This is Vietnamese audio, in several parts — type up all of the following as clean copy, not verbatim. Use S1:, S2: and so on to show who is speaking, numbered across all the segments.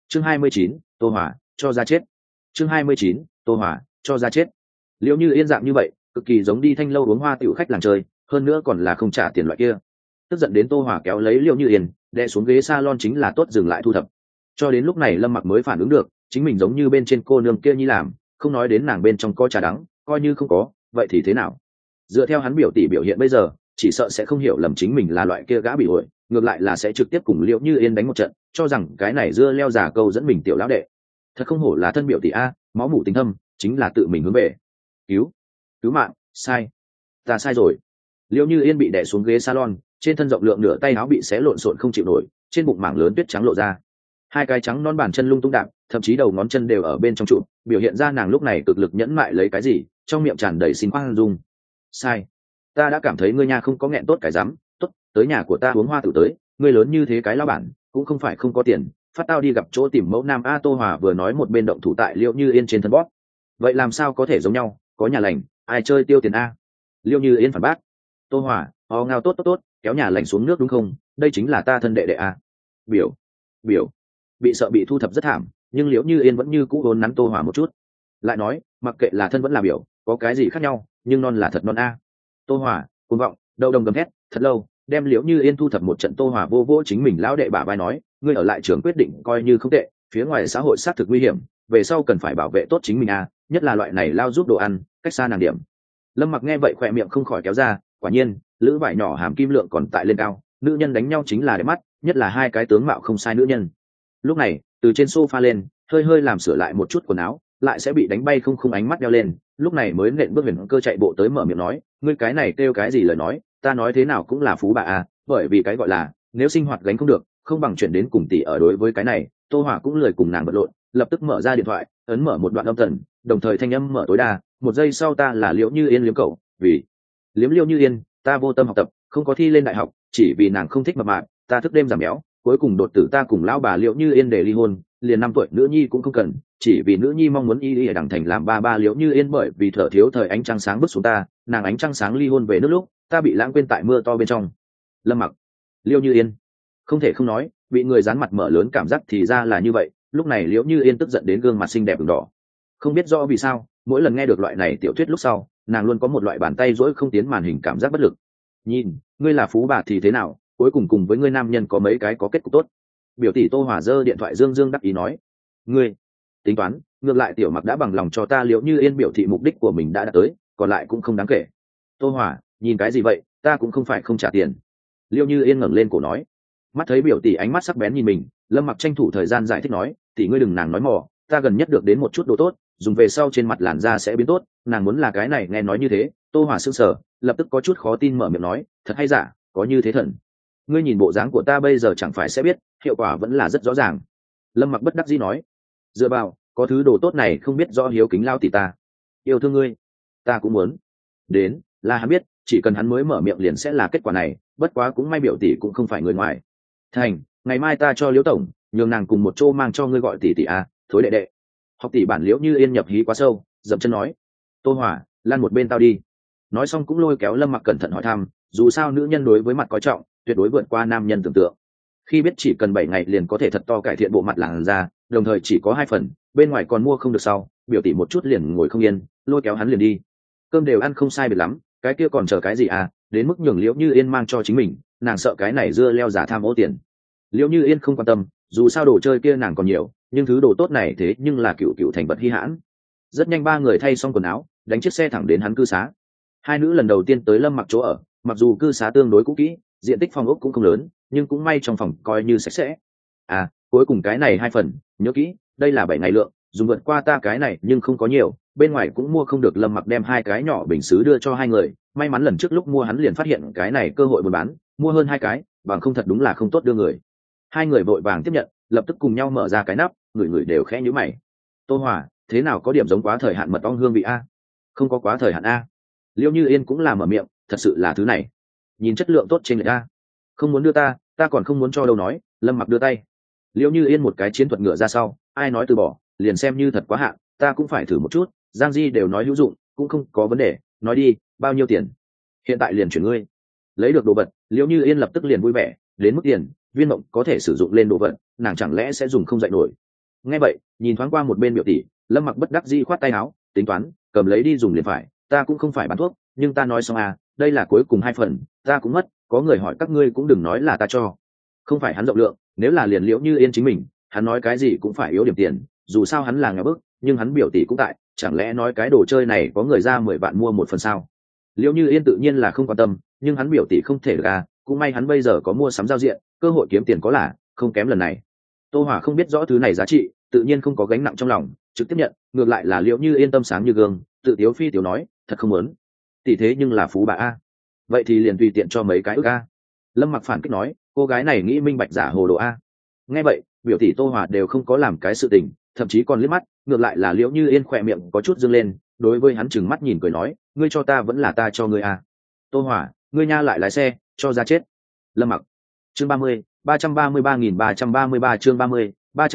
S1: Chương 29, Tô Hỏa cho ra chết. Chương 29, Tô Hỏa cho ra chết. Liễu Như Yên dạng như vậy cực kỳ giống đi thanh lâu uống hoa tiểu khách làng chơi, hơn nữa còn là không trả tiền loại kia. Tức giận đến Tô Hỏa kéo lấy Liễu Như Yên đè xuống ghế salon chính là tốt dừng lại thu thập. Cho đến lúc này Lâm Mặc mới phản ứng được chính mình giống như bên trên cô nương kia như làm, không nói đến nàng bên trong có trà đắng, coi như không có vậy thì thế nào. Dựa theo hắn biểu tỷ biểu hiện bây giờ chỉ sợ sẽ không hiểu lầm chính mình là loại kia gã bị ổi, ngược lại là sẽ trực tiếp cùng Liễu Như Yên đánh một trận, cho rằng cái này dưa leo giả câu dẫn mình tiểu lão đệ. Thật không hổ là thân biểu tỷ a, máu mủ tình thâm, chính là tự mình hướng về. Cứu mạng, sai, ta sai rồi. Liễu Như Yên bị đè xuống ghế salon, trên thân rộng lượng nửa tay áo bị xé lộn xộn không chịu nổi, trên bụng mảng lớn tuyết trắng lộ ra, hai cái trắng non bàn chân lung tung đạp, thậm chí đầu ngón chân đều ở bên trong trụ, biểu hiện ra nàng lúc này cực lực nhẫn mại lấy cái gì, trong miệng tràn đầy xin khoan dung. Sai, ta đã cảm thấy ngươi nhà không có nghẹn tốt cái rắm, tốt, tới nhà của ta uống hoa tử tới, ngươi lớn như thế cái lão bản, cũng không phải không có tiền, phát tao đi gặp chỗ tìm mẫu nam a. Tô Hòa vừa nói một bên động thủ tại Liễu Như Yên trên thân bóp. Vậy làm sao có thể giống nhau, có nhà lành, ai chơi tiêu tiền a? Liễu Như Yên phản bác. Tô Hòa, ngao tốt tốt tốt, kéo nhà lành xuống nước đúng không? Đây chính là ta thân đệ đệ a. Biểu, bị sợ bị thu thập rất thảm, nhưng Liễu Như Yên vẫn như cũ vốn nắn Tô Hòa một chút. Lại nói, mặc kệ là thân vẫn là biểu, có cái gì khác nhau, nhưng non là thật non a. Tô Hòa, cuồng vọng, đầu đồng gầm thét, thật lâu, đem Liễu Như Yên thu thập một trận. Tô Hòa vô vô chính mình lão đệ bả vai nói, ngươi ở lại trường quyết định coi như không tệ, phía ngoài xã hội xác thực nguy hiểm, về sau cần phải bảo vệ tốt chính mình a, nhất là loại này lao giúp đồ ăn, cách xa nàng điểm. Lâm Mặc nghe vậy khỏe miệng không khỏi kéo ra, quả nhiên, lữ vải nhỏ hàm kim lượng còn tại lên cao, nữ nhân đánh nhau chính là đẹp mắt, nhất là hai cái tướng mạo không sai nữ nhân. Lúc này, từ trên sofa lên, hơi hơi làm sửa lại một chút quần áo, lại sẽ bị đánh bay không ánh mắt đeo lên, lúc này mới nện bước huyền cơ chạy bộ tới mở miệng nói, ngươi cái này kêu cái gì lời nói, ta nói thế nào cũng là phú bà a, bởi vì cái gọi là, nếu sinh hoạt gánh không được, không bằng chuyển đến cùng tỷ ở. Đối với cái này, Tô Hỏa cũng lười cùng nàng bận rộn, lập tức mở ra điện thoại, ấn mở một đoạn âm thần, đồng thời thanh âm mở tối đa, một giây sau ta là Liễu Như Yên liếm cậu, vì liếm Liễu Như Yên, ta vô tâm học tập, không có thi lên đại học, chỉ vì nàng không thích mập mạp, ta thức đêm giảm béo, cuối cùng đột tử ta cùng lão bà Liễu Như Yên để ly hôn, liền 5 tuổi nữ nhi cũng không cần, chỉ vì nữ nhi mong muốn y ở đằng thành làm ba Liễu Như Yên bởi vì thở thiếu thời ánh trăng sáng bước xuống ta, nàng ánh trăng sáng ly hôn về nước lúc, ta bị lãng quên tại mưa to bên trong. Lâm Mặc, Liễu Như Yên, không thể không nói, bị người dán mặt mở lớn cảm giác thì ra là như vậy. Lúc này Liễu Như Yên tức giận đến gương mặt xinh đẹp ửng đỏ, không biết rõ vì sao, mỗi lần nghe được loại này tiểu thuyết lúc sau, nàng luôn có một loại bàn tay duỗi không tiến màn hình cảm giác bất lực. Nhìn, ngươi là phú bà thì thế nào, cuối cùng cùng với ngươi nam nhân có mấy cái có kết cục tốt. Biểu tỷ Tô Hòa giơ điện thoại dương dương đắc ý nói, ngươi tính toán, ngược lại tiểu Mặc đã bằng lòng cho ta. Liễu Như Yên biểu thị mục đích của mình đã đạt tới, còn lại cũng không đáng kể. Tô Hòa, nhìn cái gì vậy, ta cũng không phải không trả tiền. Liễu Như Yên ngẩng lên cổ nói. Mắt thấy biểu tỷ ánh mắt sắc bén nhìn mình, Lâm Mặc tranh thủ thời gian giải thích nói, tỷ ngươi đừng nàng nói mò, ta gần nhất được đến một chút đồ tốt, dùng về sau trên mặt làn da sẽ biến tốt, nàng muốn là cái này. Nghe nói như thế, Tô Hòa sững sờ, lập tức có chút khó tin mở miệng nói, thật hay giả, có như thế thần? Ngươi nhìn bộ dáng của ta bây giờ chẳng phải sẽ biết, hiệu quả vẫn là rất rõ ràng. Lâm Mặc bất đắc dĩ nói, dựa vào, có thứ đồ tốt này không biết rõ hiếu kính lao tỷ ta, yêu thương ngươi, ta cũng muốn. Đến, là hắn biết, chỉ cần hắn mới mở miệng liền sẽ là kết quả này, bất quá cũng may biểu tỷ cũng không phải người ngoài. Thành, ngày mai ta cho Liễu tổng, nhường nàng cùng một chỗ mang cho ngươi gọi tỷ tỷ à, thối đệ đệ. Học tỷ bản Liễu Như Yên nhập hí quá sâu, dậm chân nói, Tô Hỏa, lan một bên tao đi. Nói xong cũng lôi kéo Lâm Mặc cẩn thận hỏi thăm, dù sao nữ nhân đối với mặt có trọng, tuyệt đối vượt qua nam nhân tưởng tượng. Khi biết chỉ cần 7 ngày liền có thể thật to cải thiện bộ mặt làn da, đồng thời chỉ có 2 phần, bên ngoài còn mua không được sau, biểu tỷ một chút liền ngồi không yên, lôi kéo hắn liền đi. Cơm đều ăn không sai biệt lắm, cái kia còn chờ cái gì à, đến mức nhường Liễu Như Yên mang cho chính mình, nàng sợ cái này dưa leo giả tham ô tiền. Liễu Như Yên không quan tâm, dù sao đồ chơi kia nàng còn nhiều, nhưng thứ đồ tốt này thế nhưng là cựu thành vật hi hãn. Rất nhanh 3 người thay xong quần áo, đánh chiếc xe thẳng đến hắn cư xá. Hai nữ lần đầu tiên tới Lâm Mặc chỗ ở, mặc dù cư xá tương đối cũ kỹ, diện tích phòng ốc cũng không lớn, nhưng cũng may trong phòng coi như sạch sẽ. À, cuối cùng cái này 2 phần, nhớ kỹ, đây là 7 ngày lượng, dùng vượt qua ta cái này nhưng không có nhiều, bên ngoài cũng mua không được. Lâm Mặc đem 2 cái nhỏ bình sứ đưa cho 2 người, may mắn lần trước lúc mua hắn liền phát hiện cái này cơ hội buôn bán, mua hơn 2 cái, bằng không thật đúng là không tốt đưa người. 2 người vội vàng tiếp nhận, lập tức cùng nhau mở ra cái nắp, người đều khẽ nhíu mày. Tô Hòa, thế nào có điểm giống quá thời hạn mật ong hương vị a? Không có quá thời hạn a. Liễu Như Yên cũng là mở miệng, thật sự là thứ này, nhìn chất lượng tốt trên người ta. Không muốn đưa ta còn không muốn cho đâu nói. Lâm Mặc đưa tay. Liễu Như Yên một cái chiến thuật ngựa ra sau, ai nói từ bỏ, liền xem như thật quá hạn, ta cũng phải thử một chút. Giang Di đều nói hữu dụng, cũng không có vấn đề, nói đi, bao nhiêu tiền? Hiện tại liền chuyển ngươi. Lấy được đồ vật, Liễu Như Yên lập tức liền vui vẻ, đến mức tiền, Viên Mộng có thể sử dụng lên đồ vật, nàng chẳng lẽ sẽ dùng không dậy nổi. Nghe vậy, nhìn thoáng qua một bên biểu tỷ, Lâm Mặc bất đắc dĩ khoát tay áo, tính toán cầm lấy đi dùng liền phải, ta cũng không phải bán thuốc, nhưng ta nói xong à, đây là cuối cùng 2 phần, ta cũng mất, có người hỏi các ngươi cũng đừng nói là ta cho. Không phải hắn rộng lượng, nếu là liền Liễu Như Yên chính mình, hắn nói cái gì cũng phải yếu điểm tiền, dù sao hắn là nghèo bức, nhưng hắn biểu tỷ cũng tại, chẳng lẽ nói cái đồ chơi này có người ra 10 vạn mua một phần sao? Liễu Như Yên tự nhiên là không quan tâm, nhưng hắn biểu tỷ không thể được à, cũng may hắn bây giờ có mua sắm giao diện, cơ hội kiếm tiền có là không kém lần này. Tô Hỏa không biết rõ thứ này giá trị, tự nhiên không có gánh nặng trong lòng, trực tiếp nhận, ngược lại là Liễu Như Yên tâm sáng như gương, tự tiếu phi tiểu nói, thật không muốn. Tỷ thế nhưng là phú bà a. Vậy thì liền tùy tiện cho mấy cái ức a. Lâm Mặc phản kích nói, cô gái này nghĩ minh bạch giả hồ đồ a. Nghe vậy, biểu tỷ Tô Hỏa đều không có làm cái sự tình, thậm chí còn liếc mắt, ngược lại là Liễu Như Yên khỏe miệng có chút dương lên, đối với hắn trừng mắt nhìn cười nói, ngươi cho ta vẫn là ta cho ngươi a. Tô Hỏa, ngươi nha lại lái xe, cho ra chết. Lâm Mặc. Chương 30, 333.333 chương 30,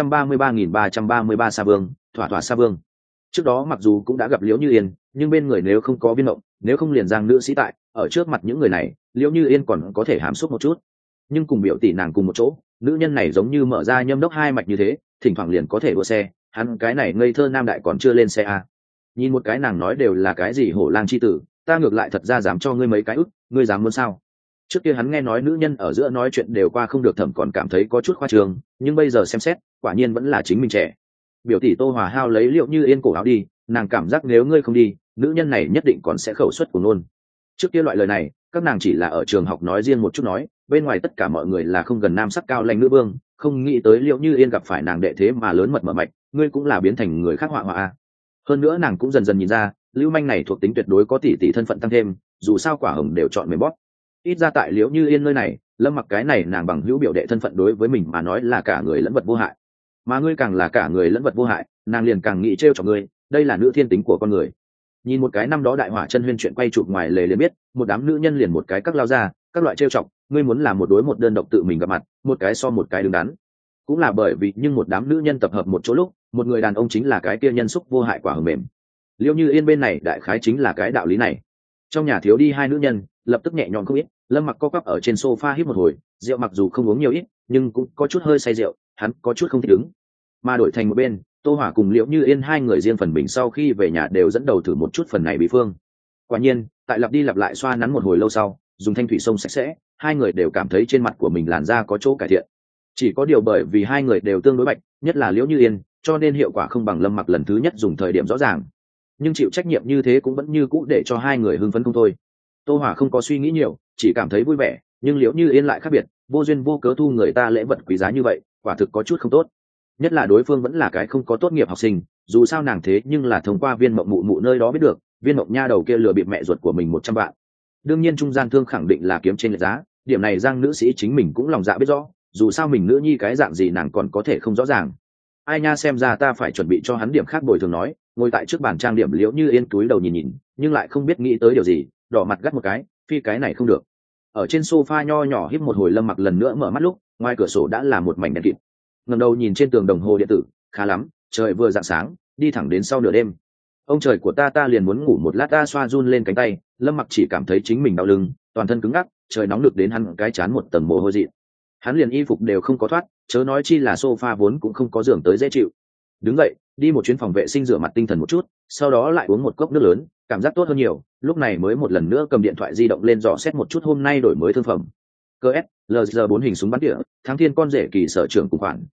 S1: 333.333 Sa Vương, thỏa Sa Vương. Trước đó mặc dù cũng đã gặp Liễu Như Yên, nhưng bên người nếu không có Viên Mộng, nếu không liền Giang nữ sĩ tại, ở trước mặt những người này, Liễu Như Yên còn có thể hàm xúc một chút. Nhưng cùng biểu tỷ nàng cùng một chỗ, nữ nhân này giống như mở ra nhâm đốc hai mạch như thế, thỉnh thoảng liền có thể đua xe, hắn cái này ngây thơ nam đại còn chưa lên xe a. Nhìn một cái nàng nói đều là cái gì hổ lang chi tử, ta ngược lại thật ra dám cho ngươi mấy cái ức, ngươi dám muốn sao? Trước kia hắn nghe nói nữ nhân ở giữa nói chuyện đều qua không được thẩm còn cảm thấy có chút khoa trương, nhưng bây giờ xem xét, quả nhiên vẫn là chính mình trẻ. Biểu tỷ Tô Hòa hao lấy Liễu Như Yên cổ áo đi, nàng cảm giác nếu ngươi không đi, nữ nhân này nhất định còn sẽ khẩu xuất của nôn. Trước kia loại lời này, các nàng chỉ là ở trường học nói riêng một chút nói, bên ngoài tất cả mọi người là không gần nam sắc cao lãnh nữ vương, không nghĩ tới Liễu Như Yên gặp phải nàng đệ thế mà lớn mật mở mạch, ngươi cũng là biến thành người khác họa họa a. Hơn nữa nàng cũng dần dần nhìn ra, lưu manh này thuộc tính tuyệt đối có tỷ tỷ thân phận tăng thêm, dù sao quả hồng đều chọn mềm bóp. Ít ra tại Liễu Như Yên nơi này, Lâm Mặc cái này nàng bằng hữu biểu đệ thân phận đối với mình mà nói là cả người lẫn vật vô hại, mà ngươi càng là cả người lẫn vật vô hại, nàng liền càng nghĩ trêu cho ngươi, đây là nữ thiên tính của con người. Nhìn một cái năm đó đại hỏa chân huyên chuyện quay chụp ngoài lề liền biết, một đám nữ nhân liền một cái các lao ra, các loại trêu chọc, ngươi muốn làm một đối một đơn độc tự mình gặp mặt, một cái so một cái đứng đắn. Cũng là bởi vì nhưng một đám nữ nhân tập hợp một chỗ lúc, một người đàn ông chính là cái kia nhân xúc vô hại quả hờ mềm. Liễu Như Yên bên này đại khái chính là cái đạo lý này. Trong nhà thiếu đi hai nữ nhân, lập tức nhẹ nhõm không ít, Lâm Mặc co quắp ở trên sofa hít một hồi, rượu mặc dù không uống nhiều ít, nhưng cũng có chút hơi say rượu, hắn có chút không thích ứng. Mà đổi thành một bên, Tô Hỏa cùng Liễu Như Yên hai người riêng phần mình sau khi về nhà đều dẫn đầu thử một chút phần này bí phương. Quả nhiên, tại lặp đi lặp lại xoa nắn một hồi lâu sau, dùng thanh thủy sông sạch sẽ, hai người đều cảm thấy trên mặt của mình làn da có chỗ cải thiện. Chỉ có điều bởi vì hai người đều tương đối bạch, nhất là Liễu Như Yên, cho nên hiệu quả không bằng Lâm Mặc lần thứ nhất dùng thời điểm rõ ràng. Nhưng chịu trách nhiệm như thế cũng vẫn như cũ để cho hai người hưng phấn không thôi. Tô Hỏa không có suy nghĩ nhiều, chỉ cảm thấy vui vẻ, nhưng Liễu Như Yên lại khác biệt, vô duyên vô cớ thu người ta lễ vật quý giá như vậy, quả thực có chút không tốt. Nhất là đối phương vẫn là cái không có tốt nghiệp học sinh, dù sao nàng thế nhưng là thông qua Viên Mộng mụ mụ nơi đó biết được, Viên Mộng nha đầu kia lừa bịp mẹ ruột của mình 100 vạn. Đương nhiên trung gian thương khẳng định là kiếm trên lệch giá, điểm này Giang nữ sĩ chính mình cũng lòng dạ biết rõ, dù sao mình nữ nhi cái dạng gì nàng còn có thể không rõ ràng. Ai nha, xem ra ta phải chuẩn bị cho hắn điểm khác bồi thường nói, ngồi tại trước bàn trang điểm Liễu Như Yên túi đầu nhìn nhìn, nhưng lại không biết nghĩ tới điều gì, đỏ mặt gắt một cái, phi cái này không được. Ở trên sofa nho nhỏ hít một hồi, Lâm Mặc lần nữa mở mắt lúc, ngoài cửa sổ đã là một mảnh đen kịt. Ngẩng đầu nhìn trên tường đồng hồ điện tử, khá lắm, trời vừa rạng sáng, đi thẳng đến sau nửa đêm. Ông trời của ta liền muốn ngủ một lát, ta xoa run lên cánh tay, Lâm Mặc chỉ cảm thấy chính mình đau lưng, toàn thân cứng ngắc, trời nóng được đến hắn cái chán một tầng mồ hôi dị. Hắn liền y phục đều không có thoát, chớ nói chi là sofa vốn cũng không có giường tới dễ chịu. Đứng dậy, đi một chuyến phòng vệ sinh rửa mặt tinh thần một chút, sau đó lại uống một cốc nước lớn, cảm giác tốt hơn nhiều, lúc này mới một lần nữa cầm điện thoại di động lên dò xét một chút hôm nay đổi mới thương phẩm. CS, LG4 hình súng bắn tỉa, Thắng Thiên con rể kỳ sở trưởng cùng khoản,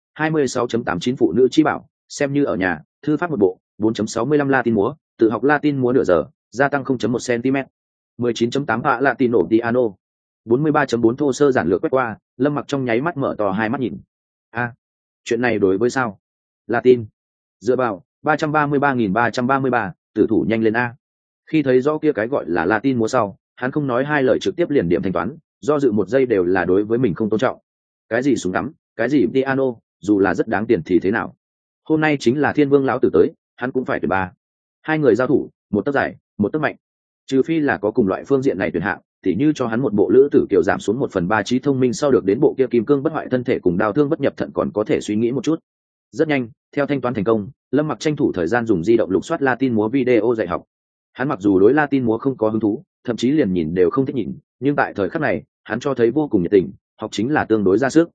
S1: 26.89 phụ nữ chi bảo, xem như ở nhà, thư pháp một bộ, 4.65 Latin múa, tự học Latin múa nửa giờ, gia tăng 0.1 cm. 19.8 hạ Latino piano. 43.4 thô sơ giản lược quét qua, Lâm Mặc trong nháy mắt mở to hai mắt nhìn. Chuyện này đối với sao? Latin. Dựa vào, 333.333, tử thủ nhanh lên a. Khi thấy rõ kia cái gọi là Latin múa sau, hắn không nói hai lời trực tiếp liền điểm thanh toán, do dự một giây đều là đối với mình không tôn trọng. Cái gì súng ngắm, cái gì piano, dù là rất đáng tiền thì thế nào? Hôm nay chính là Thiên Vương lão tử tới, hắn cũng phải tuyển ba. Hai người giao thủ, một tấc dài, một tấc mạnh. Trừ phi là có cùng loại phương diện này tuyển hạng, thì như cho hắn một bộ lữ tử kiểu giảm xuống 1/3 trí thông minh sau được đến bộ kia kim cương bất hoại thân thể cùng đao thương bất nhập thận còn có thể suy nghĩ một chút. Rất nhanh, theo thanh toán thành công, Lâm Mặc tranh thủ thời gian dùng di động lục soát Latin múa video dạy học. Hắn mặc dù đối Latin múa không có hứng thú, thậm chí liền nhìn đều không thích nhìn, nhưng tại thời khắc này, hắn cho thấy vô cùng nhiệt tình, học chính là tương đối ra sức.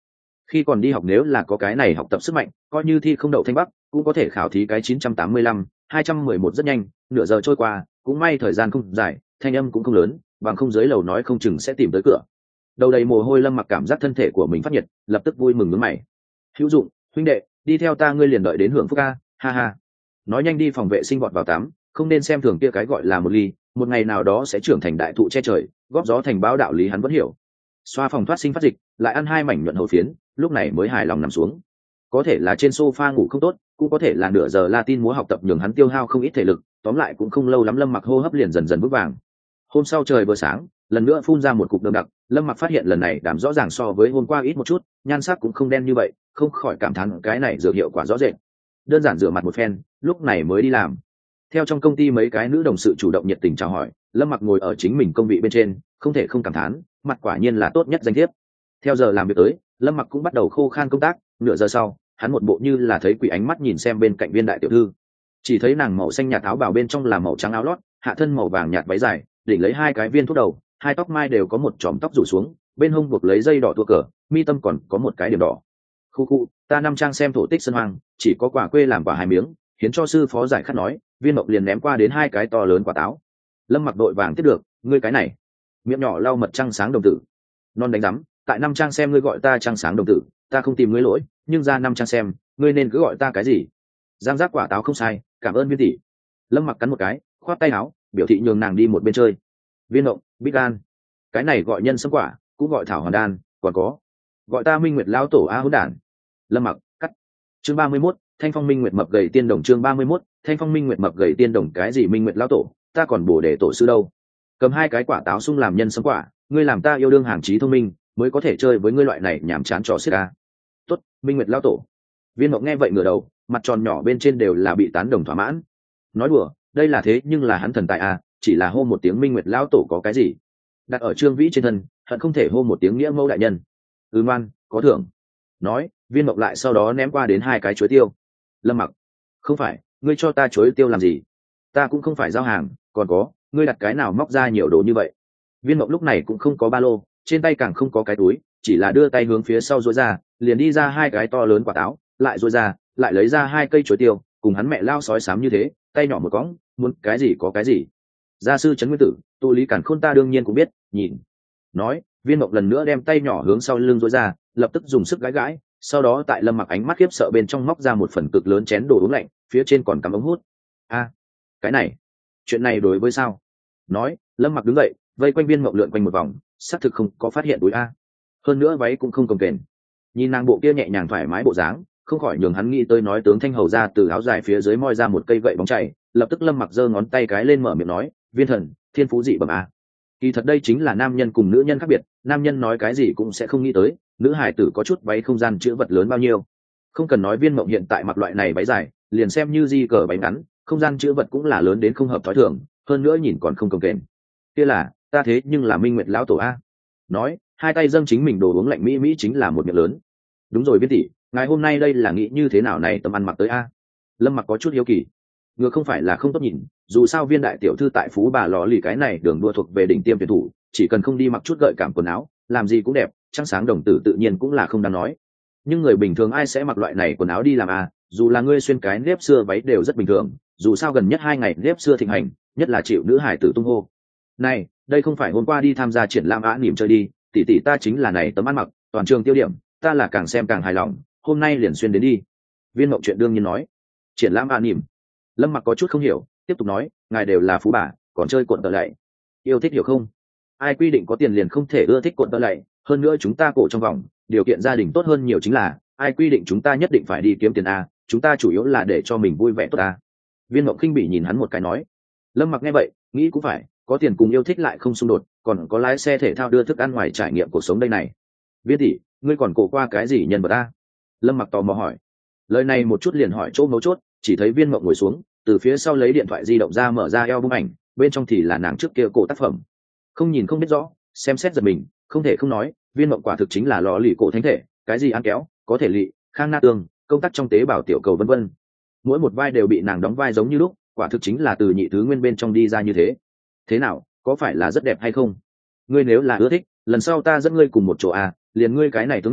S1: Khi còn đi học nếu là có cái này học tập sức mạnh, coi như thi không đậu thanh bắc cũng có thể khảo thí cái 985, 211 rất nhanh. Nửa giờ trôi qua, cũng may thời gian không dài, thanh âm cũng không lớn, bằng không dưới lầu nói không chừng sẽ tìm tới cửa. Đầu đầy mồ hôi Lâm Mặc cảm giác thân thể của mình phát nhiệt, lập tức vui mừng nhướng mày. Hữu Dụng, huynh đệ, đi theo ta, ngươi liền đợi đến hưởng phúc ca, ha ha. Nói nhanh đi phòng vệ sinh vọt vào tắm, không nên xem thường kia cái gọi là một ly, một ngày nào đó sẽ trưởng thành đại thụ che trời, góp gió thành bão, đạo lý hắn vẫn hiểu. Xoa phòng thoát sinh phát dịch, lại ăn 2 mảnh nhuận hầu phiến, lúc này mới hài lòng nằm xuống. Có thể là trên sofa ngủ không tốt, cũng có thể là nửa giờ Latin múa học tập nhường hắn tiêu hao không ít thể lực, tóm lại cũng không lâu lắm Lâm Mặc hô hấp liền dần dần vững vàng. Hôm sau trời vừa sáng, lần nữa phun ra một cục đờm đặc, Lâm Mặc phát hiện lần này đảm rõ ràng so với hôm qua ít một chút, nhan sắc cũng không đen như vậy, không khỏi cảm thán cái này dược hiệu quả rõ rệt. Đơn giản rửa mặt một phen, lúc này mới đi làm. Theo trong công ty mấy cái nữ đồng sự chủ động nhiệt tình chào hỏi, Lâm Mặc ngồi ở chính mình công vị bên trên, không thể không cảm thán, mặt quả nhiên là tốt nhất danh thiếp. Theo giờ làm việc tới, Lâm Mặc cũng bắt đầu khô khan công tác. Nửa giờ sau, hắn một bộ như là thấy quỷ ánh mắt nhìn xem bên cạnh Viên đại tiểu thư. Chỉ thấy nàng màu xanh nhạt áo bào bên trong là màu trắng áo lót, hạ thân màu vàng nhạt váy dài, đỉnh lấy 2 cái viên thuốc đầu, 2 tóc mai đều có một chòm tóc rủ xuống, bên hông buộc lấy dây đỏ tua cờ, mi tâm còn có một cái điểm đỏ. Khu khu, ta năm trang xem thổ tích sân hoang, chỉ có quả quê làm quả 2 miếng, hiến cho sư phó giải khát nói. Viên Mộng liền ném qua đến 2 cái to lớn quả táo. Lâm Mặc đội vàng tiếp được, ngươi cái này, miệng nhỏ lau mật trăng sáng đồng tử. Non đánh rắm, tại năm trang xem ngươi gọi ta trăng sáng đồng tử, ta không tìm ngươi lỗi, nhưng ra năm trang xem, ngươi nên cứ gọi ta cái gì? Giang giác quả táo không sai, cảm ơn Viên tỷ. Lâm Mặc cắn một cái, khoát tay áo, biểu thị nhường nàng đi một bên chơi. Viên Mộng, bít đan, cái này gọi nhân sâm quả, cũng gọi thảo hoàn đan, còn có gọi ta Minh Nguyệt lão tổ a hỗn đản. Lâm Mặc cắt. Chương 31, Thanh Phong Minh Nguyệt mập gầy tiên đồng. Chương 31, Thanh Phong Minh Nguyệt mập gầy tiên đồng. Cái gì Minh Nguyệt lão tổ, ta còn bổ để tổ sư đâu. Cầm 2 cái quả táo sung làm nhân sâm quả, ngươi làm ta yêu đương hàng trí thông minh, mới có thể chơi với ngươi loại này nhảm chán trò xiết a. Tốt, Minh Nguyệt lão tổ. Viên Mộng nghe vậy ngửa đầu, mặt tròn nhỏ bên trên đều là bị tán đồng thỏa mãn. Nói đùa, đây là thế nhưng là hắn thần tài a, chỉ là hô một tiếng Minh Nguyệt lão tổ có cái gì? Đặt ở Trương Vĩ trên thân, hận không thể hô một tiếng nghĩa mẫu đại nhân. Ngoan, có thưởng. Nói, Viên Mộng lại sau đó ném qua đến 2 cái chuối tiêu. Lâm Mặc, không phải, ngươi cho ta chuối tiêu làm gì? Ta cũng không phải giao hàng, còn có, ngươi đặt cái nào móc ra nhiều đồ như vậy? Viên Mộng lúc này cũng không có ba lô, trên tay càng không có cái túi, chỉ là đưa tay hướng phía sau duỗi ra, liền đi ra 2 cái to lớn quả táo, lại duỗi ra, lại lấy ra 2 cây chuối tiêu, cùng hắn mẹ lao sói xám như thế, tay nhỏ một cõng, muốn cái gì có cái gì. Gia sư Trấn Nguyên Tử, tụ lý cản khôn ta đương nhiên cũng biết, nhìn. Nói, Viên Mộng lần nữa đem tay nhỏ hướng sau lưng duỗi ra, lập tức dùng sức gãi gãi, sau đó tại Lâm Mặc ánh mắt khiếp sợ bên trong móc ra một phần cực lớn chén đồ uống lạnh, phía trên còn cắm ống hút. A, cái này, chuyện này đối với sao? Nói, Lâm Mặc đứng dậy, vây quanh Viên Mộng lượn quanh một vòng, xác thực không có phát hiện túi a. Hơn nữa váy cũng không cồng kềnh. Nhìn nàng bộ kia nhẹ nhàng thoải mái bộ dáng, không khỏi nhường hắn nghĩ tới nói tướng Thanh Hầu ra từ áo dài phía dưới moi ra một cây gậy bóng chảy, lập tức Lâm Mặc giơ ngón tay cái lên mở miệng nói, Viên thần, thiên phú dị bẩm a. Kỳ thật đây chính là nam nhân cùng nữ nhân khác biệt, nam nhân nói cái gì cũng sẽ không nghĩ tới, nữ hải tử có chút váy không gian chữ vật lớn bao nhiêu. Không cần nói Viên Mộng hiện tại mặc loại này váy dài, liền xem như di cờ váy ngắn, không gian chữ vật cũng là lớn đến không hợp thói thường, hơn nữa nhìn còn không cồng kềnh. Kia là, ta thế nhưng là Minh Nguyệt lão tổ a. Nói, 2 tay dâng chính mình đồ uống lạnh mỹ mỹ chính là một miệng lớn. Đúng rồi Viên tỷ, ngày hôm nay đây là nghĩ như thế nào này tầm ăn mặc tới a? Lâm Mặc có chút hiếu kỳ. Ngược không phải là không tốt nhìn, dù sao Viên đại tiểu thư tại Phú Bà Lò Lì cái này đường đua thuộc về đỉnh tiêm tuyển thủ, chỉ cần không đi mặc chút gợi cảm quần áo, làm gì cũng đẹp, trăng sáng đồng tử tự nhiên cũng là không đáng nói. Nhưng người bình thường ai sẽ mặc loại này quần áo đi làm à, dù là ngươi xuyên cái nếp xưa váy đều rất bình thường, dù sao gần nhất 2 ngày nếp xưa thịnh hành, nhất là chịu nữ hải tử tung hô. Này, đây không phải hôm qua đi tham gia triển lãm Á Nỉm chơi đi, tỷ tỷ ta chính là này tấm ăn mặc, toàn trường tiêu điểm, ta là càng xem càng hài lòng, hôm nay liền xuyên đến đi. Viên Mộng chuyện đương nhiên nói. Triển lãm Á Nỉm. Lâm Mặc có chút không hiểu, tiếp tục nói, ngài đều là phú bà, còn chơi cuộn tợ lạy, yêu thích hiểu không? Ai quy định có tiền liền không thể ưa thích cuộn tợ lạy, hơn nữa chúng ta cổ trong vòng, điều kiện gia đình tốt hơn nhiều chính là, ai quy định chúng ta nhất định phải đi kiếm tiền a, chúng ta chủ yếu là để cho mình vui vẻ tốt a. Viên Mộng khinh bỉ nhìn hắn một cái nói. Lâm Mặc nghe vậy, nghĩ cũng phải, có tiền cùng yêu thích lại không xung đột, còn có lái xe thể thao đưa thức ăn ngoài trải nghiệm cuộc sống đây này. Viên tỷ, ngươi còn cổ qua cái gì nhân vật a? Lâm Mặc tò mò hỏi. Lời này một chút liền hỏi chỗ mấu chốt, chỉ thấy Viên Mộng ngồi xuống, từ phía sau lấy điện thoại di động ra mở ra album ảnh, bên trong thì là nàng trước kia cổ tác phẩm. Không nhìn không biết rõ, xem xét giật mình, không thể không nói, Viên Mộng quả thực chính là lò lì cổ thánh thể, cái gì ăn kéo, có thể lị, khang na tương, công tác trong tế bào tiểu cầu vân vân. Mỗi một vai đều bị nàng đóng vai giống như lúc, quả thực chính là từ nhị thứ nguyên bên trong đi ra như thế. Thế nào, có phải là rất đẹp hay không? Ngươi nếu là ưa thích, lần sau ta dẫn ngươi cùng một chỗ à, liền ngươi cái này tướng mạo,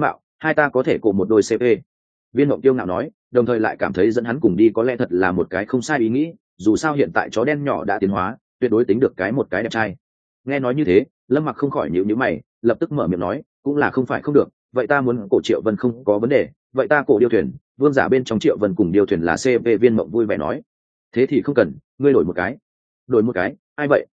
S1: hai ta có thể cổ một đôi cp. Viên Mộng Tiêu ngạo nói, đồng thời lại cảm thấy dẫn hắn cùng đi có lẽ thật là một cái không sai ý nghĩ, dù sao hiện tại chó đen nhỏ đã tiến hóa, tuyệt đối tính được một cái đẹp trai. Nghe nói như thế, Lâm Mặc không khỏi nhíu nhíu mày, lập tức mở miệng nói, cũng là không phải không được, vậy ta muốn cổ Triệu Vân không có vấn đề, vậy ta cổ điêu thuyền, vương giả bên trong Triệu Vân cùng điêu thuyền là cp. Viên Mộng vui vẻ nói, thế thì không cần, ngươi đổi một cái. Đổi một cái? Ai vậy?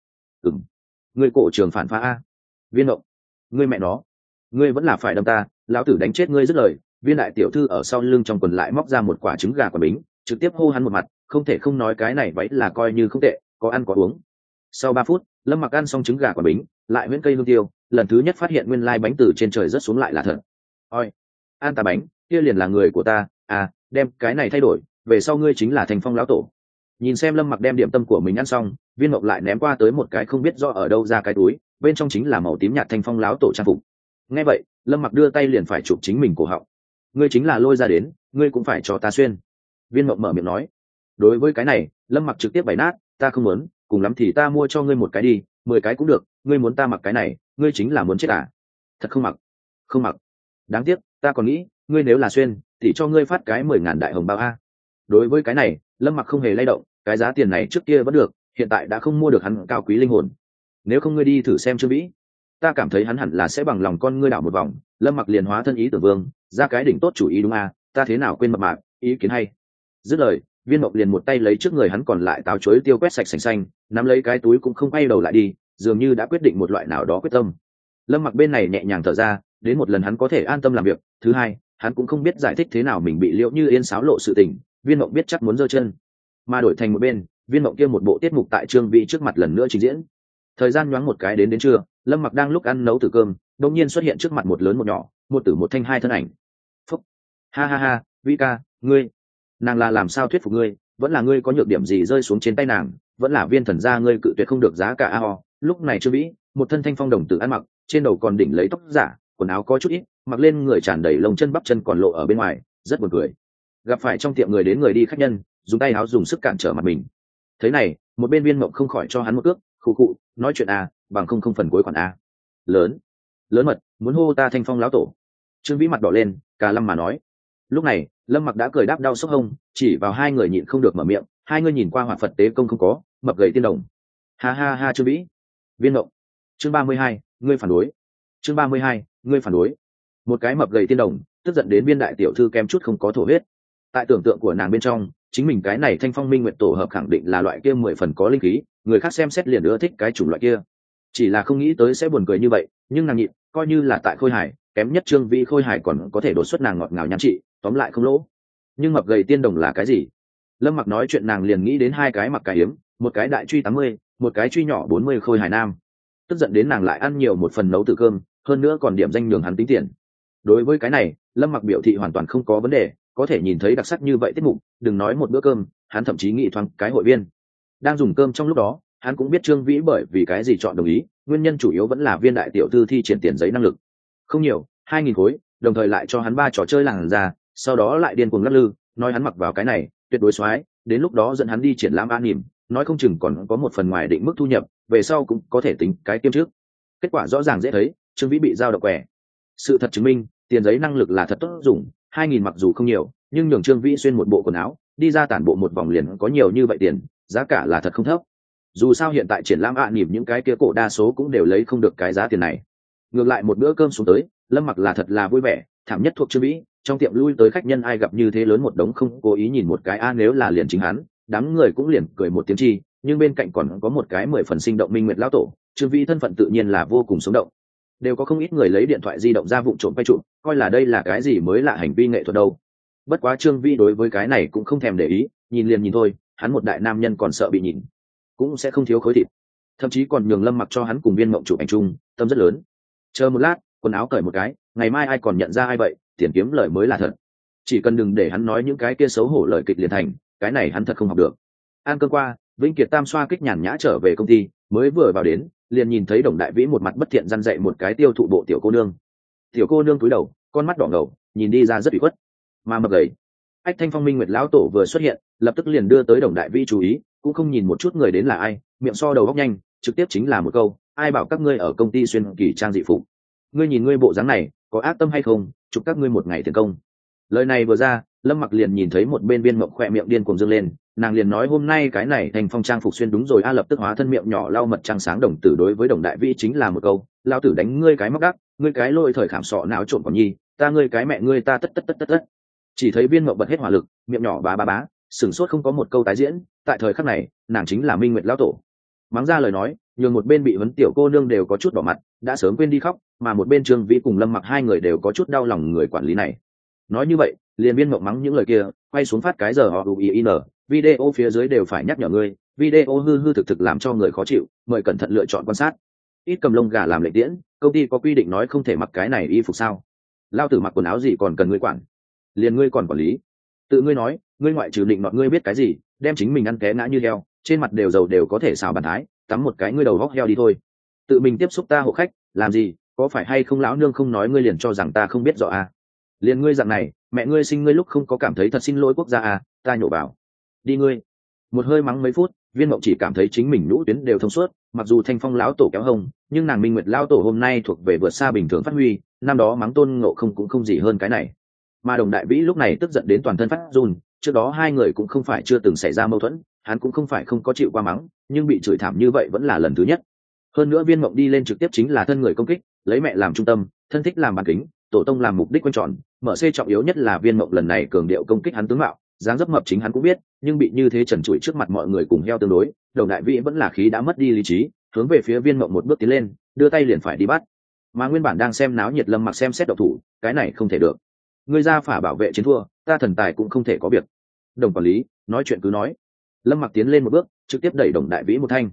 S1: Ngươi cổ Trường Phản Phá a. Viên Mộng, ngươi mẹ nó, ngươi vẫn là phải đâm ta, lão tử đánh chết ngươi dứt lời. Viên đại tiểu thư ở sau lưng trong quần lại móc ra một quả trứng gà quả bính, trực tiếp hô hắn một mặt, không thể không nói cái này vậy là coi như không tệ, có ăn có uống. Sau 3 phút, Lâm Mặc ăn xong trứng gà quả bính, lại huyễn cây hương tiêu, lần thứ nhất phát hiện nguyên lai bánh từ trên trời rớt xuống lại là thật. Ôi, ăn ta bánh, kia liền là người của ta, à, đem cái này thay đổi, về sau ngươi chính là Thành Phong lão tổ. Nhìn xem Lâm Mặc đem điểm tâm của mình ăn xong, Viên Mộng lại ném qua tới một cái không biết do ở đâu ra cái túi, bên trong chính là màu tím nhạt Thành Phong lão tổ trang phục. Nghe vậy, Lâm Mặc đưa tay liền phải chụp chính mình cổ họng. Ngươi chính là lôi ra đến, ngươi cũng phải cho ta xuyên. Viên Mộng mở miệng nói. Đối với cái này, Lâm Mặc trực tiếp bày nát, ta không muốn, cùng lắm thì ta mua cho ngươi một cái đi, 10 cái cũng được, ngươi muốn ta mặc cái này, ngươi chính là muốn chết à? Thật không mặc. Không mặc. Đáng tiếc, ta còn nghĩ, ngươi nếu là xuyên, thì cho ngươi phát cái 10.000 đại hồng bao a. Đối với cái này, Lâm Mặc không hề lay động, cái giá tiền này trước kia vẫn được, hiện tại đã không mua được hắn cao quý linh hồn. Nếu không ngươi đi thử xem Trương Vĩ, ta cảm thấy hắn hẳn là sẽ bằng lòng con ngươi đảo một vòng. Lâm Mặc liền hóa thân ý tưởng vương, ra cái đỉnh tốt chủ ý đúng a, ta thế nào quên mập mạp, ý kiến hay. Dứt lời, Viên Mộng liền một tay lấy trước người hắn còn lại táo chuối tiêu quét sạch sành xanh, nắm lấy cái túi cũng không quay đầu lại đi, dường như đã quyết định một loại nào đó quyết tâm. Lâm Mặc bên này nhẹ nhàng thở ra, đến một lần hắn có thể an tâm làm việc, thứ hai, hắn cũng không biết giải thích thế nào mình bị Liễu Như Yên xáo lộ sự tình, Viên Mộng biết chắc muốn giơ chân. Mà đổi thành một bên, Viên Mộng kia một bộ tiết mục tại Trương Vĩ trước mặt lần nữa trình diễn. Thời gian nhoáng một cái đến trưa, Lâm Mặc đang lúc ăn nấu từ cơm, đột nhiên xuất hiện trước mặt một lớn một nhỏ, một tử một thanh hai thân ảnh. Phúc. Ha ha ha, Vĩ ca, ngươi, nàng là làm sao thuyết phục ngươi, vẫn là ngươi có nhược điểm gì rơi xuống trên tay nàng, vẫn là Viên thần gia ngươi cự tuyệt không được giá cả a ho. Lúc này Trương Vĩ, một thân thanh phong đồng tử ăn mặc, trên đầu còn đỉnh lấy tóc giả, quần áo có chút ít, mặc lên người tràn đầy lông chân bắp chân còn lộ ở bên ngoài, rất buồn cười. Gặp phải trong tiệm người đến người đi khách nhân, dùng tay áo dùng sức cản trở mặt mình. Thế này, một bên Viên Mộng không khỏi cho hắn một cước, khụ khụ, nói chuyện a, bằng không phần cuối khoản a. Lớn mật, muốn hô ta Thanh Phong lão tổ. Trương Vĩ mặt đỏ lên, cà lâm mà nói. Lúc này, Lâm Mặc đã cười đáp đau sốc hông, chỉ vào hai người nhịn không được mở miệng, hai người nhìn qua Hoạt Phật tế công không có, mập gầy tiên đồng. Ha ha ha Trương Vĩ. Viên Mộng. Chương 32, ngươi phản đối. Chương 32, ngươi phản đối. Một cái mập gầy tiên đồng, tức giận đến Viên đại tiểu thư kém chút không có thổ huyết. Tại tưởng tượng của nàng bên trong, chính mình cái này Thanh Phong Minh Nguyệt tổ hợp khẳng định là loại kia 10 phần có linh khí, người khác xem xét liền ưa thích cái chủng loại kia. Chỉ là không nghĩ tới sẽ buồn cười như vậy, nhưng nàng nhịn, coi như là tại Khôi Hải, kém nhất Trương Vĩ Khôi Hải còn có thể đột xuất nàng ngọt ngào nhắn trị, tóm lại không lỗ. Nhưng mập gầy tiên đồng là cái gì? Lâm Mặc nói chuyện nàng liền nghĩ đến hai cái mặc cà hiếm, một cái đại truy 80, một cái truy nhỏ 40 Khôi Hải nam. Tức giận đến nàng lại ăn nhiều một phần nấu từ cơm, hơn nữa còn điểm danh nhường hắn tính tiền. Đối với cái này, Lâm Mặc biểu thị hoàn toàn không có vấn đề, có thể nhìn thấy đặc sắc như vậy tiết mục, đừng nói một bữa cơm, hắn thậm chí nghĩ thoáng cái hội viên. Đang dùng cơm trong lúc đó, hắn cũng biết Trương Vĩ bởi vì cái gì chọn đồng ý, nguyên nhân chủ yếu vẫn là Viên đại tiểu thư thi triển tiền giấy năng lực. Không nhiều, 2.000 khối, đồng thời lại cho hắn 3 trò chơi làng ra, sau đó lại điên cuồng lắc lư, nói hắn mặc vào cái này, tuyệt đối xoái, đến lúc đó dẫn hắn đi triển lãm an nỉm, nói không chừng còn có một phần ngoài định mức thu nhập, về sau cũng có thể tính cái kiêm trước. Kết quả rõ ràng dễ thấy, Trương Vĩ bị giao động quẻ. Sự thật chứng minh, tiền giấy năng lực là thật tốt dùng, 2.000 mặc dù không nhiều, nhưng nhường Trương Vĩ xuyên một bộ quần áo, đi ra tản bộ một vòng liền có nhiều như vậy tiền, giá cả là thật không thấp. Dù sao hiện tại triển lãm ạ nỉm những cái kia cổ đa số cũng đều lấy không được cái giá tiền này. Ngược lại một bữa cơm xuống tới, Lâm Mặc là thật là vui vẻ, thảm nhất thuộc Trương Vĩ, trong tiệm lui tới khách nhân ai gặp như thế lớn một đống không cố ý nhìn một cái a, nếu là liền chính hắn, đám người cũng liền cười một tiếng chi, nhưng bên cạnh còn có một cái 10 phần sinh động Minh Nguyệt lão tổ, Trương Vĩ thân phận tự nhiên là vô cùng sống động. Đều có không ít người lấy điện thoại di động ra vụng trộm quay chụp, coi là đây là cái gì mới lạ hành vi nghệ thuật đâu. Bất quá Trương Vĩ đối với cái này cũng không thèm để ý, nhìn liền nhìn thôi, hắn một đại nam nhân còn sợ bị nhìn, cũng sẽ không thiếu khối thịt, thậm chí còn nhường Lâm Mặc cho hắn cùng Viên Mộng chụp ảnh chung, tâm rất lớn. Chờ một lát, quần áo cởi một cái, ngày mai ai còn nhận ra ai vậy, tiền kiếm lời mới là thật. Chỉ cần đừng để hắn nói những cái kia xấu hổ lời kịch liền thành, cái này hắn thật không học được. Ăn cơm qua, Vĩnh Kiệt tam xoa kích nhàn nhã trở về công ty, mới vừa vào đến, liền nhìn thấy Đồng Đại Vĩ một mặt bất thiện răn dạy một cái tiêu thụ bộ tiểu cô nương. Tiểu cô nương cúi đầu, con mắt đỏ ngầu, nhìn đi ra rất ủy khuất, mà mập gầy. Ách Thanh Phong Minh Nguyệt lão tổ vừa xuất hiện, lập tức liền đưa tới Đồng Đại Vĩ chú ý, cũng không nhìn một chút người đến là ai, miệng so đầu góc nhanh, trực tiếp chính là một câu, ai bảo các ngươi ở công ty xuyên kỳ trang dị phục. ngươi nhìn ngươi bộ dáng này có ác tâm hay không, chụp các ngươi một ngày tiền công. Lời này vừa ra, Lâm Mặc liền nhìn thấy một bên Viên Mộng khỏe miệng điên cuồng dương lên, nàng liền nói hôm nay cái này thành phong trang phục xuyên đúng rồi a, lập tức hóa thân miệng nhỏ lau mật trăng sáng đồng tử đối với Đồng Đại Vĩ chính là một câu, lao tử đánh ngươi cái mắc đắc, ngươi cái lôi thời khảm sọ não trộn còn nhi, ta ngươi cái mẹ ngươi ta tất tất tất tất tất. Chỉ thấy Viên Mộng bật hết hỏa lực, miệng nhỏ bá bá bá, sửng sốt không có một câu tái diễn, tại thời khắc này, nàng chính là Minh Nguyệt lão tổ. Mắng ra lời nói, nhường một bên bị vấn tiểu cô nương đều có chút đỏ mặt, đã sớm quên đi khóc, mà một bên Trương Vĩ cùng Lâm Mặc hai người đều có chút đau lòng người quản lý này. Nói như vậy, liền Viên Mộng mắng những lời kia, quay xuống phát cái giờ họ UIN, video phía dưới đều phải nhắc nhở ngươi, video hư hư thực thực làm cho người khó chịu, mời cẩn thận lựa chọn quan sát. Ít cầm lông gà làm lệnh tiễn, công ty có quy định nói không thể mặc cái này y phục sao? Lao tử mặc quần áo gì còn cần ngươi quản? Liền ngươi còn quản lý? Tự ngươi nói, ngươi ngoại trừ định nọt ngươi biết cái gì, đem chính mình ăn té ngã như heo, trên mặt đều dầu đều có thể xào bàn thái, tắm một cái ngươi đầu góc heo đi thôi. Tự mình tiếp xúc ta hộ khách, làm gì, có phải hay không lão nương không nói ngươi liền cho rằng ta không biết rõ à? Liền ngươi dạng này, mẹ ngươi sinh ngươi lúc không có cảm thấy thật xin lỗi quốc gia à, ta nhổ vào. Đi ngươi. Một hơi mắng mấy phút, Viên Mộng chỉ cảm thấy chính mình nhũ tuyến đều thông suốt, mặc dù Thanh Phong lão tổ kéo hông, nhưng nàng Minh Nguyệt lão tổ hôm nay thuộc về vượt xa bình thường phát huy, năm đó mắng Tôn Ngộ Không cũng không gì hơn cái này. Mà Đồng Đại Vĩ lúc này tức giận đến toàn thân phát run, trước đó hai người cũng không phải chưa từng xảy ra mâu thuẫn, hắn cũng không phải không có chịu qua mắng, nhưng bị chửi thảm như vậy vẫn là lần thứ nhất. Hơn nữa Viên Mộng đi lên trực tiếp chính là thân người công kích, lấy mẹ làm trung tâm, thân thích làm bàn kính, tổ tông làm mục đích quan trọng, mở c trọng yếu nhất là Viên Mộng lần này cường điệu công kích hắn tướng mạo, dáng dấp mập chính hắn cũng biết, nhưng bị như thế trần trụi trước mặt mọi người cùng heo tương đối, Đồng Đại Vĩ vẫn là khí đã mất đi lý trí, hướng về phía Viên Mộng một bước tiến lên, đưa tay liền phải đi bắt. Mà nguyên bản đang xem náo nhiệt Lâm Mặc xem xét độc thủ, cái này không thể được. Ngươi ra phả bảo vệ chiến thua, ta thần tài cũng không thể có việc. Đồng quản lý, nói chuyện cứ nói. Lâm Mặc tiến lên một bước, trực tiếp đẩy Đồng Đại Vĩ một thanh.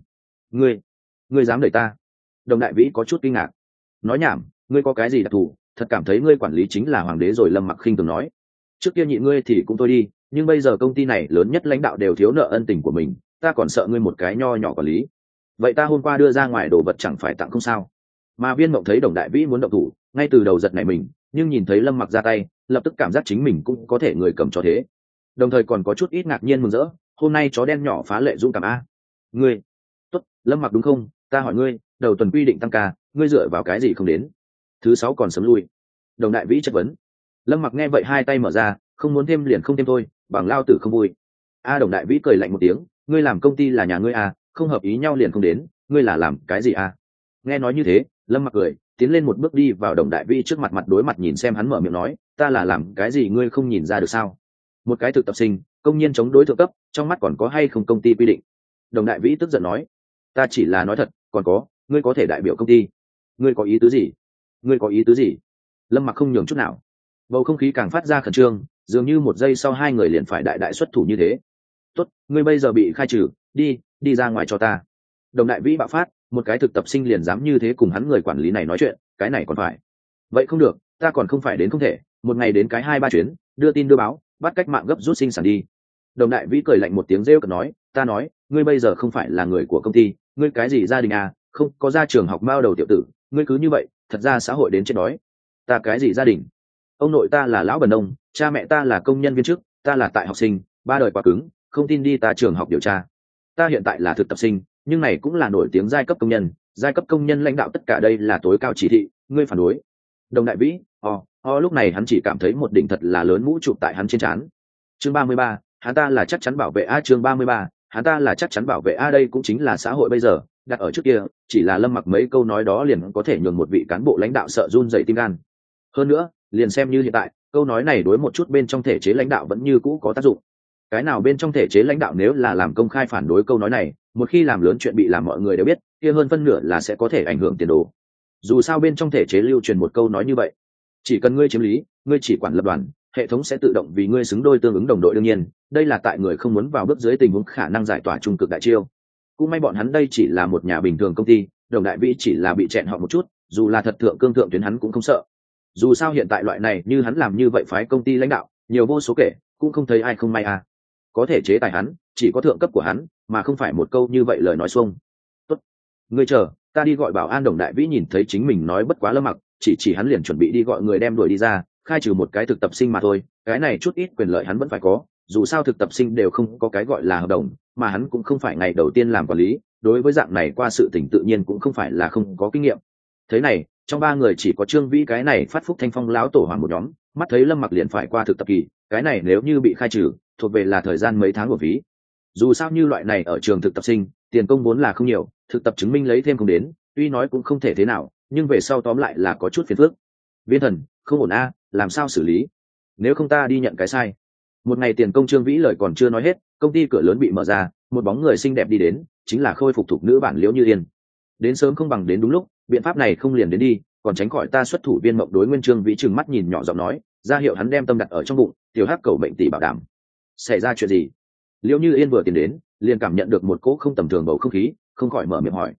S1: Ngươi dám đẩy ta? Đồng Đại Vĩ có chút kinh ngạc. Nói nhảm, ngươi có cái gì đặc thù, thật cảm thấy ngươi quản lý chính là hoàng đế rồi? Lâm Mặc khinh thường nói. Trước kia nhịn ngươi thì cũng thôi đi, nhưng bây giờ công ty này lớn nhất lãnh đạo đều thiếu nợ ân tình của mình, ta còn sợ ngươi một cái nho nhỏ quản lý. Vậy ta hôm qua đưa ra ngoài đồ vật chẳng phải tặng không sao? Mà Viên Mộng thấy Đồng Đại Vĩ muốn động thủ, ngay từ đầu giật nảy mình, nhưng nhìn thấy Lâm Mặc ra tay, lập tức cảm giác chính mình cũng có thể người cầm cho thế, đồng thời còn có chút ít ngạc nhiên mừng rỡ. Hôm nay chó đen nhỏ phá lệ dũng cảm a. Ngươi tốt, Lâm Mặc đúng không? Ta hỏi ngươi, đầu tuần quy định tăng ca, ngươi dựa vào cái gì không đến? Thứ sáu còn sớm lui. Đồng Đại Vĩ chất vấn. Lâm Mặc nghe vậy hai tay mở ra, không muốn thêm liền không thêm thôi, bằng lao tử không vui. A Đồng Đại Vĩ cười lạnh một tiếng, ngươi làm công ty là nhà ngươi à, không hợp ý nhau liền không đến, ngươi là làm cái gì à? Nghe nói như thế, Lâm Mặc cười, tiến lên một bước đi vào Đồng Đại Vĩ trước mặt, mặt đối mặt nhìn xem hắn, mở miệng nói, ta là làm cái gì ngươi không nhìn ra được sao? Một cái thực tập sinh, công nhân chống đối thượng cấp, trong mắt còn có hay không công ty quy định? Đồng Đại Vĩ tức giận nói, ta chỉ là nói thật, còn có, ngươi có thể đại biểu công ty. Ngươi có ý tứ gì? Ngươi có ý tứ gì? Lâm Mặc không nhường chút nào. Bầu không khí càng phát ra khẩn trương, dường như một giây sau hai người liền phải đại xuất thủ như thế. Tốt, ngươi bây giờ bị khai trừ, đi ra ngoài cho ta. Đồng Đại Vĩ bạo phát, một cái thực tập sinh liền dám như thế cùng hắn người quản lý này nói chuyện, cái này còn phải. Vậy không được, ta còn không phải đến không thể, một ngày đến cái 2-3 chuyến, đưa tin đưa báo, bắt cách mạng gấp rút sinh sản đi. Đồng Đại Vĩ cười lạnh một tiếng rêu cợt nói, ta nói, ngươi bây giờ không phải là người của công ty, ngươi cái gì gia đình à, không có ra trường học mao đầu tiểu tử, ngươi cứ như vậy, thật ra xã hội đến chết đói. Ta cái gì gia đình? Ông nội ta là lão bần ông, cha mẹ ta là công nhân viên chức, ta là tại học sinh, 3 đời quá cứng, không tin đi ta trường học điều tra. Ta hiện tại là thực tập sinh, nhưng này cũng là nổi tiếng giai cấp công nhân lãnh đạo tất cả đây là tối cao chỉ thị, ngươi phản đối. Đồng Đại Vĩ, lúc này hắn chỉ cảm thấy một đỉnh thật là lớn mũ chụp tại hắn trên trán. Chương 33, hắn ta là chắc chắn bảo vệ a. Chương 33, hắn ta là chắc chắn bảo vệ a. Đây cũng chính là xã hội bây giờ, đặt ở trước kia, chỉ là Lâm Mặc mấy câu nói đó liền có thể nhường một vị cán bộ lãnh đạo sợ run rẩy tim gan. Hơn nữa, liền xem như hiện tại, câu nói này đối một chút bên trong thể chế lãnh đạo vẫn như cũ có tác dụng. Cái nào bên trong thể chế lãnh đạo nếu là làm công khai phản đối câu nói này, một khi làm lớn chuyện bị làm mọi người đều biết, kia hơn phân nửa là sẽ có thể ảnh hưởng tiền đồ. Dù sao bên trong thể chế lưu truyền một câu nói như vậy, chỉ cần ngươi chiếm lý, ngươi chỉ quản lập đoàn, hệ thống sẽ tự động vì ngươi xứng đôi tương ứng đồng đội. Đương nhiên, đây là tại người không muốn vào bước dưới tình huống khả năng giải tỏa trung cực đại chiêu. Cũng may bọn hắn đây chỉ là một nhà bình thường công ty, Đồng Đại Vĩ chỉ là bị chẹn họ một chút, dù là thật thượng cương thượng tuyến hắn cũng không sợ. Dù sao hiện tại loại này như hắn làm như vậy phái công ty lãnh đạo nhiều vô số kể, cũng không thấy ai không may à. Có thể chế tài hắn chỉ có thượng cấp của hắn, mà không phải một câu như vậy lời nói xuông. Tốt, ngươi chờ, ta đi gọi bảo an. Đồng Đại Vĩ nhìn thấy chính mình nói bất quá Lâm Mặc, chỉ hắn liền chuẩn bị đi gọi người đem đuổi đi ra, khai trừ một cái thực tập sinh mà thôi, cái này chút ít quyền lợi hắn vẫn phải có, dù sao thực tập sinh đều không có cái gọi là hợp đồng, mà hắn cũng không phải ngày đầu tiên làm quản lý, đối với dạng này qua sự tình tự nhiên cũng không phải là không có kinh nghiệm. Thế này, trong ba người chỉ có Trương Vĩ cái này phát phúc thanh phong lão tổ hoàng một nhóm, mắt thấy Lâm Mặc liền phải qua thực tập kỳ, cái này nếu như bị khai trừ thuộc về là thời gian mấy tháng của phí. Dù sao như loại này ở trường thực tập sinh tiền công vốn là không nhiều, thực tập chứng minh lấy thêm không đến, tuy nói cũng không thể thế nào, nhưng về sau tóm lại là có chút phiền phức. Viên thần không ổn a, làm sao xử lý? Nếu không ta đi nhận cái sai. Một ngày tiền công Trương Vĩ lời còn chưa nói hết, công ty cửa lớn bị mở ra, một bóng người xinh đẹp đi đến, chính là khôi phục thục nữ bản Liễu Như Yên. Đến sớm không bằng đến đúng lúc, biện pháp này không liền đến đi, còn tránh khỏi ta xuất thủ. Viên Mộng đối Nguyên Trương Vĩ trừng mắt nhìn nhỏ giọng nói, ra hiệu hắn đem tâm đặt ở trong bụng, tiểu hắc cầu bệnh tỷ bảo đảm. Xảy ra chuyện gì? Liễu Như Yên vừa tiến đến, liền cảm nhận được một cỗ không tầm thường bầu không khí, không khỏi mở miệng hỏi.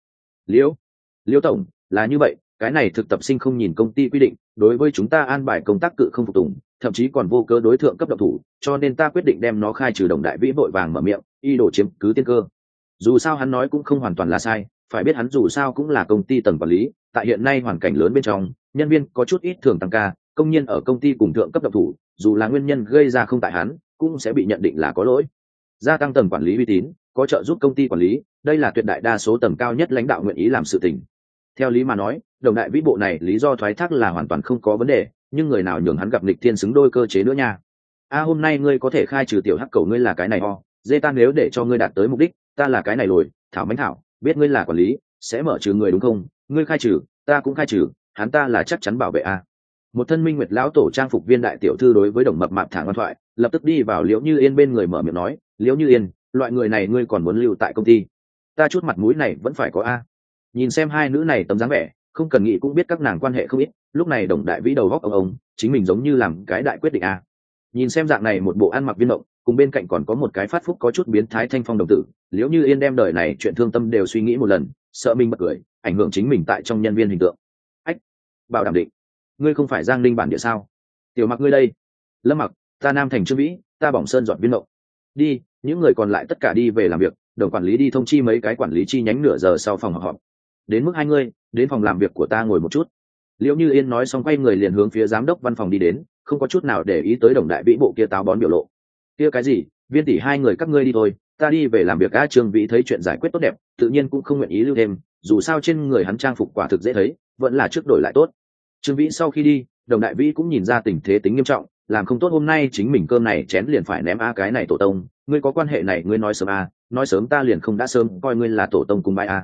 S1: Liễu tổng, là như vậy, cái này thực tập sinh không nhìn công ty quy định, đối với chúng ta an bài công tác cự không phục tùng, thậm chí còn vô cớ đối tượng cấp độc thủ, cho nên ta quyết định đem nó khai trừ. Đồng Đại Vĩ vội vàng mở miệng, y đổ chiếm cứ tiên cơ. Dù sao hắn nói cũng không hoàn toàn là sai, phải biết hắn dù sao cũng là công ty tầng quản lý, tại hiện nay hoàn cảnh lớn bên trong, nhân viên có chút ít thường tăng ca, công nhân ở công ty cùng thượng cấp độc thủ, dù là nguyên nhân gây ra không tại hắn, cũng sẽ bị nhận định là có lỗi. Gia tăng tầng quản lý uy tín, có trợ giúp công ty quản lý, đây là tuyệt đại đa số tầng cao nhất lãnh đạo nguyện ý làm sự tình. Theo lý mà nói, Đồng Đại Vĩ bộ này lý do thoái thác là hoàn toàn không có vấn đề, nhưng người nào nhường hắn gặp nghịch thiên xứng đôi cơ chế nữa nha. Hôm nay ngươi có thể khai trừ tiểu hắc cầu, ngươi là cái này ho, dê ta nếu để cho ngươi đạt tới mục đích, ta là cái này lồi, thảo mánh thảo, biết ngươi là quản lý, sẽ mở trừ người đúng không? Ngươi khai trừ, ta cũng khai trừ, hắn ta là chắc chắn bảo vệ a. Một thân Minh Nguyệt lão tổ trang phục viên đại tiểu thư đối với Đồng Mập Mạp thẳng ngoan thoại, lập tức đi vào Liễu Như Yên bên người mở miệng nói, Liễu Như Yên, loại người này ngươi còn muốn lưu tại công ty? Ta chút mặt mũi này vẫn phải có a. Nhìn xem hai nữ này tấm dáng vẻ, không cần nghĩ cũng biết các nàng quan hệ không ít. Lúc này Đồng Đại Vĩ đầu góc ông chính mình giống như làm cái đại quyết định a. Nhìn xem dạng này một bộ ăn mặc Viên Mộng, cùng bên cạnh còn có một cái phát phúc có chút biến thái thanh phong đồng tử, Liễu Như Yên đem đời này chuyện thương tâm đều suy nghĩ một lần, sợ mình bật cười ảnh hưởng chính mình tại trong nhân viên hình tượng. Ách, bảo đảm định, ngươi không phải Giang Ninh bản địa sao? Tiểu Mặc ngươi đây. Lâm Mặc, ta Nam Thành Trương Vĩ, ta Bỏng Sơn dọn Viên Mộng. Đi, những người còn lại tất cả đi về làm việc, Đồng quản lý đi thông chi mấy cái quản lý chi nhánh nửa giờ sau phòng họp. Đến mức hai ngươi đến phòng làm việc của ta ngồi một chút. Liễu Như Yên nói xong quay người liền hướng phía giám đốc văn phòng đi đến, không có chút nào để ý tới Đồng Đại Vĩ bộ kia táo bón biểu lộ. Kia cái gì, Viên tỷ, hai người các ngươi đi thôi, ta đi về làm việc. Trương Vĩ thấy chuyện giải quyết tốt đẹp, tự nhiên cũng không nguyện ý lưu thêm, dù sao trên người hắn trang phục quả thực dễ thấy, vẫn là trước đổi lại tốt. Trương Vĩ sau khi đi, Đồng Đại Vĩ cũng nhìn ra tình thế tính nghiêm trọng, làm không tốt hôm nay chính mình cơm này chén liền phải ném cái này tổ tông. Ngươi có quan hệ này ngươi nói sớm nói sớm ta liền không đã sớm coi ngươi là tổ tông cùng bái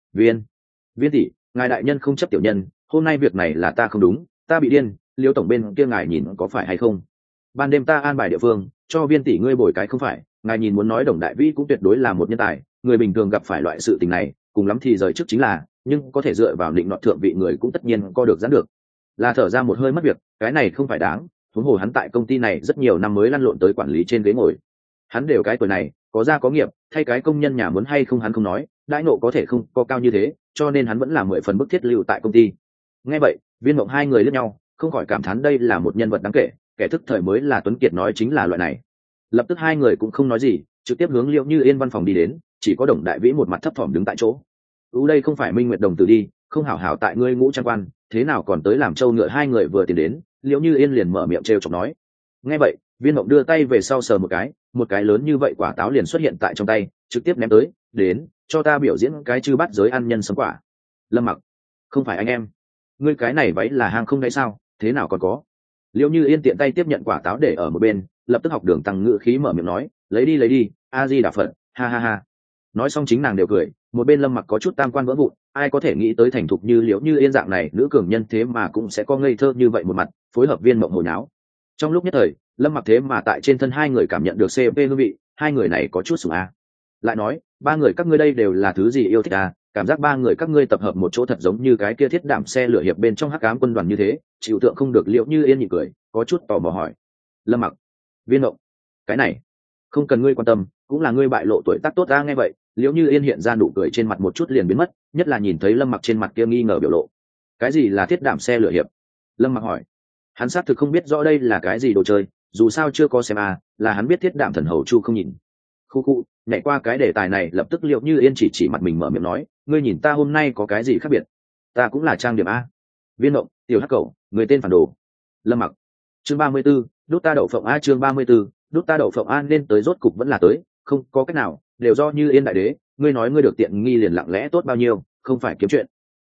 S1: Viên tỷ, ngài đại nhân không chấp tiểu nhân, hôm nay việc này là ta không đúng, ta bị điên. Liêu tổng bên kia ngài nhìn có phải hay không? Ban đêm ta an bài địa phương cho Viên tỷ ngươi bồi cái không phải, ngài nhìn muốn nói Đồng Đại Vĩ cũng tuyệt đối là một nhân tài, người bình thường gặp phải loại sự tình này cùng lắm thì rời chức chính là, nhưng có thể dựa vào định nọt thượng vị người cũng tất nhiên co được giãn được. Là thở ra một hơi mất việc, cái này không phải đáng, huống hồ hắn tại công ty này rất nhiều năm mới lăn lộn tới quản lý trên ghế ngồi. Hắn đều cái tuổi này, có gia có nghiệp, thay cái công nhân nhà muốn hay không hắn không nói, đãi nộ có thể không có cao như thế, cho nên hắn vẫn là 10 phần bức thiết lưu tại công ty. Nghe vậy, Viên Mộng hai người liếc nhau, không khỏi cảm thán đây là một nhân vật đáng kể, kẻ thức thời mới là tuấn kiệt, nói chính là loại này. Lập tức hai người cũng không nói gì, trực tiếp hướng Liễu Như Yên văn phòng đi đến, chỉ có Đồng Đại Vĩ một mặt thấp thỏm đứng tại chỗ. Đây không phải Minh Nguyệt đồng tử đi, không hảo hảo tại ngươi ngũ trang quan, thế nào còn tới làm trâu ngựa? Hai người vừa tiến đến, Liễu Như Yên liền mở miệng trêu chọc nói. Nghe vậy, Viên Mộng đưa tay về sau sờ một cái lớn như vậy quả táo liền xuất hiện tại trong tay, trực tiếp ném tới, đến, cho ta biểu diễn cái chư bắt giới ăn nhân sấm quả. Lâm Mặc, không phải anh em, ngươi cái này váy là hang không đấy sao, thế nào còn có? Liễu Như Yên tiện tay tiếp nhận quả táo để ở một bên, lập tức học Đường Tăng ngữ khí mở miệng nói, lấy đi, a di đà phật, ha ha ha. Nói xong chính nàng đều cười, một bên Lâm Mặc có chút tam quan vỡ vụn, ai có thể nghĩ tới thành thục như Liễu Như Yên dạng này nữ cường nhân thế mà cũng sẽ có ngây thơ như vậy một mặt, phối hợp Viên Mộng hồi náo. Trong lúc nhất thời, Lâm Mặc thế mà tại trên thân hai người cảm nhận được CP hương vị, hai người này có chút sủng lại nói, ba người các ngươi đây đều là thứ gì yêu thích cảm giác ba người các ngươi tập hợp một chỗ thật giống như cái kia thiết đảm xe lửa hiệp bên trong hắc ám quân đoàn như thế, chịu tượng không được. Liễu Như Yên nhị cười, có chút tò mò hỏi. Lâm Mặc, Viên Mộng, cái này không cần ngươi quan tâm, cũng là ngươi bại lộ tuổi tác tốt. Nghe vậy, Liễu Như Yên hiện ra nụ cười trên mặt một chút liền biến mất, nhất là nhìn thấy Lâm Mặc trên mặt kia nghi ngờ biểu lộ. Cái gì là thiết đảm xe lửa hiệp? Lâm Mặc hỏi. Hắn xác thực không biết rõ đây là cái gì đồ chơi, dù sao chưa có xem là hắn biết thiết đảm thần hầu Chu không nhìn. Khu nhảy qua cái đề tài này, lập tức Liễu Như Yên chỉ mặt mình mở miệng nói, ngươi nhìn ta hôm nay có cái gì khác biệt? Ta cũng là trang điểm Viên Mộng, tiểu hắc cẩu, người tên phản đồ. Lâm Mặc, chương 34, đốt ta đậu phộng chương 34, đốt ta đậu phộng nên tới rốt cục vẫn là tới, không có cách nào, đều do Như Yên đại đế, ngươi nói ngươi được tiện nghi liền lặng lẽ tốt bao nhiêu, không phải kiếm chuyện.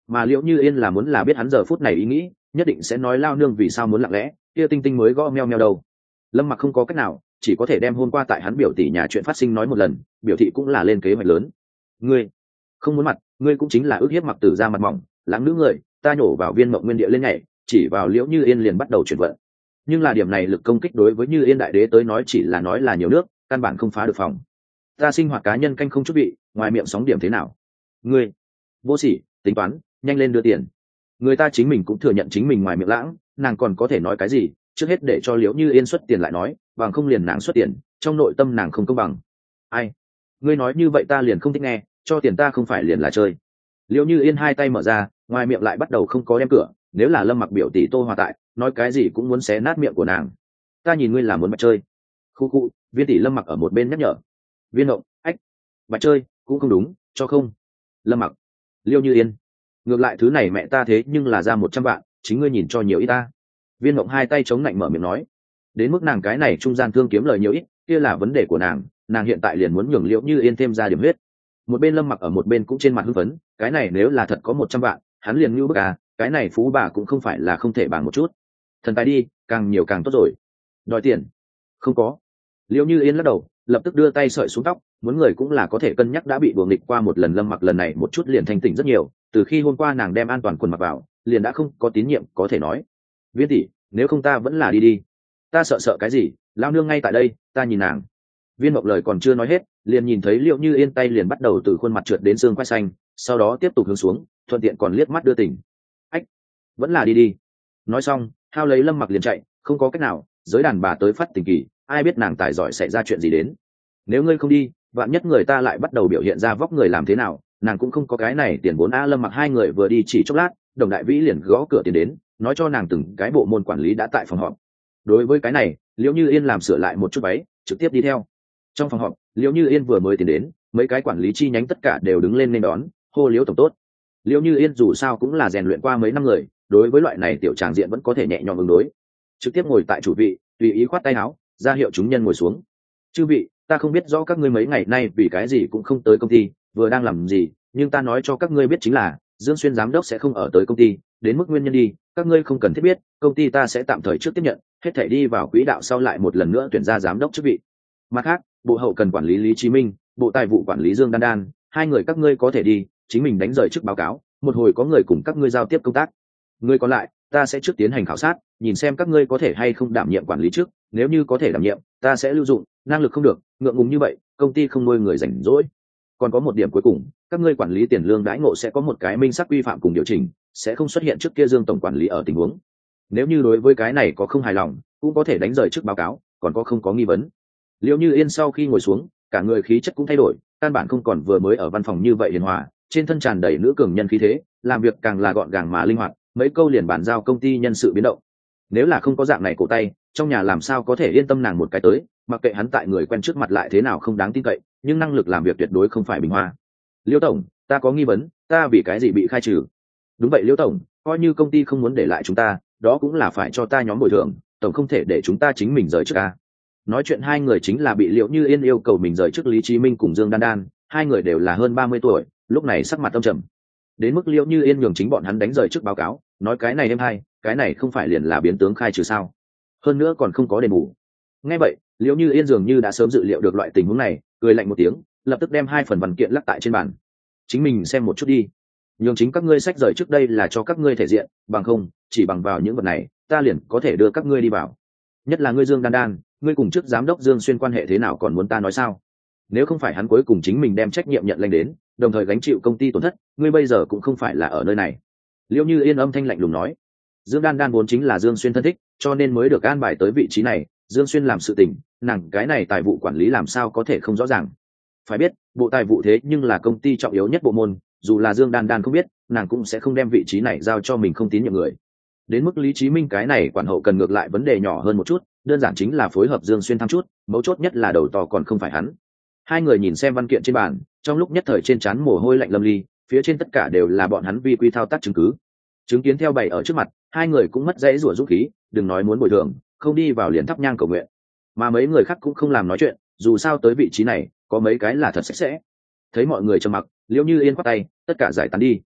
S1: mà Liễu Như Yên là muốn là biết hắn giờ phút này ý nghĩ, nhất định sẽ nói lao nương vì sao muốn lặng lẽ, kia tinh tinh mới gõ meo meo đâu. Lâm Mặc không có cách nào, chỉ có thể đem hôm qua tại hắn biểu tỷ nhà chuyện phát sinh nói một lần, biểu thị cũng là lên kế hoạch lớn. Ngươi không muốn mặt, ngươi cũng chính là ước hiếp Mặc Tử ra mặt mỏng, lãng nữ người, ta nhổ vào viên mộng nguyên địa lên nhảy, chỉ vào Liễu Như Yên liền bắt đầu chuyển vận. Nhưng là điểm này lực công kích đối với Như Yên đại đế tới nói chỉ là nói là nhiều nước, căn bản không phá được phòng. Ta sinh hoạt cá nhân canh không chút vị, ngoài miệng sóng điểm thế nào? Ngươi vô sỉ, tính toán, nhanh lên đưa tiền. Người ta chính mình cũng thừa nhận chính mình ngoài miệng lãng, nàng còn có thể nói cái gì? Trước hết để cho Liễu Như Yên xuất tiền lại nói, bằng không liền nàng xuất tiền, trong nội tâm nàng không công bằng. Ai? Ngươi nói như vậy ta liền không thích nghe, cho tiền ta không phải liền là chơi. Liễu Như Yên hai tay mở ra, ngoài miệng lại bắt đầu không có đem cửa, nếu là Lâm Mặc biểu tỷ Tô Hòa tại, nói cái gì cũng muốn xé nát miệng của nàng. Ta nhìn ngươi là muốn bạch chơi. Khu khu, Viên tỷ Lâm Mặc ở một bên nhắc nhở. Viên Ngộng, ách, bạch chơi cũng không đúng, cho không. Lâm Mặc, Liễu Như Yên, ngược lại thứ này mẹ ta thế nhưng là ra 100 vạn, chính ngươi nhìn cho nhiều ít ta. Viên Ngộng hai tay chống lạnh mở miệng nói. Đến mức nàng cái này trung gian thương kiếm lời nhiều ít, kia là vấn đề của nàng hiện tại liền muốn nhường Liễu Như Yên thêm ra điểm huyết. Một bên Lâm Mặc ở một bên cũng trên mặt hưng phấn, cái này nếu là thật có 100 vạn, hắn liền như bức à, cái này phú bà cũng không phải là không thể bằng một chút. Thần tài đi, càng nhiều càng tốt rồi. Đòi tiền? Không có. Liễu Như Yên lắc đầu, lập tức đưa tay sợi xuống tóc, muốn người cũng là có thể cân nhắc đã bị đùa nghịch qua một lần. Lâm Mặc lần này một chút liền thanh tỉnh rất nhiều, từ khi hôm qua nàng đem an toàn quần mặc vào, liền đã không có tín nhiệm có thể nói. Viên tỷ, nếu không ta vẫn là đi. Ta sợ cái gì, lao nương ngay tại đây, ta nhìn nàng. Viên Mộng lời còn chưa nói hết, liền nhìn thấy Liễu Như Yên tay liền bắt đầu từ khuôn mặt trượt đến xương quai xanh, sau đó tiếp tục hướng xuống, thuận tiện còn liếc mắt đưa tỉnh. Ách, vẫn là đi. Nói xong, hao lấy Lâm Mặc liền chạy, không có cách nào, giới đàn bà tới phát tình kỳ, ai biết nàng tài giỏi xảy ra chuyện gì đến. Nếu ngươi không đi, vạn nhất người ta lại bắt đầu biểu hiện ra vóc người làm thế nào, nàng cũng không có cái này tiền vốn. Lâm Mặc hai người vừa đi chỉ chốc lát, Đồng Đại Vĩ liền gõ cửa tiến đến, nói cho nàng từng cái bộ môn quản lý đã tại phòng họp. Đối với cái này, Liễu Như Yên làm sửa lại một chút váy, trực tiếp đi theo. Trong phòng họp, Liễu Như Yên vừa mới tiến đến, mấy cái quản lý chi nhánh tất cả đều đứng lên nên đón, hô Liễu tổng tốt. Liễu Như Yên dù sao cũng là rèn luyện qua mấy năm người, đối với loại này tiểu tràng diện vẫn có thể nhẹ nhõm ứng đối. Trực tiếp ngồi tại chủ vị, tùy ý khoát tay áo, ra hiệu chúng nhân ngồi xuống. Chư vị, ta không biết rõ các ngươi mấy ngày nay vì cái gì cũng không tới công ty, vừa đang làm gì, nhưng ta nói cho các ngươi biết chính là Dương Xuyên giám đốc sẽ không ở tới công ty, đến mức nguyên nhân đi, các ngươi không cần thiết biết, công ty ta sẽ tạm thời trước tiếp nhận, hết thảy đi vào quỹ đạo sau lại một lần nữa tuyển ra giám đốc chức vị. Mặt khác, bộ hậu cần quản lý Lý Chí Minh, bộ tài vụ quản lý Dương Đan Đan, hai người các ngươi có thể đi, chính mình đánh rời chức báo cáo, một hồi có người cùng các ngươi giao tiếp công tác. Người còn lại, ta sẽ trước tiến hành khảo sát, nhìn xem các ngươi có thể hay không đảm nhiệm quản lý trước, nếu như có thể đảm nhiệm, ta sẽ lưu dụng, năng lực không được, ngượng ngùng như vậy, công ty không nuôi người rảnh rỗi. Còn có một điểm cuối cùng, các ngươi quản lý tiền lương đãi ngộ sẽ có một cái minh xác quy phạm cùng điều chỉnh, sẽ không xuất hiện trước kia Dương tổng quản lý ở tình huống. Nếu như đối với cái này có không hài lòng, cũng có thể đánh rời trước báo cáo, còn có không có nghi vấn. Liễu Như Yên sau khi ngồi xuống, cả người khí chất cũng thay đổi, căn bản không còn vừa mới ở văn phòng như vậy hiền hòa, trên thân tràn đầy nữ cường nhân khí thế, làm việc càng là gọn gàng mà linh hoạt, mấy câu liền bàn giao công ty nhân sự biến động. Nếu là không có dạng này cổ tay, trong nhà làm sao có thể yên tâm nàng một cái tới, mặc kệ hắn tại người quen trước mặt lại thế nào không đáng tin cậy, nhưng năng lực làm việc tuyệt đối không phải bình hoa. Liễu tổng, ta có nghi vấn, ta vì cái gì bị khai trừ? Đúng vậy Liễu tổng, coi như công ty không muốn để lại chúng ta, đó cũng là phải cho ta nhóm bồi thường, tổng không thể để chúng ta chính mình rời trước a. Nói chuyện hai người chính là bị Liễu Như Yên yêu cầu mình rời trước Lý Chí Minh cùng Dương Đan Đan, hai người đều là hơn 30 tuổi, lúc này sắc mặt âm trầm. Đến mức Liễu Như Yên nhường chính bọn hắn đánh rời trước báo cáo, nói cái này em hay, cái này không phải liền là biến tướng khai trừ sao? Hơn nữa còn không có đền bù. Nghe vậy, Liễu Như Yên dường như đã sớm dự liệu được loại tình huống này, cười lạnh một tiếng, lập tức đem hai phần văn kiện lắc tại trên bàn. Chính mình xem một chút đi. Nhường chính các ngươi sách rời trước đây là cho các ngươi thể diện, bằng không, chỉ bằng vào những vật này, ta liền có thể đưa các ngươi đi vào. Nhất là ngươi Dương Đan Đan, ngươi cùng trước giám đốc Dương Xuyên quan hệ thế nào còn muốn ta nói sao? Nếu không phải hắn cuối cùng chính mình đem trách nhiệm nhận lên đến, đồng thời gánh chịu công ty tổn thất, ngươi bây giờ cũng không phải là ở nơi này. Liễu Như Yên âm thanh lạnh lùng nói. Dương Đan Đan vốn chính là Dương Xuyên thân thích, cho nên mới được an bài tới vị trí này. Dương Xuyên làm sự tình, nàng cái này tài vụ quản lý làm sao có thể không rõ ràng? Phải biết, bộ tài vụ thế nhưng là công ty trọng yếu nhất bộ môn, dù là Dương Đan Đan không biết, nàng cũng sẽ không đem vị trí này giao cho mình không tín nhiệm người. Đến mức Lý Chí Minh cái này quản hậu cần ngược lại vấn đề nhỏ hơn một chút, đơn giản chính là phối hợp Dương Xuyên thăm chút, mấu chốt nhất là đầu to còn không phải hắn. Hai người nhìn xem văn kiện trên bàn, trong lúc nhất thời trên trán mồ hôi lạnh lâm ly, phía trên tất cả đều là bọn hắn vi quy thao tác chứng cứ. Chứng kiến theo bày ở trước mặt, hai người cũng mất dãy rủa dũng khí, đừng nói muốn bồi thường, không đi vào liền thắp nhang cầu nguyện. Mà mấy người khác cũng không làm nói chuyện, dù sao tới vị trí này, có mấy cái là thật sạch sẽ. Thấy mọi người trầm mặc, Liễu Như Yên quát tay, tất cả giải tán đi.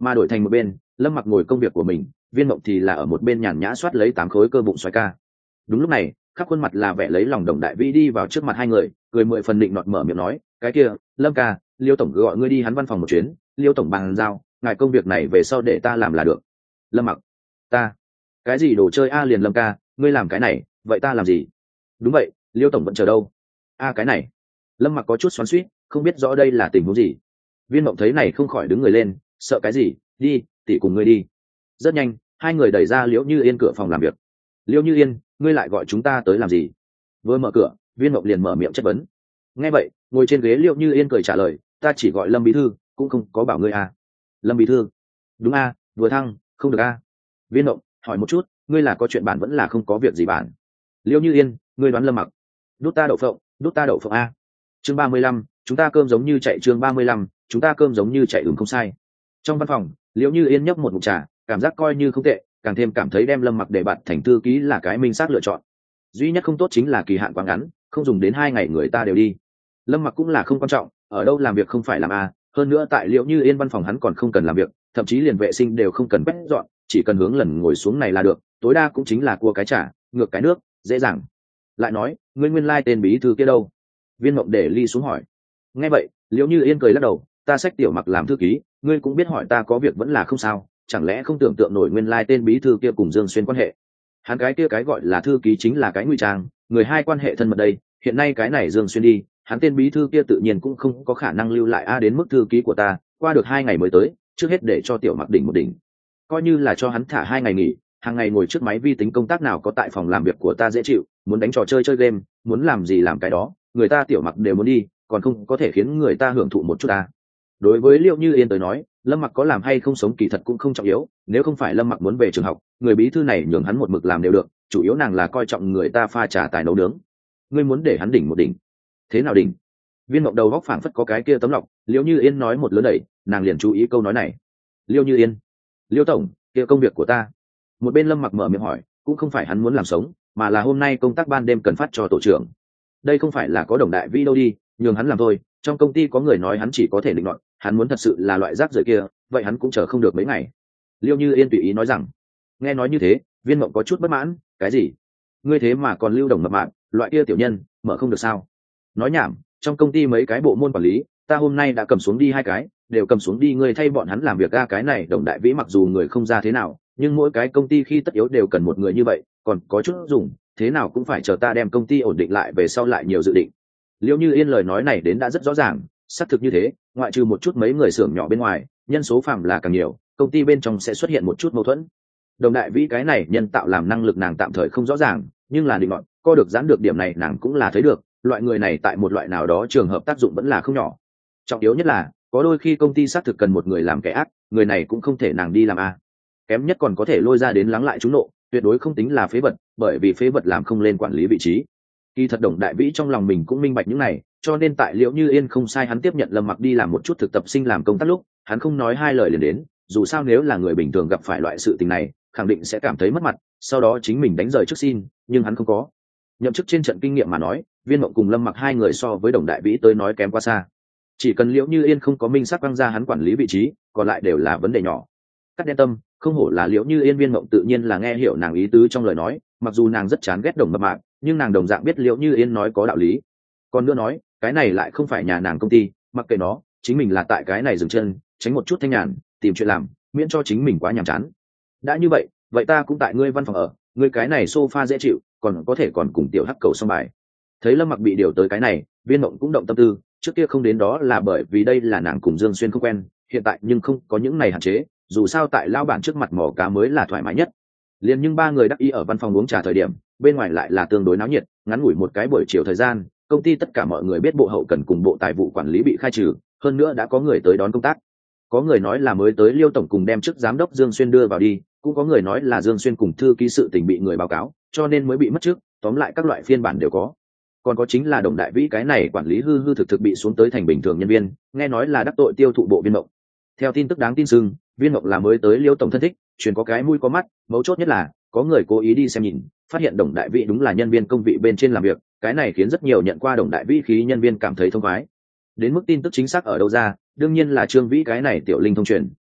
S1: mà đổi thành một bên lâm mặc ngồi công việc của mình, viên mộng thì là ở một bên nhàn nhã soát lấy 8 khối cơ bụng xoài ca. Đúng lúc này khắp khuôn mặt là vẻ lấy lòng Đồng Đại Vĩ đi vào trước mặt hai người, cười 10 phần định nọt mở miệng nói, cái kia Lâm ca, Liêu tổng gọi ngươi đi hắn văn phòng một chuyến, Liêu tổng bàn giao ngài công việc này về sau để ta làm là được. Lâm mặc, ta cái gì đồ chơi a? Liền Lâm ca ngươi làm cái này vậy ta làm gì? Đúng vậy, Liêu tổng vẫn chờ đâu. A cái này. Lâm mặc có chút xoắn xuýt, không biết rõ đây là tình huống gì. Viên mộng thấy này không khỏi đứng người lên, sợ cái gì, đi tỷ cùng ngươi đi. Rất nhanh hai người đẩy ra Liễu Như Yên cửa phòng làm việc. Liễu Như Yên, ngươi lại gọi chúng ta tới làm gì? Vừa mở cửa viên mộng liền mở miệng chất vấn. Nghe vậy ngồi trên ghế Liễu Như Yên cười trả lời, ta chỉ gọi Lâm bí thư, cũng không có bảo ngươi à. Lâm bí thư? Đúng a, vừa thăng không được a. Viên mộng hỏi một chút, ngươi là có chuyện bản vẫn là không có việc gì bản? Liễu Như Yên, ngươi đoán Lâm mặc đút ta đậu phộng a. Chương 35, chúng ta cơm giống như chạy. Chương 35, chúng ta cơm giống như chạy. Không sai. Trong văn phòng Liễu Như Yên nhấp một ngụm trà, cảm giác coi như không tệ, càng thêm cảm thấy đem Lâm mặc để bạn thành thư ký là cái minh xác lựa chọn. Duy nhất không tốt chính là kỳ hạn quá ngắn, không dùng đến 2 ngày người ta đều đi. Lâm mặc cũng là không quan trọng, ở đâu làm việc không phải làm a. Hơn nữa tại Liễu Như Yên văn phòng hắn còn không cần làm việc, thậm chí liền vệ sinh đều không cần quét dọn, chỉ cần hướng lần ngồi xuống này là được, tối đa cũng chính là cua cái trà ngược cái nước, dễ dàng. Lại nói ngươi nguyên lai tên bí thư kia đâu? Viên mộng để ly xuống hỏi. Nghe vậy Liễu Như Yên cười lắc đầu, ta xách tiểu mặc làm thư ký, ngươi cũng biết hỏi ta có việc vẫn là không sao, chẳng lẽ không tưởng tượng nổi nguyên lai tên bí thư kia cùng Dương Xuyên quan hệ? Hắn cái kia cái gọi là thư ký chính là cái ngụy trang, người hai quan hệ thân mật đây, hiện nay cái này Dương Xuyên đi, hắn tên bí thư kia tự nhiên cũng không có khả năng lưu lại a. Đến mức thư ký của ta qua được 2 ngày mới tới, trước hết để cho tiểu mặc đỉnh một đỉnh, coi như là cho hắn thả 2 ngày nghỉ, hàng ngày ngồi trước máy vi tính công tác nào có tại phòng làm việc của ta dễ chịu, muốn đánh trò chơi chơi game, muốn làm gì làm cái đó, người ta tiểu mặc đều muốn đi, còn không có thể khiến người ta hưởng thụ một chút ta. Đối với Liễu Như Yên tới nói, Lâm mặc có làm hay không sống kỳ thật cũng không trọng yếu, nếu không phải Lâm mặc muốn về trường học, người bí thư này nhường hắn một mực làm đều được, chủ yếu nàng là coi trọng người ta pha trà tài nấu nướng. Ngươi muốn để hắn đỉnh một đỉnh? Thế nào đỉnh? Viên mộng đầu góc phảng phất có cái kia tấm lọc, Liễu Như Yên nói một lớn đẩy, nàng liền chú ý câu nói này. Liễu Như Yên, Liễu tổng, kia công việc của ta. Một bên Lâm mặc mở miệng hỏi, cũng không phải hắn muốn làm sống, mà là hôm nay công tác ban đêm cần phát cho tổ trưởng. Đây không phải là có Đồng Đại Vĩ đâu đi, nhường hắn làm thôi, trong công ty có người nói hắn chỉ có thể định luận, hắn muốn thật sự là loại rác rưởi kia, vậy hắn cũng chờ không được mấy ngày. Liễu Như Yên tùy ý nói rằng. Nghe nói như thế viên mộng có chút bất mãn, cái gì? Ngươi thế mà còn lưu Đồng mập mạp loại kia tiểu nhân mở không được sao? Nói nhảm, trong công ty mấy cái bộ môn quản lý ta hôm nay đã cầm xuống đi 2 cái, đều cầm xuống đi, ngươi thay bọn hắn làm việc a. Cái này Đồng Đại Vĩ mặc dù người không ra thế nào, nhưng mỗi cái công ty khi tất yếu đều cần một người như vậy, còn có chút dùng, thế nào cũng phải chờ ta đem công ty ổn định lại về sau lại nhiều dự định. Liễu Như Yên lời nói này đến đã rất rõ ràng, xác thực như thế, ngoại trừ một chút mấy người xưởng nhỏ bên ngoài, nhân số phạm là càng nhiều, công ty bên trong sẽ xuất hiện một chút mâu thuẫn. Đồng Đại Vĩ cái này nhân tạo làm năng lực nàng tạm thời không rõ ràng, nhưng là định luận co được giãn được điểm này nàng cũng là thấy được, loại người này tại một loại nào đó trường hợp tác dụng vẫn là không nhỏ. Trọng yếu nhất là có đôi khi công ty xác thực cần một người làm kẻ ác, người này cũng không thể nàng đi làm a. Kém nhất còn có thể lôi ra đến lắng lại trúng nộ, tuyệt đối không tính là phế vật, bởi vì phế vật làm không lên quản lý vị trí. Kỳ thật Đồng Đại Vĩ trong lòng mình cũng minh bạch những này, cho nên tại Liễu Như Yên không sai hắn tiếp nhận Lâm mặc đi làm một chút thực tập sinh làm công tác lúc, hắn không nói 2 lời liền đến, dù sao nếu là người bình thường gặp phải loại sự tình này khẳng định sẽ cảm thấy mất mặt, sau đó chính mình đánh rời trước xin, nhưng hắn không có. Nhậm chức trên trận kinh nghiệm mà nói, Viên Mộng cùng Lâm mặc 2 người so với Đồng Đại Vĩ tới nói kém quá xa. Chỉ cần Liễu Như Yên không có minh xác quăng ra hắn quản lý vị trí, còn lại đều là vấn đề nhỏ. Cắt đen tâm, không hổ là Liễu Như Yên. Viên Mộng tự nhiên là nghe hiểu nàng ý tứ trong lời nói, mặc dù nàng rất chán ghét Đồng mập mạp, nhưng nàng đồng dạng biết Liễu Như Yên nói có đạo lý. Còn nữa nói, cái này lại không phải nhà nàng công ty, mặc kệ nó, chính mình là tại cái này dừng chân, tránh một chút thanh nhàn, tìm chuyện làm, miễn cho chính mình quá nhàm chán. Đã như vậy, vậy ta cũng tại ngươi văn phòng ở, ngươi cái này sofa dễ chịu, còn có thể còn cùng tiểu hắc cầu xong bài. Thấy Lâm mặc bị điều tới cái này, Viên Mộng cũng động tâm tư, trước kia không đến đó là bởi vì đây là nàng cùng Dương Xuyên không quen, hiện tại nhưng không có những này hạn chế, dù sao tại lao bản trước mặt mỏ cá mới là thoải mái nhất. Liền nhưng 3 người đắc ý ở văn phòng uống trà thời điểm, bên ngoài lại là tương đối náo nhiệt, ngắn ngủi một cái buổi chiều thời gian, công ty tất cả mọi người biết bộ hậu cần cùng bộ tài vụ quản lý bị khai trừ, hơn nữa đã có người tới đón công tác. Có người nói là mới tới Liêu tổng cùng đem chức giám đốc Dương Xuyên đưa vào đi, cũng có người nói là Dương Xuyên cùng thư ký sự tình bị người báo cáo, cho nên mới bị mất chức, tóm lại các loại phiên bản đều có. Còn có chính là Đồng Đại Vĩ cái này quản lý hư thực bị xuống tới thành bình thường nhân viên, nghe nói là đắc tội tiêu thụ bộ Viên Mộng. Theo tin tức đáng tin sưng, Viên Mộng là mới tới Liêu tổng thân thích, truyền có cái mũi có mắt, mấu chốt nhất là có người cố ý đi xem nhìn, phát hiện Đồng Đại Vĩ đúng là nhân viên công vị bên trên làm việc, cái này khiến rất nhiều nhận qua Đồng Đại Vĩ khí nhân viên cảm thấy thông khoái. Đến mức tin tức chính xác ở đâu ra, đương nhiên là Trương Vĩ cái này tiểu linh thông truyền,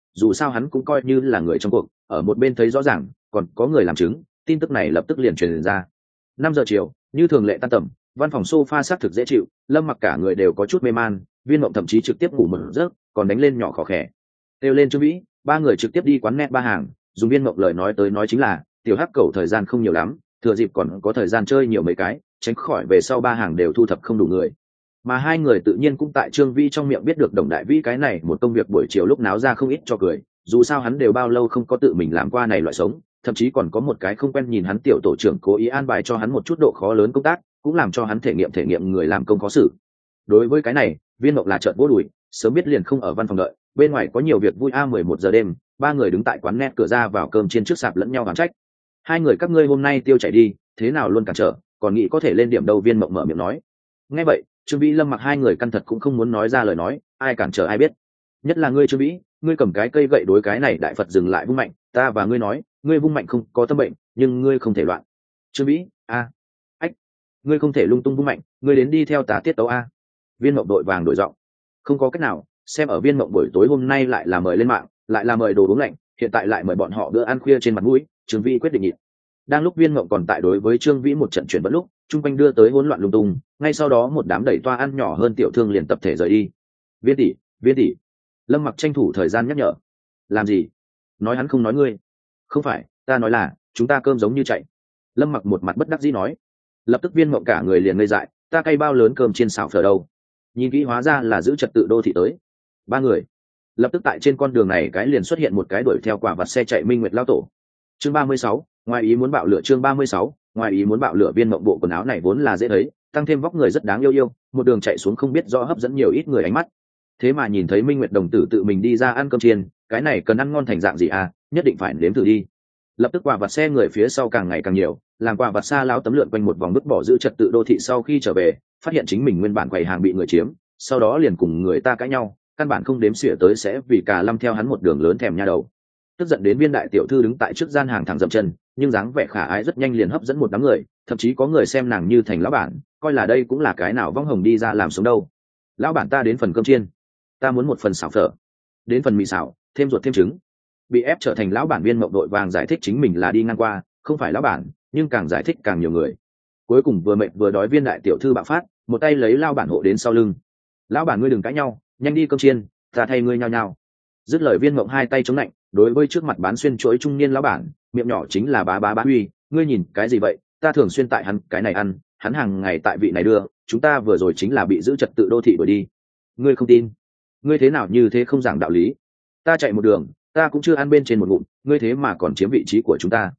S1: dù sao hắn cũng coi như là người trong cuộc, ở một bên thấy rõ ràng còn có người làm chứng, tin tức này lập tức liền truyền ra. 5 giờ chiều, như thường lệ tan tầm, văn phòng sofa xác thực dễ chịu, Lâm Mặc cả người đều có chút mê man, Viên Mộng thậm chí trực tiếp ngủ một giấc, còn đánh lên nhỏ khò khè. Kêu lên Trương Vĩ, ba người trực tiếp đi quán net ba hàng, dùng Viên Mộng lời nói tới nói chính là, tiểu hắc cầu thời gian không nhiều lắm, thừa dịp còn có thời gian chơi nhiều mấy cái, tránh khỏi về sau ba hàng đều thu thập không đủ người. Mà hai người tự nhiên cũng tại Trương Vĩ trong miệng biết được Đồng Đại Vĩ cái này một công việc buổi chiều lúc náo ra không ít cho cười, dù sao hắn đều bao lâu không có tự mình làm qua này loại sống, thậm chí còn có một cái không quen nhìn hắn tiểu tổ trưởng cố ý an bài cho hắn một chút độ khó lớn công tác, cũng làm cho hắn thể nghiệm người làm công khó xử. Đối với cái này, Viên Mộng là trợn vỗ đùi, sớm biết liền không ở văn phòng đợi, bên ngoài có nhiều việc vui. 11 giờ đêm, ba người đứng tại quán net cửa ra vào cơm chiên trước sạp lẫn nhau oán trách. Hai người các ngươi hôm nay tiêu chảy đi, thế nào luôn cản trở, còn nghĩ có thể lên điểm đâu? Viên Mộng mở miệng nói. Nghe vậy, Trương Vĩ Lâm Mặc hai người căn thật cũng không muốn nói ra lời nói, ai cản trở ai biết. Nhất là ngươi Trương Vĩ, ngươi cầm cái cây gậy đối cái này đại Phật dừng lại vung mạnh, ta và ngươi nói, ngươi vung mạnh không có tâm bệnh, nhưng ngươi không thể loạn. Trương Vĩ, ách, ngươi không thể lung tung vung mạnh, ngươi đến đi theo tá tiết tấu a. Viên Mộng đội vàng đổi giọng. Không có cách nào, xem ở Viên Mộng buổi tối hôm nay lại là mời lên mạng, lại là mời đồ uống lạnh, hiện tại lại mời bọn họ bữa ăn khuya trên mặt mũi, Trương Vĩ quyết định nhịn. Đang lúc Viên Mộng còn tại đối với Trương Vĩ một trận chuyển vẫn lúc, chung quanh đưa tới hỗn loạn lung tung, ngay sau đó một đám đẩy toa ăn nhỏ hơn tiểu thương liền tập thể rời đi. Viên tỷ, Lâm Mặc tranh thủ thời gian nhắc nhở. Làm gì? Nói hắn không nói ngươi. Không phải, ta nói là chúng ta cơm giống như chạy. Lâm Mặc một mặt bất đắc dĩ nói. Lập tức Viên Mộng cả người liền ngây dại, ta cay bao lớn cơm chiên xào phở đâu? Nhìn kỹ hóa ra là giữ trật tự đô thị tới. Ba người lập tức tại trên con đường này cái liền xuất hiện một cái đuổi theo quả vặt xe chạy Minh Nguyệt lao tổ. Chương 36, ngoài ý muốn bạo lửa. Chương 36, ngoài ý muốn bạo lửa. Viên Mộng bộ quần áo này vốn là dễ thấy, tăng thêm vóc người rất đáng yêu, một đường chạy xuống không biết rõ hấp dẫn nhiều ít người ánh mắt. Thế mà nhìn thấy Minh Nguyệt đồng tử tự mình đi ra ăn cơm chiên, cái này cần ăn ngon thành dạng gì à, nhất định phải nếm thử đi. Lập tức quả vặt xe người phía sau càng ngày càng nhiều, làm quả vặt xa lao tấm lượn quanh một vòng vứt bỏ giữ trật tự đô thị. Sau khi trở về, phát hiện chính mình nguyên bản quầy hàng bị người chiếm, sau đó liền cùng người ta cãi nhau, căn bản không đếm xỉa tới sẽ vì cả lâm theo hắn một đường lớn thèm nha đầu. Tức giận đến Viên đại tiểu thư đứng tại trước gian hàng thẳng dậm chân, nhưng dáng vẻ khả ái rất nhanh liền hấp dẫn một đám người, thậm chí có người xem nàng như thành lão bản, coi là đây cũng là cái nào vong hồng đi ra làm sống đâu. Lão bản, ta đến phần cơm chiên, ta muốn một phần xào phở, đến phần mì xào thêm ruột thêm trứng. Bị ép trở thành lão bản, Viên Mộng đội vàng giải thích chính mình là đi ngang qua, không phải lão bản, nhưng càng giải thích càng nhiều người. Cuối cùng vừa mệt vừa đói Viên đại tiểu thư bạo phát, một tay lấy lão bản hộ đến sau lưng. Lão bản, ngươi đừng cãi nhau, nhanh đi cơm chiên, ta thay ngươi nhao nhao. Dứt lời, Viên Mộng hai tay chống lạnh, đối với trước mặt bán xuyên chuỗi trung niên lão bản, miệng nhỏ chính là bá huy, ngươi nhìn cái gì vậy, ta thường xuyên tại hắn cái này ăn, hắn hàng ngày tại vị này đưa, chúng ta vừa rồi chính là bị giữ trật tự đô thị đuổi đi. Ngươi không tin? Ngươi thế nào như thế không giảng đạo lý? Ta chạy một đường, ta cũng chưa ăn bên trên một ngụm, ngươi thế mà còn chiếm vị trí của chúng ta.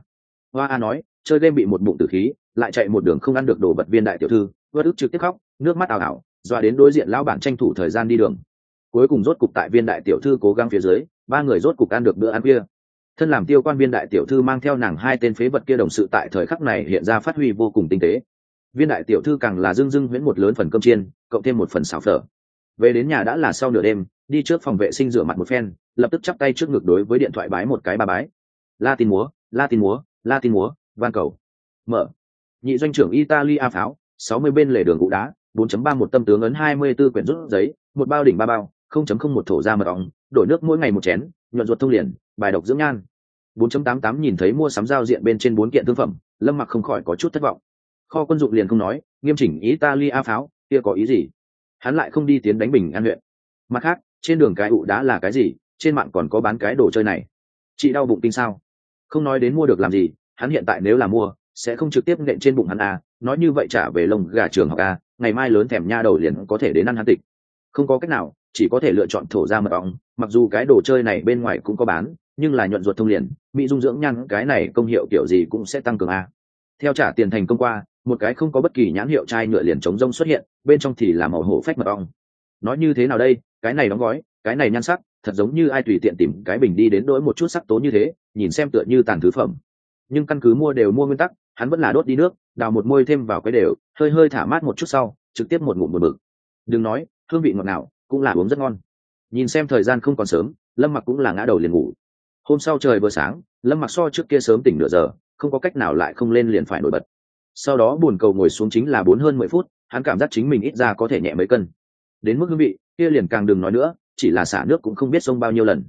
S1: Hoa A nói, chơi game bị một bụng tử khí, lại chạy một đường không ăn được đồ vật. Viên đại tiểu thư vất ức trực tiếp khóc, nước mắt ảo ảo, dọa đến đối diện lão bản tranh thủ thời gian đi đường. Cuối cùng rốt cục tại Viên đại tiểu thư cố gắng phía dưới, ba người rốt cục ăn được bữa ăn khuya. Thân làm tiêu quan Viên đại tiểu thư mang theo nàng hai tên phế vật kia đồng sự tại thời khắc này hiện ra phát huy vô cùng tinh tế. Viên đại tiểu thư càng là dưng huyễn một lớn phần cơm chiên, cộng thêm một phần xào phở. Về đến nhà đã là sau nửa đêm, đi trước phòng vệ sinh rửa mặt một phen, lập tức chắp tay trước ngực đối với điện thoại bái một cái ba bái. La tin múa, van cầu. Mở. Nhị doanh trưởng Italia pháo, 60 bên lề đường gỗ đá, 4.3 một tâm tướng ấn 24 quyển rút giấy, một bao đỉnh ba bao, 0.01 thổ ra mật ong, đổi nước mỗi ngày một chén, nhuận ruột thông liền, bài độc dưỡng nhan. 4.88 nhìn thấy mua sắm giao diện bên trên 4 kiện thương phẩm, Lâm Mặc không khỏi có chút thất vọng. Kho quân dụng liền không nói, nghiêm chỉnh Italia pháo, kia có ý gì? Hắn lại không đi tiến đánh Bình An huyện. Mặt khác, trên đường cái ụ đá là cái gì, trên mạng còn có bán cái đồ chơi này. Chị đau bụng kinh sao? Không nói đến mua được làm gì, hắn hiện tại nếu là mua, sẽ không trực tiếp nện trên bụng hắn à, nói như vậy trả về lồng gà trường học à, ngày mai lớn thèm nha đầu liền có thể đến ăn hắn tịch. Không có cách nào, chỉ có thể lựa chọn thổ ra mật ong, mặc dù cái đồ chơi này bên ngoài cũng có bán, nhưng là nhuận ruột thông liền, mỹ dung dưỡng nhan cái này công hiệu kiểu gì cũng sẽ tăng cường à. Theo trả tiền thành công qua, một cái không có bất kỳ nhãn hiệu chai nhựa liền chống rông xuất hiện, bên trong thì là màu hổ phách mật ong. Nói như thế nào đây, cái này đóng gói, cái này nhan sắc, thật giống như ai tùy tiện tìm cái bình đi đến đổi một chút sắc tố như thế, nhìn xem tựa như tàn thứ phẩm. Nhưng căn cứ mua đều mua nguyên tắc, hắn vẫn là đốt đi nước, đào một môi thêm vào cái đều, hơi thả mát một chút sau, trực tiếp một ngụm một bực. Đừng nói, hương vị ngọt ngào, cũng là uống rất ngon. Nhìn xem thời gian không còn sớm, Lâm Mặc cũng là ngã đầu liền ngủ. Hôm sau trời vừa sáng, Lâm Mặc so trước kia sớm tỉnh nửa giờ, không có cách nào lại không lên liền phải nổi bật. Sau đó buồn cầu ngồi xuống chính là 4 hơn 10 phút, hắn cảm giác chính mình ít ra có thể nhẹ mấy cân. Đến mức hương vị, kia liền càng đừng nói nữa, chỉ là xả nước cũng không biết xông bao nhiêu lần.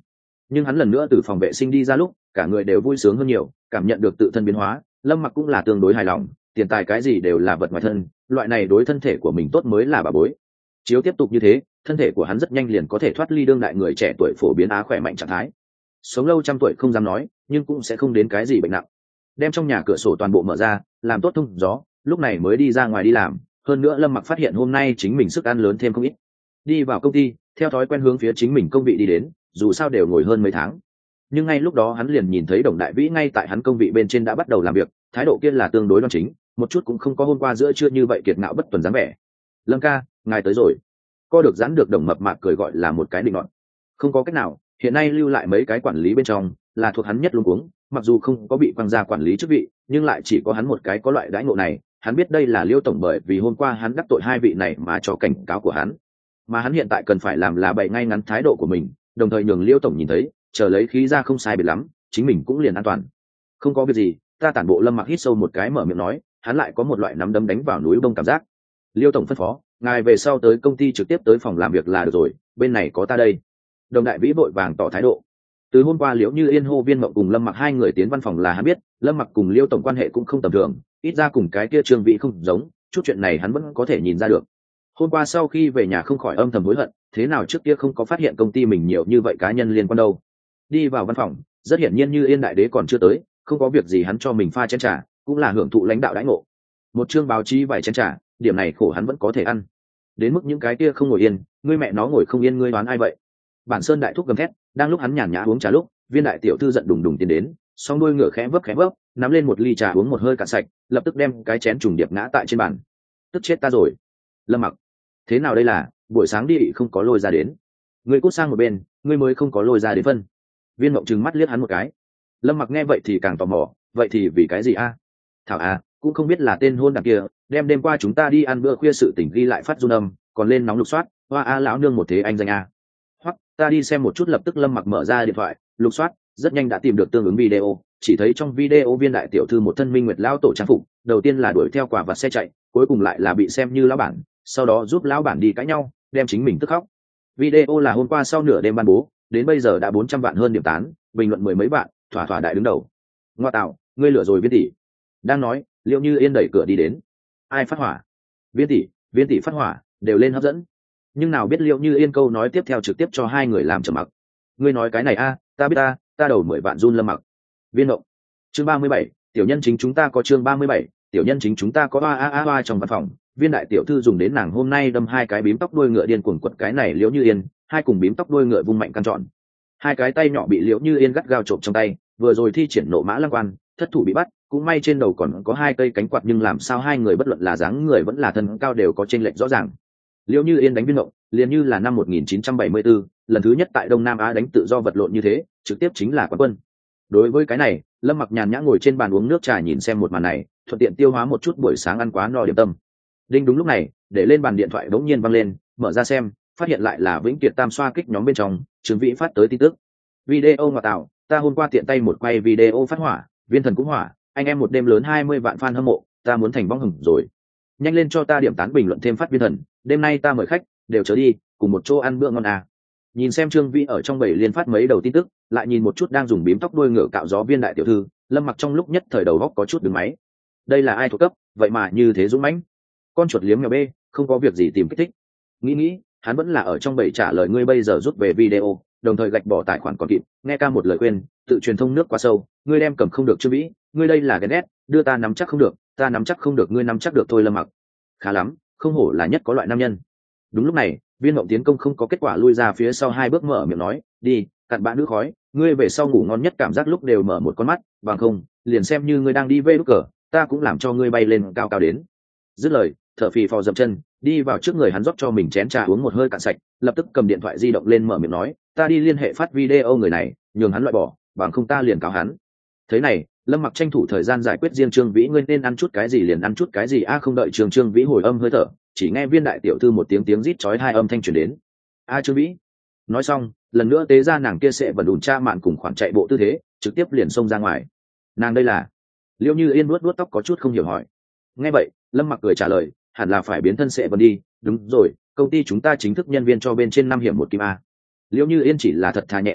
S1: nhưng hắn lần nữa từ phòng vệ sinh đi ra lúc cả người đều vui sướng hơn nhiều, cảm nhận được tự thân biến hóa. Lâm Mặc cũng là tương đối hài lòng, tiền tài cái gì đều là vật ngoài thân, loại này đối thân thể của mình tốt mới là bà bối. Chiếu tiếp tục như thế, thân thể của hắn rất nhanh liền có thể thoát ly đương đại người trẻ tuổi phổ biến khỏe mạnh trạng thái. Sống lâu trăm tuổi không dám nói, nhưng cũng sẽ không đến cái gì bệnh nặng. Đem trong nhà cửa sổ toàn bộ mở ra, làm tốt thông gió, lúc này mới đi ra ngoài đi làm. Hơn nữa Lâm Mặc phát hiện hôm nay chính mình sức ăn lớn thêm không ít. Đi vào công ty, theo thói quen hướng phía chính mình công vị đi đến, dù sao đều ngồi hơn mấy tháng. Nhưng ngay lúc đó hắn liền nhìn thấy Đồng Đại Vĩ ngay tại hắn công vị bên trên đã bắt đầu làm việc, thái độ kia là tương đối đoan chính, một chút cũng không có hôm qua giữa trưa như vậy kiệt ngạo bất tuần dáng vẻ. Lâm ca, ngài tới rồi. Co được giãn được Đồng mập mạp cười gọi là một cái định luận. Không có cách nào, hiện nay lưu lại mấy cái quản lý bên trong là thuộc hắn nhất luống cuống, mặc dù không có bị quăng ra quản lý chức vị, nhưng lại chỉ có hắn một cái có loại đãi ngộ này. Hắn biết đây là Liêu tổng bởi vì hôm qua hắn đắc tội hai vị này mà cho cảnh cáo của hắn, mà hắn hiện tại cần phải làm là bày ngay ngắn thái độ của mình, đồng thời nhường Liêu tổng nhìn thấy, chờ lấy khí ra không sai biệt lắm, chính mình cũng liền an toàn. Không có việc gì, ta tản bộ. Lâm Mặc hít sâu một cái mở miệng nói, hắn lại có một loại nắm đấm đánh vào núi bông cảm giác. Liêu tổng phân phó, ngài về sau tới công ty trực tiếp tới phòng làm việc là được rồi, bên này có ta đây. Đồng Đại Vĩ vội vàng tỏ thái độ. Từ hôm qua Liễu Như Yên hô Viên Mộng cùng Lâm Mặc hai người tiến văn phòng là hắn biết, Lâm Mặc cùng Liêu tổng quan hệ cũng không tầm thường, ít ra cùng cái kia Trương Vĩ không giống, chút chuyện này hắn vẫn có thể nhìn ra được. Hôm qua sau khi về nhà không khỏi âm thầm hối hận, thế nào trước kia không có phát hiện công ty mình nhiều như vậy cá nhân liên quan đâu. Đi vào văn phòng, rất hiển nhiên Như Yên đại đế còn chưa tới, không có việc gì hắn cho mình pha chén trà, cũng là hưởng thụ lãnh đạo đãi ngộ. Một chương báo chí vài chén trà, điểm này khổ hắn vẫn có thể ăn. Đến mức những cái kia không ngồi yên, ngươi mẹ nó ngồi không yên ngươi đoán ai vậy? Bản Sơn đại thúc gầm thét, đang lúc hắn nhàn nhã uống trà lúc, Viên đại tiểu thư giận đùng đùng tiến đến, song đuôi ngựa khẽ vấp, nắm lên một ly trà uống một hơi cạn sạch, lập tức đem cái chén trùng điệp ngã tại trên bàn. Tức chết ta rồi. Lâm Mặc, thế nào đây là, buổi sáng đi không có lôi ra đến. Ngươi cút sang một bên, ngươi mới không có lôi ra đến phân. Viên Mộng trừng mắt liếc hắn một cái. Lâm Mặc nghe vậy thì càng tò mò, vậy thì vì cái gì a? Thảo à, cũng không biết là tên hôn đàn kia, đem đêm qua chúng ta đi ăn bữa khuya sự tình ghi lại phát run âm, còn lên nóng lục soát, hoa a lão nương một thế anh danh a. Hoặc, ta đi xem một chút. Lập tức Lâm Mặc mở ra điện thoại, lục soát, rất nhanh đã tìm được tương ứng video, chỉ thấy trong video Viên đại tiểu thư một thân minh nguyệt lão tổ trang phục, đầu tiên là đuổi theo quả vật xe chạy, cuối cùng lại là bị xem như lão bản, sau đó giúp lão bản đi cãi nhau, đem chính mình tức khóc. Video là hôm qua sau nửa đêm ban bố, đến bây giờ đã 400 vạn hơn điểm tán, bình luận mười mấy vạn, thỏa thỏa đại đứng đầu. Ngoa tạo, ngươi lừa rồi Viên tỷ. Đang nói, Liễu Như Yên đẩy cửa đi đến. Ai phát hỏa? Viên tỷ phát hỏa, đều lên hấp dẫn. Nhưng nào biết Liễu Như Yên câu nói tiếp theo trực tiếp cho hai người làm trầm mặc. Ngươi nói cái này a, ta biết ta đầu 10 vạn run. Lâm Mặc. Viên Mộng. Chương 37, tiểu nhân chính chúng ta có. Chương 37, tiểu nhân chính chúng ta có. Hoa trong văn phòng, Viên đại tiểu thư dùng đến nàng hôm nay đâm hai cái bím tóc đuôi ngựa điên cuồng quật cái này Liễu Như Yên, hai cùng bím tóc đuôi ngựa vung mạnh căn trọn. Hai cái tay nhỏ bị Liễu Như Yên gắt gao trộm trong tay, vừa rồi thi triển nộ mã lăng quan, thất thủ bị bắt, cũng may trên đầu còn có hai cây cánh quạt, nhưng làm sao hai người bất luận là dáng người vẫn là thân cao đều có chênh lệch rõ ràng. Liễu Như Yên đánh Viên Mộng, liền như là năm 1974, lần thứ nhất tại Đông Nam Á đánh tự do vật lộn như thế, trực tiếp chính là quán quân. Đối với cái này, Lâm Mặc nhàn nhã ngồi trên bàn uống nước trà nhìn xem một màn này, thuận tiện tiêu hóa một chút buổi sáng ăn quá no điểm tâm. Đinh, đúng lúc này, để lên bàn điện thoại bỗng nhiên vang lên, mở ra xem, phát hiện lại là Vĩnh Kiệt Tam xoa kích nhóm bên trong, Trương Vĩ phát tới tin tức. Video ngọt tạo, ta hôm qua tiện tay một quay video phát hỏa, Viên thần cũng hỏa, anh em một đêm lớn 20 vạn fan hâm mộ, ta muốn thành bóng hừng rồi. Nhanh lên cho ta điểm tán bình luận thêm phát Viên thần, đêm nay ta mời khách, đều chớ đi, cùng một chỗ ăn bữa ngon à. Nhìn xem Trương Vĩ ở trong bầy liên phát mấy đầu tin tức, lại nhìn một chút đang dùng bím tóc đuôi ngựa cạo gió Viên đại tiểu thư, Lâm Mặc trong lúc nhất thời đầu góc có chút đứng máy. Đây là ai thuộc cấp, vậy mà như thế dũng mãnh. Con chuột liếm mèo bê, không có việc gì tìm kích thích. Nghĩ, hắn vẫn là ở trong bầy trả lời ngươi bây giờ rút về video, đồng thời gạch bỏ tài khoản còn kịp, nghe ca một lời khuyên, tự truyền thông nước quá sâu, ngươi đem cầm không được Trương Vĩ, ngươi đây là ghen ghét, đưa ta nắm chắc không được, ta nắm chắc không được ngươi nắm chắc được thôi. Lâm Mặc. Khá lắm, không hổ là nhất có loại nam nhân. Đúng lúc này, Viên Mộng tiến công không có kết quả lui ra phía sau hai bước mở miệng nói, đi, cặn bã nữ khói, ngươi về sau ngủ ngon nhất, cảm giác lúc đều mở một con mắt, bằng không, liền xem như ngươi đang đi vê đút cờ, ta cũng làm cho ngươi bay lên cao cao đến. Dứt lời, thở phì phò dậm chân, đi vào trước người hắn rót cho mình chén trà uống một hơi cạn sạch, lập tức cầm điện thoại di động lên mở miệng nói, ta đi liên hệ phát video người này, nhường hắn loại bỏ, bằng không ta liền cáo hắn. Thế này, Lâm Mặc tranh thủ thời gian giải quyết riêng Trương Vĩ, ngươi nên ăn chút cái gì liền ăn chút cái gì a. Không đợi Trương Vĩ hồi âm hơi thở, chỉ nghe Viên đại tiểu thư một tiếng rít chói hai âm thanh truyền đến. A Trương Vĩ. Nói xong, lần nữa tế ra nàng kia sẽ vẫn đùn cha mạn cùng khoản chạy bộ tư thế, trực tiếp liền xông ra ngoài. Nàng đây là? Liễu Như Yên vuốt tóc có chút không hiểu hỏi. Nghe vậy, Lâm Mặc cười trả lời, hẳn là phải biến thân sẽ vẫn đi, đúng rồi, công ty chúng ta chính thức nhân viên cho bên trên 5 hiểm 1 kim a. Liễu Như Yên chỉ là thật thà nhẹ gật đầu,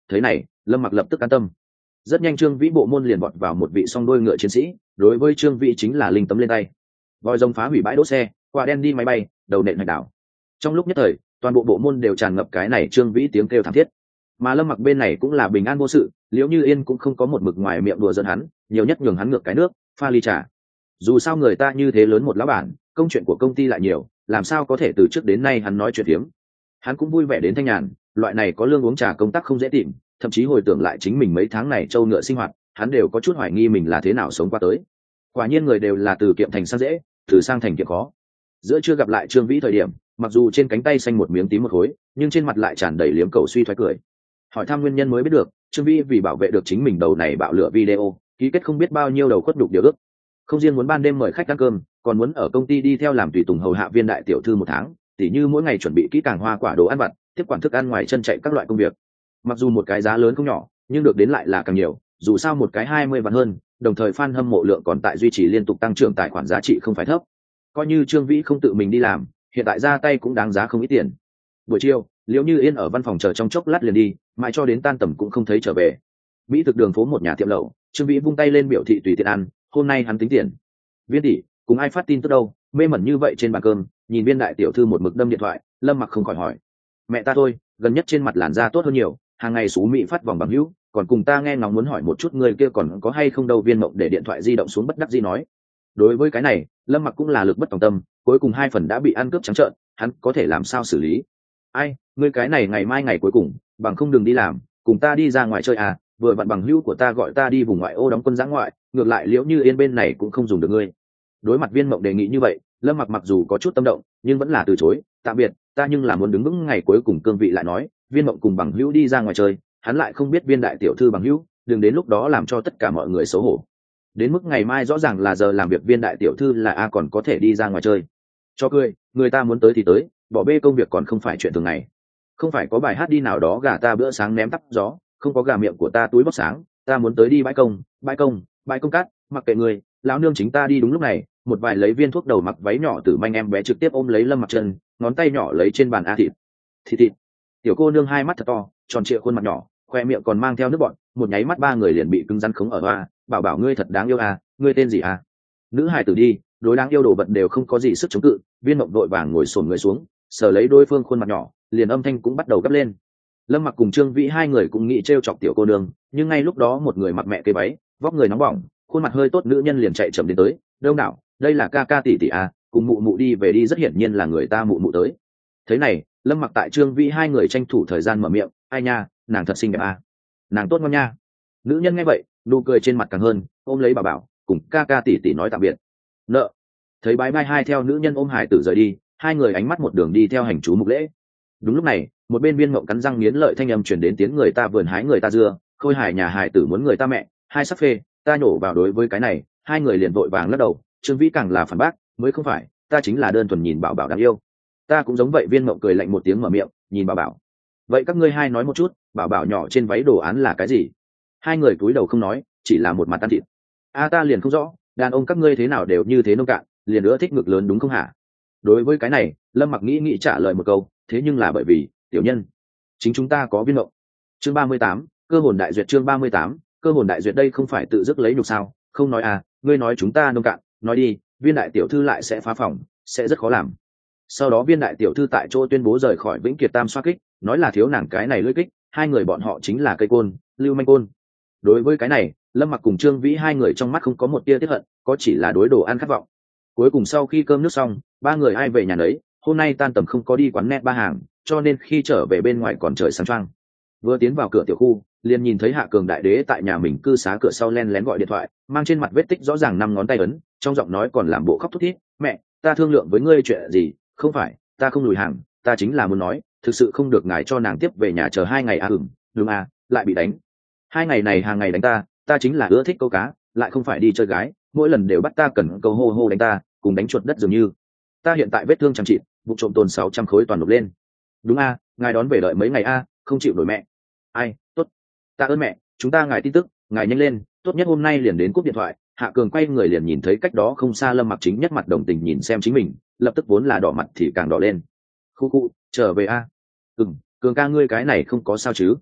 S1: thấy này Lâm Mặc lập tức an tâm. Rất nhanh Trương Vĩ bộ môn liền vọt vào một vị song đôi ngựa chiến sĩ, đối với Trương Vĩ chính là linh tấm lên tay. Vòi rồng phá hủy bãi đỗ xe, quả đen đi máy bay, đầu nện hạch đảo. Trong lúc nhất thời toàn bộ bộ môn đều tràn ngập cái này Trương Vĩ tiếng kêu thảm thiết. Mà Lâm Mặc bên này cũng là bình an vô sự, Liễu Như Yên cũng không có một mực ngoài miệng đùa giỡn hắn, nhiều nhất nhường hắn ngược cái nước pha ly trà. Dù sao người ta như thế lớn một lão bản, công chuyện của công ty lại nhiều, làm sao có thể từ trước đến nay hắn nói chuyện hiếm. Hắn cũng vui vẻ đến thanh nhàn, loại này có lương uống trà công tác không dễ tìm, thậm chí hồi tưởng lại chính mình mấy tháng này trâu ngựa sinh hoạt, hắn đều có chút hoài nghi mình là thế nào sống qua tới. Quả nhiên người đều là từ kiệm thành sang dễ, từ sang thành kiệm khó. Giữa chưa gặp lại Trương Vĩ thời điểm, mặc dù trên cánh tay xanh một miếng tím một khối, nhưng trên mặt lại tràn đầy liếm cầu suy thoái cười. Hỏi thăm nguyên nhân mới biết được, Trương Vĩ vì bảo vệ được chính mình đầu này bạo lửa video, ký kết không biết bao nhiêu đầu khuất nhục điều ước. Không riêng muốn ban đêm mời khách ăn cơm, còn muốn ở công ty đi theo làm tùy tùng hầu hạ viên đại tiểu thư một tháng, tỉ như mỗi ngày chuẩn bị kỹ càng hoa quả đồ ăn vặt, tiếp quản thức ăn ngoài chân chạy các loại công việc. Mặc dù một cái giá lớn không nhỏ, nhưng được đến lại là càng nhiều, dù sao một cái 20 vạn hơn, đồng thời fan hâm mộ lượng còn tại duy trì liên tục tăng trưởng tài khoản giá trị không phải thấp. Coi như Trương Vĩ không tự mình đi làm, hiện tại ra tay cũng đáng giá không ít tiền. Buổi chiều Liễu Như Yên ở văn phòng chờ trong chốc lát liền đi, mãi cho đến tan tầm cũng không thấy trở về. Mỹ thực đường phố một nhà tiệm lẩu, Trương Vĩ vung tay lên biểu thị tùy tiện ăn, hôm nay hắn tính tiền. Viên tỷ cùng ai phát tin tức đâu, mê mẩn như vậy trên bàn cơm, nhìn viên đại tiểu thư một mực đâm điện thoại. Lâm Mặc không khỏi hỏi. Mẹ ta thôi, gần nhất trên mặt làn da tốt hơn nhiều, hàng ngày xú Mỹ phát vòng bằng hữu, còn cùng ta nghe ngóng muốn hỏi một chút người kia còn có hay không đâu. Viên Mộng để điện thoại di động xuống bất đắc dĩ nói. Đối với cái này Lâm Mặc cũng là lực bất tòng tâm, cuối cùng 2 phần đã bị ăn cướp trắng trợn, hắn có thể làm sao xử lý. Ai, ngươi cái này ngày mai ngày cuối cùng, bằng không đừng đi làm, cùng ta đi ra ngoài chơi à, vừa vặn bằng hữu của ta gọi ta đi vùng ngoại ô đóng quân giã ngoại, ngược lại Liễu Như Yên bên này cũng không dùng được ngươi. Đối mặt Viên Mộng đề nghị như vậy, Lâm Mặc mặc dù có chút tâm động, nhưng vẫn là từ chối. Tạm biệt, ta nhưng là muốn đứng vững ngày cuối cùng cương vị lại nói. Viên Mộng cùng bằng hữu đi ra ngoài chơi, hắn lại không biết viên đại tiểu thư bằng hữu, đừng đến lúc đó làm cho tất cả mọi người xấu hổ. Đến mức ngày mai rõ ràng là giờ làm việc, viên đại tiểu thư là a còn có thể đi ra ngoài chơi. Cho cười, người ta muốn tới thì tới, bỏ bê công việc còn không phải chuyện thường ngày. Không phải có bài hát đi nào đó gà ta bữa sáng ném tắp gió, không có gà miệng của ta túi bóc sáng, ta muốn tới đi bãi công, bãi công cát, mặc kệ người, lão nương chính ta đi. Đúng lúc này, một vài lấy viên thuốc đầu mặc váy nhỏ từ manh em bé trực tiếp ôm lấy Lâm Mặc chân, ngón tay nhỏ lấy trên bàn a thịt. Tiểu cô nương hai mắt thật to, tròn trịa khuôn mặt nhỏ, khoe miệng còn mang theo nước bọt, một nháy mắt 3 người liền bị cứng rắn khống ở hoa. Bảo ngươi thật đáng yêu à, ngươi tên gì à? Nữ hài tử đi, đối đáng yêu đồ vật đều không có gì sức chống cự. Viên Mộng đội vàng ngồi xổm người xuống, sờ lấy đối phương khuôn mặt nhỏ, liền âm thanh cũng bắt đầu gấp lên. Lâm Mặc cùng Trương Vĩ 2 người cũng nghĩ trêu chọc tiểu cô nương, nhưng ngay lúc đó một người mặc mẹ cây váy, vóc người nóng bỏng, khuôn mặt hơi tốt nữ nhân liền chạy chậm đến tới. Đông đảo, đây là ca ca tỷ tỷ à, cùng mụ mụ đi về đi, rất hiển nhiên là người ta mụ mụ tới. Thế này, Lâm Mặc tại Trương Vĩ 2 người tranh thủ thời gian mở miệng, ai nha, nàng thật xinh đẹp à, nàng tốt ngon nha. Nữ nhân nghe vậy, nụ cười trên mặt càng hơn, ôm lấy bảo cùng ca ca tỷ tỷ nói tạm biệt. Nợ. Thấy bái bai hai theo nữ nhân ôm hải tử rời đi, 2 người ánh mắt một đường đi theo hành chú mục lễ. Đúng lúc này, một bên Viên Mộng cắn răng nghiến lợi thanh âm truyền đến, tiếng người ta vườn hái người ta dưa, khôi hài nhà hài tử muốn người ta mẹ, hai sắc phê, ta nhổ vào. Đối với cái này, 2 người liền vội vàng lắc đầu. Trương Vĩ càng là phản bác, mới không phải, ta chính là đơn thuần nhìn bảo đáng yêu. Ta cũng giống vậy. Viên Mộng cười lạnh một tiếng mở miệng, nhìn bảo. Vậy các ngươi hai nói một chút, bảo nhỏ trên váy đồ án là cái gì? 2 người cúi đầu không nói, chỉ là một mặt ăn thịt. Ta liền không rõ, đàn ông các ngươi thế nào đều như thế nông cạn, liền nữa thích ngực lớn đúng không hả? Đối với cái này, Lâm Mặc nghĩ trả lời một câu, thế nhưng là bởi vì tiểu nhân chính chúng ta có Viên Mộng. Chương 38, cơ hồn đại duyệt. Chương 38, cơ hồn đại duyệt. Đây không phải tự dứt lấy nhục sao? Không nói à, ngươi nói chúng ta nông cạn, nói đi, viên đại tiểu thư lại sẽ phá phòng, sẽ rất khó làm. Sau đó viên đại tiểu thư tại chỗ tuyên bố rời khỏi Vĩnh Kiệt Tam xoa kích, nói là thiếu nàng cái này lưỡi kích, 2 người bọn họ chính là cây côn, lưu manh côn. Đối với cái này, Lâm Mặc cùng Trương Vĩ 2 người trong mắt không có một tia tiếc hận, có chỉ là đối đồ ăn khát vọng. Cuối cùng sau khi cơm nước xong, 3 người ai về nhà đấy. Hôm nay tan tầm không có đi quán net ba hàng, cho nên khi trở về bên ngoài còn trời sáng trăng. Vừa tiến vào cửa tiểu khu, liền nhìn thấy Hạ Cường đại đế tại nhà mình cư xá cửa sau len lén gọi điện thoại, mang trên mặt vết tích rõ ràng 5 ngón tay ấn, trong giọng nói còn làm bộ khóc thút thít. Mẹ, ta thương lượng với ngươi chuyện gì? Không phải, ta không lùi hàng, ta chính là muốn nói, thực sự không được ngài cho nàng tiếp về nhà chờ 2 ngày à? Đúng à, lại bị đánh. 2 ngày này hàng ngày đánh ta chính là ưa thích câu cá, lại không phải đi chơi gái, mỗi lần đều bắt ta cần câu hô hô đánh ta, cùng đánh chuột đất dường như. Ta hiện tại vết thương chẳng trị, vụ trộm tồn 600 khối toàn nộp lên. Đúng a, ngài đón về đợi mấy ngày a, không chịu nổi mẹ. Ai, tốt. Ta ơn mẹ, chúng ta ngài tin tức, ngài nhanh lên, tốt nhất hôm nay liền đến cúp điện thoại. Hạ Cường quay người liền nhìn thấy cách đó không xa Lâm Mặc chính nhất mặt đồng tình nhìn xem chính mình, lập tức vốn là đỏ mặt thì càng đỏ lên. Khu, trở về a. Cường ca ngươi cái này không có sao chứ?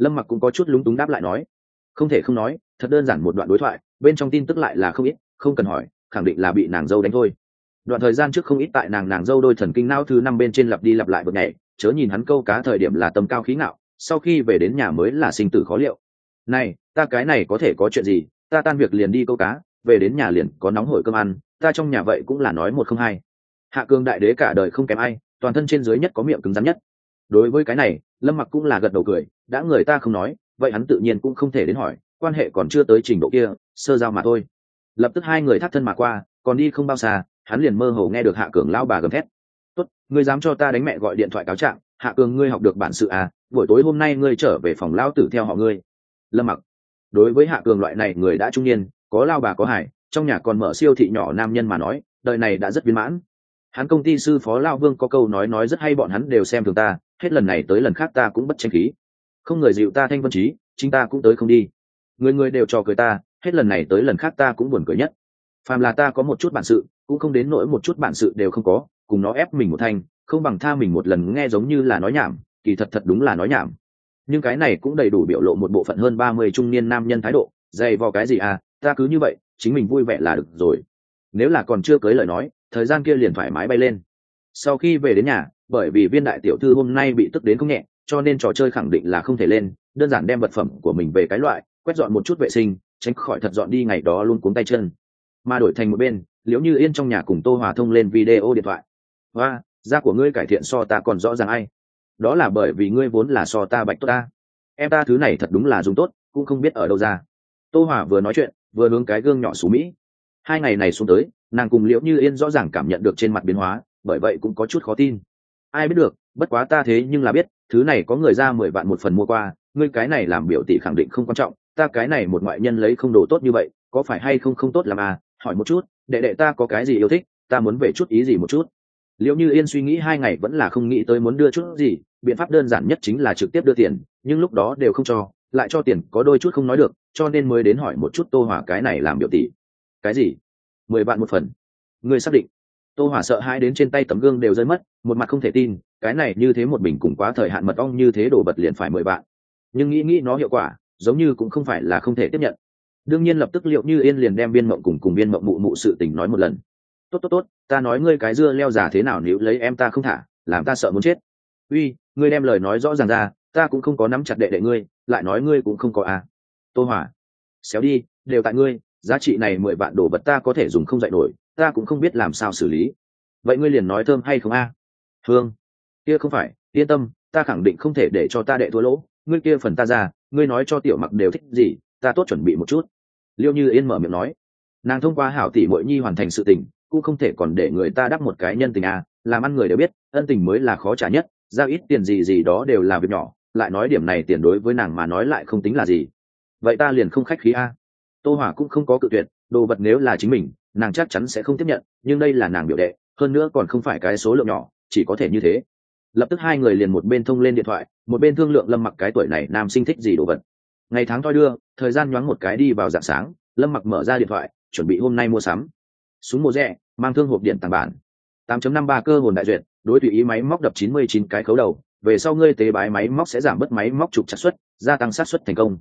S1: Lâm Mặc cũng có chút lúng túng đáp lại nói, không thể không nói, thật đơn giản một đoạn đối thoại, bên trong tin tức lại là không ít, không cần hỏi, khẳng định là bị nàng dâu đánh thôi. Đoạn thời gian trước không ít tại nàng dâu đôi thần kinh não thứ 5 bên trên lặp đi lặp lại bực nhảy, chớ nhìn hắn câu cá thời điểm là tầm cao khí ngạo, sau khi về đến nhà mới là sinh tử khó liệu. Này, ta cái này có thể có chuyện gì, ta tan việc liền đi câu cá, về đến nhà liền có nóng hổi cơm ăn, ta trong nhà vậy cũng là nói một không hai. Hạ Cương đại đế cả đời không kém ai, toàn thân trên dưới nhất có miệng cứng rắn nhất. Đối với cái này, Lâm Mặc cũng là gật đầu cười, đã người ta không nói, vậy hắn tự nhiên cũng không thể đến hỏi, quan hệ còn chưa tới trình độ kia, sơ giao mà thôi. Lập tức hai người thắt thân mà qua, còn đi không bao xa, hắn liền mơ hồ nghe được Hạ Cường lao bà gầm thét, tốt, ngươi dám cho ta đánh mẹ gọi điện thoại cáo trạng, Hạ Cường ngươi học được bản sự à, buổi tối hôm nay ngươi trở về phòng lao tử theo họ ngươi. Lâm Mặc đối với Hạ Cường loại này người đã trung niên, có lao bà có hải, trong nhà còn mở siêu thị nhỏ nam nhân mà nói, đời này đã rất viên mãn. Hắn công ty sư phó Lao Vương có câu nói rất hay, bọn hắn đều xem thường ta, hết lần này tới lần khác ta cũng bất tranh khí, không người dịu ta thanh vân trí, chính ta cũng tới không đi, người người đều trò cười ta, hết lần này tới lần khác ta cũng buồn cười nhất. Phàm là ta có một chút bản sự, cũng không đến nỗi một chút bản sự đều không có, cùng nó ép mình một thanh, không bằng tha mình một lần, nghe giống như là nói nhảm, kỳ thật thật đúng là nói nhảm. Nhưng cái này cũng đầy đủ biểu lộ một bộ phận hơn 30 trung niên nam nhân thái độ, dày vò cái gì à, ta cứ như vậy, chính mình vui vẻ là được rồi. Nếu là còn chưa cưới lời nói, thời gian kia liền thoải mái bay lên. Sau khi về đến nhà, bởi vì Viên đại tiểu thư hôm nay bị tức đến không nhẹ, cho nên trò chơi khẳng định là không thể lên, đơn giản đem vật phẩm của mình về cái loại, quét dọn một chút vệ sinh, tránh khỏi thật dọn đi ngày đó luôn cuống tay chân. Mà đổi thành một bên, Liễu Như Yên trong nhà cùng Tô Hòa thông lên video điện thoại. Và da của ngươi cải thiện so ta còn rõ ràng ai, đó là bởi vì ngươi vốn là so ta bạch tốt ta, em ta thứ này thật đúng là dùng tốt, cũng không biết ở đâu ra. Tô Hòa vừa nói chuyện vừa hướng cái gương nhỏ xuống Mỹ. 2 ngày này xuống tới, nàng cùng Liễu Như Yên rõ ràng cảm nhận được trên mặt biến hóa, bởi vậy cũng có chút khó tin. Ai biết được, bất quá ta thế nhưng là biết, thứ này có người ra 10 vạn một phần mua qua, ngươi cái này làm biểu tỷ khẳng định không quan trọng, ta cái này một ngoại nhân lấy không đồ tốt như vậy, có phải hay không không tốt làm à, hỏi một chút, đệ đệ ta có cái gì yêu thích, ta muốn về chút ý gì một chút. Liễu Như Yên suy nghĩ 2 ngày vẫn là không nghĩ tới muốn đưa chút gì, biện pháp đơn giản nhất chính là trực tiếp đưa tiền, nhưng lúc đó đều không cho, lại cho tiền có đôi chút không nói được, cho nên mới đến hỏi một chút Tô Hòa cái này làm biểu tỷ. Cái gì? 10 vạn một phần? Ngươi xác định? Tô Hòa sợ hãi đến trên tay tấm gương đều rơi mất, một mặt không thể tin, cái này như thế một bình cùng quá thời hạn mật ong như thế đồ vật liền phải 10 vạn. Nhưng nghĩ nó hiệu quả, giống như cũng không phải là không thể tiếp nhận. Đương nhiên lập tức Liễu Như Yên liền đem Viên Mộng cùng Viên Mộng mụ sự tình nói một lần. Tốt, ta nói ngươi cái dưa leo giả thế nào nếu lấy em ta không thả, làm ta sợ muốn chết. Uy, ngươi đem lời nói rõ ràng ra, ta cũng không có nắm chặt đệ đệ ngươi, lại nói ngươi cũng không có à. Tô Hòa, xéo đi, đều tại ngươi, giá trị này 10 vạn đồ vật ta có thể dùng không dậy nổi, ta cũng không biết làm sao xử lý. Vậy ngươi liền nói thơm hay không a? Hương, kia không phải, yên tâm, ta khẳng định không thể để cho ta đệ thua lỗ, ngươi kia phần ta ra, ngươi nói cho Tiểu Mặc đều thích gì, ta tốt chuẩn bị một chút. Liêu Như Yên mở miệng nói, nàng thông qua hảo tỷ muội nhi hoàn thành sự tình, cũng không thể còn để người ta đắp một cái nhân tình à, làm ăn người đều biết, ân tình mới là khó trả nhất, giao ít tiền gì đó đều là việc nhỏ, lại nói điểm này tiền đối với nàng mà nói lại không tính là gì. Vậy ta liền không khách khí a. Tô Hỏa cũng không có cự tuyệt, đồ vật nếu là chính mình, nàng chắc chắn sẽ không tiếp nhận, nhưng đây là nàng biểu đệ, hơn nữa còn không phải cái số lượng nhỏ, chỉ có thể như thế. Lập tức hai người liền một bên thông lên điện thoại, một bên thương lượng Lâm Mặc cái tuổi này nam sinh thích gì đồ vật. Ngày tháng thoi đưa, thời gian nhoáng một cái đi vào rạng sáng, Lâm Mặc mở ra điện thoại, chuẩn bị hôm nay mua sắm. Súng mùa rẻ, mang thương hộp điện tàng bản. 8.53 cơ hồn đại duyệt, đối tùy ý máy móc đập 99 cái khấu đầu, về sau ngươi tế bái máy móc sẽ giảm bớt máy móc trục chặt suất, gia tăng xác suất thành công.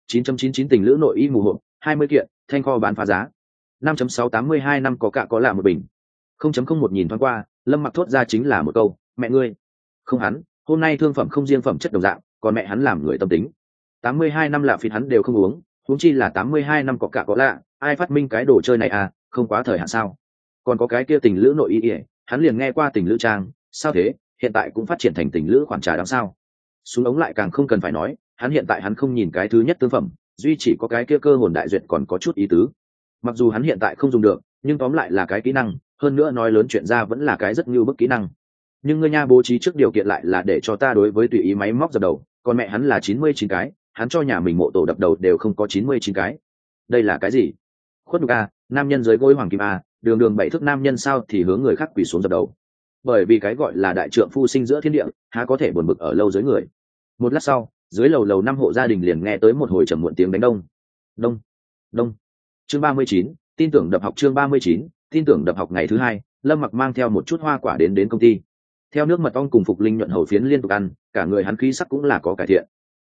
S1: 9.99 tình lữ nội y mù hộp, 20 kiện, thanh kho bán phá giá. 5.682 năm có cả có lạ một bình. 0.01 nhìn thoáng qua, Lâm Mặc thốt ra chính là một câu, mẹ ngươi. Không hắn, hôm nay thương phẩm không riêng phẩm chất đồng dạng, còn mẹ hắn làm người tâm tính. 82 năm lạ phịt hắn đều không uống, huống chi là 82 năm có cả có lạ, ai phát minh cái đồ chơi này à, không quá thời hạn sao? Còn có cái kia tình lữ nội y, hắn liền nghe qua tình lữ trang, sao thế, hiện tại cũng phát triển thành tình lữ khoản trà đáng sao? Xuống ống lại càng không cần phải nói, hắn hiện tại hắn không nhìn cái thứ nhất tương phẩm, duy chỉ có cái kia cơ hồn đại duyệt còn có chút ý tứ. Mặc dù hắn hiện tại không dùng được, nhưng tóm lại là cái kỹ năng, hơn nữa nói lớn chuyện ra vẫn là cái rất như bức kỹ năng. Nhưng ngươi nha bố trí trước điều kiện lại là để cho ta đối với tùy ý máy móc dập đầu, còn mẹ hắn là 99 cái, hắn cho nhà mình mộ tổ đập đầu đều không có 99 cái. Đây là cái gì? Khuất nhục a, nam nhân dưới gối hoàng kim a, đường đường 7 thước nam nhân sao thì hướng người khác quỳ xuống dập đầu. Bởi vì cái gọi là đại trượng phu sinh giữa thiên địa, há có thể buồn bực ở lâu dưới người. Một lát sau, dưới lầu 5 hộ gia đình liền nghe tới một hồi trầm muộn tiếng đánh đông. Đông, đông. Chương 39, tin tưởng đập học. Chương 39, tin tưởng đập học. Ngày thứ hai, Lâm Mặc mang theo một chút hoa quả đến công ty. Theo nước mật ong cùng Phục Linh nhuận hầu phiến liên tục ăn, cả người hắn khí sắc cũng là có cải thiện.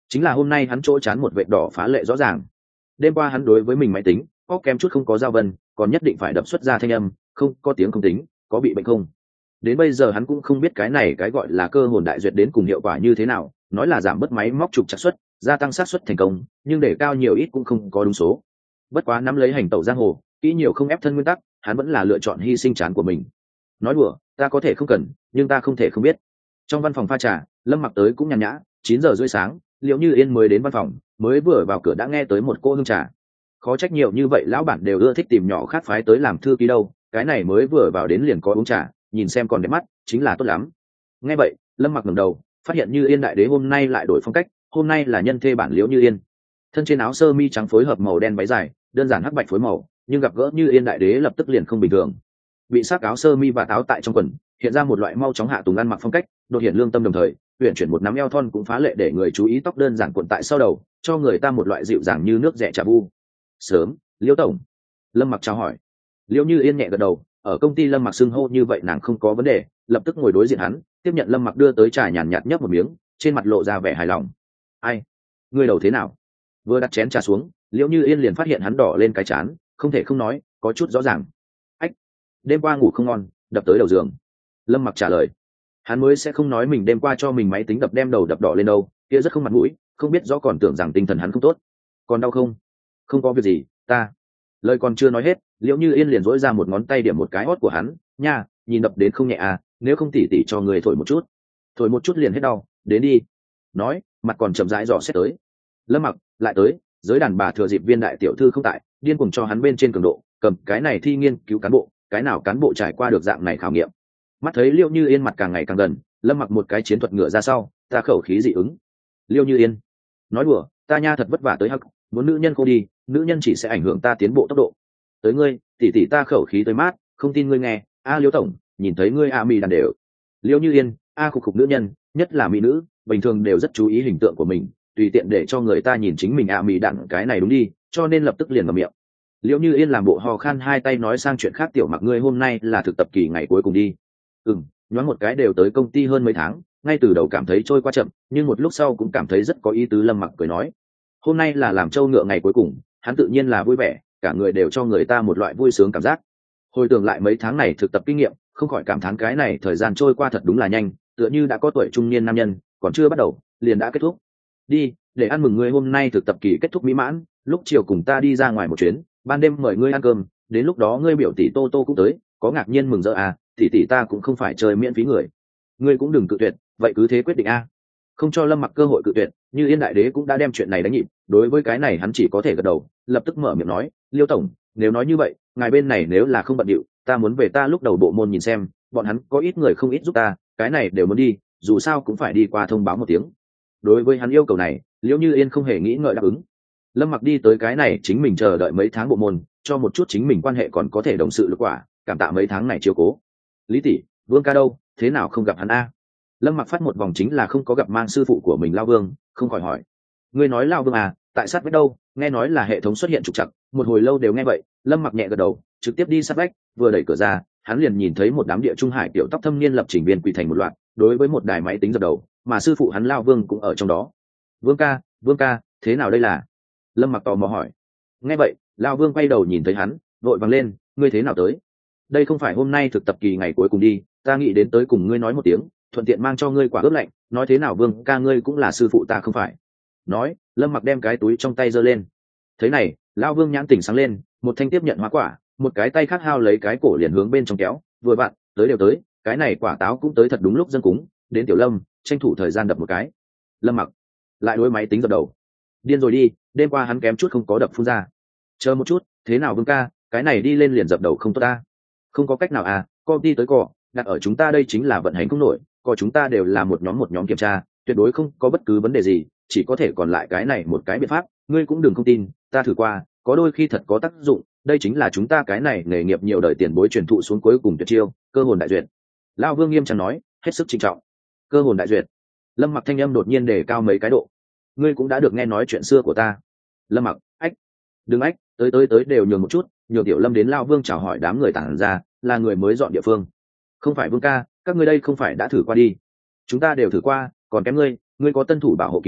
S1: chính là hôm nay hắn chỗ chán một vệt đỏ phá lệ rõ ràng. Đêm qua hắn đối với mình máy tính có kém chút không có giao vân, còn nhất định phải đập xuất ra thanh âm, không có tiếng không tính, có bị bệnh không. Đến bây giờ hắn cũng không biết cái này cái gọi là cơ hồn đại duyệt đến cùng hiệu quả như thế nào, nói là giảm bớt máy móc trục trặc suất, gia tăng xác suất thành công, nhưng để cao nhiều ít cũng không có đúng số. Bất quá nắm lấy hành tẩu giang hồ, kỹ nhiều không ép thân nguyên tắc, hắn vẫn là lựa chọn hy sinh chán của mình. Nói đùa, ta có thể không cần, nhưng ta không thể không biết. Trong văn phòng pha trà, Lâm Mặc tới cũng nhàn nhã, 9 giờ rưỡi sáng, Liễu Như Yên mới đến văn phòng, mới vừa vào cửa đã nghe tới một cô hương trà. Khó trách nhiều như vậy lão bản đều ưa thích tìm nhỏ khác phái tới làm thư ký đâu, cái này mới vừa vào đến liền có uống trà, nhìn xem còn đẹp mắt, chính là tốt lắm. Nghe vậy, Lâm Mặc ngẩng đầu, phát hiện Như Yên đại đế hôm nay lại đổi phong cách, hôm nay là nhân thê bản Liễu Như Yên. Thân trên áo sơ mi trắng phối hợp màu đen váy dài, đơn giản hắc bạch phối màu, nhưng gặp gỡ Như Yên đại đế lập tức liền không bình thường. Bị sắc áo sơ mi và áo tại trong quần, hiện ra một loại mau chóng hạ tùng ăn mặc phong cách, đột hiện lương tâm đồng thời, uyển chuyển một nắm eo thon cũng phá lệ để người chú ý, tóc đơn giản cuộn tại sau đầu, cho người ta một loại dịu dàng như nước rẻ trà vu. Sớm, Liễu tổng. Lâm Mặc chào hỏi. Liễu Như Yên nhẹ gật đầu, ở công ty Lâm Mặc xưng hô như vậy nàng không có vấn đề, lập tức ngồi đối diện hắn, tiếp nhận Lâm Mặc đưa tới trà, nhàn nhạt nhấp một miếng, trên mặt lộ ra vẻ hài lòng. Ai, ngươi đầu thế nào? Vừa đặt chén trà xuống, Liễu Như Yên liền phát hiện hắn đỏ lên cái trán, không thể không nói, có chút rõ ràng. Ách, đêm qua ngủ không ngon, đập tới đầu giường. Lâm Mặc trả lời. Hắn mới sẽ không nói mình đêm qua cho mình máy tính đập đem đầu đập đỏ lên đâu, kia rất không mặt mũi, không biết rõ còn tưởng rằng tinh thần hắn không tốt. Còn đau không? Không có việc gì, ta. Lời còn chưa nói hết, Liễu Như Yên liền dỗi ra một ngón tay điểm một cái hót của hắn, nha, nhìn đập đến không nhẹ à, nếu không tỉ tỉ cho người thổi một chút. Thổi một chút liền hết đau, đến đi. Nói, mặt còn chậm rãi dò xét tới. Lâm Mặc lại tới, giới đàn bà thừa dịp viên đại tiểu thư không tại, điên cuồng cho hắn bên trên cường độ, cầm cái này thi nghiên cứu cán bộ, cái nào cán bộ trải qua được dạng này khảo nghiệm. Mắt thấy Liễu Như Yên mặt càng ngày càng gần, Lâm Mặc một cái chiến thuật ngựa ra sau, ta khẩu khí dị ứng. Liễu Như Yên, nói đùa, ta nha thật vất vả tới hắc, muốn nữ nhân cô đi, nữ nhân chỉ sẽ ảnh hưởng ta tiến bộ tốc độ. Tới ngươi, tỉ tỉ ta khẩu khí tới mát, không tin ngươi nghe. A Liễu tổng, nhìn thấy ngươi a mì đàn đều. Liễu Như Yên, a khục khục nữ nhân, nhất là mỹ nữ, bình thường đều rất chú ý hình tượng của mình, tùy tiện để cho người ta nhìn chính mình a mì đàn cái này đúng đi, cho nên lập tức liền ngậm miệng. Liễu Như Yên làm bộ ho khan hai tay nói sang chuyện khác, tiểu Mặc ngươi hôm nay là thực tập kỳ ngày cuối cùng đi. Nhoáng một cái đều tới công ty hơn mấy tháng, ngay từ đầu cảm thấy trôi qua chậm, nhưng một lúc sau cũng cảm thấy rất có ý tứ. Lâm Mặc cười nói, hôm nay là làm trâu ngựa ngày cuối cùng, hắn tự nhiên là vui vẻ, cả người đều cho người ta một loại vui sướng cảm giác. Hồi tưởng lại mấy tháng này thực tập kinh nghiệm, không khỏi cảm thán cái này thời gian trôi qua thật đúng là nhanh, tựa như đã có tuổi trung niên nam nhân, còn chưa bắt đầu liền đã kết thúc. Đi, để ăn mừng ngươi hôm nay thực tập kỳ kết thúc mỹ mãn, lúc chiều cùng ta đi ra ngoài một chuyến, ban đêm mời ngươi ăn cơm, đến lúc đó ngươi biểu tỷ Tô Tô cũng tới, có ngạc nhiên mừng rỡ à, tỷ ta cũng không phải chơi miễn phí người. Ngươi cũng đừng cự tuyệt, vậy cứ thế quyết định a. Không cho Lâm Mặc cơ hội cự tuyệt, Như Yên đại đế cũng đã đem chuyện này đánh nhịp, đối với cái này hắn chỉ có thể gật đầu, lập tức mở miệng nói, Liêu tổng, nếu nói như vậy, ngài bên này nếu là không bận điệu, ta muốn về ta lúc đầu bộ môn nhìn xem, bọn hắn có ít người không ít giúp ta, cái này đều muốn đi, dù sao cũng phải đi qua thông báo một tiếng. Đối với hắn yêu cầu này, Liễu Như Yên không hề nghĩ ngợi đáp ứng. Lâm Mặc đi tới cái này chính mình chờ đợi mấy tháng bộ môn, cho một chút chính mình quan hệ còn có thể đồng sự lực quả, cảm tạ mấy tháng này chiếu cố. Lý tỷ, Vương ca đâu, thế nào không gặp hắn a? Lâm Mặc phát một vòng chính là không có gặp mang sư phụ của mình Lao Vương, không khỏi hỏi, ngươi nói Lao Vương à, tại sát vách đâu? Nghe nói là hệ thống xuất hiện trục trặc, một hồi lâu đều nghe vậy. Lâm Mặc nhẹ gật đầu, trực tiếp đi sát vách, vừa đẩy cửa ra, hắn liền nhìn thấy một đám địa trung hải tiểu tóc thâm niên lập trình viên quỳ thành một loạt, đối với một đài máy tính dập đầu, mà sư phụ hắn Lao Vương cũng ở trong đó. Vương ca, thế nào đây là? Lâm Mặc tò mò hỏi. Nghe vậy, Lao Vương quay đầu nhìn thấy hắn, vội vàng lên, ngươi thế nào tới? Đây không phải hôm nay thực tập kỳ ngày cuối cùng đi, ta nghĩ đến tới cùng ngươi nói một tiếng, thuận tiện mang cho ngươi quả ướp lạnh, nói thế nào Vương ca ngươi cũng là sư phụ ta không phải? Nói, Lâm Mặc đem cái túi trong tay giơ lên. Thế này, Lao Vương nhãn tỉnh sáng lên, một thanh tiếp nhận hóa quả, một cái tay khác hao lấy cái cổ liền hướng bên trong kéo, vừa vặn, tới đều tới, cái này quả táo cũng tới thật đúng lúc dân cúng, đến Tiểu Lâm, tranh thủ thời gian đập một cái. Lâm Mặc lại đối máy tính dập đầu. Điên rồi đi, đêm qua hắn kém chút không có đập phun ra. Chờ một chút, thế nào Vương ca, cái này đi lên liền dập đầu không tốt ta? Không có cách nào à, công ty tới cỏ, đặt ở chúng ta đây chính là vận hành không nổi, còn chúng ta đều là một nhóm kiểm tra, tuyệt đối không có bất cứ vấn đề gì, chỉ có thể còn lại cái này một cái biện pháp, ngươi cũng đừng không tin, ta thử qua, có đôi khi thật có tác dụng, đây chính là chúng ta cái này nghề nghiệp nhiều đời tiền bối truyền thụ xuống cuối cùng tuyệt chiêu, cơ hồn đại duyệt. Lão Vương nghiêm trang nói, hết sức trinh trọng. Cơ hồn đại duyệt. Lâm Mặc thanh âm đột nhiên đề cao mấy cái độ. Ngươi cũng đã được nghe nói chuyện xưa của ta. Lâm Mặc, ách, đừng ách, tới đều nhường một chút, nhường Tiểu Lâm đến Lão Vương chào hỏi đám người tản ra, là người mới dọn địa phương. Không phải Vương ca, các ngươi đây không phải đã thử qua đi? Chúng ta đều thử qua, còn kém ngươi có tân thủ bảo hộ kỳ,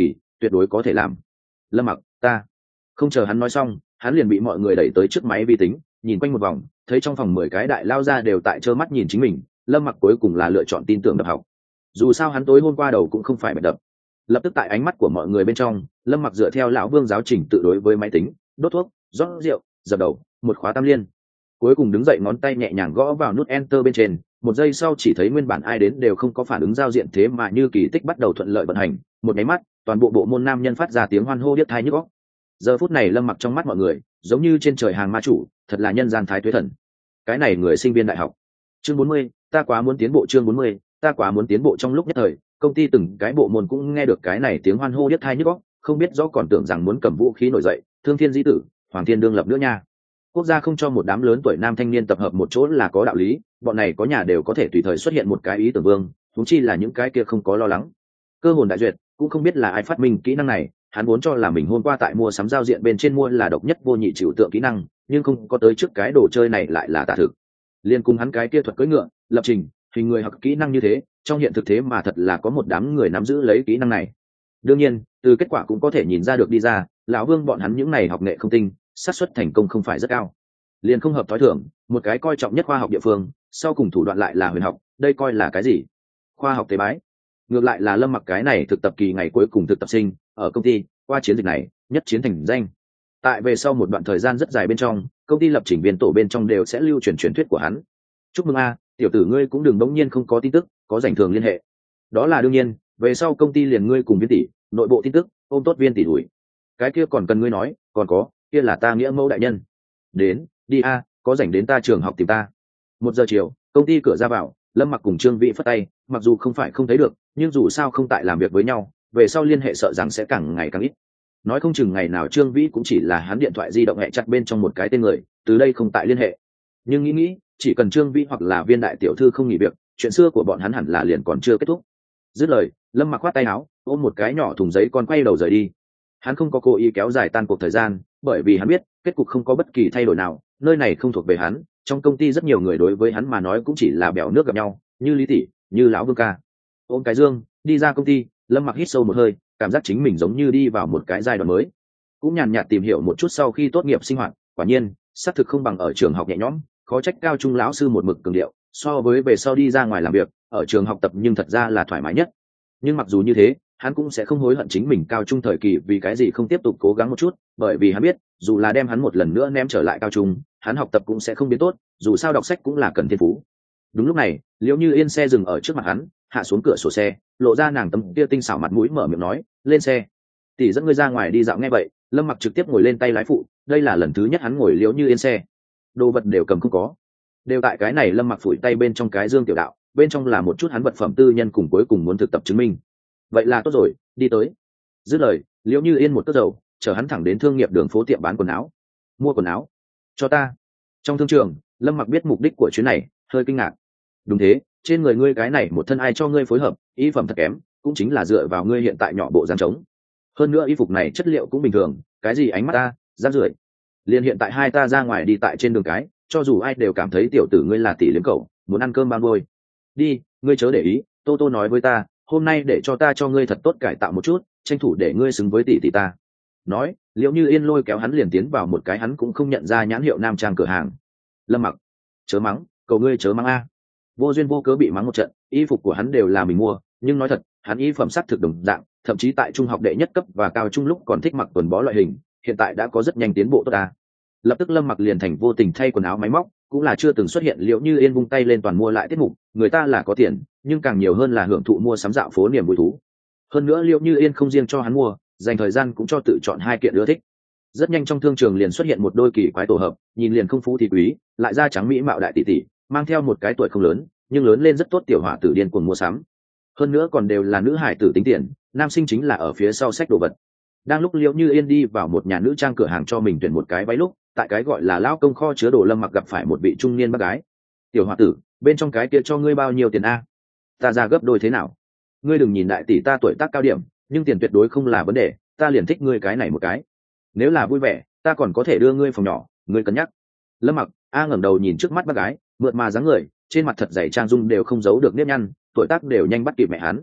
S1: tuyệt đối có thể làm. Lâm Mặc, ta. Không chờ hắn nói xong, hắn liền bị mọi người đẩy tới trước máy vi tính, nhìn quanh một vòng, thấy trong phòng 10 cái đại lao ra đều tại trơ mắt nhìn chính mình. Lâm Mặc cuối cùng là lựa chọn tin tưởng đập học. Dù sao hắn tối hôm qua đầu cũng không phải bạch đập. Lập tức tại ánh mắt của mọi người bên trong, Lâm Mặc dựa theo lão Vương giáo trình tự đối với máy tính, đốt thuốc, rót rượu, dập đầu, một khóa tam liên. Cuối cùng đứng dậy, ngón tay nhẹ nhàng gõ vào nút enter bên trên, một giây sau chỉ thấy nguyên bản ai đến đều không có phản ứng giao diện, thế mà như kỳ tích bắt đầu thuận lợi vận hành. Một cái mắt, toàn bộ bộ môn nam nhân phát ra tiếng hoan hô điếc tai nhức óc. Giờ phút này Lâm Mặc trong mắt mọi người giống như trên trời hàng ma chủ, thật là nhân gian thái tuế thần. Cái này người sinh viên đại học. Chương 40, ta quá muốn tiến bộ. Chương 40, ta quá muốn tiến bộ. Trong lúc nhất thời, công ty từng cái bộ môn cũng nghe được cái này tiếng hoan hô điếc tai nhức óc, không biết rõ còn tưởng rằng muốn cầm vũ khí nổi dậy, thương thiên di tử, hoàng thiên đương lập nữa nha. Quốc gia không cho một đám lớn tuổi nam thanh niên tập hợp một chỗ là có đạo lý, bọn này có nhà đều có thể tùy thời xuất hiện một cái ý tưởng vương, huống chi là những cái kia không có lo lắng. Cơ hồn đại duyệt, cũng không biết là ai phát minh kỹ năng này, hắn vốn cho là mình hôm qua tại mua sắm giao diện bên trên mua là độc nhất vô nhị chịu tượng kỹ năng, nhưng không có tới trước cái đồ chơi này lại là tà thực. Liên cùng hắn cái kia thuật cưỡi ngựa, lập trình, hình người học kỹ năng như thế, trong hiện thực thế mà thật là có một đám người nắm giữ lấy kỹ năng này. Đương nhiên, từ kết quả cũng có thể nhìn ra được đi ra, lão Vương bọn hắn những này học nghệ không tinh, xác suất thành công không phải rất cao. Liền không hợp thói thường, một cái coi trọng nhất khoa học địa phương, sau cùng thủ đoạn lại là huyền học, đây coi là cái gì? Khoa học tế bái. Ngược lại là Lâm Mặc cái này thực tập kỳ ngày cuối cùng thực tập sinh, ở công ty, qua chiến dịch này, nhất chiến thành danh. Tại về sau một đoạn thời gian rất dài bên trong, công ty lập trình viên tổ bên trong đều sẽ lưu truyền truyền thuyết của hắn. Chúc mừng a, tiểu tử ngươi cũng đừng bỗng nhiên không có tin tức, có rảnh thường liên hệ. Đó là đương nhiên, về sau công ty liền ngươi cùng viên tỷ, nội bộ tin tức, ôm tốt viên tỷ đuổi. Cái kia còn cần ngươi nói, còn có, kia là ta nghĩa mẫu đại nhân. Đến, đi a, có rảnh đến ta trường học tìm ta. 1 giờ chiều, công ty cửa ra vào, Lâm Mặc cùng Trương Vĩ phất tay, mặc dù không phải không thấy được, nhưng dù sao không tại làm việc với nhau, về sau liên hệ sợ rằng sẽ càng ngày càng ít. Nói không chừng ngày nào Trương Vĩ cũng chỉ là hắn điện thoại di động hẹ chặt bên trong một cái tên người, từ đây không tại liên hệ. Nhưng nghĩ, chỉ cần Trương Vĩ hoặc là Viên đại tiểu thư không nghỉ việc, chuyện xưa của bọn hắn hẳn là liền còn chưa kết thúc. Dứt lời, Lâm Mặc khoát tay áo, ôm một cái nhỏ thùng giấy con quay đầu rời đi. Hắn không có cố ý kéo dài tan cuộc thời gian, bởi vì hắn biết kết cục không có bất kỳ thay đổi nào, nơi này không thuộc về hắn. Trong công ty rất nhiều người đối với hắn mà nói cũng chỉ là bèo nước gặp nhau, như Lý tỷ, như lão Vương ca. Ôm cái dương, đi ra công ty, Lâm Mặc hít sâu một hơi, cảm giác chính mình giống như đi vào một cái giai đoạn mới. Cũng nhàn nhạt tìm hiểu một chút sau khi tốt nghiệp sinh hoạt, quả nhiên, xác thực không bằng ở trường học nhẹ nhõm, khó trách cao trung lão sư một mực cường điệu, so với về sau đi ra ngoài làm việc, ở trường học tập nhưng thật ra là thoải mái nhất. Nhưng mặc dù như thế, hắn cũng sẽ không hối hận chính mình cao trung thời kỳ vì cái gì không tiếp tục cố gắng một chút, bởi vì hắn biết, dù là đem hắn một lần nữa ném trở lại cao trung, hắn học tập cũng sẽ không biến tốt, dù sao đọc sách cũng là cần thiên phú. Đúng lúc này, Liễu Như Yên xe dừng ở trước mặt hắn, hạ xuống cửa sổ xe, lộ ra nàng tấm kia tinh xảo mặt mũi, mở miệng nói, lên xe. Tỷ dẫn ngươi ra ngoài đi dạo. Nghe vậy, Lâm Mặc trực tiếp ngồi lên tay lái phụ, đây là lần thứ nhất hắn ngồi Liễu Như Yên xe. Đồ vật đều cầm không có, đều tại cái này. Lâm Mặc phủi tay bên trong cái dương tiểu đạo, bên trong là một chút hắn vật phẩm tư nhân cùng cuối cùng muốn thực tập chứng minh. Vậy là tốt rồi, đi tới. Dứt lời, Liễu Như Yên một cất dầu, chở hắn thẳng đến thương nghiệp đường phố tiệm bán quần áo. Mua quần áo cho ta. Trong thương trường, Lâm Mặc biết mục đích của chuyến này, hơi kinh ngạc. Đúng thế, trên người ngươi cái này một thân ai cho ngươi phối hợp, y phẩm thật kém, cũng chính là dựa vào ngươi hiện tại nhỏ bộ dáng trống. Hơn nữa y phục này chất liệu cũng bình thường, cái gì ánh mắt ta, rác rưởi. Liên hiện tại hai ta ra ngoài đi tại trên đường cái, cho dù ai đều cảm thấy tiểu tử ngươi là tỷ liếm cẩu, muốn ăn cơm bao nuôi. Đi, ngươi chớ để ý, Tô Tô nói với ta, hôm nay để cho ta cho ngươi thật tốt cải tạo một chút, tranh thủ để ngươi xứng với tỷ tỷ ta. Nói, Liễu Như Yên lôi kéo hắn liền tiến vào một cái hắn cũng không nhận ra nhãn hiệu nam trang cửa hàng. Lâm Mặc, chớ mắng, cầu ngươi chớ mắng a. Vô duyên vô cớ bị mắng một trận, y phục của hắn đều là mình mua, nhưng nói thật, hắn y phẩm sắc thực đồng dạng, thậm chí tại trung học đệ nhất cấp và cao trung lúc còn thích mặc quần bó loại hình, hiện tại đã có rất nhanh tiến bộ tốt ta. Lập tức Lâm Mặc liền thành vô tình thay quần áo máy móc, cũng là chưa từng xuất hiện Liễu Như Yên vung tay lên toàn mua lại tiết mục, người ta là có tiền, nhưng càng nhiều hơn là hưởng thụ mua sắm dạo phố niềm vui thú. Hơn nữa Liễu Như Yên không riêng cho hắn mua, dành thời gian cũng cho tự chọn 2 kiện ưa thích. Rất nhanh trong thương trường liền xuất hiện một đôi kỳ quái tổ hợp, nhìn liền không phú thì quý, lại da trắng mỹ mạo đại tỷ tỷ, mang theo một cái tuổi không lớn, nhưng lớn lên rất tốt tiểu hỏa tử điên cuồng mua sắm. Hơn nữa còn đều là nữ hải tử tính tiền, nam sinh chính là ở phía sau sách đồ vật. Đang lúc Liễu Như Yên đi vào một nhà nữ trang cửa hàng cho mình tuyển một cái váy lúc, tại cái gọi là lão công kho chứa đồ Lâm Mặc gặp phải một vị trung niên bác gái. Tiểu hỏa tử, bên trong cái kia cho ngươi bao nhiêu tiền a? Ta ra gấp đôi thế nào? Ngươi đừng nhìn đại tỷ ta tuổi tác cao điểm, nhưng tiền tuyệt đối không là vấn đề, ta liền thích ngươi cái này một cái. Nếu là vui vẻ, ta còn có thể đưa ngươi phòng nhỏ, ngươi cân nhắc. Lâm Mặc ngẩng đầu nhìn trước mắt bác gái, mượt mà dáng người, trên mặt thật dày trang dung đều không giấu được nếp nhăn, tuổi tác đều nhanh bắt kịp mẹ hắn.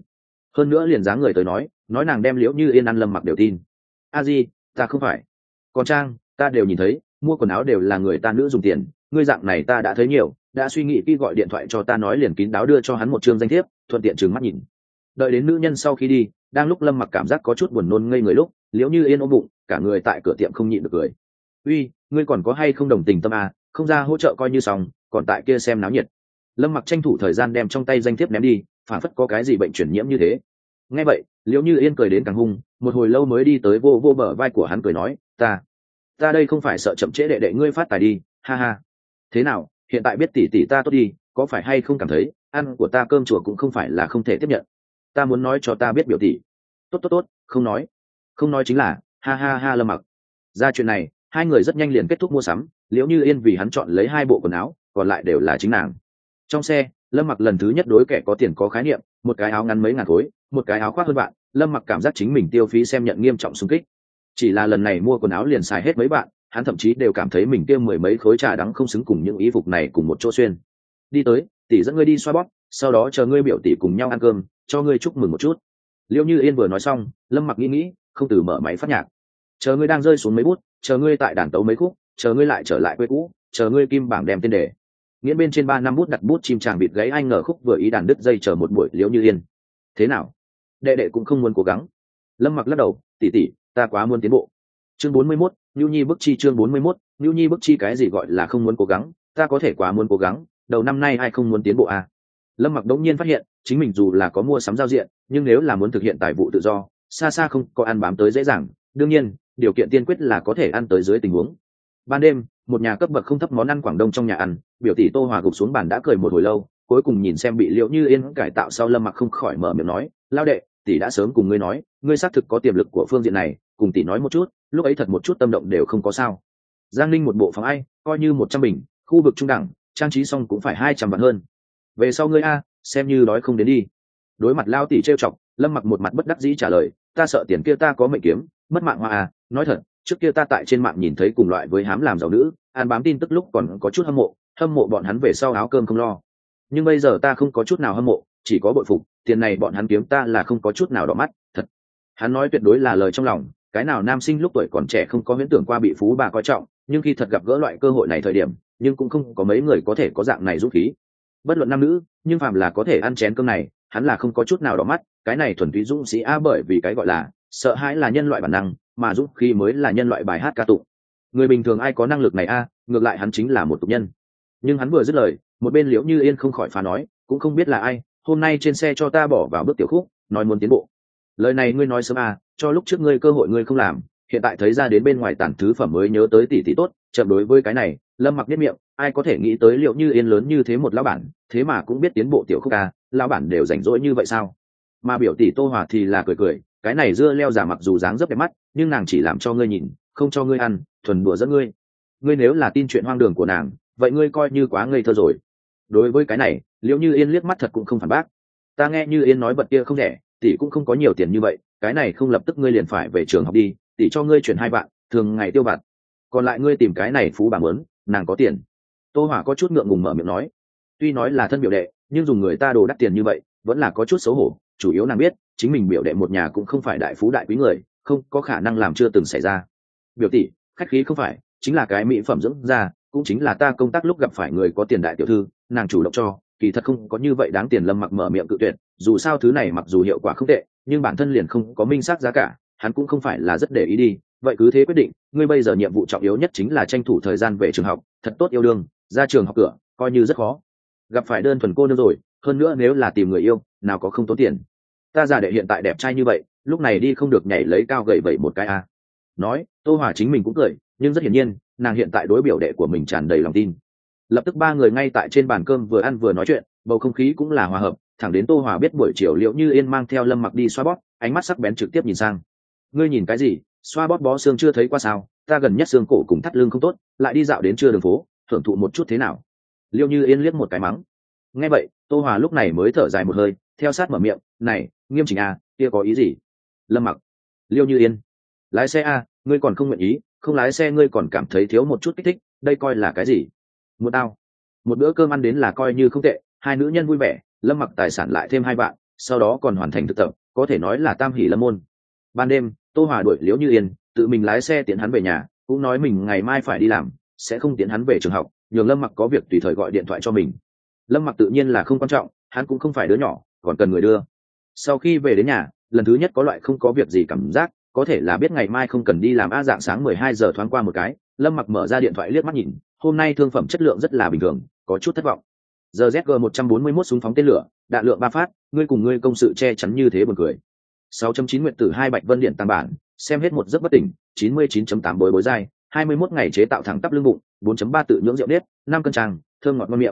S1: hơn nữa liền dáng người tới nói nàng đem Liễu Như Yên ăn Lâm Mặc đều tin. A Di, ta không phải. Còn Trang, ta đều nhìn thấy, mua quần áo đều là người ta nữ dùng tiền, ngươi dạng này ta đã thấy nhiều, đã suy nghĩ khi gọi điện thoại cho ta nói liền kín đáo đưa cho hắn một chương danh thiếp, thuận tiện trừng mắt nhìn. Đợi đến nữ nhân sau khi đi, đang lúc Lâm Mặc cảm giác có chút buồn nôn ngây người lúc, Liễu Như Yên ôm bụng, cả người tại cửa tiệm không nhịn được cười. Uy, ngươi còn có hay không đồng tình tâm à, không ra hỗ trợ coi như xong, còn tại kia xem náo nhiệt. Lâm Mặc tranh thủ thời gian đem trong tay danh thiếp ném đi, phản phất có cái gì bệnh truyền nhiễm như thế. Nghe vậy, Liễu Như Yên cười đến càng hung, một hồi lâu mới đi tới vô bờ vai của hắn cười nói, ta đây không phải sợ chậm trễ đệ đệ ngươi phát tài đi, ha ha. Thế nào, hiện tại biết tỷ tỷ ta tốt đi, có phải hay không cảm thấy ăn của ta cơm chùa cũng không phải là không thể tiếp nhận. Ta muốn nói cho ta biết biểu tỷ. Tốt, không nói chính là ha ha ha. Lâm Mặc. Ra chuyện này, hai người rất nhanh liền kết thúc mua sắm, Liễu Như Yên vì hắn chọn lấy 2 bộ quần áo, còn lại đều là chính nàng. Trong xe, Lâm Mặc lần thứ nhất đối kẻ có tiền có khái niệm, một cái áo ngắn mấy ngàn khối, một cái áo khoác hơn vạn, Lâm Mặc cảm giác chính mình tiêu phí xem nhận nghiêm trọng xung kích. Chỉ là lần này mua quần áo liền xài hết mấy bạn, hắn thậm chí đều cảm thấy mình tiêu 10 mấy khối trà đắng không xứng cùng những y phục này cùng một chỗ xuyên. Đi tới, tỷ dẫn ngươi đi xoa bóp, sau đó chờ ngươi biểu tỷ cùng nhau ăn cơm, cho ngươi chúc mừng một chút. Liễu Như Yên vừa nói xong, Lâm Mặc nghĩ, không từ mở máy phát nhạc. Chờ ngươi đang rơi xuống mấy bút, chờ ngươi tại đàn tấu mấy khúc, chờ ngươi lại trở lại quê cũ, chờ ngươi kim bảng đem tên đề. Nghiễn bên trên 3 năm bút đặt bút chim chàng bịt gáy anh ngờ khúc vừa ý đàn đứt dây chờ một buổi. Liễu Như Yên. Thế nào? Đệ đệ cũng không muốn cố gắng. Lâm Mặc lắc đầu, tỷ, ta quá muốn tiến bộ. Chương 41, Nưu Nhi bức chi. Chương 41, Nưu Nhi bức chi. Cái gì gọi là không muốn cố gắng, ta có thể quá muốn cố gắng, đầu năm nay ai không muốn tiến bộ à? Lâm Mặc đống nhiên phát hiện, chính mình dù là có mua sắm giao diện, nhưng nếu là muốn thực hiện tài vụ tự do, xa xa không có ăn bám tới dễ dàng, đương nhiên, điều kiện tiên quyết là có thể ăn tới dưới tình huống. Ban đêm, một nhà cấp bậc không thấp món ăn Quảng Đông trong nhà ăn, biểu tỷ Tô Hòa gục xuống bàn đã cười một hồi lâu, cuối cùng nhìn xem bị Liễu Như Yên cải tạo sau, Lâm Mặc không khỏi mở miệng nói, lao đệ, tỷ đã sớm cùng ngươi nói, ngươi xác thực có tiềm lực của phương diện này, cùng tỷ nói một chút, lúc ấy thật một chút tâm động đều không có sao. Giang Ninh một bộ phòng ai, coi như 100 bình, khu vực trung đẳng, trang trí xong cũng phải 200 vạn hơn. Về sau ngươi a, xem như đói không đến đi. Đối mặt lao tỷ trêu chọc, Lâm Mặc một mặt bất đắc dĩ trả lời, ta sợ tiền kia ta có mệnh kiếm, mất mạng hoa à, nói thật, trước kia ta tại trên mạng nhìn thấy cùng loại với hám làm giàu nữ, ăn bám tin tức lúc còn có chút hâm mộ bọn hắn về sau áo cơm không lo. Nhưng bây giờ ta không có chút nào hâm mộ, chỉ có bội phục, tiền này bọn hắn kiếm ta là không có chút nào đỏ mắt, thật. Hắn nói tuyệt đối là lời trong lòng, cái nào nam sinh lúc tuổi còn trẻ không có huyễn tưởng qua bị phú bà coi trọng, nhưng khi thật gặp gỡ loại cơ hội này thời điểm, nhưng cũng không có mấy người có thể có dạng này dũng khí. Bất luận nam nữ, nhưng phàm là có thể ăn chén cơm này, hắn là không có chút nào đỏ mắt, cái này thuần túy dũng sĩ a, bởi vì cái gọi là sợ hãi là nhân loại bản năng, mà dũng khí mới là nhân loại bài hát ca tụng. Người bình thường ai có năng lực này a, ngược lại hắn chính là một tục nhân. Nhưng hắn vừa dứt lời, một bên Liễu Như Yên không khỏi phá nói, cũng không biết là ai, hôm nay trên xe cho ta bỏ vào bước tiểu khúc, nói muốn tiến bộ. Lời này ngươi nói sớm à, cho lúc trước ngươi cơ hội ngươi không làm, hiện tại thấy ra đến bên ngoài tản thứ phẩm mới nhớ tới tỷ tốt, chậm đối với cái này, Lâm Mặc biết miệng, ai có thể nghĩ tới Liễu Như Yên lớn như thế một lão bản, thế mà cũng biết tiến bộ tiểu khúc à, lão bản đều rảnh rỗi như vậy sao? Mà biểu tỷ Tô Hòa thì là cười, cái này dưa leo giả mặc dù dáng rất đẹp mắt, nhưng nàng chỉ làm cho ngươi nhìn, không cho ngươi ăn, thuần đùa dẫn ngươi. Ngươi nếu là tin chuyện hoang đường của nàng, vậy ngươi coi như quá ngây thơ rồi. Đối với cái này, Liễu Như Yên liếc mắt thật cũng không phản bác. Ta nghe Như Yên nói bật kia không rẻ, tỷ cũng không có nhiều tiền như vậy, cái này không lập tức ngươi liền phải về trường học đi, tỷ cho ngươi chuyển 2 vạn, thường ngày tiêu vặt, còn lại ngươi tìm cái này phú bà mớn, nàng có tiền. Tô Hỏa có chút ngượng ngùng mở miệng nói, tuy nói là thân biểu đệ, nhưng dùng người ta đồ đắt tiền như vậy, vẫn là có chút xấu hổ, chủ yếu nàng biết, chính mình biểu đệ một nhà cũng không phải đại phú đại quý người, không có khả năng làm chưa từng xảy ra. Biểu tỷ, khách khí không phải, chính là cái mỹ phẩm dưỡng da, cũng chính là ta công tác lúc gặp phải người có tiền đại tiểu thư, nàng chủ động cho, kỳ thật không có như vậy đáng tiền. Lâm Mặc mở miệng cự tuyệt, dù sao thứ này mặc dù hiệu quả không tệ, nhưng bản thân liền không có minh xác giá cả, hắn cũng không phải là rất để ý đi. Vậy cứ thế quyết định, ngươi bây giờ nhiệm vụ trọng yếu nhất chính là tranh thủ thời gian về trường học, thật tốt yêu đương, ra trường học cửa, coi như rất khó. Gặp phải đơn thuần cô nương rồi, hơn nữa nếu là tìm người yêu, nào có không tốn tiền. Ta già đệ hiện tại đẹp trai như vậy, lúc này đi không được nhảy lấy cao gậy vậy một cái a. Nói, Tô Hòa chính mình cũng cười, nhưng rất hiển nhiên, nàng hiện tại đối biểu đệ của mình tràn đầy lòng tin. Lập tức 3 người ngay tại trên bàn cơm vừa ăn vừa nói chuyện, bầu không khí cũng là hòa hợp, thẳng đến Tô Hòa biết buổi chiều Liễu Như Yên mang theo Lâm Mặc đi xoa bóp, ánh mắt sắc bén trực tiếp nhìn sang. Ngươi nhìn cái gì, xoa bóp bó xương chưa thấy qua sao, ta gần nhất xương cổ cùng thắt lưng không tốt, lại đi dạo đến trưa đường phố, thưởng thụ một chút thế nào? Liễu Như Yên liếc một cái mắng. Nghe vậy, Tô Hòa lúc này mới thở dài một hơi, theo sát mở miệng, này, nghiêm chỉnh à, kia có ý gì? Lâm Mặc. Liễu Như Yên. Lái xe à, ngươi còn không nguyện ý, không lái xe ngươi còn cảm thấy thiếu một chút kích thích, đây coi là cái gì? Một tao. Một bữa cơm ăn đến là coi như không tệ, 2 nữ nhân vui vẻ, Lâm Mặc tài sản lại thêm 2 vạn, sau đó còn hoàn thành thực tập, có thể nói là tam hỷ lâm môn. Ban đêm Tô Hòa đuổi Liễu Như Yên, tự mình lái xe tiễn hắn về nhà, cũng nói mình ngày mai phải đi làm, sẽ không tiễn hắn về trường học, nhường Lâm Mặc có việc tùy thời gọi điện thoại cho mình. Lâm Mặc tự nhiên là không quan trọng, hắn cũng không phải đứa nhỏ, còn cần người đưa. Sau khi về đến nhà, lần thứ nhất có loại không có việc gì cảm giác, có thể là biết ngày mai không cần đi làm. Dạng sáng 12 giờ thoáng qua một cái, Lâm Mặc mở ra điện thoại liếc mắt nhìn, hôm nay thương phẩm chất lượng rất là bình thường, có chút thất vọng. Giờ ZG 141 súng phóng tên lửa, đạn lượng 3 phát, ngươi cùng ngươi công sự che chắn như thế buồn cười. 6.9 nguyện tử 2 bạch vân điện tăng bản, xem hết một giấc bất tỉnh, 99.8 bối bối dai, 21 ngày chế tạo thẳng tắp lưng bụng, 4.3 tự nhưỡng rượu nếp, 5 cân tràng, thơm ngọt ngon miệng.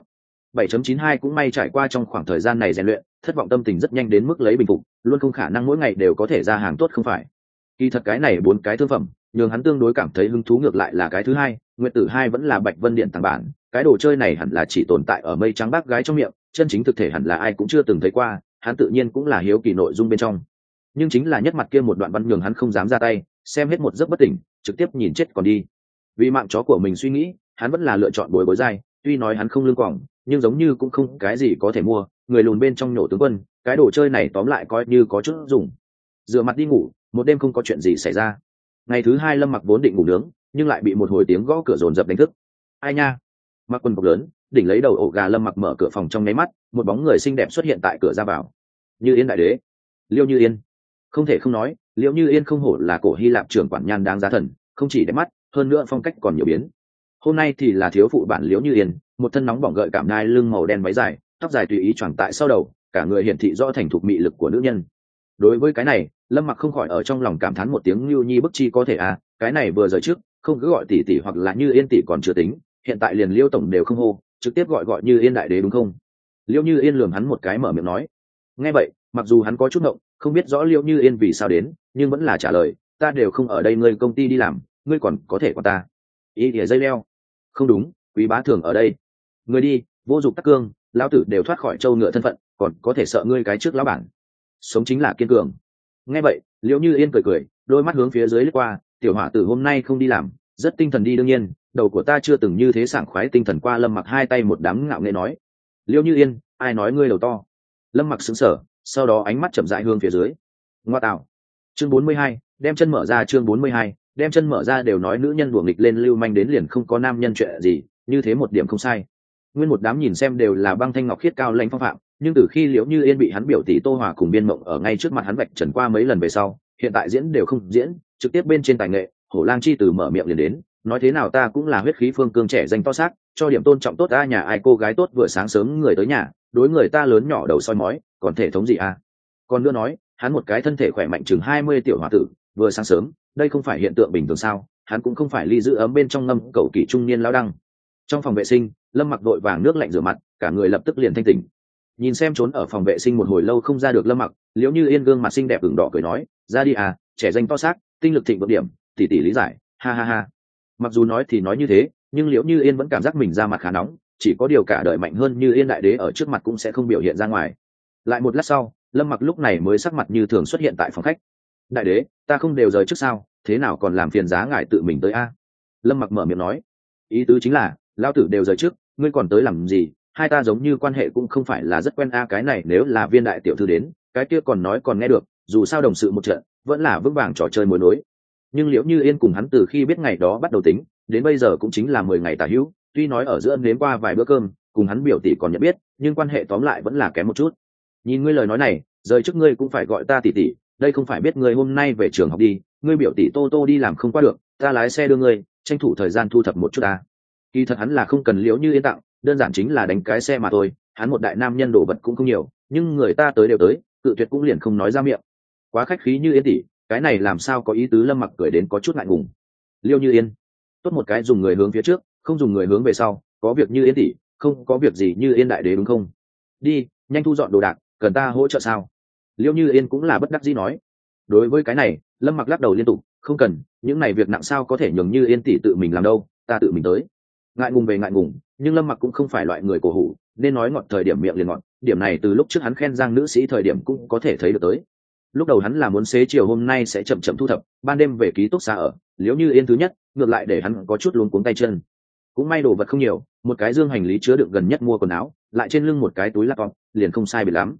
S1: 7.92 cũng may trải qua trong khoảng thời gian này rèn luyện, thất vọng tâm tình rất nhanh đến mức lấy bình phục, luôn không khả năng mỗi ngày đều có thể ra hàng tốt không phải. Kỳ thật cái này 4 cái thương phẩm, nhường hắn tương đối cảm thấy hứng thú ngược lại là cái thứ hai, nguyện tử 2 vẫn là bạch vân điện tăng bản, cái đồ chơi này hẳn là chỉ tồn tại ở mây trắng bác gái trong miệng, chân chính thực thể hẳn là ai cũng chưa từng thấy qua, hắn tự nhiên cũng là hiếu kỳ nội dung bên trong. Nhưng chính là nhất mặt kia một đoạn văn nhường hắn không dám ra tay, xem hết một giấc bất tỉnh, trực tiếp nhìn chết còn đi. Vì mạng chó của mình suy nghĩ, hắn vẫn là lựa chọn bối bối dai, tuy nói hắn không lương quỏng, nhưng giống như cũng không cái gì có thể mua, người lùn bên trong nhổ tướng quân, cái đồ chơi này tóm lại coi như có chút dùng. Rửa mặt đi ngủ, một đêm không có chuyện gì xảy ra. Ngày thứ hai Lâm Mặc vốn định ngủ nướng, nhưng lại bị một hồi tiếng gõ cửa dồn dập đánh thức. Ai nha? Mặc quần cộc lớn, đỉnh lấy đầu ổ gà Lâm Mặc mở cửa phòng trong nháy mắt, một bóng người xinh đẹp xuất hiện tại cửa ra vào. Như Yên đại đế, Liêu Như Yên. Không thể không nói, Liễu Như Yên không hổ là cổ Hy Lạp trưởng quản nhan đáng giá thần, không chỉ đẹp mắt, hơn nữa phong cách còn nhiều biến. Hôm nay thì là thiếu phụ bản Liễu Như Yên, một thân nóng bỏng gợi cảm đai lưng màu đen váy dài, tóc dài tùy ý choàng tại sau đầu, cả người hiển thị rõ thành thục mị lực của nữ nhân. Đối với cái này, Lâm Mặc không khỏi ở trong lòng cảm thán một tiếng Lưu Nhi bức chi có thể à, cái này vừa rời trước, không cứ gọi tỷ tỷ hoặc là Như Yên tỷ còn chưa tính, hiện tại liền Liêu tổng đều không hô, trực tiếp gọi Như Yên đại đế đúng không? Liễu Như Yên lườm hắn một cái mở miệng nói. Nghe vậy, mặc dù hắn có chút ngộng, không biết rõ Liễu Như Yên vì sao đến, nhưng vẫn là trả lời, ta đều không ở đây, ngươi công ty đi làm, ngươi còn có thể qua ta. Ý thì dây leo. Không đúng, quý bá thường ở đây. Ngươi đi, vô dụng tắc cương, lão tử đều thoát khỏi châu ngựa thân phận, còn có thể sợ ngươi cái trước lão bản. Sống chính là kiên cường. Nghe vậy, Liễu Như Yên cười cười, đôi mắt hướng phía dưới lướt qua, tiểu hỏa tử hôm nay không đi làm, rất tinh thần đi. Đương nhiên, đầu của ta chưa từng như thế sảng khoái tinh thần qua. Lâm Mặc hai tay một đám ngạo nghễ nói. Liễu Như Yên, ai nói ngươi đầu to? Lâm Mặc sững sờ, sau đó ánh mắt chậm rãi hướng phía dưới. Ngoa tạo. Chương 42, đem chân mở ra. Chương 42, đem chân mở ra. Đều nói nữ nhân đùa nghịch lên lưu manh đến liền không có nam nhân chuyện gì, như thế một điểm không sai. Nguyên một đám nhìn xem đều là băng thanh ngọc khiết cao lãnh phong phạm, nhưng từ khi Liễu Như Yên bị hắn biểu tỷ Tô Hòa cùng Biên Mộng ở ngay trước mặt hắn vạch trần qua mấy lần về sau, hiện tại diễn đều không diễn, trực tiếp bên trên tài nghệ, Hổ Lang Chi từ mở miệng liền đến, nói thế nào ta cũng là huyết khí phương cương trẻ danh to xác, cho điểm tôn trọng tốt a. Nhà ai cô gái tốt vừa sáng sớm người tới nhà, đối người ta lớn nhỏ đầu soi mói, còn thể thống gì a? Còn nữa nói, hắn một cái thân thể khỏe mạnh chừng 20 tiểu hòa tử, vừa sáng sớm, đây không phải hiện tượng bình thường sao? Hắn cũng không phải ly giữ ấm bên trong ngâm cầu kỳ trung niên lão đăng. Trong phòng vệ sinh, Lâm Mặc đội vàng nước lạnh rửa mặt, cả người lập tức liền thanh tỉnh. Nhìn xem trốn ở phòng vệ sinh một hồi lâu không ra được Lâm Mặc, Liễu Như Yên gương mặt xinh đẹp ửng đỏ cười nói, ra đi à, trẻ danh to xác, tinh lực thịnh vượng điểm, tỷ tỷ lý giải, ha ha ha. Mặc dù nói thì nói như thế, nhưng Liễu Như Yên vẫn cảm giác mình ra mặt khá nóng, chỉ có điều cả đời mạnh hơn Như Yên đại đế ở trước mặt cũng sẽ không biểu hiện ra ngoài. Lại một lát sau, Lâm Mặc lúc này mới sắc mặt như thường xuất hiện tại phòng khách. Đại đế, ta không đều rời trước sao, thế nào còn làm phiền giá ngài tự mình tới a? Lâm Mặc mở miệng nói, ý tứ chính là, lão tử đều rời trước, ngươi còn tới làm gì? Hai ta giống như quan hệ cũng không phải là rất quen a. Cái này nếu là Viên đại tiểu thư đến, cái kia còn nói còn nghe được, dù sao đồng sự một trận, vẫn là vững vàng trò chơi mối nối. Nhưng Liễu Như Yên cùng hắn từ khi biết ngày đó bắt đầu tính, đến bây giờ cũng chính là 10 ngày tả hữu, tuy nói ở giữa nếm qua vài bữa cơm, cùng hắn biểu tỷ còn nhận biết, nhưng quan hệ tóm lại vẫn là kém một chút. Nhìn ngươi lời nói này, rời trước ngươi cũng phải gọi ta tỷ tỷ, đây không phải biết ngươi hôm nay về trường học đi, ngươi biểu tỷ Tô Tô đi làm không qua được, ta lái xe đưa ngươi, tranh thủ thời gian thu thập một chút ta. Kỳ thật hắn là không cần Liễu Như Yên tặng, đơn giản chính là đánh cái xe mà thôi, hắn một đại nam nhân đồ vật cũng không nhiều, nhưng người ta tới đều tới, cự tuyệt cũng liền không nói ra miệng. Quá khách khí Như Yên tỷ, cái này làm sao có ý tứ. Lâm Mặc cười đến có chút ngại ngùng. Liêu Như Yên, tốt một cái dùng người hướng phía trước, không dùng người hướng về sau, có việc Như Yên tỷ, không có việc gì Như Yên đại đế đúng không? Đi, nhanh thu dọn đồ đạc, cần ta hỗ trợ sao? Liêu Như Yên cũng là bất đắc dĩ nói. Đối với cái này, Lâm Mặc lắc đầu liên tục, không cần, những này việc nặng sao có thể nhường Như Yên tỷ tự mình làm đâu, ta tự mình tới. Ngại ngùng về ngại ngùng, nhưng Lâm Mặc cũng không phải loại người cổ hủ, nên nói ngọt thời điểm miệng liền ngọt, điểm này từ lúc trước hắn khen Giang nữ sĩ thời điểm cũng có thể thấy được tới. Lúc đầu hắn là muốn xế chiều hôm nay sẽ chậm chậm thu thập, ban đêm về ký túc xá ở, Liễu Như Yên thứ nhất, ngược lại để hắn có chút luống cuống tay chân. Cũng may đồ vật không nhiều, một cái dương hành lý chứa đựng gần nhất mua quần áo, lại trên lưng một cái túi laptop, liền không sai biệt lắm.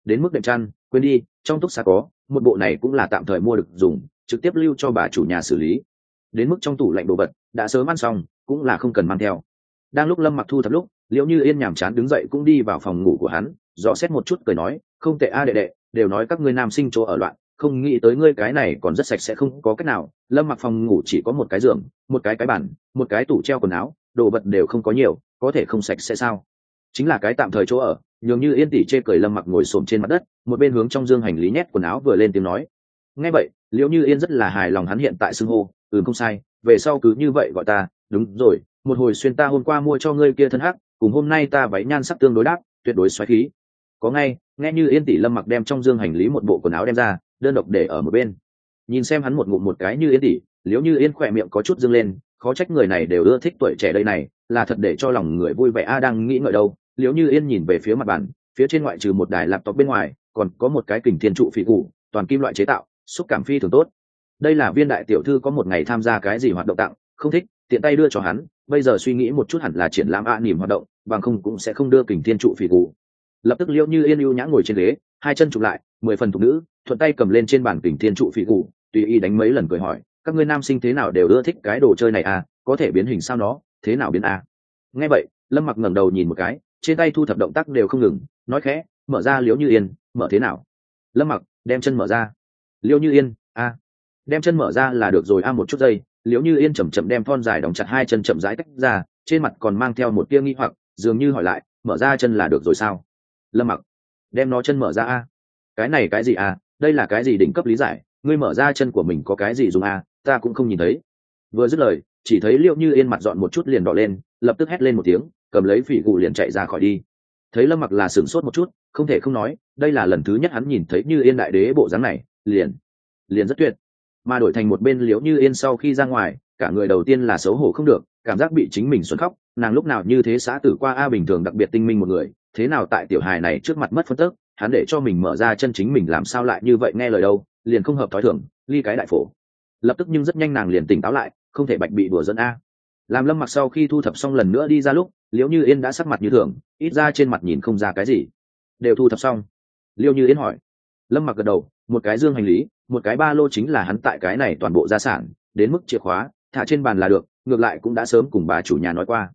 S1: đến mức đệm chăn quên đi, trong túc xá có một bộ này cũng là tạm thời mua được dùng, trực tiếp lưu cho bà chủ nhà xử lý. Đến mức trong tủ lạnh đồ vật đã sớm ăn xong, cũng là không cần mang theo. Đang lúc Lâm Mặc thu thập lúc, Liễu Như Yên nhàm chán đứng dậy cũng đi vào phòng ngủ của hắn, dò xét một chút cười nói, không tệ a đệ đệ, đều nói các ngươi nam sinh chỗ ở loạn, không nghĩ tới ngươi cái này còn rất sạch sẽ không có cách nào. Lâm Mặc phòng ngủ chỉ có một cái giường, một cái bàn, một cái tủ treo quần áo, đồ vật đều không có nhiều, có thể không sạch sẽ sao? Chính là cái tạm thời chỗ ở. Nhường Như Yên tỉ chê cười. Lâm Mặc ngồi xổm trên mặt đất, một bên hướng trong dương hành lý nhét quần áo vừa lên tiếng nói. Nghe vậy, Liễu Như Yên rất là hài lòng hắn hiện tại xưng hô, không sai, về sau cứ như vậy gọi ta. Đúng rồi, một hồi xuyên ta hôm qua mua cho ngươi kia thân hắc, cùng hôm nay ta váy nhan sắc tương đối đáp, tuyệt đối xoáy khí. Có ngay, nghe Như Yên tỷ. Lâm Mặc đem trong dương hành lý một bộ quần áo đem ra, đơn độc để ở một bên. Nhìn xem hắn một ngụm một cái Như Yên tỷ, Liễu Như Yên khỏe miệng có chút dương lên, khó trách người này đều ưa thích tuổi trẻ đây này, là thật để cho lòng người vui vẻ a. Đang nghĩ ngợi đâu, Liễu Như Yên nhìn về phía mặt bàn, phía trên ngoại trừ một đài laptop bên ngoài, còn có một cái kình thiên trụ phỉ cụ, toàn kim loại chế tạo, xúc cảm phi thường tốt. Đây là Viên đại tiểu thư có một ngày tham gia cái gì hoạt động tặng, không thích, tiện tay đưa cho hắn, bây giờ suy nghĩ một chút hẳn là triển lãm niềm hoạt động, bằng không cũng sẽ không đưa kình thiên trụ phỉ cụ. Lập tức Liễu Như Yên ưu nhã ngồi trên ghế, hai chân chụp lại, 10 phần thục nữ, thuận tay cầm lên trên bàn kình thiên trụ phỉ cụ, tùy ý đánh mấy lần cười hỏi, các ngươi nam sinh thế nào đều ưa thích cái đồ chơi này à, có thể biến hình sao nó, thế nào biến à? Nghe vậy, Lâm Mặc ngẩng đầu nhìn một cái, trên tay thu thập động tác đều không ngừng, nói khẽ, mở ra. Liễu Như Yên, mở thế nào? Lâm Mặc, đem chân mở ra. Liễu Như Yên, a, đem chân mở ra là được rồi a. Một chút giây, Liễu Như Yên chậm chậm đem thon dài đóng chặt hai chân chậm rãi tách ra, trên mặt còn mang theo một tia nghi hoặc, dường như hỏi lại, mở ra chân là được rồi sao? Lâm Mặc, đem nó chân mở ra a. Cái này cái gì a? Đây là cái gì đỉnh cấp lý giải? Ngươi mở ra chân của mình có cái gì dùng a? Ta cũng không nhìn thấy. Vừa dứt lời, chỉ thấy Liễu Như Yên mặt dọn một chút liền đỏ lên, lập tức hét lên một tiếng, cầm lấy phỉ cụ liền chạy ra khỏi đi. Thấy Lâm Mặc là sửng sốt một chút, không thể không nói, đây là lần thứ nhất hắn nhìn thấy Như Yên đại đế bộ dáng này, liền rất tuyệt. Mà đổi thành một bên Liễu Như Yên sau khi ra ngoài, cả người đầu tiên là xấu hổ không được, cảm giác bị chính mình xuân khóc, nàng lúc nào như thế xã tử qua a, bình thường đặc biệt tinh minh một người, thế nào tại tiểu hài này trước mặt mất phân tức, hắn để cho mình mở ra chân chính mình làm sao lại như vậy nghe lời đâu, liền không hợp thói thường, ly cái đại phổ. Lập tức nhưng rất nhanh nàng liền tỉnh táo lại, không thể bạch bị đùa dẫn a. Làm Lâm Mặc sau khi thu thập xong lần nữa đi ra lúc, Liễu Như Yên đã sắc mặt như thường, ít ra trên mặt nhìn không ra cái gì. Đều thu thập xong? Liễu Như Yên hỏi. Lâm Mặc gật đầu, một cái dương hành lý, một cái ba lô chính là hắn tại cái này toàn bộ gia sản, đến mức chìa khóa thả trên bàn là được, ngược lại cũng đã sớm cùng bà chủ nhà nói qua.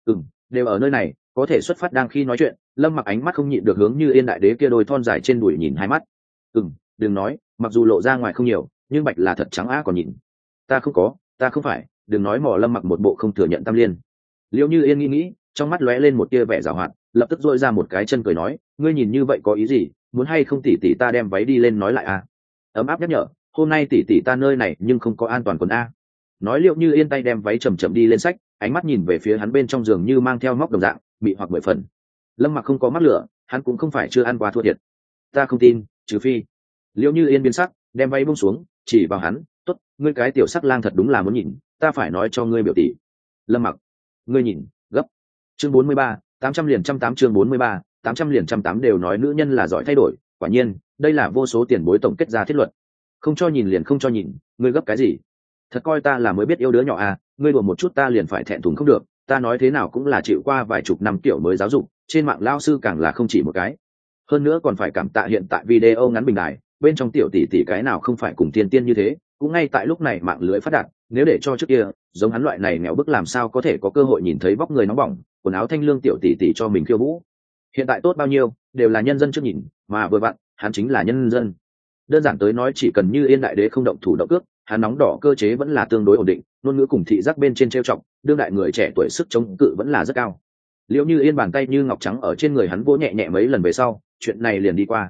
S1: Đều ở nơi này, có thể xuất phát. Đang khi nói chuyện, Lâm Mặc ánh mắt không nhịn được hướng Như Yên đại đế kia đôi thon dài trên đùi nhìn hai mắt. Đừng nói, mặc dù lộ ra ngoài không nhiều, nhưng bạch là thật trắng á còn nhìn. Ta không phải, đừng nói mò. Lâm Mặc một bộ không thừa nhận tam liên. Liễu Như Yên nghĩ, trong mắt lóe lên một tia vẻ giảo hoạt, lập tức dội ra một cái chân cười nói, ngươi nhìn như vậy có ý gì, muốn hay không tỷ tỷ ta đem váy đi lên nói lại à? Ấm áp nhắc nhở, hôm nay tỷ tỷ ta nơi này nhưng không có an toàn quần a. Nói Liễu Như Yên tay đem váy chậm chậm đi lên sách, ánh mắt nhìn về phía hắn bên trong giường như mang theo móc đồng dạng, bị hoặc 10 phần. Lâm Mặc không có mắc lửa, hắn cũng không phải chưa ăn qua thua thiệt. Ta không tin, trừ phi. Liễu Như Yên biến sắc, đem váy buông xuống, chỉ vào hắn, tốt, ngươi cái tiểu sắc lang thật đúng là muốn nhìn, ta phải nói cho ngươi biểu tỷ. Lâm Mặc, ngươi nhìn, gấp. Chương 43, 800 liền 108 chương 43, 800 liền 108 đều nói nữ nhân là giỏi thay đổi, quả nhiên, đây là vô số tiền bối tổng kết ra thiết luật. Không cho nhìn liền không cho nhìn, ngươi gấp cái gì? Thật coi ta là mới biết yêu đứa nhỏ à, ngươi đùa một chút ta liền phải thẹn thùng không được, ta nói thế nào cũng là chịu qua vài chục năm tiểu mới giáo dục, trên mạng lao sư càng là không chỉ một cái. Hơn nữa còn phải cảm tạ hiện tại video ngắn bình đài, bên trong tiểu tỷ tỷ cái nào không phải cùng thiên tiên như thế, cũng ngay tại lúc này mạng lưới phát đạt, nếu để cho trước kia, giống hắn loại này nghèo bức làm sao có thể có cơ hội nhìn thấy vóc người nóng bỏng, quần áo thanh lương tiểu tỷ tỷ cho mình khiêu vũ. Hiện tại tốt bao nhiêu, đều là nhân dân trước nhìn, mà vừa vặn, hắn chính là nhân dân. Đơn giản tới nói chỉ cần Như Yên đại đế không động thủ động cước, hắn nóng đỏ cơ chế vẫn là tương đối ổn định, ngôn ngữ cùng thị giác bên trên trêu chọc, đương đại người trẻ tuổi sức chống cự vẫn là rất cao. Liễu Như Yên bàn tay như ngọc trắng ở trên người hắn vỗ nhẹ nhẹ mấy lần về sau, chuyện này liền đi qua.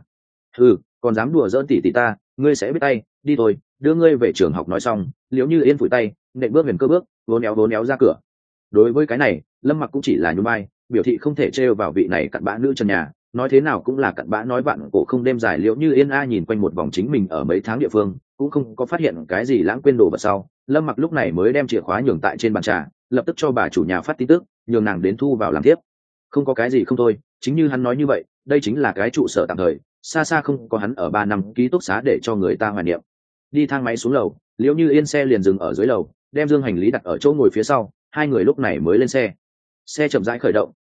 S1: Còn dám đùa giỡn tỷ tỷ ta, ngươi sẽ biết tay, đi thôi, đưa ngươi về trường học. Nói xong, Liễu Như Yên phủi tay, nện bước huyền cơ bước, vốn éo ra cửa. Đối với cái này, Lâm Mặc cũng chỉ là nhún vai, biểu thị không thể trêu vào vị này cặn bã nữ trần nhà, nói thế nào cũng là cặn bã nói bạn cổ không đêm dài. Liễu Như Yên nhìn quanh một vòng chính mình ở mấy tháng địa phương, cũng không có phát hiện cái gì lãng quên đồ vật sau, Lâm Mặc lúc này mới đem chìa khóa nhường tại trên bàn trà, lập tức cho bà chủ nhà phát tin tức, nhường nàng đến thu vào làm tiếp. Không có cái gì không thôi, chính như hắn nói như vậy, đây chính là cái trụ sở tạm thời, xa xa không có hắn ở 3 năm ký túc xá để cho người ta hoài niệm. Đi thang máy xuống lầu, Liễu Như Yên xe liền dừng ở dưới lầu, đem dương hành lý đặt ở chỗ ngồi phía sau, hai người lúc này mới lên xe. Xe chậm rãi khởi động,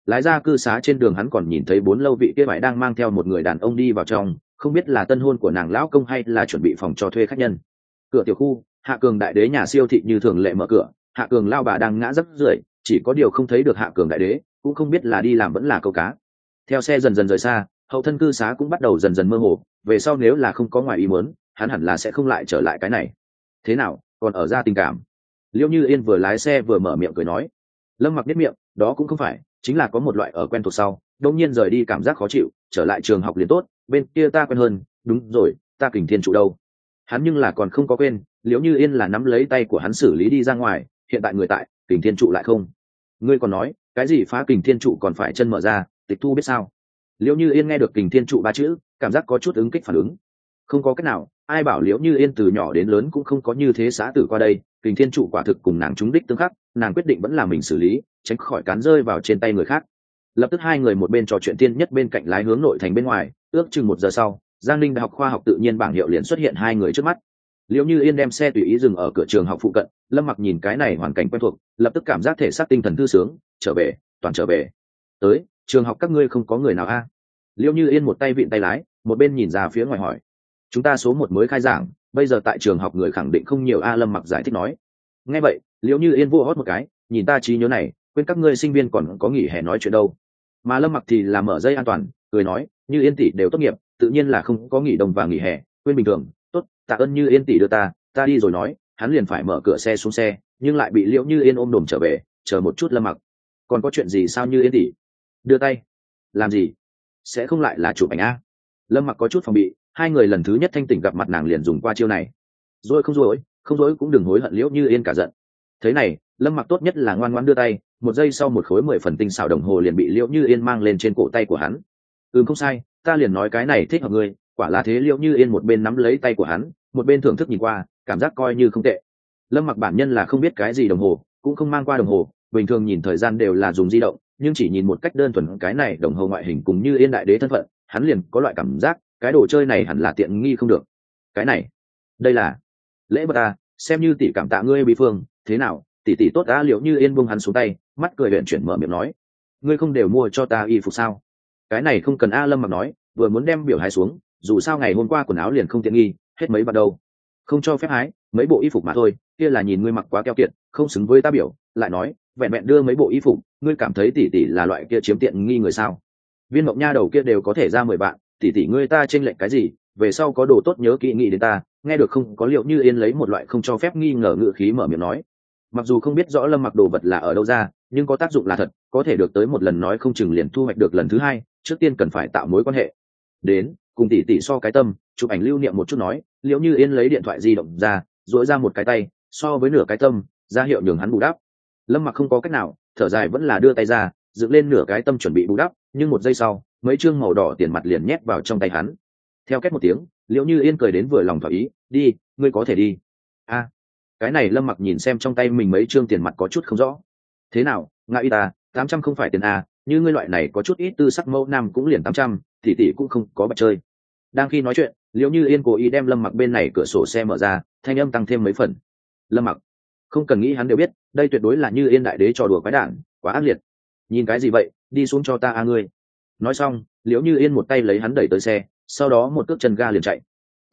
S1: Lái ra cư xá trên đường hắn còn nhìn thấy 4 lâu vị kia bãi đang mang theo một người đàn ông đi vào trong, không biết là tân hôn của nàng lão công hay là chuẩn bị phòng cho thuê khách nhân. Cửa tiểu khu, Hạ Cường đại đế nhà siêu thị như thường lệ mở cửa, Hạ Cường lao bà đang ngã rấp rưởi, chỉ có điều không thấy được Hạ Cường đại đế, cũng không biết là đi làm vẫn là câu cá. Theo xe dần dần rời xa, hậu thân cư xá cũng bắt đầu dần dần mơ hồ, về sau nếu là không có ngoài ý muốn, hắn hẳn là sẽ không lại trở lại cái này. Thế nào, còn ở ra tình cảm? Liễu Như Yên vừa lái xe vừa mở miệng cười nói. Lâm Mặc biết miệng, đó cũng không phải, chính là có một loại ở quen thuộc sau, đột nhiên rời đi cảm giác khó chịu, trở lại trường học liền tốt, bên kia ta quen hơn, đúng rồi, ta Kình Thiên trụ đâu? Hắn nhưng là còn không có quên, Liễu Như Yên là nắm lấy tay của hắn xử lý đi ra ngoài, hiện tại người tại, Kình Thiên trụ lại không. Ngươi còn nói, cái gì phá Kình Thiên trụ còn phải chân mở ra, tịch thu biết sao? Liễu Như Yên nghe được Kình Thiên trụ ba chữ, cảm giác có chút ứng kích phản ứng. Không có cách nào, ai bảo Liễu Như Yên từ nhỏ đến lớn cũng không có như thế xã tử qua đây, Kình Thiên trụ quả thực cùng nàng trúng đích tương khắc, nàng quyết định vẫn là mình xử lý, tránh khỏi cán rơi vào trên tay người khác. Lập tức hai người một bên trò chuyện tiên nhất bên cạnh lái hướng nội thành bên ngoài, ước chừng 1 giờ sau, Giang Ninh Đại học khoa học tự nhiên bảng hiệu liền xuất hiện hai người trước mắt. Liễu Như Yên đem xe tùy ý dừng ở cửa trường học phụ cận, Lâm Mặc nhìn cái này hoàn cảnh quen thuộc, lập tức cảm giác thể xác tinh thần thư sướng, trở về, toàn trở về. Tới, trường học các ngươi không có người nào a? Liễu Như Yên một tay vịn tay lái, một bên nhìn ra phía ngoài hỏi. Chúng ta số 1 mới khai giảng, bây giờ tại trường học người khẳng định không nhiều a, Lâm Mặc giải thích nói. Nghe vậy, Liễu Như Yên vỗ hót một cái, nhìn ta trí nhớ này, quên các ngươi sinh viên còn có nghỉ hè nói chuyện đâu. Mà Lâm Mặc thì là mở dây an toàn, cười nói, Như Yên tỷ đều tốt nghiệp, tự nhiên là không có nghỉ đông và nghỉ hè, quên bình thường. Tốt, tạ ơn Như Yên tỷ đưa ta đi rồi nói, hắn liền phải mở cửa xe xuống xe, nhưng lại bị Liễu Như Yên ôm đồm trở về, chờ một chút Lâm Mặc. Còn có chuyện gì sao Như Yên tỷ? Đưa tay. Làm gì? Sẽ không lại là chụp ảnh a? Lâm Mặc có chút phòng bị, hai người lần thứ nhất thanh tỉnh gặp mặt nàng liền dùng qua chiêu này. Rồi không dối cũng đừng hối hận. Liễu Như Yên cả giận. Thế này, Lâm Mặc tốt nhất là ngoan ngoãn đưa tay, 1 giây sau một khối 10 phần tinh xảo đồng hồ liền bị Liễu Như Yên mang lên trên cổ tay của hắn. Không sai, ta liền nói cái này thích hợp ngươi, quả là thế. Liễu Như Yên một bên nắm lấy tay của hắn, một bên thưởng thức nhìn qua, cảm giác coi như không tệ. Lâm Mặc bản nhân là không biết cái gì đồng hồ, cũng không mang qua đồng hồ, bình thường nhìn thời gian đều là dùng di động, nhưng chỉ nhìn một cách đơn thuần cái này đồng hồ ngoại hình cùng Như Yên đại đế thân phận, hắn liền có loại cảm giác, cái đồ chơi này hẳn là tiện nghi không được. Cái này, đây là lễ vật ta, xem như tỷ cảm tạ ngươi Bí Phương, thế nào, tỷ tỷ tốt đã. Liễu Như Yên buông hắn xuống tay, mắt cười huyền chuyển mở miệng nói, ngươi không đều mua cho ta y phục sao? Cái này không cần a. Lâm Mặc nói, vừa muốn đem biểu hái xuống, dù sao ngày hôm qua quần áo liền không tiện nghi, hết mấy bạc đâu. Không cho phép hái, mấy bộ y phục mà thôi, kia là nhìn ngươi mặc quá keo kiệt, không xứng với ta biểu. Lại nói, vẹn vẹn đưa mấy bộ y phục, ngươi cảm thấy tỷ tỷ là loại kia chiếm tiện nghi người sao? Viên Mộng Nha đầu kia đều có thể ra 10 bạn, tỷ tỷ ngươi ta chênh lệch cái gì? Về sau có đồ tốt nhớ kỹ nghĩ đến ta. Nghe được không? Có Liễu Như Yên lấy một loại không cho phép nghi ngờ ngữ khí mở miệng nói. Mặc dù không biết rõ Lâm Mặc đồ vật là ở đâu ra, nhưng có tác dụng là thật, có thể được tới một lần nói không chừng liền thu hoạch được lần thứ hai, trước tiên cần phải tạo mối quan hệ. Đến, cùng tỷ tỷ so cái tâm, chụp ảnh lưu niệm một chút nói. Liễu Như Yên lấy điện thoại di động ra, duỗi ra một cái tay, so với nửa cái tâm, ra hiệu nhường hắn bù đắp. Lâm Mặc không có cách nào, thở dài vẫn là đưa tay ra, dựng lên nửa cái tâm chuẩn bị bù đắp, nhưng 1 giây sau, mấy trương màu đỏ tiền mặt liền nhét vào trong tay hắn. Theo két một tiếng, Liễu Như Yên cười đến vừa lòng thỏa ý, đi, ngươi có thể đi. A, cái này Lâm Mặc nhìn xem trong tay mình mấy trương tiền mặt có chút không rõ. Thế nào, ngại y ta, 800 không phải tiền a, như ngươi loại này có chút ít tư sắc mẫu nam cũng liền 800, tỷ cũng không có bạch chơi. Đang khi nói chuyện, Liễu Như Yên cố ý đem Lâm Mặc bên này cửa sổ xe mở ra, thanh âm tăng thêm mấy phần. Lâm Mặc, không cần nghĩ hắn đều biết, đây tuyệt đối là Như Yên đại đế trò đùa quái đản, quá ác liệt. Nhìn cái gì vậy, đi xuống cho ta a ngươi. Nói xong, Liễu Như Yên một tay lấy hắn đẩy tới xe, sau đó một cước chân ga liền chạy.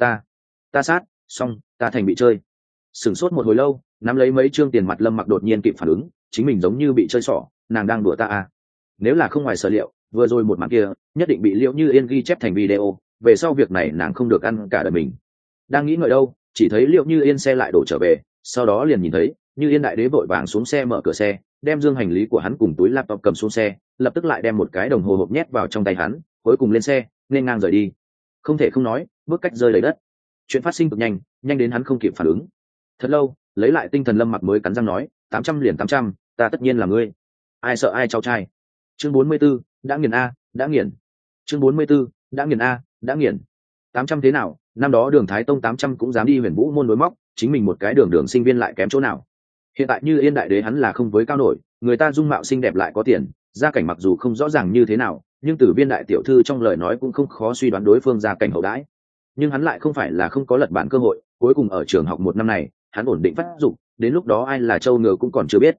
S1: Ta sát, xong, ta thành bị chơi. Sửng sốt một hồi lâu, nắm lấy mấy trương tiền mặt Lâm Mặc đột nhiên kịp phản ứng, chính mình giống như bị chơi xỏ, nàng đang đùa ta à. Nếu là không ngoài sở liệu, vừa rồi một màn kia nhất định bị Liễu Như Yên ghi chép thành video, về sau việc này nàng không được ăn cả đời mình. Đang nghĩ ngợi đâu, chỉ thấy Liễu Như Yên xe lại đổ trở về, sau đó liền nhìn thấy Như Yên đại đế vội vàng xuống xe mở cửa xe, đem dương hành lý của hắn cùng túi laptop cầm xuống xe, lập tức lại đem một cái đồng hồ hộp nhét vào trong tay hắn, cuối cùng lên xe nên ngang rời đi. Không thể không nói, bước cách rơi đầy đất. Chuyện phát sinh cực nhanh, nhanh đến hắn không kịp phản ứng. Thật lâu, lấy lại tinh thần Lâm Mặc mới cắn răng nói, 800 liền 800, ta tất nhiên là ngươi. Ai sợ ai cháu trai. Chương 44, đã nghiền a, đã nghiền. Chương 44, đã nghiền a, đã nghiền. 800 thế nào, năm đó Đường Thái Tông 800 cũng dám đi Huyền Vũ môn đối móc, chính mình một cái đường sinh viên lại kém chỗ nào. Hiện tại Như Yên đại đế hắn là không với cao nổi, người ta dung mạo xinh đẹp lại có tiền, gia cảnh mặc dù không rõ ràng như thế nào, nhưng từ Viên đại tiểu thư trong lời nói cũng không khó suy đoán đối phương gia cảnh hậu đãi. Nhưng hắn lại không phải là không có lật bản cơ hội, cuối cùng ở trường học 1 năm này, hắn ổn định phát dục, đến lúc đó ai là châu ngựa cũng còn chưa biết.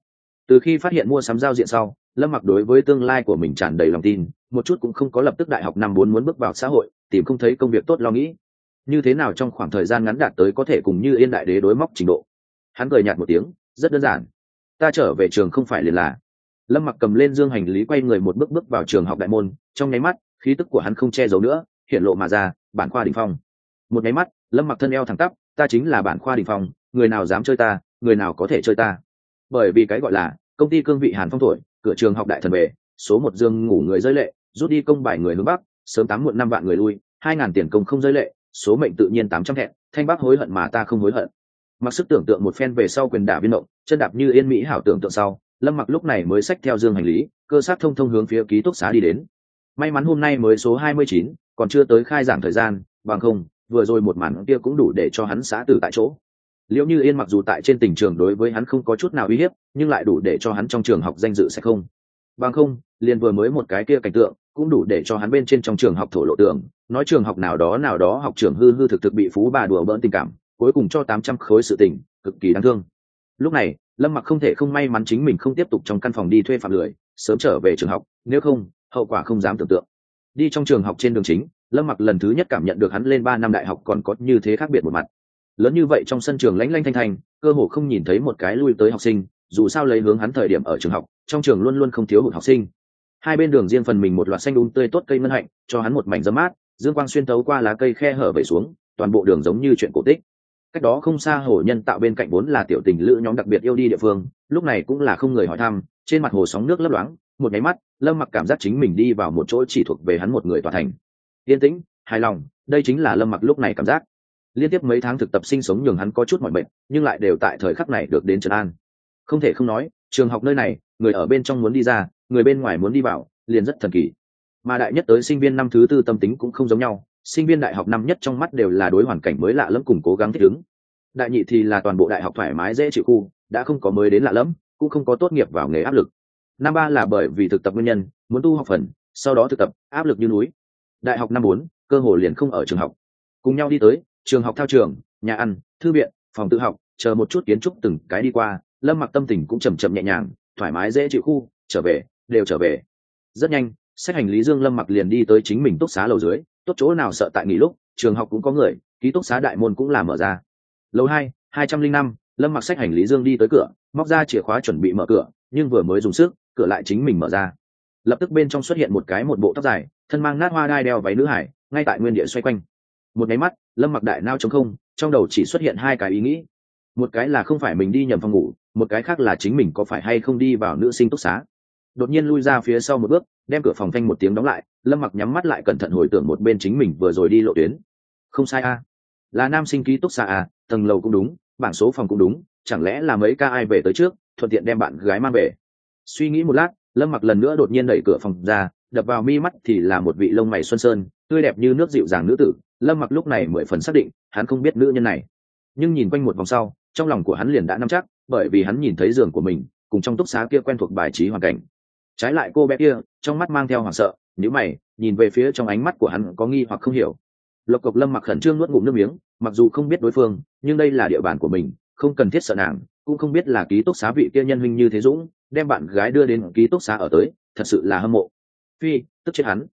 S1: Từ khi phát hiện mua sắm giao diện sau, Lâm Mặc đối với tương lai của mình tràn đầy lòng tin, một chút cũng không có lập tức đại học năm 4 muốn bước vào xã hội, tìm không thấy công việc tốt lo nghĩ. Như thế nào trong khoảng thời gian ngắn đạt tới có thể cùng Như Yên đại đế đối móc trình độ. Hắn cười nhạt một tiếng, rất đơn giản. Ta trở về trường không phải liền là. Lâm Mặc cầm lên dương hành lý quay người một bước bước vào trường học đại môn, trong nháy mắt, khí tức của hắn không che giấu nữa, hiện lộ mà ra, bản khoa đỉnh phong. Một nháy mắt, Lâm Mặc thân eo thẳng tắp, ta chính là bản khoa đỉnh phong, người nào dám chơi ta, người nào có thể chơi ta. Bởi vì cái gọi là công ty cương vị Hàn Phong thổi, cửa trường học đại thần về, số một dương ngủ người rơi lệ, rút đi công bài người hướng bắc, sớm 8 muộn 5 vạn người lui, 2000 tiền công không rơi lệ, số mệnh tự nhiên 800 thẹn, thanh bác hối hận mà ta không hối hận. Mặc sức tưởng tượng một phen về sau quyền đả viên động, chân đạp Như Yên mỹ hảo tưởng tượng sau, Lâm Mặc lúc này mới xách theo dương hành lý, cơ sát thông thông hướng phía ký túc xá đi đến. May mắn hôm nay mới số 29, còn chưa tới khai giảng thời gian, bằng không, vừa rồi một màn kia cũng đủ để cho hắn xã tử tại chỗ. Liễu Như Yên mặc dù tại trên tình trường đối với hắn không có chút nào uy hiếp, nhưng lại đủ để cho hắn trong trường học danh dự sẽ không. Bằng không, liền vừa mới một cái kia cảnh tượng, cũng đủ để cho hắn bên trên trong trường học thổ lộ tưởng, nói trường học nào đó học trưởng hư hư thực thực bị phú bà đùa bỡn tình cảm, cuối cùng cho 800 khối sự tình, cực kỳ đáng thương. Lúc này, Lâm Mặc không thể không may mắn chính mình không tiếp tục trong căn phòng đi thuê phạm lười, sớm trở về trường học, nếu không, hậu quả không dám tưởng tượng. Đi trong trường học trên đường chính, Lâm Mặc lần thứ nhất cảm nhận được hắn lên 3 năm đại học còn có như thế khác biệt một mặt. Lớn như vậy trong sân trường lánh lánh thanh thanh, cơ hồ không nhìn thấy một cái lui tới học sinh, dù sao lấy hướng hắn thời điểm ở trường học, trong trường luôn luôn không thiếu hụt học sinh. Hai bên đường riêng phần mình một loạt xanh tươi tốt cây ngân hạnh, cho hắn một mảnh râm mát, dương quang xuyên tấu qua lá cây khe hở vẩy xuống, toàn bộ đường giống như chuyện cổ tích. Cách đó không xa hồ nhân tạo bên cạnh vốn là tiểu tình lữ nhóm đặc biệt yêu đi địa phương, lúc này cũng là không người hỏi thăm, trên mặt hồ sóng nước lấp loáng, một cái mắt, Lâm Mặc cảm giác chính mình đi vào một chỗ chỉ thuộc về hắn một người tòa thành. Yên tĩnh, hài lòng, đây chính là Lâm Mặc lúc này cảm giác. Liên tiếp mấy tháng thực tập sinh sống nhường hắn có chút mỏi mệt, nhưng lại đều tại thời khắc này được đến trấn an. Không thể không nói, trường học nơi này, người ở bên trong muốn đi ra, người bên ngoài muốn đi vào, liền rất thần kỳ. Mà đại nhất tới sinh viên năm thứ tư tâm tính cũng không giống nhau, sinh viên đại học năm nhất trong mắt đều là đối hoàn cảnh mới lạ lẫm cùng cố gắng thích ứng. Đại nhị thì là toàn bộ đại học thoải mái dễ chịu khu, đã không có mới đến lạ lẫm, cũng không có tốt nghiệp vào nghề áp lực. Năm ba là bởi vì thực tập nguyên nhân, muốn tu học phần, sau đó thực tập, áp lực như núi. Đại học năm bốn, cơ hồ liền không ở trường học. Cùng nhau đi tới, trường học thao trường, nhà ăn, thư viện, phòng tự học, chờ một chút kiến trúc từng cái đi qua, Lâm Mặc tâm tình cũng chậm chậm nhẹ nhàng, thoải mái dễ chịu khu, trở về, đều trở về. Rất nhanh, xách hành lý Dương Lâm Mặc liền đi tới chính mình túc xá lầu dưới, tốt chỗ nào sợ tại nghỉ lúc, trường học cũng có người, ký túc xá đại môn cũng là mở ra. Lầu 2, 205, Lâm Mặc xách hành lý Dương đi tới cửa, móc ra chìa khóa chuẩn bị mở cửa, nhưng vừa mới dùng sức, cửa lại chính mình mở ra. Lập tức bên trong xuất hiện một bộ tóc dài, thân mang nát hoa đai đeo váy nữ hải, ngay tại nguyên địa xoay quanh. Một cái mắt, Lâm Mặc đại nao trống không, trong đầu chỉ xuất hiện hai cái ý nghĩ. Một cái là không phải mình đi nhầm phòng ngủ, một cái khác là chính mình có phải hay không đi vào nữ sinh túc xá. Đột nhiên lui ra phía sau một bước, đem cửa phòng phanh một tiếng đóng lại, Lâm Mặc nhắm mắt lại cẩn thận hồi tưởng một bên chính mình vừa rồi đi lộ tuyến. Không sai a, là nam sinh ký túc xá a, tầng lầu cũng đúng, bảng số phòng cũng đúng, chẳng lẽ là mấy ca ai về tới trước, thuận tiện đem bạn gái mang về. Suy nghĩ một lát, Lâm Mặc lần nữa đột nhiên đẩy cửa phòng ra, đập vào mi mắt thì là một vị lông mày xuân sơn, tươi đẹp như nước dịu dàng nữ tử. Lâm Mặc lúc này 10 phần xác định, hắn không biết nữ nhân này. Nhưng nhìn quanh một vòng sau, trong lòng của hắn liền đã nắm chắc, bởi vì hắn nhìn thấy giường của mình, cùng trong túc xá kia quen thuộc bài trí hoàn cảnh. Trái lại cô bé kia, trong mắt mang theo hoảng sợ, nhíu mày, nhìn về phía trong ánh mắt của hắn có nghi hoặc không hiểu. Lộc cộc Lâm Mặc khẩn trương nuốt ngụm nước miếng, mặc dù không biết đối phương, nhưng đây là địa bàn của mình, không cần thiết sợ nàng, cũng không biết là ký túc xá vị kia nhân huynh như thế dũng, đem bạn gái đưa đến ký túc xá ở tới, thật sự là hâm mộ. Phi, tức chết hắn.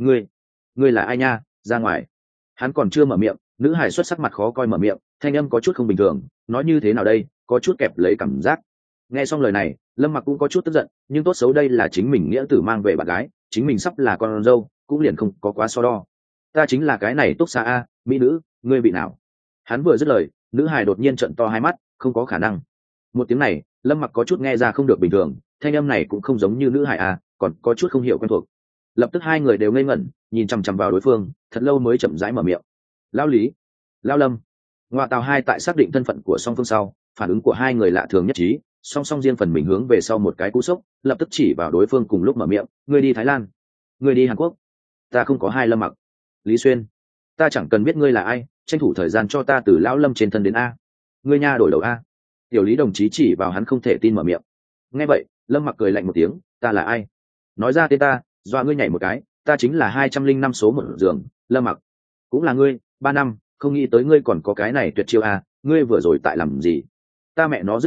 S1: Ngươi là ai nha, ra ngoài. Hắn còn chưa mở miệng, nữ hài xuất sắc mặt khó coi mở miệng, thanh âm có chút không bình thường, nói như thế nào đây, có chút kẹp lấy cảm giác. Nghe xong lời này, Lâm Mặc cũng có chút tức giận, nhưng tốt xấu đây là chính mình nghĩa tử mang về bạn gái, chính mình sắp là con dâu, cũng liền không có quá so đo. Ta chính là cái này túc xá a, mỹ nữ, ngươi bị nào? Hắn vừa dứt lời, nữ hài đột nhiên trợn to hai mắt, không có khả năng. Một tiếng này, Lâm Mặc có chút nghe ra không được bình thường, thanh âm này cũng không giống như nữ hài a, còn có chút không hiểu quen thuộc. Lập tức hai người đều ngây ngẩn, nhìn chằm chằm vào đối phương, thật lâu mới chậm rãi mở miệng. Lão Lý, Lão Lâm. Ngoại tàu hai tại xác định thân phận của song phương sau, phản ứng của hai người lạ thường nhất trí, song song riêng phần mình hướng về sau một cái cú sốc, lập tức chỉ vào đối phương cùng lúc mở miệng, ngươi đi Thái Lan, ngươi đi Hàn Quốc. Ta không có hai Lâm Mặc. Lý Xuyên, ta chẳng cần biết ngươi là ai, tranh thủ thời gian cho ta từ Lão Lâm trên thân đến a. Ngươi nha đổi đầu a. Tiểu Lý đồng chí chỉ vào hắn không thể tin mở miệng. Nghe vậy, Lâm Mặc cười lạnh một tiếng, ta là ai? Nói ra tên ta, dọa ngươi nhảy một cái, ta chính là 205 số một giường, Lâm Mặc. Cũng là ngươi, 3 năm, không nghĩ tới ngươi còn có cái này tuyệt chiêu a, ngươi vừa rồi tại làm gì? Ta mẹ nó dứt lời,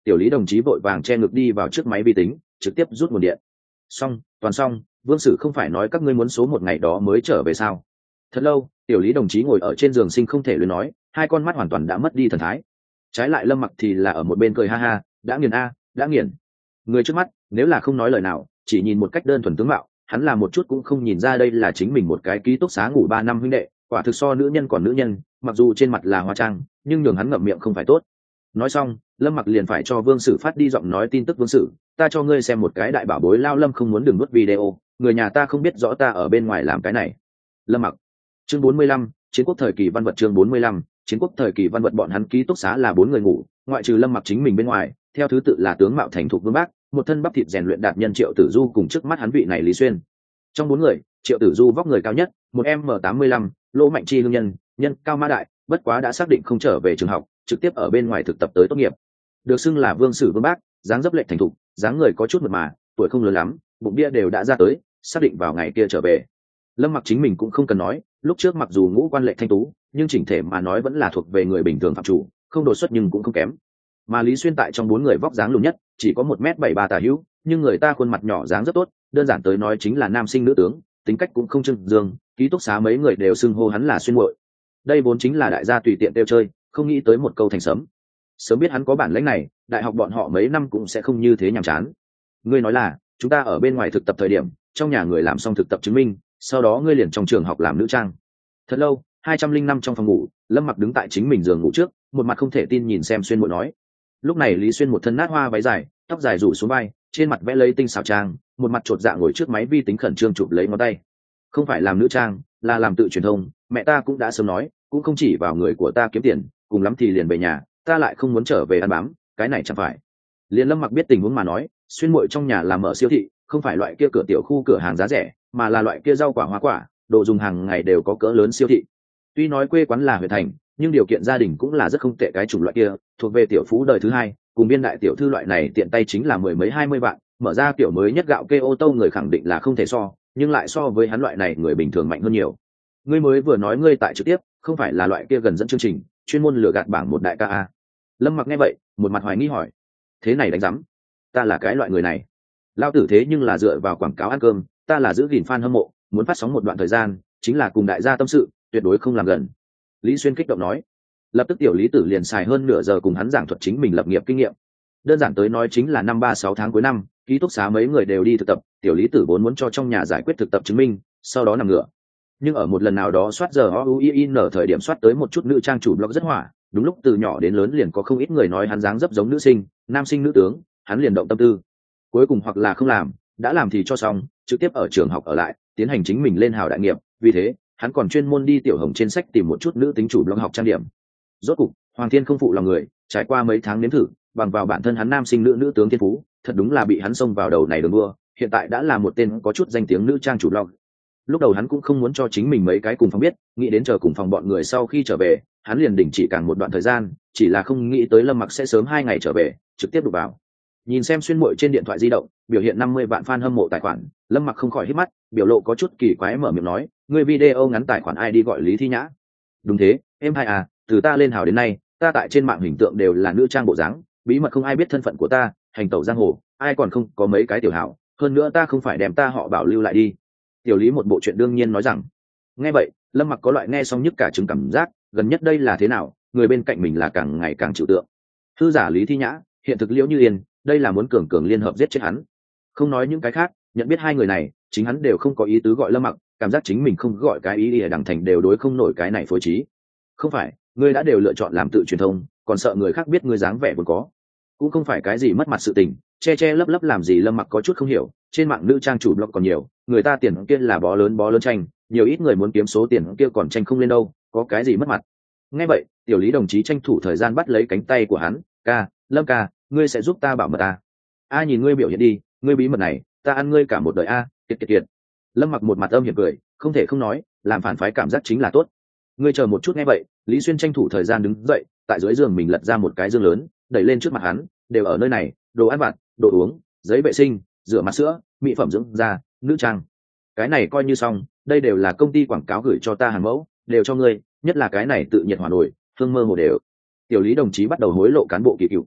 S1: Tiểu lý đồng chí vội vàng che ngực đi vào trước máy vi tính trực tiếp rút nguồn điện. Xong, toàn xong. Vương Sử không phải nói các ngươi muốn số một ngày đó mới trở về sao? Thật lâu, tiểu lý đồng chí ngồi ở trên giường sinh không thể luyến nói, hai con mắt hoàn toàn đã mất đi thần thái. Trái lại Lâm Mặc thì là ở một bên cười ha ha, đã nghiền a, đã nghiền. Người trước mắt nếu là không nói lời nào, chỉ nhìn một cách đơn thuần tướng mạo, hắn là một chút cũng không nhìn ra đây là chính mình một cái ký túc xá ngủ 3 năm huynh đệ, quả thực so nữ nhân còn nữ nhân, mặc dù trên mặt là hóa trang nhưng nhường hắn ngậm miệng không phải tốt. Nói xong, Lâm Mặc liền phải cho Vương Sử phát đi giọng nói tin tức. Vương Sử, ta cho ngươi xem một cái đại bảo bối lao Lâm không muốn đừng nuốt video, người nhà ta không biết rõ ta ở bên ngoài làm cái này. Lâm Mặc. Chương 45, chiến quốc thời kỳ văn vật. Chương 45, chiến quốc thời kỳ văn vật. Bọn hắn ký túc xá là 4 người ngủ, ngoại trừ Lâm Mặc chính mình bên ngoài, theo thứ tự là tướng mạo thành thục Vương Bác, một thân bắp thịt rèn luyện đạt nhân Triệu Tử Du cùng trước mắt hắn vị này Lý Xuyên. Trong 4 người, Triệu Tử Du vóc người cao nhất, một m 85, lỗ mạnh chi hương nhân cao mã đại, bất quá đã xác định không trở về trường học, trực tiếp ở bên ngoài thực tập tới tốt nghiệp. Được xưng là Vương Sử Vương Bác, dáng dấp lệch thành thục, dáng người có chút mượt mà, tuổi không lớn lắm, bụng bia đều đã ra tới, xác định vào ngày kia trở về. Lâm Mặc chính mình cũng không cần nói, lúc trước mặc dù ngũ quan lệ thanh tú, nhưng chỉnh thể mà nói vẫn là thuộc về người bình thường phạm chủ, không đột xuất nhưng cũng không kém. Mà Lý Xuyên tại trong 4 người vóc dáng lùn nhất, chỉ có 1m73 tả hữu, nhưng người ta khuôn mặt nhỏ dáng rất tốt, đơn giản tới nói chính là nam sinh nữ tướng, tính cách cũng không trưng dương, ký túc xá mấy người đều xưng hô hắn là Xuyên muội. Đây vốn chính là đại gia tùy tiện tiêu chơi, không nghĩ tới một câu thành sấm. Sớm biết hắn có bản lĩnh này, đại học bọn họ mấy năm cũng sẽ không như thế nhàm chán. Ngươi nói là, chúng ta ở bên ngoài thực tập thời điểm, trong nhà người làm xong thực tập chứng minh, sau đó ngươi liền trong trường học làm nữ trang. Thật lâu, 205 trong phòng ngủ, Lâm Mặc đứng tại chính mình giường ngủ trước, một mặt không thể tin nhìn xem Xuyên muội nói. Lúc này Lý Xuyên một thân nát hoa váy dài, tóc dài rủ xuống vai, trên mặt vẽ lấy tinh xảo trang, một mặt chột dạ ngồi trước máy vi tính khẩn trương chụp lấy ngón tay. Không phải làm nữ trang, là làm tự truyền thông, mẹ ta cũng đã sớm nói, cũng không chỉ vào người của ta kiếm tiền, cùng lắm thì liền về nhà, ta lại không muốn trở về ăn bám, cái này chẳng phải. Liền Lâm Mặc biết tình huống mà nói, Xuyên muội trong nhà làm mở siêu thị, không phải loại kia cửa tiểu khu cửa hàng giá rẻ, mà là loại kia rau quả hoa quả, đồ dùng hàng ngày đều có cỡ lớn siêu thị. Tuy nói quê quán là huyện thành, nhưng điều kiện gia đình cũng là rất không tệ, cái chủng loại kia thuộc về tiểu phú đời thứ hai, cùng biên đại tiểu thư loại này tiện tay chính là 10 mấy 20 vạn, mở ra kiểu mới nhất gạo kê ô tô người khẳng định là không thể so, nhưng lại so với hắn loại này người bình thường mạnh hơn nhiều. Ngươi mới vừa nói ngươi tại trực tiếp, không phải là loại kia gần dẫn chương trình, chuyên môn lừa gạt bảng một đại ca a? Lâm Mặc nghe vậy, một mặt hoài nghi hỏi. Thế này đánh rắm, ta là cái loại người này? Lao tử thế nhưng là dựa vào quảng cáo ăn cơm, ta là giữ gìn fan hâm mộ, muốn phát sóng một đoạn thời gian, chính là cùng đại gia tâm sự, tuyệt đối không làm gần. Lý Xuyên kích động nói. Lập tức tiểu Lý Tử liền xài hơn nửa giờ cùng hắn giảng thuật chính mình lập nghiệp kinh nghiệm. Đơn giản tới nói chính là năm 36 tháng cuối năm, ký túc xá mấy người đều đi thực tập, tiểu Lý Tử vốn muốn cho trong nhà giải quyết thực tập chứng minh, sau đó nằm ngửa. Nhưng ở một lần nào đó soát giờ OUIN thời điểm soát tới một chút nữ trang chủ blog rất hỏa, đúng lúc từ nhỏ đến lớn liền có không ít người nói hắn dáng dấp giống nữ sinh, nam sinh nữ tướng, hắn liền động tâm tư. Cuối cùng hoặc là không làm, đã làm thì cho xong, trực tiếp ở trường học ở lại, tiến hành chính mình lên hào đại nghiệp, vì thế, hắn còn chuyên môn đi tiểu hồng trên sách tìm một chút nữ tính chủ blog học trang điểm. Rốt cục, Hoàng Thiên không phụ lòng người, trải qua mấy tháng nếm thử, bằng vào bản thân hắn nam sinh nữ tướng thiên phú, thật đúng là bị hắn xông vào đầu này đường đua, hiện tại đã là một tên có chút danh tiếng nữ trang chủ blog. Lúc đầu hắn cũng không muốn cho chính mình mấy cái cùng phòng biết, nghĩ đến chờ cùng phòng bọn người sau khi trở về, hắn liền đình chỉ càng một đoạn thời gian, chỉ là không nghĩ tới Lâm Mặc sẽ sớm 2 ngày trở về, trực tiếp đụng vào. Nhìn xem Xuyên muội trên điện thoại di động, biểu hiện 50 vạn fan hâm mộ tài khoản, Lâm Mặc không khỏi hít mắt, biểu lộ có chút kỳ quái mở miệng nói, người video ngắn tài khoản ID gọi Lý Thi Nhã. Đúng thế, em hai à, từ ta lên hào đến nay, ta tại trên mạng hình tượng đều là nữ trang bộ dáng, bí mật không ai biết thân phận của ta, hành tẩu giang hồ, ai còn không có mấy cái tiểu hảo, hơn nữa ta không phải đem ta họ bảo lưu lại đi. Tiểu Lý một bộ chuyện đương nhiên nói rằng. Nghe vậy, Lâm Mặc có loại nghe xong nhức cả trứng cảm giác, gần nhất đây là thế nào, người bên cạnh mình là càng ngày càng chịu tượng. Thư giả Lý Thi Nhã, hiện thực Liễu Như Yên, đây là muốn cường cường liên hợp giết chết hắn. Không nói những cái khác, nhận biết hai người này, chính hắn đều không có ý tứ gọi Lâm Mặc, cảm giác chính mình không gọi cái ý đi ở đằng thành đều đối không nổi cái này phối trí. Không phải, ngươi đã đều lựa chọn làm tự truyền thông, còn sợ người khác biết ngươi dáng vẻ vốn có, cũng không phải cái gì mất mặt sự tình, che che lấp lấp làm gì. Lâm Mặc có chút không hiểu, trên mạng nữ trang chủ blog còn nhiều, người ta tiền kia là bó lớn tranh, nhiều ít người muốn kiếm số tiền kia còn tranh không lên đâu, có cái gì mất mặt. Nghe vậy, tiểu Lý đồng chí tranh thủ thời gian bắt lấy cánh tay của hắn, ca, Lâm ca, ngươi sẽ giúp ta bảo mật ta. A nhìn ngươi biểu hiện đi, ngươi bí mật này, ta ăn ngươi cả một đời a, kiệt. Lâm Mặc một mặt âm hiểm cười, không thể không nói, làm phản phái cảm giác chính là tốt. Ngươi chờ một chút. Nghe vậy, Lý Xuyên tranh thủ thời gian đứng dậy, tại dưới giường mình lật ra một cái dương lớn, đẩy lên trước mặt hắn, đều ở nơi này, đồ ăn vặt, đồ uống, giấy vệ sinh, rửa mặt sữa, mỹ phẩm dưỡng da, nữ trang. Cái này coi như xong, đây đều là công ty quảng cáo gửi cho ta hàng mẫu, đều cho ngươi, nhất là cái này tự nhiệt hỏa nổi, hương mơ hồ đều. Tiểu Lý đồng chí bắt đầu hối lộ cán bộ kỳ cựu.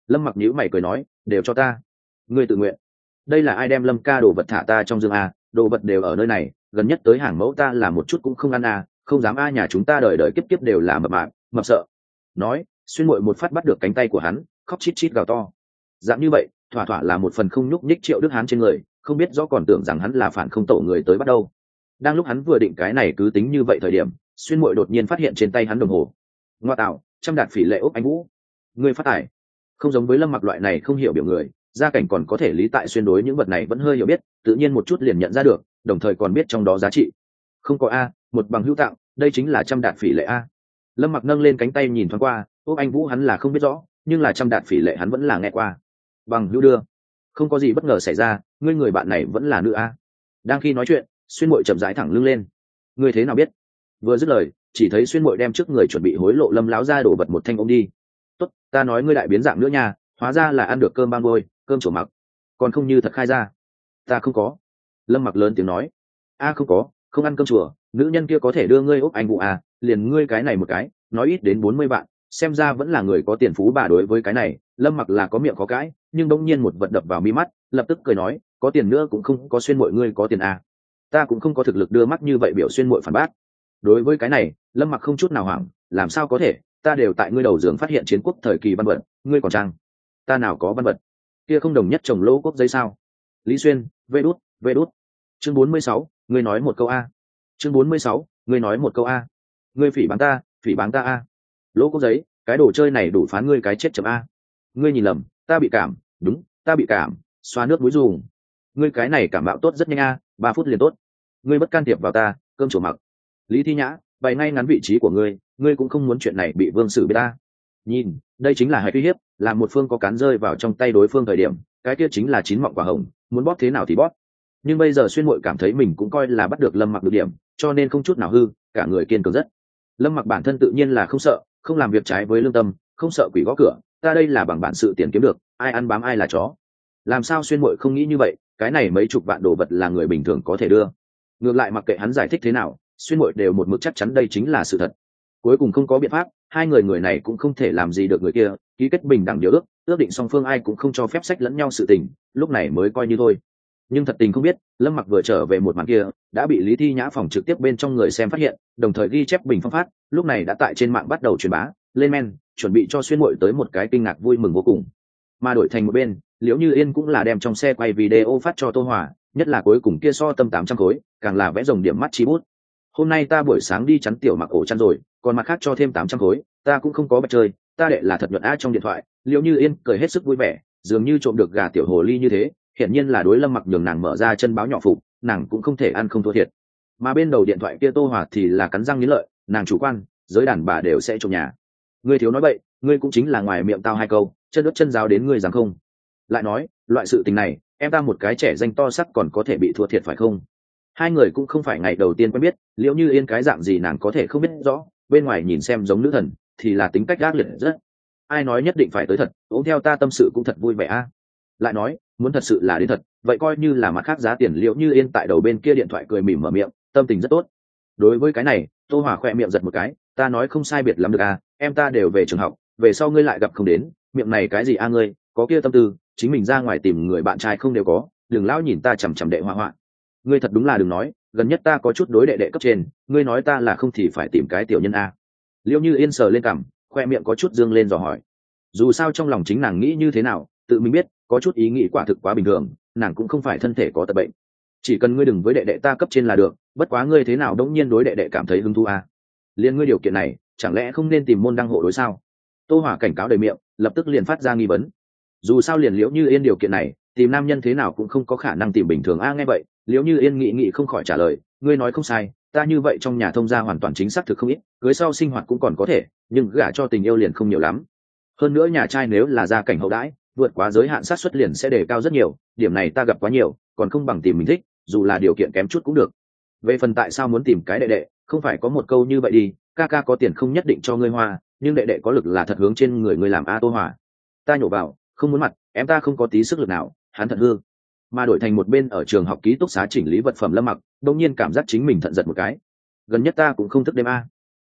S1: Lâm Mặc nhíu mày cười nói, đều cho ta. Ngươi tự nguyện. Đây là ai đem Lâm ca đồ vật thả ta trong dương a? Đồ vật đều ở nơi này, gần nhất tới hàng mẫu ta là một chút cũng không ăn a, không dám a, nhà chúng ta đời đời kiếp kiếp đều là mập mạp, mập sợ. Nói, xuyên muội một phát bắt được cánh tay của hắn, khóc chít chít gào to. Dạng như vậy, thỏa thỏa là một phần không nhúc nhích Triệu Đức Hán trên người, không biết rõ còn tưởng rằng hắn là phản không tổ người tới bắt đầu. Đang lúc hắn vừa định cái này cứ tính như vậy thời điểm, xuyên muội đột nhiên phát hiện trên tay hắn đồng hồ. Ngoa tạo, trăm đạt phỉ lệ ốc anh vũ. Ngươi phát tài. Không giống với Lâm Mặc loại này không hiểu biểu người, gia cảnh còn có thể lý tại xuyên đối những vật này vẫn hơi hiểu biết, tự nhiên một chút liền nhận ra được, đồng thời còn biết trong đó giá trị. Không có a, một bằng hữu tặng, đây chính là trăm đạt phỉ lệ a. Lâm Mặc nâng lên cánh tay nhìn thoáng qua, ốc anh vũ hắn là không biết rõ, nhưng là trăm đạt phỉ lệ hắn vẫn là nghe qua. Bằng hữu đưa. Không có gì bất ngờ xảy ra, ngươi người bạn này vẫn là nữ a. Đang khi nói chuyện, xuyên muội chậm rãi thẳng lưng lên. Ngươi thế nào biết? Vừa dứt lời, chỉ thấy xuyên muội đem trước người chuẩn bị hối lộ Lâm lão ra đổ vật một thanh ôm đi. Tốt, ta nói ngươi đại biến dạng nữa nha, hóa ra là ăn được cơm bang bôi, cơm chỗ mặc, còn không như thật khai ra. Ta không có. Lâm Mặc lớn tiếng nói. A không có, không ăn cơm chùa, nữ nhân kia có thể đưa ngươi ốc anh vụ à, liền ngươi cái này một cái, nói ít đến 40 vạn, xem ra vẫn là người có tiền phú bà. Đối với cái này, Lâm Mặc là có miệng có cãi, nhưng bỗng nhiên một vật đập vào mi mắt, lập tức cười nói, có tiền nữa cũng không có xuyên muội ngươi có tiền à. Ta cũng không có thực lực đưa mắt như vậy, biểu xuyên muội phản bác. Đối với cái này, Lâm Mặc không chút nào hoảng, làm sao có thể, ta đều tại ngươi đầu giường phát hiện chiến quốc thời kỳ văn vật, ngươi còn trang. Ta nào có văn vật, kia không đồng nhất trồng lỗ quốc giấy sao? Lý Xuyên, vê đút. Chương 46, ngươi nói một câu a. Chương 46, ngươi nói một câu a. Ngươi phỉ báng ta a. Lỗ quốc giấy, cái đồ chơi này đủ phán ngươi cái chết chậm a. Ngươi nhìn lầm, ta bị cảm, đúng, ta bị cảm, xoa nước mũi dùng. Ngươi cái này cảm mạo tốt rất nhanh a, 3 phút liền tốt. Ngươi bất can thiệp vào ta, cơm chỗ mặc. Lý Thi Nhã, bày ngay ngắn vị trí của ngươi, ngươi cũng không muốn chuyện này bị Vương Sử biết ta. Nhìn, đây chính là hại uy hiếp, làm một phương có cán rơi vào trong tay đối phương thời điểm, cái kia chính là chín mọng quả hồng, muốn bóp thế nào thì bóp. Nhưng bây giờ xuyên muội cảm thấy mình cũng coi là bắt được Lâm Mặc được điểm, cho nên không chút nào hư, cả người kiên cường rất. Lâm Mặc bản thân tự nhiên là không sợ, không làm việc trái với lương tâm, không sợ quỷ gõ cửa, ta đây là bằng bản sự tiền kiếm được, ai ăn bám ai là chó. Làm sao xuyên muội không nghĩ như vậy, cái này mấy chục vạn đồ vật là người bình thường có thể đưa. Ngược lại mặc kệ hắn giải thích thế nào, xuyên muội đều một mực chắc chắn đây chính là sự thật. Cuối cùng không có biện pháp, hai người này cũng không thể làm gì được người kia, ký kết bình đẳng điều ước, ước định song phương ai cũng không cho phép sách lẫn nhau sự tình, lúc này mới coi như thôi. Nhưng thật tình không biết, Lâm Mặc vừa trở về một màn kia đã bị Lý Thi Nhã phòng trực tiếp bên trong người xem phát hiện, đồng thời ghi chép bình phong phát, lúc này đã tại trên mạng bắt đầu truyền bá lên men, chuẩn bị cho xuyên muội tới một cái kinh ngạc vui mừng vô cùng. Mà đổi thành một bên, Liễu Như Yên cũng là đem trong xe quay video phát cho Tô Hòa, nhất là cuối cùng kia so tâm 800 khối, càng là vẽ rồng điểm mắt chi bút. Hôm nay ta buổi sáng đi chắn tiểu mặc ổ chăn rồi, còn mặt khác cho thêm 800 khối, ta cũng không có bạch chơi, ta đệ là thật nhuận a. Trong điện thoại, Liễu Như Yên cười hết sức vui vẻ, dường như trộm được gà tiểu hồ ly như thế, hiển nhiên là đối Lâm Mặc nhường nàng mở ra chân báo nhỏ phục, nàng cũng không thể ăn không thua thiệt. Mà bên đầu điện thoại kia Tô Hòa thì là cắn răng nghiến lợi, nàng chủ quan, giới đàn bà đều sẽ trộm nhà. Ngươi thiếu nói bậy, ngươi cũng chính là ngoài miệng tao hai câu, chân ướt chân giáo đến ngươi dám không? Lại nói, loại sự tình này, em ta một cái trẻ danh to sắc còn có thể bị thua thiệt phải không? Hai người cũng không phải ngày đầu tiên quen biết, Liễu Như Yên cái dạng gì nàng có thể không biết rõ, bên ngoài nhìn xem giống nữ thần, thì là tính cách ác liệt rất. Ai nói nhất định phải tới thật, ôm theo ta tâm sự cũng thật vui vẻ a. Lại nói, muốn thật sự là đến thật, vậy coi như là mặt khác giá tiền. Liễu Như Yên tại đầu bên kia điện thoại cười mỉm mở miệng, tâm tình rất tốt. Đối với cái này, Tô Hòa khỏe miệng giật một cái, ta nói không sai biệt lắm được a, em ta đều về trường học, về sau ngươi lại gặp không đến, miệng này cái gì a ngươi, có kia tâm tư, chính mình ra ngoài tìm người bạn trai không đều có, đừng lão nhìn ta chằm chằm đệ hoa hoa. Ngươi thật đúng là đừng nói, gần nhất ta có chút đối đệ đệ cấp trên, ngươi nói ta là không thì phải tìm cái tiểu nhân a. Liễu Như Yên sờ lên cằm, khoe miệng có chút dương lên dò hỏi. Dù sao trong lòng chính nàng nghĩ như thế nào, tự mình biết, có chút ý nghĩ quả thực quá bình thường, nàng cũng không phải thân thể có tật bệnh. Chỉ cần ngươi đừng với đệ đệ ta cấp trên là được, bất quá ngươi thế nào đống nhiên đối đệ đệ cảm thấy hứng thú a? Liên ngươi điều kiện này, chẳng lẽ không nên tìm môn đăng hộ đối sao? Tô Hòa cảnh cáo đầy miệng, lập tức liền phát ra nghi vấn. Dù sao liền Liễu Như Yên điều kiện này, tìm nam nhân thế nào cũng không có khả năng tìm bình thường a. Nghe vậy, Liễu Như Yên nghĩ không khỏi trả lời, ngươi nói không sai, ta như vậy trong nhà thông gia hoàn toàn chính xác thực không ít, cưới sau sinh hoạt cũng còn có thể, nhưng gả cho tình yêu liền không nhiều lắm. Hơn nữa nhà trai nếu là gia cảnh hậu đãi, vượt quá giới hạn sát suất liền sẽ đề cao rất nhiều, điểm này ta gặp quá nhiều, còn không bằng tìm mình thích, dù là điều kiện kém chút cũng được. Về phần tại sao muốn tìm cái đệ đệ, không phải có một câu như vậy đi, ca ca có tiền không nhất định cho ngươi hoa, nhưng đệ đệ có lực là thật hướng trên người ngươi làm a. Tô Hòa, ta nhổ vào, không muốn mặt, em ta không có tí sức lực nào, hắn thật hư. Mà đổi thành một bên ở trường học ký túc xá chỉnh lý vật phẩm Lâm Mặc, đột nhiên cảm giác chính mình thận giật một cái. Gần nhất ta cũng không thức đêm a.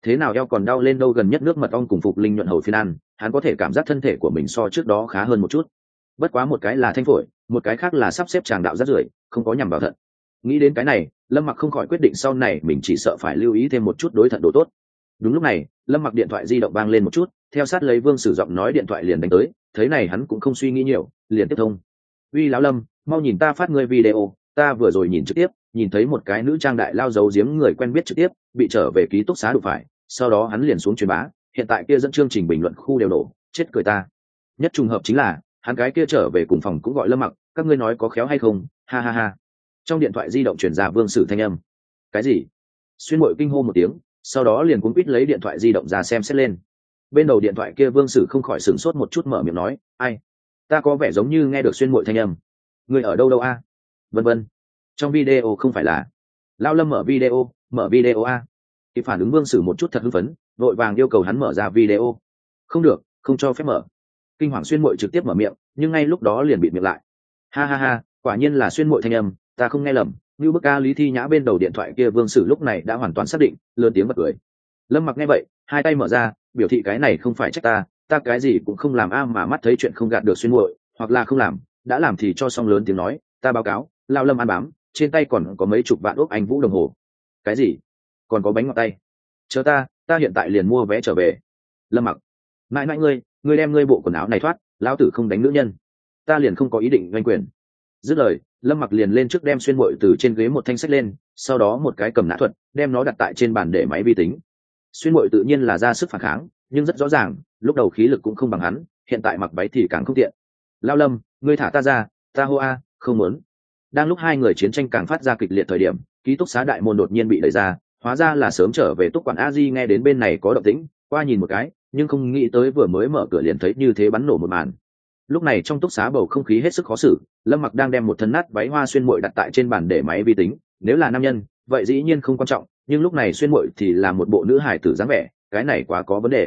S1: thế nào eo còn đau lên đâu, gần nhất nước mật ong cùng phục linh nhuận hầu phiên ăn, hắn có thể cảm giác thân thể của mình so trước đó khá hơn một chút. Bất quá một cái là thanh phổi, một cái khác là sắp xếp tràng đạo rất rưởi, không có nhằm vào thận. Nghĩ đến cái này, Lâm Mặc không khỏi quyết định sau này mình chỉ sợ phải lưu ý thêm một chút đối thận độ tốt. Đúng lúc này, Lâm Mặc điện thoại di động vang lên một chút, theo sát lấy Vương Sử giọng nói điện thoại liền đánh tới, thấy này hắn cũng không suy nghĩ nhiều, liền tiếp thông. Uy lão Lâm, mau nhìn ta phát ngươi video, ta vừa rồi nhìn trực tiếp, nhìn thấy một cái nữ trang đại lao giấu giếm người quen biết trực tiếp, bị trở về ký túc xá đụng phải, sau đó hắn liền xuống truyền bá, hiện tại kia dẫn chương trình bình luận khu đều nổ, chết cười ta. Nhất trùng hợp chính là, hắn cái kia trở về cùng phòng cũng gọi Lâm Mặc, các ngươi nói có khéo hay không, ha ha ha. Trong điện thoại di động truyền ra Vương Sử thanh âm. Cái gì? Xuyên Muội kinh hô một tiếng, sau đó liền cuống quýt lấy điện thoại di động ra xem xét lên. Bên đầu điện thoại kia Vương Sử không khỏi sửng sốt một chút, mở miệng nói, ai? Ta có vẻ giống như nghe được Xuyên Muội thanh âm. Người ở đâu đâu a? Vân vân. Trong video không phải là Lao Lâm mở video a. Thì phản ứng Vương Sử một chút thật hưng phấn, vội vàng yêu cầu hắn mở ra video. Không được, không cho phép mở. Kinh hoàng Xuyên Muội trực tiếp mở miệng, nhưng ngay lúc đó liền bị miệng lại. Ha ha ha, quả nhiên là Xuyên Muội thanh âm, ta không nghe lầm. Như bức ca Lý Thi Nhã bên đầu điện thoại kia Vương Sử lúc này đã hoàn toàn xác định, lớn tiếng bật cười. Lâm Mặc nghe vậy, hai tay mở ra, biểu thị cái này không phải trách ta cái gì cũng không làm a, mà mắt thấy chuyện không gạt được Xuyên Muội, hoặc là không làm, đã làm thì cho xong, lớn tiếng nói, ta báo cáo, Lao Lâm ăn bám, trên tay còn có mấy chục vạn ốc Anh Vũ đồng hồ. Cái gì? Còn có bánh ngọt tay? Chờ ta hiện tại liền mua vé trở về. Lâm Mặc, mãi mãi ngươi đem ngươi bộ quần áo này thoát, lão tử không đánh nữ nhân, ta liền không có ý định doanh quyền. Dứt lời, Lâm Mặc liền lên trước đem Xuyên Muội từ trên ghế một thanh sách lên, sau đó một cái cầm nã thuật, đem nó đặt tại trên bàn để máy vi tính. Xuyên Muội tự nhiên là ra sức phản kháng, nhưng rất rõ ràng, lúc đầu khí lực cũng không bằng hắn, hiện tại mặc váy thì càng không tiện. Lao Lâm, ngươi thả ta ra, ta hô a, không muốn. Đang lúc hai người chiến tranh càng phát ra kịch liệt thời điểm, ký túc xá đại môn đột nhiên bị đẩy ra, hóa ra là sớm trở về túc quản a di nghe đến bên này có động tĩnh, qua nhìn một cái, nhưng không nghĩ tới vừa mới mở cửa liền thấy như thế bắn nổ một màn. Lúc này trong túc xá bầu không khí hết sức khó xử, Lâm Mặc đang đem một thân nát váy hoa Xuyên Muội đặt tại trên bàn để máy vi tính, nếu là nam nhân vậy dĩ nhiên không quan trọng, nhưng lúc này Xuyên Muội thì là một bộ nữ hài tử dáng vẻ, cái này quá có vấn đề.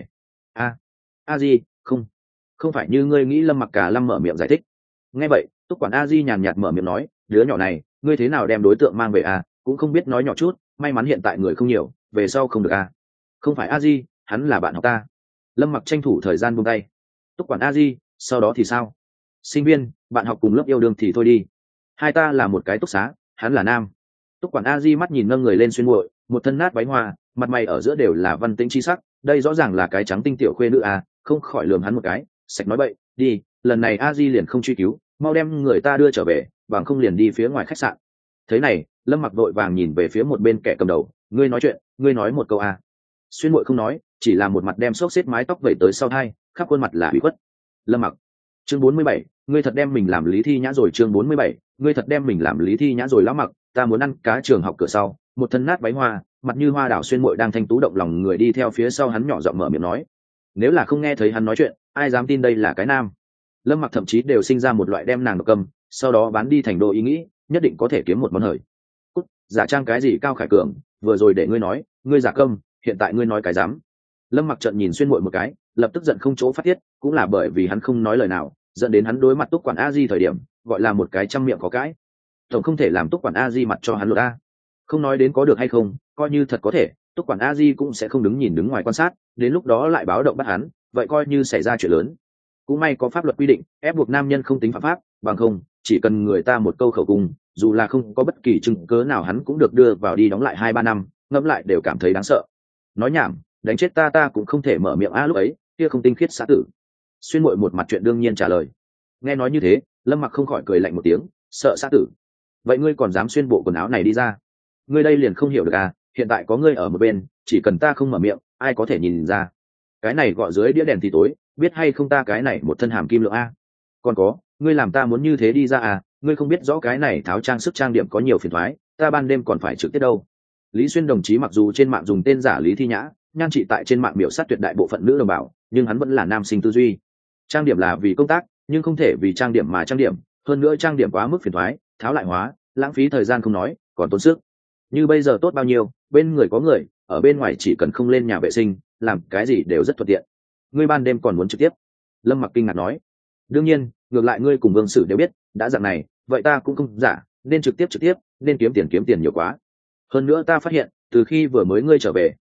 S1: A di, không phải như ngươi nghĩ. Lâm Mặc cả lâm mở miệng giải thích. Nghe vậy, túc quản a di nhàn nhạt mở miệng nói, đứa nhỏ này ngươi thế nào đem đối tượng mang về cũng không biết nói nhỏ chút, may mắn hiện tại người không nhiều, về sau không được không phải a di, hắn là bạn học ta. Lâm Mặc tranh thủ thời gian buông tay. Túc quản a di, sau đó thì sao? Sinh viên, bạn học cùng lớp yêu đương thì thôi đi, hai ta là một cái túc xá, hắn là nam. Túc quản a di mắt nhìn nâng người lên Xuyên Muội, một thân nát váy hoa, mặt mày ở giữa đều là văn tĩnh chi sắc, đây rõ ràng là cái trắng tinh tiểu khuê nữ không khỏi lườm hắn một cái, sạch nói bậy, đi, lần này a di liền không truy cứu, mau đem người ta đưa trở về, bằng không liền đi phía ngoài khách sạn. Thế này, Lâm Mặc vội vàng nhìn về phía một bên kẻ cầm đầu, ngươi nói chuyện, ngươi nói một câu Xuyên Muội không nói, chỉ là một mặt đem xốc xếp mái tóc vẩy tới sau hai, khắp khuôn mặt là ủy khuất. Lâm Mặc, chương 47, ngươi thật đem mình làm Lý Thi Nhã rồi. Chương 47, ngươi thật đem mình làm Lý Thi Nhã rồi. Lão Mặc, ta muốn ăn cá trường học cửa sau, một thân nát váy hoa, mặt như hoa đảo Xuyên Muội đang thanh tú động lòng người đi theo phía sau hắn nhỏ giọng mở miệng nói. Nếu là không nghe thấy hắn nói chuyện, ai dám tin đây là cái nam. Lâm Mặc thậm chí đều sinh ra một loại đem nàng độc cầm, sau đó bán đi thành đô ý nghĩ, nhất định có thể kiếm một món hời. Cút, giả trang cái gì Cao Khải Cường, vừa rồi để ngươi nói, ngươi giả câm, hiện tại ngươi nói cái dám. Lâm Mặc trợn nhìn Xuyên Muội một cái, lập tức giận không chỗ phát tiết, cũng là bởi vì hắn không nói lời nào, dẫn đến hắn đối mặt túc quản a di thời điểm gọi là một cái trăm miệng có cãi. Tổng không thể làm túc quản a di mặt cho hắn lột không nói đến có được hay không, coi như thật có thể, túc quản a di cũng sẽ không đứng nhìn đứng ngoài quan sát, đến lúc đó lại báo động bắt hắn, vậy coi như xảy ra chuyện lớn. Cũng may có pháp luật quy định ép buộc nam nhân không tính phạm pháp, bằng không chỉ cần người ta một câu khẩu cung, dù là không có bất kỳ chứng cớ nào hắn cũng được đưa vào đi đóng lại 2-3 năm, ngẫm lại đều cảm thấy đáng sợ. Nói nhảm, đánh chết ta cũng không thể mở miệng lúc ấy kia không tinh khiết xã tử. Xuyên Muội một mặt chuyện đương nhiên trả lời. Nghe nói như thế, Lâm Mặc không khỏi cười lạnh một tiếng, sợ xã tử? Vậy ngươi còn dám xuyên bộ quần áo này đi ra? Ngươi đây liền không hiểu được hiện tại có ngươi ở một bên, chỉ cần ta không mở miệng, ai có thể nhìn ra? Cái này gọi dưới đĩa đèn thì tối, biết hay không ta cái này một thân hàm kim lượng còn có, ngươi làm ta muốn như thế đi ra ngươi không biết rõ cái này tháo trang sức trang điểm có nhiều phiền toái, ta ban đêm còn phải trực tiếp đâu. Lý Xuyên đồng chí mặc dù trên mạng dùng tên giả Lý Thi Nhã, nhan trị tại trên mạng miểu sát tuyệt đại bộ phận nữ đồng bào, nhưng hắn vẫn là nam sinh tư duy. Trang điểm là vì công tác, nhưng không thể vì trang điểm mà trang điểm, hơn nữa trang điểm quá mức phiền toái, tháo lại hóa, lãng phí thời gian không nói, còn tốn sức. Như bây giờ tốt bao nhiêu, bên người có người, ở bên ngoài chỉ cần không lên nhà vệ sinh, làm cái gì đều rất thuận tiện. Ngươi ban đêm còn muốn trực tiếp? Lâm Mặc kinh ngạc nói. Đương nhiên, ngược lại ngươi cùng Vương Sử đều biết, đã dạng này, vậy ta cũng không giả, nên trực tiếp, nên kiếm tiền nhiều quá. Hơn nữa ta phát hiện, từ khi vừa mới ngươi trở về,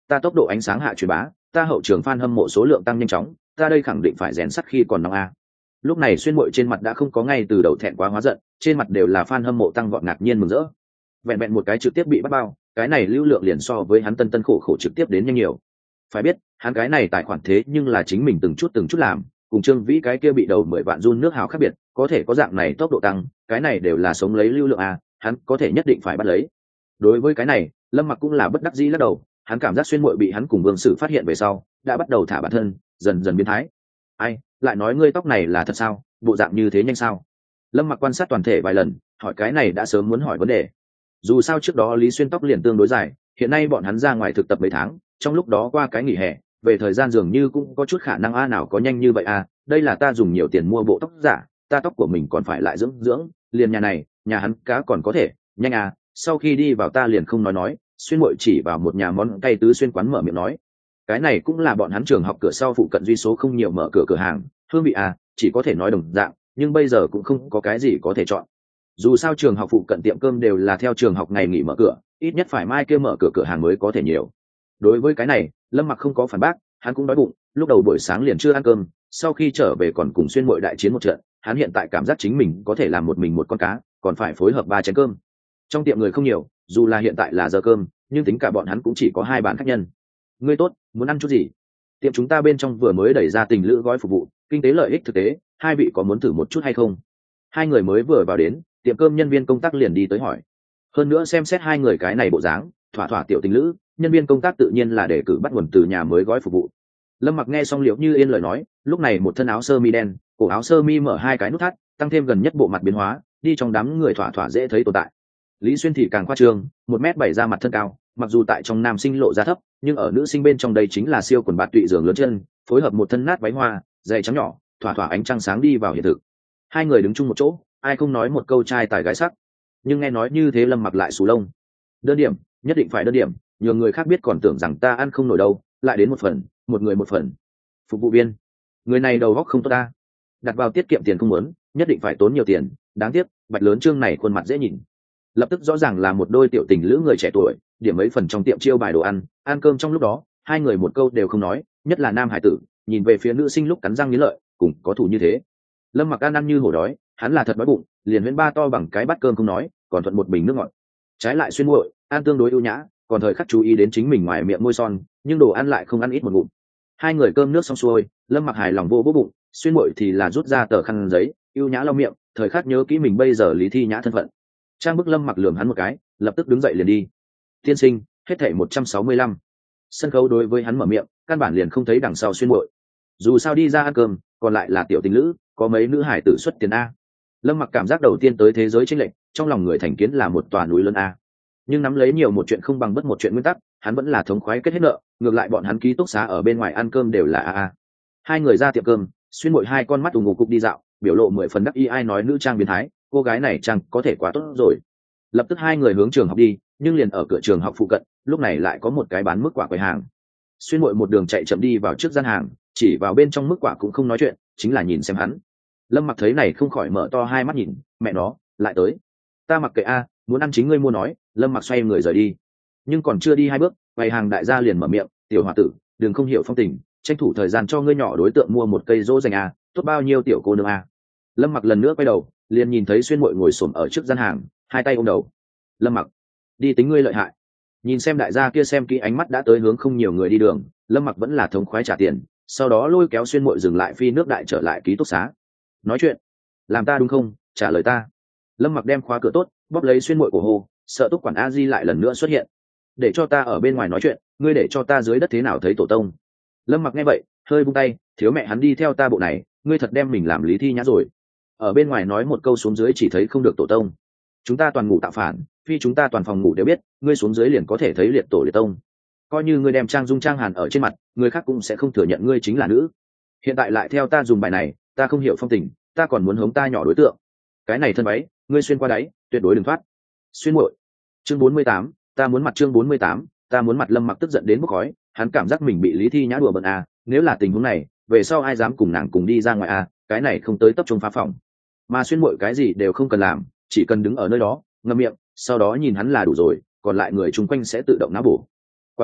S1: ta tốc độ ánh sáng hạ truyền bá, ta hậu trường fan hâm mộ số lượng tăng nhanh chóng, ta đây khẳng định phải rèn sắt khi còn nóng a. Lúc này Xuyên Muội trên mặt đã không có ngay từ đầu thẹn quá hóa giận, trên mặt đều là fan hâm mộ tăng vọt ngạc nhiên mừng rỡ. Vẹn vẹn một cái trực tiếp bị bắt bao, cái này lưu lượng liền so với hắn tân tân khổ khổ trực tiếp đến nhanh nhiều. Phải biết, hắn cái này tài khoản thế nhưng là chính mình từng chút làm, cùng Trương Vĩ cái kia bị đầu 10 vạn run nước hào khác biệt, có thể có dạng này tốc độ tăng, cái này đều là sống lấy lưu lượng a, hắn có thể nhất định phải bắt lấy. Đối với cái này, Lâm Mặc cũng là bất đắc dĩ lắc đầu, hắn cảm giác Xuyên Muội bị hắn cùng Vương Sử phát hiện về sau, đã bắt đầu thả bản thân, dần dần biến thái. Ai, lại nói ngươi tóc này là thật sao, bộ dạng như thế nhanh sao? Lâm Mặc quan sát toàn thể vài lần, hỏi cái này đã sớm muốn hỏi vấn đề. Dù sao trước đó Lý Xuyên tóc liền tương đối dài, hiện nay bọn hắn ra ngoài thực tập mấy tháng, trong lúc đó qua cái nghỉ hè, về thời gian dường như cũng có chút khả năng nào có nhanh như vậy đây là ta dùng nhiều tiền mua bộ tóc giả, ta tóc của mình còn phải lại dưỡng, liền nhà này, nhà hắn cá còn có thể, nhanh sau khi đi vào ta liền không nói, Xuyên Muội chỉ vào một nhà món cay tứ xuyên quán mở miệng nói. Cái này cũng là bọn hắn trường học cửa sau phụ cận duy số không nhiều mở cửa hàng, hương vị chỉ có thể nói đồng dạng, nhưng bây giờ cũng không có cái gì có thể chọn. Dù sao trường học phụ cận tiệm cơm đều là theo trường học ngày nghỉ mở cửa, ít nhất phải mai kia mở cửa hàng mới có thể nhiều. Đối với cái này, Lâm Mặc không có phản bác, hắn cũng đói bụng, lúc đầu buổi sáng liền chưa ăn cơm, sau khi trở về còn cùng Xuyên Muội đại chiến một trận, hắn hiện tại cảm giác chính mình có thể làm một mình một con cá, còn phải phối hợp 3 chén cơm. Trong tiệm người không nhiều, dù là hiện tại là giờ cơm, nhưng tính cả bọn hắn cũng chỉ có 2 bàn khách nhân. Ngươi tốt, muốn ăn chút gì? Tiệm chúng ta bên trong vừa mới đẩy ra tình lữ gói phục vụ, kinh tế lợi ích thực tế, hai vị có muốn thử một chút hay không? Hai người mới vừa vào đến, tiệm cơm nhân viên công tác liền đi tới hỏi. Hơn nữa xem xét hai người cái này bộ dáng, thỏa tiểu tình lữ, nhân viên công tác tự nhiên là để cử bắt nguồn từ nhà mới gói phục vụ. Lâm Mặc nghe xong Liễu Như Yên lời nói, lúc này một thân áo sơ mi đen, cổ áo sơ mi mở 2 cái nút thắt, tăng thêm gần nhất bộ mặt biến hóa, đi trong đám người thỏa dễ thấy tồn tại. Lý Xuyên thì càng khoa trương, 1m7 ra mặt thân cao, mặc dù tại trong nam sinh lộ ra thấp, nhưng ở nữ sinh bên trong đây chính là siêu quần bạt tụy giường lớn chân, phối hợp một thân nát váy hoa, giày trắng nhỏ, thỏa ánh trăng sáng đi vào hiện thực. Hai người đứng chung một chỗ, ai không nói một câu trai tài gái sắc, nhưng nghe nói như thế Lâm Mặc lại sù lông. Đơn điểm, nhất định phải đơn điểm, nhiều người khác biết còn tưởng rằng ta ăn không nổi đâu, lại đến một phần, một người một phần. Phục vụ viên, người này đầu óc không tốt ta, đặt vào tiết kiệm tiền không muốn, nhất định phải tốn nhiều tiền, đáng tiếc, bạch lớn trương này khuôn mặt dễ nhìn. Lập tức rõ ràng là một đôi tiểu tình lữ người trẻ tuổi, điểm mấy phần trong tiệm chiêu bài đồ ăn cơm trong lúc đó, hai người một câu đều không nói, nhất là nam hải tử, nhìn về phía nữ sinh lúc cắn răng nghiến lợi, cùng có thủ như thế. Lâm Mặc ăn như hổ đói, hắn là thật đói bụng, liền huyễn ba to bằng cái bát cơm không nói, còn thuận một bình nước ngọt. Trái lại Xuyên Muội, ăn tương đối ưu nhã, còn thời khắc chú ý đến chính mình ngoài miệng môi son, nhưng đồ ăn lại không ăn ít một ngụm. Hai người cơm nước xong xuôi, Lâm Mặc hài lòng vô bụng, Xuyên Muội thì là rút ra tờ khăn giấy, ưu nhã lau miệng, thời khắc nhớ kỹ mình bây giờ Lý Thi Nhã thân phận. Trang bức Lâm Mặc lườm hắn một cái, lập tức đứng dậy liền đi. Tiên sinh, hết thảy 165. Sân khấu đối với hắn mở miệng, căn bản liền không thấy đằng sau Xuyên Muội. Dù sao đi ra ăn cơm, còn lại là tiểu tình lữ, có mấy nữ hải tử xuất tiền a. Lâm Mặc cảm giác đầu tiên tới thế giới chênh lệch, trong lòng người thành kiến là một tòa núi lớn a. Nhưng nắm lấy nhiều một chuyện không bằng bất một chuyện nguyên tắc, hắn vẫn là thống khoái kết hết nợ, ngược lại bọn hắn ký túc xá ở bên ngoài ăn cơm đều là a. Hai người ra tiệm cơm, Xuyên Muội hai con mắt ù ngục cục đi dạo, biểu lộ 10 phần đắc ý, ai nói nữ trang biến thái, cô gái này chẳng có thể quá tốt rồi. Lập tức hai người hướng trường học đi, nhưng liền ở cửa trường học phụ cận, lúc này lại có một cái bán mức quả quầy hàng. Xuyên Muội một đường chạy chậm đi vào trước gian hàng, chỉ vào bên trong mức quả cũng không nói chuyện, chính là nhìn xem hắn. Lâm Mặc thấy này không khỏi mở to hai mắt nhìn, mẹ nó, lại tới. Ta mặc kệ muốn ăn chính ngươi mua nói. Lâm Mặc xoay người rời đi, nhưng còn chưa đi 2 bước, quầy hàng đại gia liền mở miệng, tiểu hòa tử, đừng không hiểu phong tình, tranh thủ thời gian cho ngươi nhỏ đối tượng mua một cây dỗ dành tốt bao nhiêu tiểu cô nương Lâm Mặc lần nữa quay đầu, liền nhìn thấy Xuyên Muội ngồi xổm ở trước gian hàng, hai tay ôm đầu. Lâm Mặc, đi tính ngươi lợi hại. Nhìn xem đại gia kia xem kỹ ánh mắt đã tới hướng không nhiều người đi đường, Lâm Mặc vẫn là thống khoái trả tiền, sau đó lôi kéo Xuyên Muội dừng lại phi nước đại trở lại ký túc xá. Nói chuyện, làm ta đúng không, trả lời ta. Lâm Mặc đem khóa cửa tốt, bóp lấy Xuyên Muội cổ hô, sợ túc quản a di lại lần nữa xuất hiện. Để cho ta ở bên ngoài nói chuyện, ngươi để cho ta dưới đất thế nào thấy tổ tông. Lâm Mặc nghe vậy hơi buông tay, thiếu mẹ hắn đi theo ta bộ này, ngươi thật đem mình làm Lý Thi Nhã rồi. Ở bên ngoài nói một câu xuống dưới chỉ thấy không được tổ tông. Chúng ta toàn ngủ tạo phản, phi chúng ta toàn phòng ngủ đều biết, ngươi xuống dưới liền có thể thấy liệt tổ liệt tông. Coi như ngươi đem trang dung trang hàn ở trên mặt, người khác cũng sẽ không thừa nhận ngươi chính là nữ. Hiện tại lại theo ta dùng bài này, ta không hiểu phong tình, ta còn muốn hống ta nhỏ đối tượng. Cái này thân váy, ngươi xuyên qua đáy, tuyệt đối đừng thoát. Xuyên Muội. Chương 48, ta muốn mặt. Chương 48, ta muốn mặt. Lâm Mặc tức giận đến bốc khói, hắn cảm giác mình bị Lý Thi Nhã đùa bỡn nếu là tình huống này, về sau ai dám cùng nàng cùng đi ra ngoài cái này không tới tập trung phá phòng. Mà Xuyên Muội cái gì đều không cần làm, chỉ cần đứng ở nơi đó, ngậm miệng, sau đó nhìn hắn là đủ rồi, còn lại người chung quanh sẽ tự động não bổ. Quả nhiên,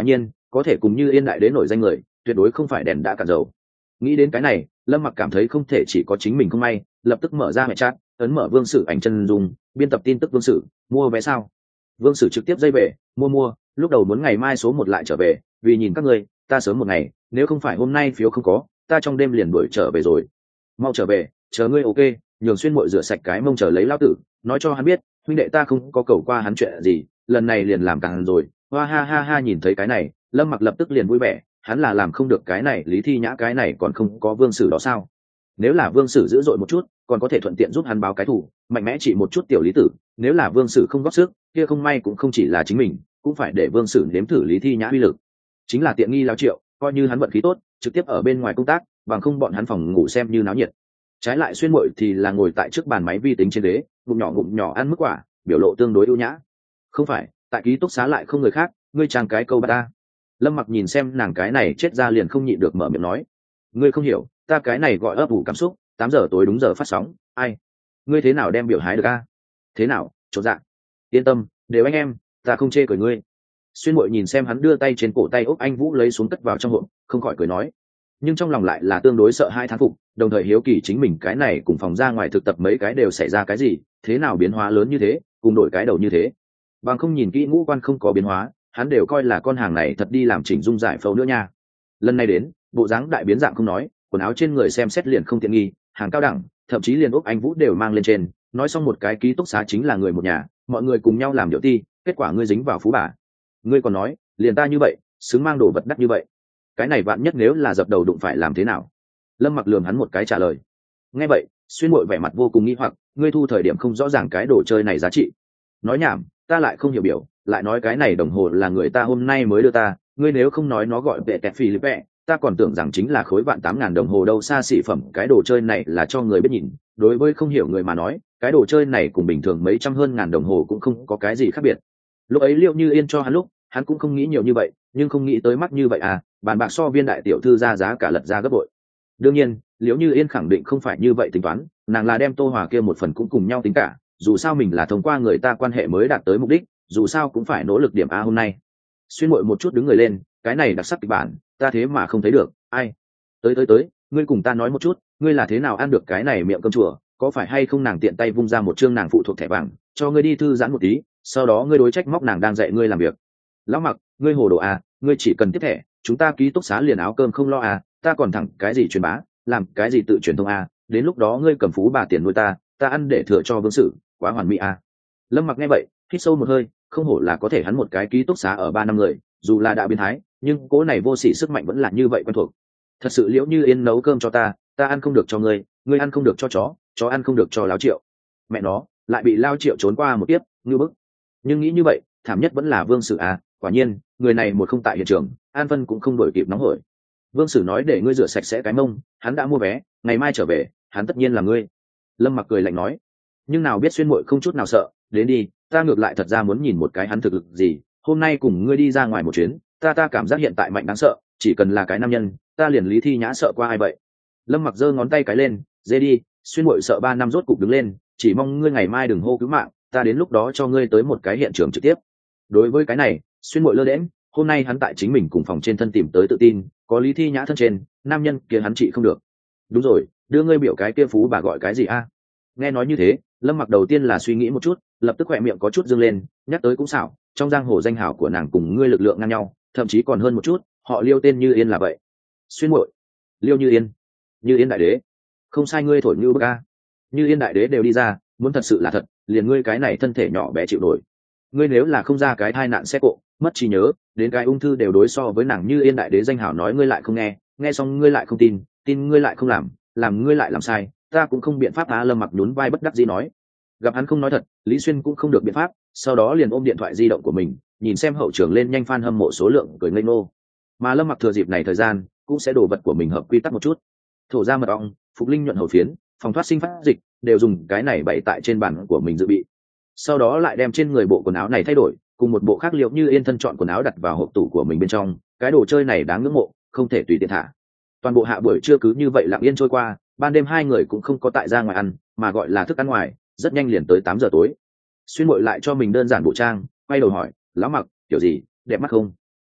S1: có thể cùng Như Yên đại đế nổi danh người tuyệt đối không phải đèn đã cạn dầu. Nghĩ đến cái này, Lâm Mặc cảm thấy không thể chỉ có chính mình không may, lập tức mở ra mẹ chat, ấn mở Vương Sử ảnh chân dung, biên tập tin tức Vương Sử, mua vé sao? Vương Sử trực tiếp dây về, mua, lúc đầu muốn ngày mai số 1 lại trở về, vì nhìn các ngươi, ta sớm một ngày, nếu không phải hôm nay phiếu không có, ta trong đêm liền đuổi trở về rồi. Mau trở về, chờ ngươi ok, nhường Xuyên Muội rửa sạch cái mông chờ lấy lão tử, nói cho hắn biết, huynh đệ ta không có cầu qua hắn chuyện gì, lần này liền làm càng rồi. Hoa ha ha ha, nhìn thấy cái này, Lâm Mặc lập tức liền vui vẻ, hắn là làm không được cái này, Lý Thi Nhã cái này còn không có Vương Sử đó sao? Nếu là Vương Sử dữ dội một chút, còn có thể thuận tiện giúp hắn báo cái thủ, mạnh mẽ chỉ một chút tiểu Lý Tử, nếu là Vương Sử không góp sức, kia không may cũng không chỉ là chính mình, cũng phải để Vương Sử nếm thử Lý Thi Nhã uy lực. Chính là tiện nghi lão Triệu, coi như hắn vận khí tốt, trực tiếp ở bên ngoài công tác, bằng không bọn hắn phòng ngủ xem như náo nhiệt. Trái lại Xuyên Muội thì là ngồi tại trước bàn máy vi tính trên ghế, ngụm nhỏ ăn mức quả, biểu lộ tương đối ưu nhã. Không phải, tại ký túc xá lại không người khác, ngươi trang cái câu ba ta. Lâm Mặc nhìn xem nàng cái này chết ra liền không nhịn được mở miệng nói, ngươi không hiểu, ta cái này gọi ấp ủ cảm xúc, 8 giờ tối đúng giờ phát sóng, ai? Ngươi thế nào đem biểu hái được a? Thế nào, chỗ dạ. Yên tâm, đều anh em, ta không chê cười ngươi. Xuyên Muội nhìn xem hắn đưa tay trên cổ tay ốc anh Vũ lấy xuống cất vào trong hộp, không khỏi cười nói, nhưng trong lòng lại là tương đối sợ hai thán phục, đồng thời hiếu kỳ chính mình cái này cùng phòng ra ngoài thực tập mấy cái đều xảy ra cái gì, thế nào biến hóa lớn như thế, cùng đổi cái đầu như thế. Bằng không nhìn kỹ ngũ quan không có biến hóa, hắn đều coi là con hàng này thật đi làm chỉnh dung giải phẫu nữa nha. Lần này đến, bộ dáng đại biến dạng không nói, quần áo trên người xem xét liền không tiện nghi, hàng cao đẳng, thậm chí liền úc anh Vũ đều mang lên trên, nói xong một cái ký túc xá chính là người một nhà, mọi người cùng nhau làm điệu ti, kết quả ngươi dính vào phú bà. Ngươi còn nói, liền ta như vậy, xứng mang đồ vật đắt như vậy. Cái này vạn nhất nếu là dập đầu đụng phải làm thế nào? Lâm Mặc lườm hắn một cái trả lời. Nghe vậy, Xuyên Muội vẻ mặt vô cùng nghi hoặc, ngươi thu thời điểm không rõ ràng cái đồ chơi này giá trị. Nói nhảm, ta lại không hiểu biểu, lại nói cái này đồng hồ là người ta hôm nay mới đưa ta, ngươi nếu không nói nó gọi vệ tẹt phi lip vẹ, ta còn tưởng rằng chính là khối vạn 8.000 đồng hồ đâu, xa xỉ phẩm. Cái đồ chơi này là cho người biết nhìn, đối với không hiểu người mà nói, cái đồ chơi này cùng bình thường mấy trăm hơn ngàn đồng hồ cũng không có cái gì khác biệt. Lúc ấy Liệu Như Yên cho hắn lúc, hắn cũng không nghĩ nhiều như vậy, nhưng không nghĩ tới mắc như vậy à, bàn bạc so viên đại tiểu thư ra giá cả lật ra gấp bội. Đương nhiên, Liễu Như Yên khẳng định không phải như vậy tính toán, nàng là đem Tô Hòa kia một phần cũng cùng nhau tính cả, dù sao mình là thông qua người ta quan hệ mới đạt tới mục đích, dù sao cũng phải nỗ lực điểm a hôm nay. Xuyên Muội một chút đứng người lên, cái này đặc sắc kịch bản, ta thế mà không thấy được, ai? Tới, ngươi cùng ta nói một chút, ngươi là thế nào ăn được cái này miệng cơm chùa, có phải hay không nàng tiện tay vung ra một chương nàng phụ thuộc thẻ vàng, cho ngươi đi thư giãn một tí, sau đó ngươi đối trách móc nàng đang dạy ngươi làm việc. Lão Mặc, ngươi hồ đồ à, ngươi chỉ cần tiếp thẻ, chúng ta ký túc xá liền áo cơm không lo à, ta còn thẳng cái gì truyền bá, làm cái gì tự truyền thông à, đến lúc đó ngươi cầm phú bà tiền nuôi ta ăn để thừa cho Vương Sử, quá hoàn mỹ à. Lâm Mặc nghe vậy, hít sâu một hơi, không hổ là có thể hắn một cái ký túc xá ở 3 năm người, dù là đã biến thái, nhưng cố này vô sỉ sức mạnh vẫn là như vậy quen thuộc. Thật sự Liễu Như Yên nấu cơm cho ta ăn không được cho ngươi ăn không được cho chó ăn không được cho Lão Triệu. Mẹ nó, lại bị Lao Triệu trốn qua một tiếp, ngư bức. Nhưng nghĩ như vậy, thảm nhất vẫn là Vương Sử à, quả nhiên, người này một không tại hiện trường, An Vân cũng không đổi kịp nóng hổi. Vương Sử nói để ngươi rửa sạch sẽ cái mông, hắn đã mua vé, ngày mai trở về, hắn tất nhiên là ngươi. Lâm Mặc cười lạnh nói, nhưng nào biết Xuyên Muội không chút nào sợ, đến đi, ta ngược lại thật ra muốn nhìn một cái hắn thực lực gì, hôm nay cùng ngươi đi ra ngoài một chuyến, ta cảm giác hiện tại mạnh đáng sợ, chỉ cần là cái nam nhân, ta liền Lý Thi Nhã sợ qua ai vậy. Lâm Mặc giơ ngón tay cái lên, dê đi, Xuyên Muội sợ 3 năm rốt cục đứng lên, chỉ mong ngươi ngày mai đừng hô cứu mạng, ta đến lúc đó cho ngươi tới một cái hiện trường trực tiếp. Đối với cái này, Xuyên Muội lơ đễnh, hôm nay hắn tại chính mình cùng phòng trên thân tìm tới tự tin, có Lý Thi Nhã thân trên, nam nhân kia hắn trị không được. Đúng rồi, đưa ngươi biểu cái kia phú bà gọi cái gì a? Nghe nói như thế, Lâm Mặc đầu tiên là suy nghĩ một chút, lập tức khỏe miệng có chút dương lên, nhắc tới cũng xảo, trong giang hồ danh hào của nàng cùng ngươi lực lượng ngang nhau, thậm chí còn hơn một chút, họ Liêu tên Như Yên là vậy. Xuyên Muội, Liêu Như Yên, Như Yên đại đế, không sai, ngươi thổi như bức a. Như Yên đại đế đều đi ra, muốn thật sự là thật, liền ngươi cái này thân thể nhỏ bé chịu nổi. Ngươi nếu là không ra cái tai nạn xe cộ, mất trí nhớ, đến cái ung thư đều đối so với nàng Như Yên đại đế danh hào nói ngươi lại không nghe, nghe xong ngươi lại không tin ngươi lại không làm ngươi lại làm sai, ta cũng không biện pháp á. Lâm Mặc nhún vai bất đắc dĩ nói. Gặp hắn không nói thật, Lý Xuyên cũng không được biện pháp, sau đó liền ôm điện thoại di động của mình, nhìn xem hậu trường lên nhanh fan hâm mộ số lượng cười ngây ngô. Mà Lâm Mặc thừa dịp này thời gian, cũng sẽ đổ vật của mình hợp quy tắc một chút. Thổ ra mật ong, phục linh nhuận hầu phiến, phòng thoát sinh phát dịch, đều dùng cái này bày tại trên bàn của mình dự bị. Sau đó lại đem trên người bộ quần áo này thay đổi, cùng một bộ khác Liệu Như Yên thân chọn quần áo đặt vào hộp tủ của mình bên trong, cái đồ chơi này đáng ngưỡng mộ, không thể tùy tiện thả. Toàn bộ hạ buổi trưa cứ như vậy lặng yên trôi qua, ban đêm hai người cũng không có tại ra ngoài ăn, mà gọi là thức ăn ngoài, rất nhanh liền tới 8 giờ tối. Xuyên Muội lại cho mình đơn giản bộ trang, quay đầu hỏi, lão Mặc, kiểu gì, đẹp mắt không?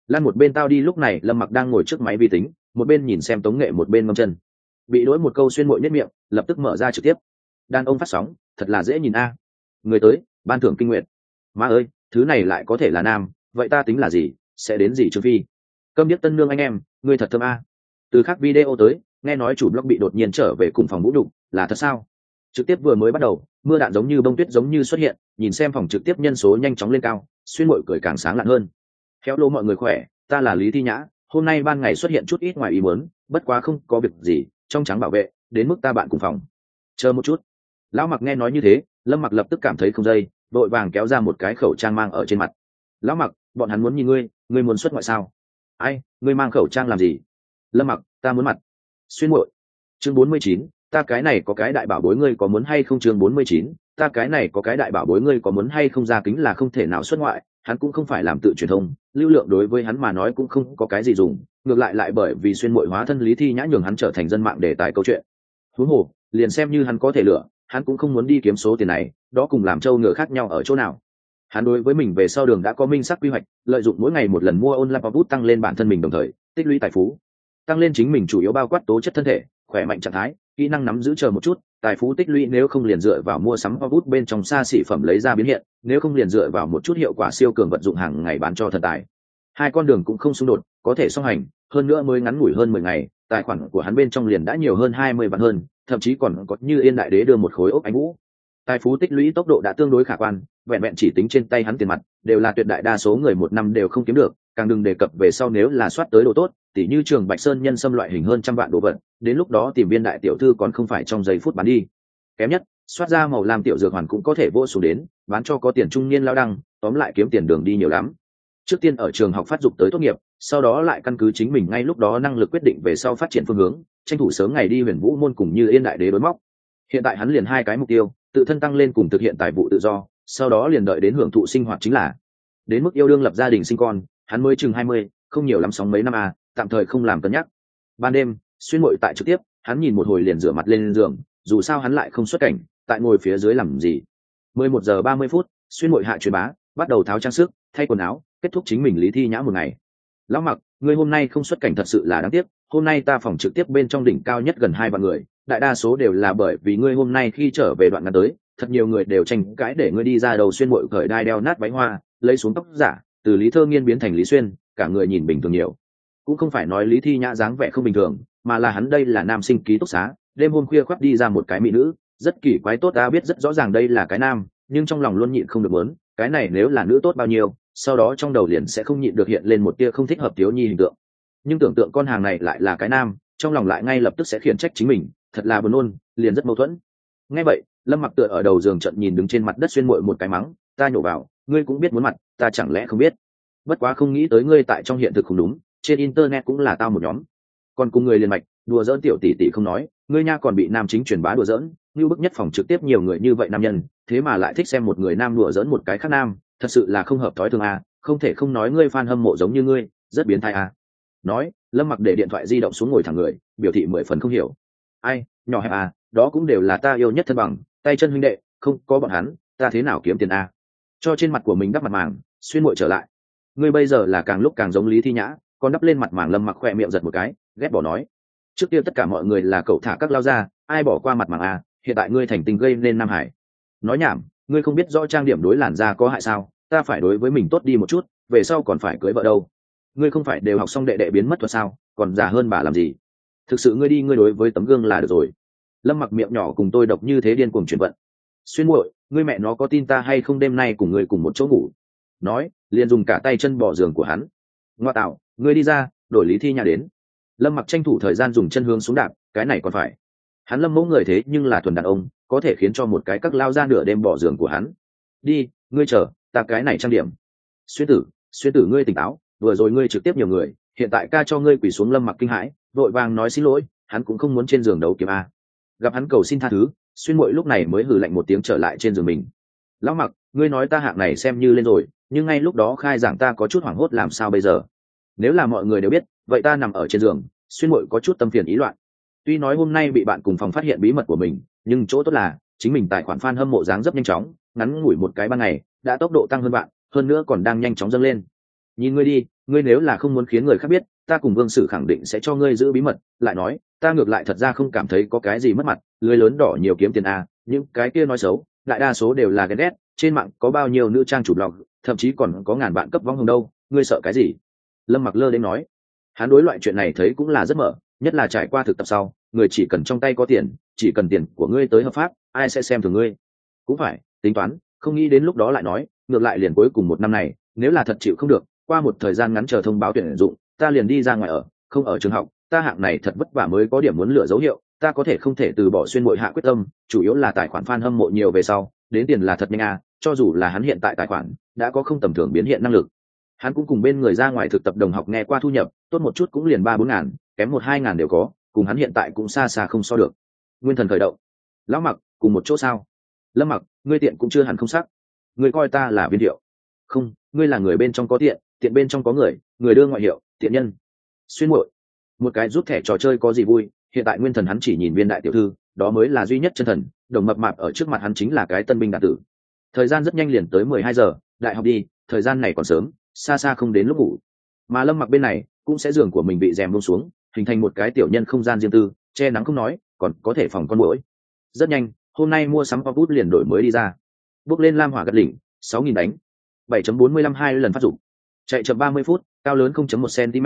S1: Lan một bên tao đi. Lúc này Lâm Mặc đang ngồi trước máy vi tính, một bên nhìn xem tống nghệ một bên ngâm chân. Bị đối một câu xuyên mội nhất miệng, lập tức mở ra trực tiếp. Đàn ông phát sóng, thật là dễ nhìn a. Người tới, ban thưởng kinh nguyện. Má ơi, thứ này lại có thể là nam, vậy ta tính là gì, sẽ đến gì Trương Phi? Câm điếc tân nương anh em, ngươi thật thơm a. Từ khác video tới, nghe nói chủ blog bị đột nhiên trở về cùng phòng vũ đục, là thật sao? Trực tiếp vừa mới bắt đầu, mưa đạn giống như bông tuyết giống như xuất hiện, nhìn xem phòng trực tiếp nhân số nhanh chóng lên cao, xuyên mội cười càng sáng lạn hơn. Khéo lô mọi người khỏe, ta là Lý Thi Nhã, hôm nay ban ngày xuất hiện chút ít ngoài ý muốn, bất quá không có việc gì, trong trắng bảo vệ, đến mức ta bạn cùng phòng. Chờ một chút. Lão Mặc nghe nói như thế, Lâm Mặc lập tức cảm thấy không dây, vội vàng kéo ra một cái khẩu trang mang ở trên mặt. Lão Mặc, bọn hắn muốn nhìn ngươi muốn xuất ngoại sao? Ai, ngươi mang khẩu trang làm gì? Lâm Mặc, ta muốn mặt. Xuyên muội. Chương 49, ta cái này có cái đại bảo bối ngươi có muốn hay không? Chương 49, ta cái này có cái đại bảo bối ngươi có muốn hay không? Ra kính là không thể nào xuất ngoại, hắn cũng không phải làm tự truyền thông, lưu lượng đối với hắn mà nói cũng không có cái gì dùng, ngược lại bởi vì xuyên muội hóa thân Lý Thi Nhã nhường hắn trở thành dân mạng đề tài câu chuyện. Huống hồ, liền xem như hắn có thể lựa, hắn cũng không muốn đi kiếm số tiền này, đó cùng làm trâu ngựa khác nhau ở chỗ nào. Hắn đối với mình về sau đường đã có minh xác quy hoạch, lợi dụng mỗi ngày một lần mua online bút tăng lên bản thân mình, đồng thời tích lũy tài phú, tăng lên chính mình chủ yếu bao quát tố chất thân thể, khỏe mạnh trạng thái, kỹ năng nắm giữ chờ một chút, tài phú tích lũy nếu không liền dựa vào mua sắm bút bên trong xa xỉ phẩm lấy ra biến hiện, nếu không liền dựa vào một chút hiệu quả siêu cường vật dụng hàng ngày bán cho thần tài. Hai con đường cũng không xung đột, có thể song hành, hơn nữa mới ngắn ngủi hơn 10 ngày, tài khoản của hắn bên trong liền đã nhiều hơn 20 vạn hơn, thậm chí còn có như Yên Đại Đế đưa một khối ốc ánh vũ. Tài phú tích lũy tốc độ đã tương đối khả quan, vẹn vẹn chỉ tính trên tay hắn tiền mặt, đều là tuyệt đại đa số người một năm đều không kiếm được, càng đừng đề cập về sau nếu là soát tới độ tốt, tỉ như Trường Bạch Sơn nhân xâm loại hình hơn trăm vạn đồ vật, đến lúc đó tìm Viên đại tiểu thư còn không phải trong giây phút bán đi. Kém nhất, soát ra màu lam tiểu dược hoàn cũng có thể vô xuống đến, bán cho có tiền trung niên lao đăng, tóm lại kiếm tiền đường đi nhiều lắm. Trước tiên ở trường học phát dục tới tốt nghiệp, sau đó lại căn cứ chính mình ngay lúc đó năng lực quyết định về sau phát triển phương hướng, tranh thủ sớm ngày đi Huyền Vũ môn cùng như Yên Đại Đế đối móc. Hiện tại hắn liền hai cái mục tiêu, tự thân tăng lên cùng thực hiện tài vụ tự do, sau đó liền đợi đến hưởng thụ sinh hoạt chính là. Đến mức yêu đương lập gia đình sinh con, hắn mới chừng 20, không nhiều lắm sóng mấy năm tạm thời không làm cân nhắc. Ban đêm, xuyên muội tại trực tiếp, hắn nhìn một hồi liền rửa mặt lên giường, dù sao hắn lại không xuất cảnh, tại ngồi phía dưới làm gì. 11 giờ 30 phút, xuyên muội hạ truyền bá, bắt đầu tháo trang sức, thay quần áo, kết thúc chính mình Lý Thi Nhã một ngày. Lão Mặc, ngươi hôm nay không xuất cảnh thật sự là đáng tiếc, hôm nay ta phòng trực tiếp bên trong đỉnh cao nhất gần 2 vạn người, đại đa số đều là bởi vì ngươi hôm nay khi trở về đoạn ngắn tới, thật nhiều người đều tranh cãi để ngươi đi ra đầu xuyên muội cởi đai đeo nát váy hoa, lấy xuống tóc giả, từ Lý Thơ Nghiên biến thành Lý Xuyên, cả người nhìn bình thường nhiều. Cũng không phải nói Lý Thi Nhã dáng vẻ không bình thường, mà là hắn đây là nam sinh ký túc xá, đêm hôm khuya khoác đi ra một cái mỹ nữ, rất kỳ quái. Tốt ta biết rất rõ ràng đây là cái nam, nhưng trong lòng luôn nhịn không được muốn, cái này nếu là nữ tốt bao nhiêu, sau đó trong đầu liền sẽ không nhịn được hiện lên một tia không thích hợp thiếu nhi hình tượng. Nhưng tưởng tượng con hàng này lại là cái nam, trong lòng lại ngay lập tức sẽ khiển trách chính mình, thật là buồn nôn, liền rất mâu thuẫn. Nghe vậy, Lâm Mặc tựa ở đầu giường trận nhìn đứng trên mặt đất xuyên muội một cái mắng, ta nhổ vào, ngươi cũng biết muốn mặt, ta chẳng lẽ không biết? Bất quá không nghĩ tới ngươi tại trong hiện thực không đúng, trên internet cũng là tao một nhóm. Còn cùng người liền mạch, đùa giỡn tiểu tỷ tỷ không nói, ngươi nha còn bị nam chính truyền bá đùa giỡn, như bức nhất phòng trực tiếp nhiều người như vậy nam nhân, thế mà lại thích xem một người nam đùa giỡn một cái khác nam, thật sự là không hợp thói thường không thể không nói ngươi fan hâm mộ giống như ngươi, rất biến thái Nói, Lâm Mặc để điện thoại di động xuống ngồi thẳng người, biểu thị 10 phần không hiểu. Ai, nhỏ hẹp đó cũng đều là ta yêu nhất thân bằng, tay chân huynh đệ, không có bọn hắn, ta thế nào kiếm tiền Cho trên mặt của mình đắp mặt màng, xuyên muội trở lại. Ngươi bây giờ là càng lúc càng giống Lý Thi Nhã, còn đắp lên mặt màng. Lâm Mặc khỏe miệng giật một cái, ghét bỏ nói. Trước kia tất cả mọi người là cậu thả các lao ra, ai bỏ qua mặt màng hiện tại ngươi thành tình gây nên Nam Hải. Nói nhảm, ngươi không biết rõ trang điểm đối làn da có hại sao, ta phải đối với mình tốt đi một chút, về sau còn phải cưới vợ đâu. Ngươi không phải đều học xong đệ đệ biến mất thuật sao, còn già hơn bà làm gì? Thực sự ngươi đi ngươi đối với tấm gương là được rồi. Lâm Mặc miệng nhỏ cùng tôi độc như thế điên cuồng chuyển vận. Xuyên muội, ngươi mẹ nó có tin ta hay không đêm nay cùng ngươi cùng một chỗ ngủ? Nói, liền dùng cả tay chân bỏ giường của hắn. Ngoa tạo, ngươi đi ra, đổi Lý Thi Nhã đến. Lâm Mặc tranh thủ thời gian dùng chân hướng xuống đạp, cái này còn phải. Hắn Lâm mẫu người thế nhưng là thuần đàn ông, có thể khiến cho một cái các lao ra nửa đêm bỏ giường của hắn. Đi, ngươi chờ, ta cái này trang điểm. Xuyên tử ngươi tỉnh táo, vừa rồi ngươi trực tiếp nhiều người, hiện tại ca cho ngươi quỳ xuống. Lâm Mặc kinh hãi, vội vàng nói xin lỗi, hắn cũng không muốn trên giường đấu kiếm Gặp hắn cầu xin tha thứ, xuyên muội lúc này mới hừ lạnh một tiếng trở lại trên giường mình. Lão Mặc, ngươi nói ta hạng này xem như lên rồi, nhưng ngay lúc đó khai giảng ta có chút hoảng hốt, làm sao bây giờ? Nếu là mọi người đều biết, vậy ta nằm ở trên giường. Xuyên muội có chút tâm phiền ý loạn. Tuy nói hôm nay bị bạn cùng phòng phát hiện bí mật của mình, nhưng chỗ tốt là chính mình tài khoản fan hâm mộ dáng dấp nhanh chóng, ngắn ngủi một cái ban ngày đã tốc độ tăng hơn bạn, hơn nữa còn đang nhanh chóng dâng lên. Nhìn ngươi đi, ngươi nếu là không muốn khiến người khác biết, ta cùng Vương Sử khẳng định sẽ cho ngươi giữ bí mật. Lại nói, ta ngược lại thật ra không cảm thấy có cái gì mất mặt, lưới lớn đỏ nhiều kiếm tiền à, những cái kia nói xấu, đại đa số đều là ghen ghét. Trên mạng có bao nhiêu nữ trang chủ blog, thậm chí còn có ngàn bạn cấp vong hồng đâu, ngươi sợ cái gì? Lâm Mặc lơ đến nói, hắn đối loại chuyện này thấy cũng là rất mở, nhất là trải qua thực tập sau, người chỉ cần trong tay có tiền, chỉ cần tiền của ngươi tới hợp pháp, ai sẽ xem thường ngươi. Cũng phải tính toán, không nghĩ đến lúc đó lại nói, ngược lại liền cuối cùng một năm này, nếu là thật chịu không được, qua một thời gian ngắn chờ thông báo tuyển dụng, ta liền đi ra ngoài ở, không ở trường học, ta hạng này thật vất vả mới có điểm muốn lựa dấu hiệu, ta có thể không thể từ bỏ xuyên bội hạ quyết tâm, chủ yếu là tài khoản fan hâm mộ nhiều về sau, đến tiền là thật nhanh à, cho dù là hắn hiện tại tài khoản đã có không tầm thường biến hiện năng lực. Hắn cũng cùng bên người ra ngoài thực tập đồng học nghe qua thu nhập, tốt một chút cũng liền 3-4 ngàn, kém 1-2 ngàn đều có, cùng hắn hiện tại cũng xa xa không so được. Nguyên Thần khởi động. Lão Mặc, cùng một chỗ sao? Lâm Mặc, ngươi tiện cũng chưa hẳn không sắc. Ngươi coi ta là viên thiệu? Không, ngươi là người bên trong có tiện, tiện bên trong có người, người đưa ngoại hiệu, tiện nhân. Xuyên muội, một cái rút thẻ trò chơi có gì vui, hiện tại Nguyên Thần hắn chỉ nhìn viên đại tiểu thư, đó mới là duy nhất chân thần, đồng mập mạp ở trước mặt hắn chính là cái tân binh đạn tử. Thời gian rất nhanh liền tới 12 giờ, đại học đi, thời gian này còn sớm, xa xa không đến lúc ngủ. Mà Lâm Mặc bên này cũng sẽ giường của mình bị rèm buông xuống, hình thành một cái tiểu nhân không gian riêng tư, che nắng không nói, còn có thể phòng con muỗi. Rất nhanh, hôm nay mua sắm bút liền đổi mới đi ra. Bước lên lam hỏa gật đỉnh, 6.000 đánh, 7.45 2 lần phát dụng. Chạy chậm 30 phút, cao lớn 0.1 cm.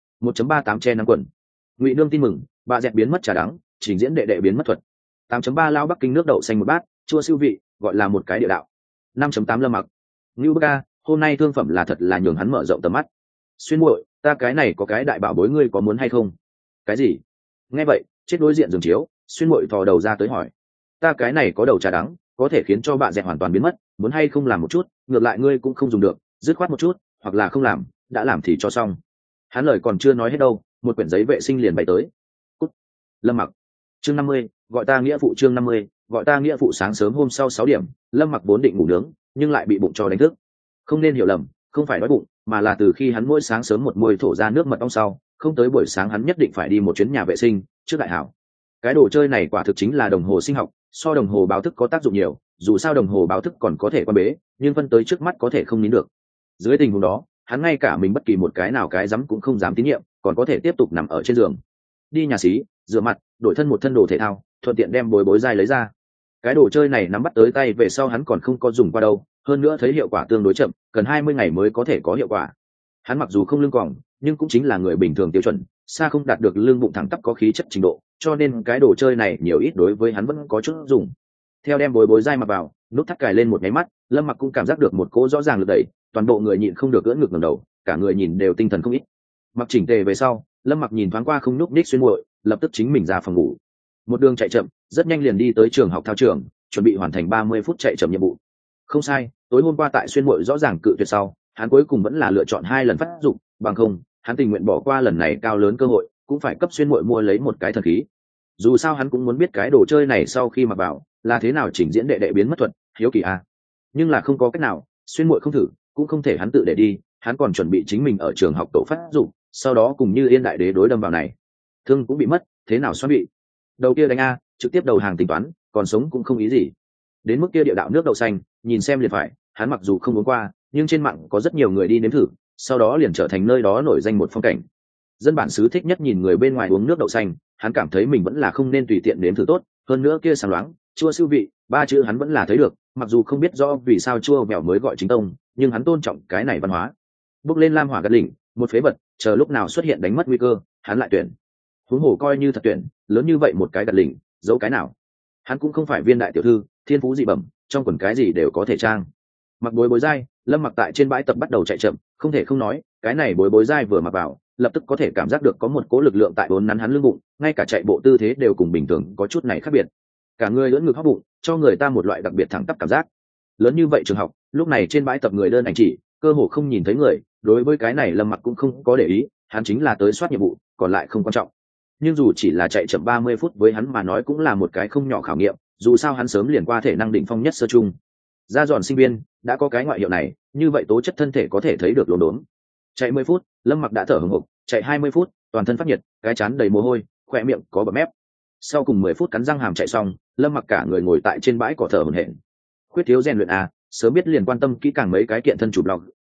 S1: 1.38 che nắng quần. Ngụy Nương tin mừng, bà dẹt biến mất trà đắng, trình diễn đệ đệ biến mất thuật. 8.3 lao Bắc Kinh nước đậu xanh một bát, chua siêu vị, gọi là một cái địa đạo. 5.8 Lâm Mặc. Ngưu Bức A, hôm nay thương phẩm là thật là nhường hắn mở rộng tầm mắt. Xuyên muội, ta cái này có cái đại bảo bối ngươi có muốn hay không? Cái gì? Nghe vậy, chết đối diện giường chiếu, Xuyên muội thò đầu ra tới hỏi. Ta cái này có đầu trà đắng, có thể khiến cho bạn dẹt hoàn toàn biến mất, muốn hay không làm một chút, ngược lại ngươi cũng không dùng được, dứt khoát một chút, hoặc là không làm, đã làm thì cho xong. Hắn lời còn chưa nói hết đâu, một quyển giấy vệ sinh liền bay tới. Cút. Lâm Mặc. Chương 50, gọi ta nghĩa phụ. Chương 50, gọi ta nghĩa phụ. Sáng sớm hôm sau 6 điểm, Lâm Mặc vốn định ngủ nướng, nhưng lại bị bụng cho đánh thức. Không nên hiểu lầm, không phải đói bụng, mà là từ khi hắn mỗi sáng sớm một môi thổ ra nước mật ong sau, không tới buổi sáng hắn nhất định phải đi một chuyến nhà vệ sinh trước đại hảo. Cái đồ chơi này quả thực chính là đồng hồ sinh học, so đồng hồ báo thức có tác dụng nhiều, dù sao đồng hồ báo thức còn có thể quan bế, nhưng phân tới trước mắt có thể không nín được. Dưới tình huống đó, hắn ngay cả mình bất kỳ một cái nào cái dám cũng không dám tín nhiệm, còn có thể tiếp tục nằm ở trên giường. Đi nhà xí, rửa mặt, đổi thân một thân đồ thể thao, thuận tiện đem bối bối dai lấy ra. Cái đồ chơi này nắm bắt tới tay về sau hắn còn không có dùng qua đâu, hơn nữa thấy hiệu quả tương đối chậm, cần 20 ngày mới có thể có hiệu quả. Hắn mặc dù không lưng còng, nhưng cũng chính là người bình thường tiêu chuẩn, xa không đạt được lưng bụng thẳng tắp có khí chất trình độ, cho nên cái đồ chơi này nhiều ít đối với hắn vẫn có chút dùng. Theo đem bối bối dai mặc vào, nút thắt cài lên một cái mắt, Lâm Mặc cũng cảm giác được một cỗ rõ ràng lực đẩy, toàn bộ người nhịn không được ưỡn ngực ngẩng đầu, cả người nhìn đều tinh thần không ít. Mặc chỉnh tề về sau, Lâm Mặc nhìn thoáng qua không nhúc nhích Xuyên muội, lập tức chính mình ra phòng ngủ. Một đường chạy chậm, rất nhanh liền đi tới trường học thao trường, chuẩn bị hoàn thành 30 phút chạy chậm nhiệm vụ. Không sai, tối hôm qua tại Xuyên muội rõ ràng cự tuyệt sau, hắn cuối cùng vẫn là lựa chọn 2 lần phát dụng, bằng không, hắn tình nguyện bỏ qua lần này cao lớn cơ hội, cũng phải cấp Xuyên muội mua lấy một cái thần khí. Dù sao hắn cũng muốn biết cái đồ chơi này sau khi mặc vào, là thế nào trình diễn đệ đệ biến mất thuật, hiếu kỳ a. Nhưng là không có cách nào, Xuyên muội không thử, cũng không thể hắn tự để đi, hắn còn chuẩn bị chính mình ở trường học tổ phát dụng, sau đó cùng Như Yên đại đế đối đâm vào này. Thương cũng bị mất, thế nào xoắn bị. Đầu kia đánh a, trực tiếp đầu hàng tính toán, còn sống cũng không ý gì. Đến mức kia địa đạo nước đậu xanh, nhìn xem liền phải, hắn mặc dù không uống qua, nhưng trên mạng có rất nhiều người đi nếm thử, sau đó liền trở thành nơi đó nổi danh một phong cảnh. Dân bản xứ thích nhất nhìn người bên ngoài uống nước đậu xanh, hắn cảm thấy mình vẫn là không nên tùy tiện nếm thử tốt, hơn nữa kia sáng loáng, chua siêu vị, 3 chữ hắn vẫn là thấy được, mặc dù không biết rõ vì sao chua mèo mới gọi chính tông, nhưng hắn tôn trọng cái này văn hóa. Bước lên lam hỏa gật đỉnh, một phế vật, chờ lúc nào xuất hiện đánh mất nguy cơ, hắn lại tuyển. Huống hồ coi như thật tuyển, lớn như vậy một cái gật đỉnh, giấu cái nào? Hắn cũng không phải viên đại tiểu thư, thiên phú dị bẩm, trong quần cái gì đều có thể trang. Mặc bối bối dai, Lâm Mặc tại trên bãi tập bắt đầu chạy chậm, không thể không nói, cái này bối bối dai vừa mặc vào, lập tức có thể cảm giác được có một cỗ lực lượng tại bốn nắn hắn lưng bụng, ngay cả chạy bộ tư thế đều cùng bình thường có chút này khác biệt. Cả người lưỡn ngực hóp bụng, cho người ta một loại đặc biệt thẳng tắp cảm giác. Lớn như vậy trường học, lúc này trên bãi tập người đơn ảnh chỉ, cơ hồ không nhìn thấy người, đối với cái này Lâm Mặc cũng không có để ý, hắn chính là tới soát nhiệm vụ, còn lại không quan trọng. Nhưng dù chỉ là chạy chậm 30 phút với hắn mà nói cũng là một cái không nhỏ khảo nghiệm, dù sao hắn sớm liền qua thể năng đỉnh phong nhất sơ trung. Ra dọn sinh viên, đã có cái ngoại hiệu này, như vậy tố chất thân thể có thể thấy được lồn đốn. Chạy 10 phút, Lâm Mặc đã thở hổn hộc, chạy 20 phút, toàn thân phát nhiệt, cái chán đầy mồ hôi, khóe miệng có bầm mép. Sau cùng 10 phút cắn răng hàm chạy xong, Lâm Mặc cả người ngồi tại trên bãi cỏ thở hổn hển. Khuyết thiếu rèn luyện à, sớm biết liền quan tâm kỹ càng mấy cái kiện thân chủ blog,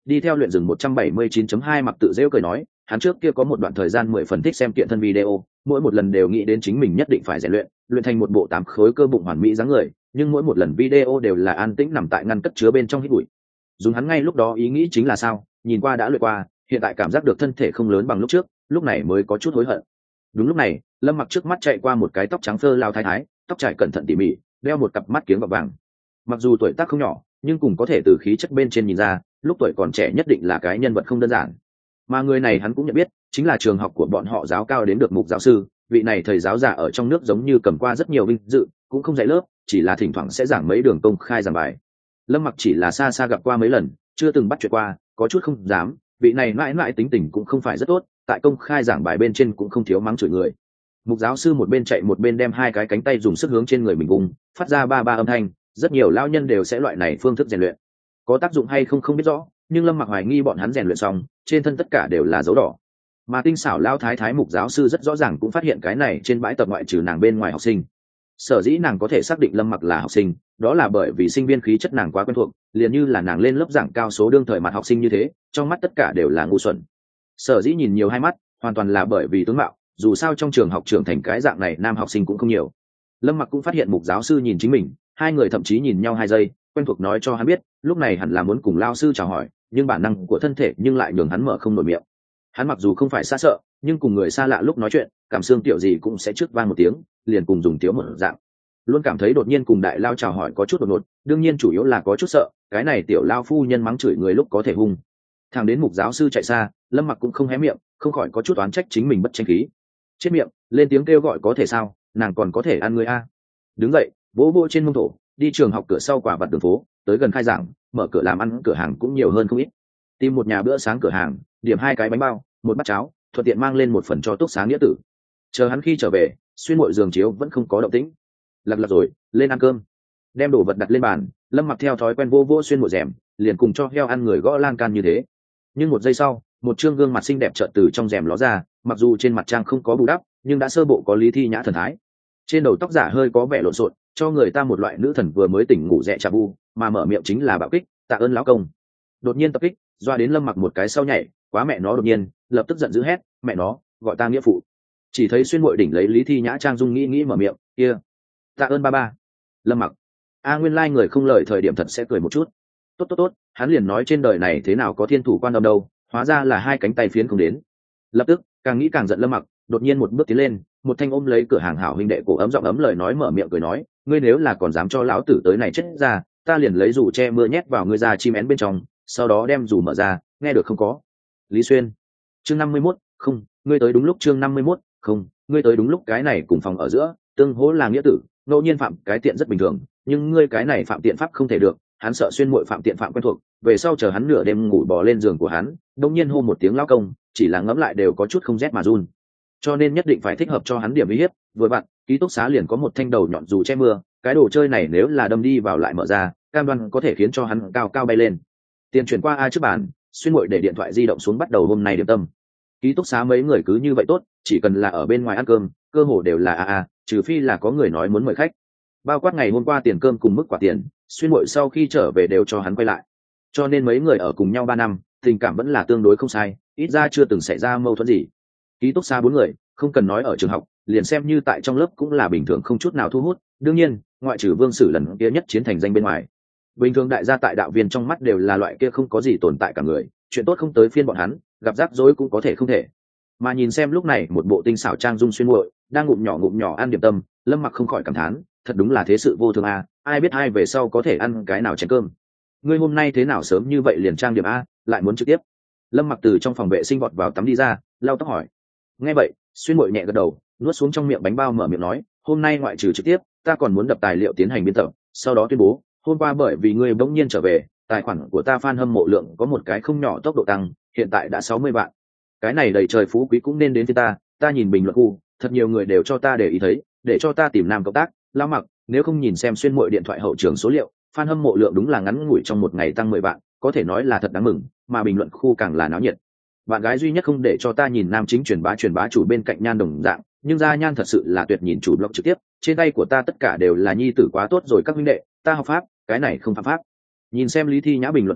S1: Đi theo luyện rừng 179.2 mặc tự rêu cười nói, hắn trước kia có một đoạn thời gian 10 phần thích xem kiện thân video, mỗi một lần đều nghĩ đến chính mình nhất định phải rèn luyện thành một bộ 8 khối cơ bụng hoàn mỹ dáng người, nhưng mỗi một lần video đều là an tĩnh nằm tại ngăn cất chứa bên trong hít bụi. Dùng hắn ngay lúc đó ý nghĩ chính là sao, nhìn qua đã luyện qua, hiện tại cảm giác được thân thể không lớn bằng lúc trước, lúc này mới có chút hối hận. Đúng lúc này, Lâm Mặc trước mắt chạy qua một cái tóc trắng phơ lao thái thái, tóc trải cẩn thận tỉ mỉ, đeo một cặp mắt kiếng gọt vàng. Mặc dù tuổi tác không nhỏ, nhưng cùng có thể từ khí chất bên trên nhìn ra, lúc tuổi còn trẻ nhất định là cái nhân vật không đơn giản. Mà người này hắn cũng nhận biết, chính là trường học của bọn họ giáo cao đến được mục giáo sư, vị này thầy giáo giả ở trong nước giống như cầm qua rất nhiều vinh dự, cũng không dạy lớp, chỉ là thỉnh thoảng sẽ giảng mấy đường công khai giảng bài. Lâm Mặc chỉ là xa xa gặp qua mấy lần, chưa từng bắt chuyện qua, có chút không dám, vị này mãi mãi tính tình cũng không phải rất tốt, tại công khai giảng bài bên trên cũng không thiếu mắng chửi người. Mục giáo sư một bên chạy một bên đem hai cái cánh tay dùng sức hướng trên người mình vùng, phát ra ba ba âm thanh, rất nhiều lao nhân đều sẽ loại này phương thức rèn luyện. Có tác dụng hay không không biết rõ, nhưng Lâm Mặc hoài nghi bọn hắn rèn luyện xong, trên thân tất cả đều là dấu đỏ. Mà tinh xảo lao thái thái mục giáo sư rất rõ ràng cũng phát hiện cái này trên bãi tập ngoại trừ nàng bên ngoài học sinh. Sở dĩ nàng có thể xác định Lâm Mặc là học sinh, đó là bởi vì sinh viên khí chất nàng quá quen thuộc, liền như là nàng lên lớp giảng cao số đương thời mặt học sinh như thế, trong mắt tất cả đều là ngu xuẩn. Sở dĩ nhìn nhiều hai mắt, hoàn toàn là bởi vì tướng mạo, dù sao trong trường học trưởng thành cái dạng này nam học sinh cũng không nhiều. Lâm Mặc cũng phát hiện mục giáo sư nhìn chính mình, hai người thậm chí nhìn nhau 2 giây, quen thuộc nói cho hắn biết, lúc này hẳn là muốn cùng lao sư chào hỏi, nhưng bản năng của thân thể nhưng lại nhường hắn mở không nổi miệng. Hắn mặc dù không phải xa sợ, nhưng cùng người xa lạ lúc nói chuyện, cảm xương tiểu gì cũng sẽ trước vang một tiếng, liền cùng dùng tiếu một dạng. Luôn cảm thấy đột nhiên cùng đại lao chào hỏi có chút đột ngột, đương nhiên chủ yếu là có chút sợ, cái này tiểu lao phu nhân mắng chửi người lúc có thể hung. Thằng đến mục giáo sư chạy xa, Lâm Mặc cũng không hé miệng, không khỏi có chút oán trách chính mình bất tranh khí. Chết miệng, lên tiếng kêu gọi có thể sao, nàng còn có thể ăn người a. Đứng dậy, vỗ vỗ trên mông thổ, đi trường học cửa sau quả vặt đường phố, tới gần khai giảng, mở cửa làm ăn cửa hàng cũng nhiều hơn không ít. Tìm một nhà bữa sáng cửa hàng, điểm 2 cái bánh bao, một bát cháo, thuận tiện mang lên một phần cho Túc Sáng nghĩa tử. Chờ hắn khi trở về, xuyên muội giường chiếu vẫn không có động tĩnh. Lật rồi, lên ăn cơm. Đem đồ vật đặt lên bàn, Lâm Mặc theo thói quen vô vô xuyên muội rèm, liền cùng cho heo ăn người gõ lan can như thế. Nhưng một giây sau, một trương gương mặt xinh đẹp chợt từ trong rèm ló ra, mặc dù trên mặt trang không có bù đắp, nhưng đã sơ bộ có lý thi nhã thần thái. Trên đầu tóc giả hơi có vẻ lộn xộn, cho người ta một loại nữ thần vừa mới tỉnh ngủ dẹ chà bu, mà mở miệng chính là bạo kích, tạ ơn lão công. Đột nhiên tập kích, doa đến Lâm Mặc một cái sau nhảy, quá mẹ nó đột nhiên, lập tức giận dữ hét, mẹ nó, gọi ta nghĩa phụ. Chỉ thấy xuyên muội đỉnh lấy lý thi nhã trang dung nghĩ mở miệng, kia, tạ ơn ba ba. Lâm Mặc, nguyên lai người không lời thời điểm thật sẽ cười một chút. Tốt, hắn liền nói trên đời này thế nào có thiên thủ quan âm đâu, hóa ra là 2 cánh tay phiến không đến. Lập tức càng nghĩ càng giận Lâm Mặc, đột nhiên một bước tiến lên, một thanh ôm lấy cửa hàng hảo huynh đệ cổ ấm giọng ấm lời nói mở miệng cười nói, ngươi nếu là còn dám cho lão tử tới này chết ra, ta liền lấy dù che mưa nhét vào ngươi ra chim én bên trong, sau đó đem dù mở ra, nghe được không có? Lý Xuyên, chương 51, không, ngươi tới đúng lúc. Chương 51, không, ngươi tới đúng lúc. Cái này cùng phòng ở giữa, tương hỗ là nghĩa tử, ngẫu nhiên phạm cái tiện rất bình thường, nhưng ngươi cái này phạm tiện pháp không thể được. Hắn sợ xuyên muội phạm tiện phạm quen thuộc, về sau chờ hắn nửa đêm ngủ bò lên giường của hắn, đột nhiên hô một tiếng lão công, chỉ là ngẫm lại đều có chút không rét mà run. Cho nên nhất định phải thích hợp cho hắn điểm uy hiếp. Vừa vặn, ký túc xá liền có một thanh đầu nhọn dù che mưa, cái đồ chơi này nếu là đâm đi vào lại mở ra, cam đoan có thể khiến cho hắn cao cao bay lên. Tiền chuyển qua ai trước bàn, xuyên muội để điện thoại di động xuống bắt đầu hôm nay điểm tâm. Ký túc xá mấy người cứ như vậy tốt, chỉ cần là ở bên ngoài ăn cơm, cơ hồ đều là trừ phi là có người nói muốn mời khách. Bao quát ngày hôm qua tiền cơm cùng mức quả tiền, xuyên muội sau khi trở về đều cho hắn quay lại. Cho nên mấy người ở cùng nhau 3 năm, tình cảm vẫn là tương đối không sai, ít ra chưa từng xảy ra mâu thuẫn gì. Ký túc xá 4 người, không cần nói ở trường học, liền xem như tại trong lớp cũng là bình thường không chút nào thu hút. Đương nhiên, ngoại trừ Vương Sử lần kia nhất chiến thành danh bên ngoài, bình thường đại gia tại đạo viên trong mắt đều là loại kia không có gì tồn tại cả người, chuyện tốt không tới phiên bọn hắn, gặp rắc rối cũng có thể không thể. Mà nhìn xem lúc này một bộ tinh xảo trang dung xuyên muội đang ngụm nhỏ ăn điểm tâm, Lâm Mặc không khỏi cảm thán, thật đúng là thế sự vô thường a, ai biết ai về sau có thể ăn cái nào chén cơm. Ngươi hôm nay thế nào sớm như vậy liền trang điểm a, lại muốn trực tiếp? Lâm Mặc từ trong phòng vệ sinh vọt vào tắm đi ra, lau tóc hỏi. Nghe vậy, xuyên muội nhẹ gật đầu, nuốt xuống trong miệng bánh bao mở miệng nói, hôm nay ngoại trừ trực tiếp, ta còn muốn đập tài liệu tiến hành biên tập, sau đó tuyên bố, hôm qua bởi vì ngươi bỗng nhiên trở về, tài khoản của ta fan hâm mộ lượng có một cái không nhỏ tốc độ tăng, hiện tại đã 60 vạn. Cái này đầy trời phú quý cũng nên đến với ta nhìn bình luận khu, thật nhiều người đều cho ta để ý thấy, để cho ta tìm nam cộng tác, Lão Mặc, nếu không nhìn xem xuyên muội điện thoại hậu trường số liệu, fan hâm mộ lượng đúng là ngắn ngủi trong một ngày tăng 10 vạn, có thể nói là thật đáng mừng, mà bình luận khu càng là náo nhiệt. Bạn gái duy nhất không để cho ta nhìn nam chính truyền bá chủ bên cạnh nhan đồng dạng, nhưng ra nhan thật sự là tuyệt, nhìn chủ blog trực tiếp, trên tay của ta tất cả đều là nhi tử quá tốt rồi các huynh đệ, ta học pháp, cái này không phạm pháp. Nhìn xem Lý Thi Nhã bình luận khu,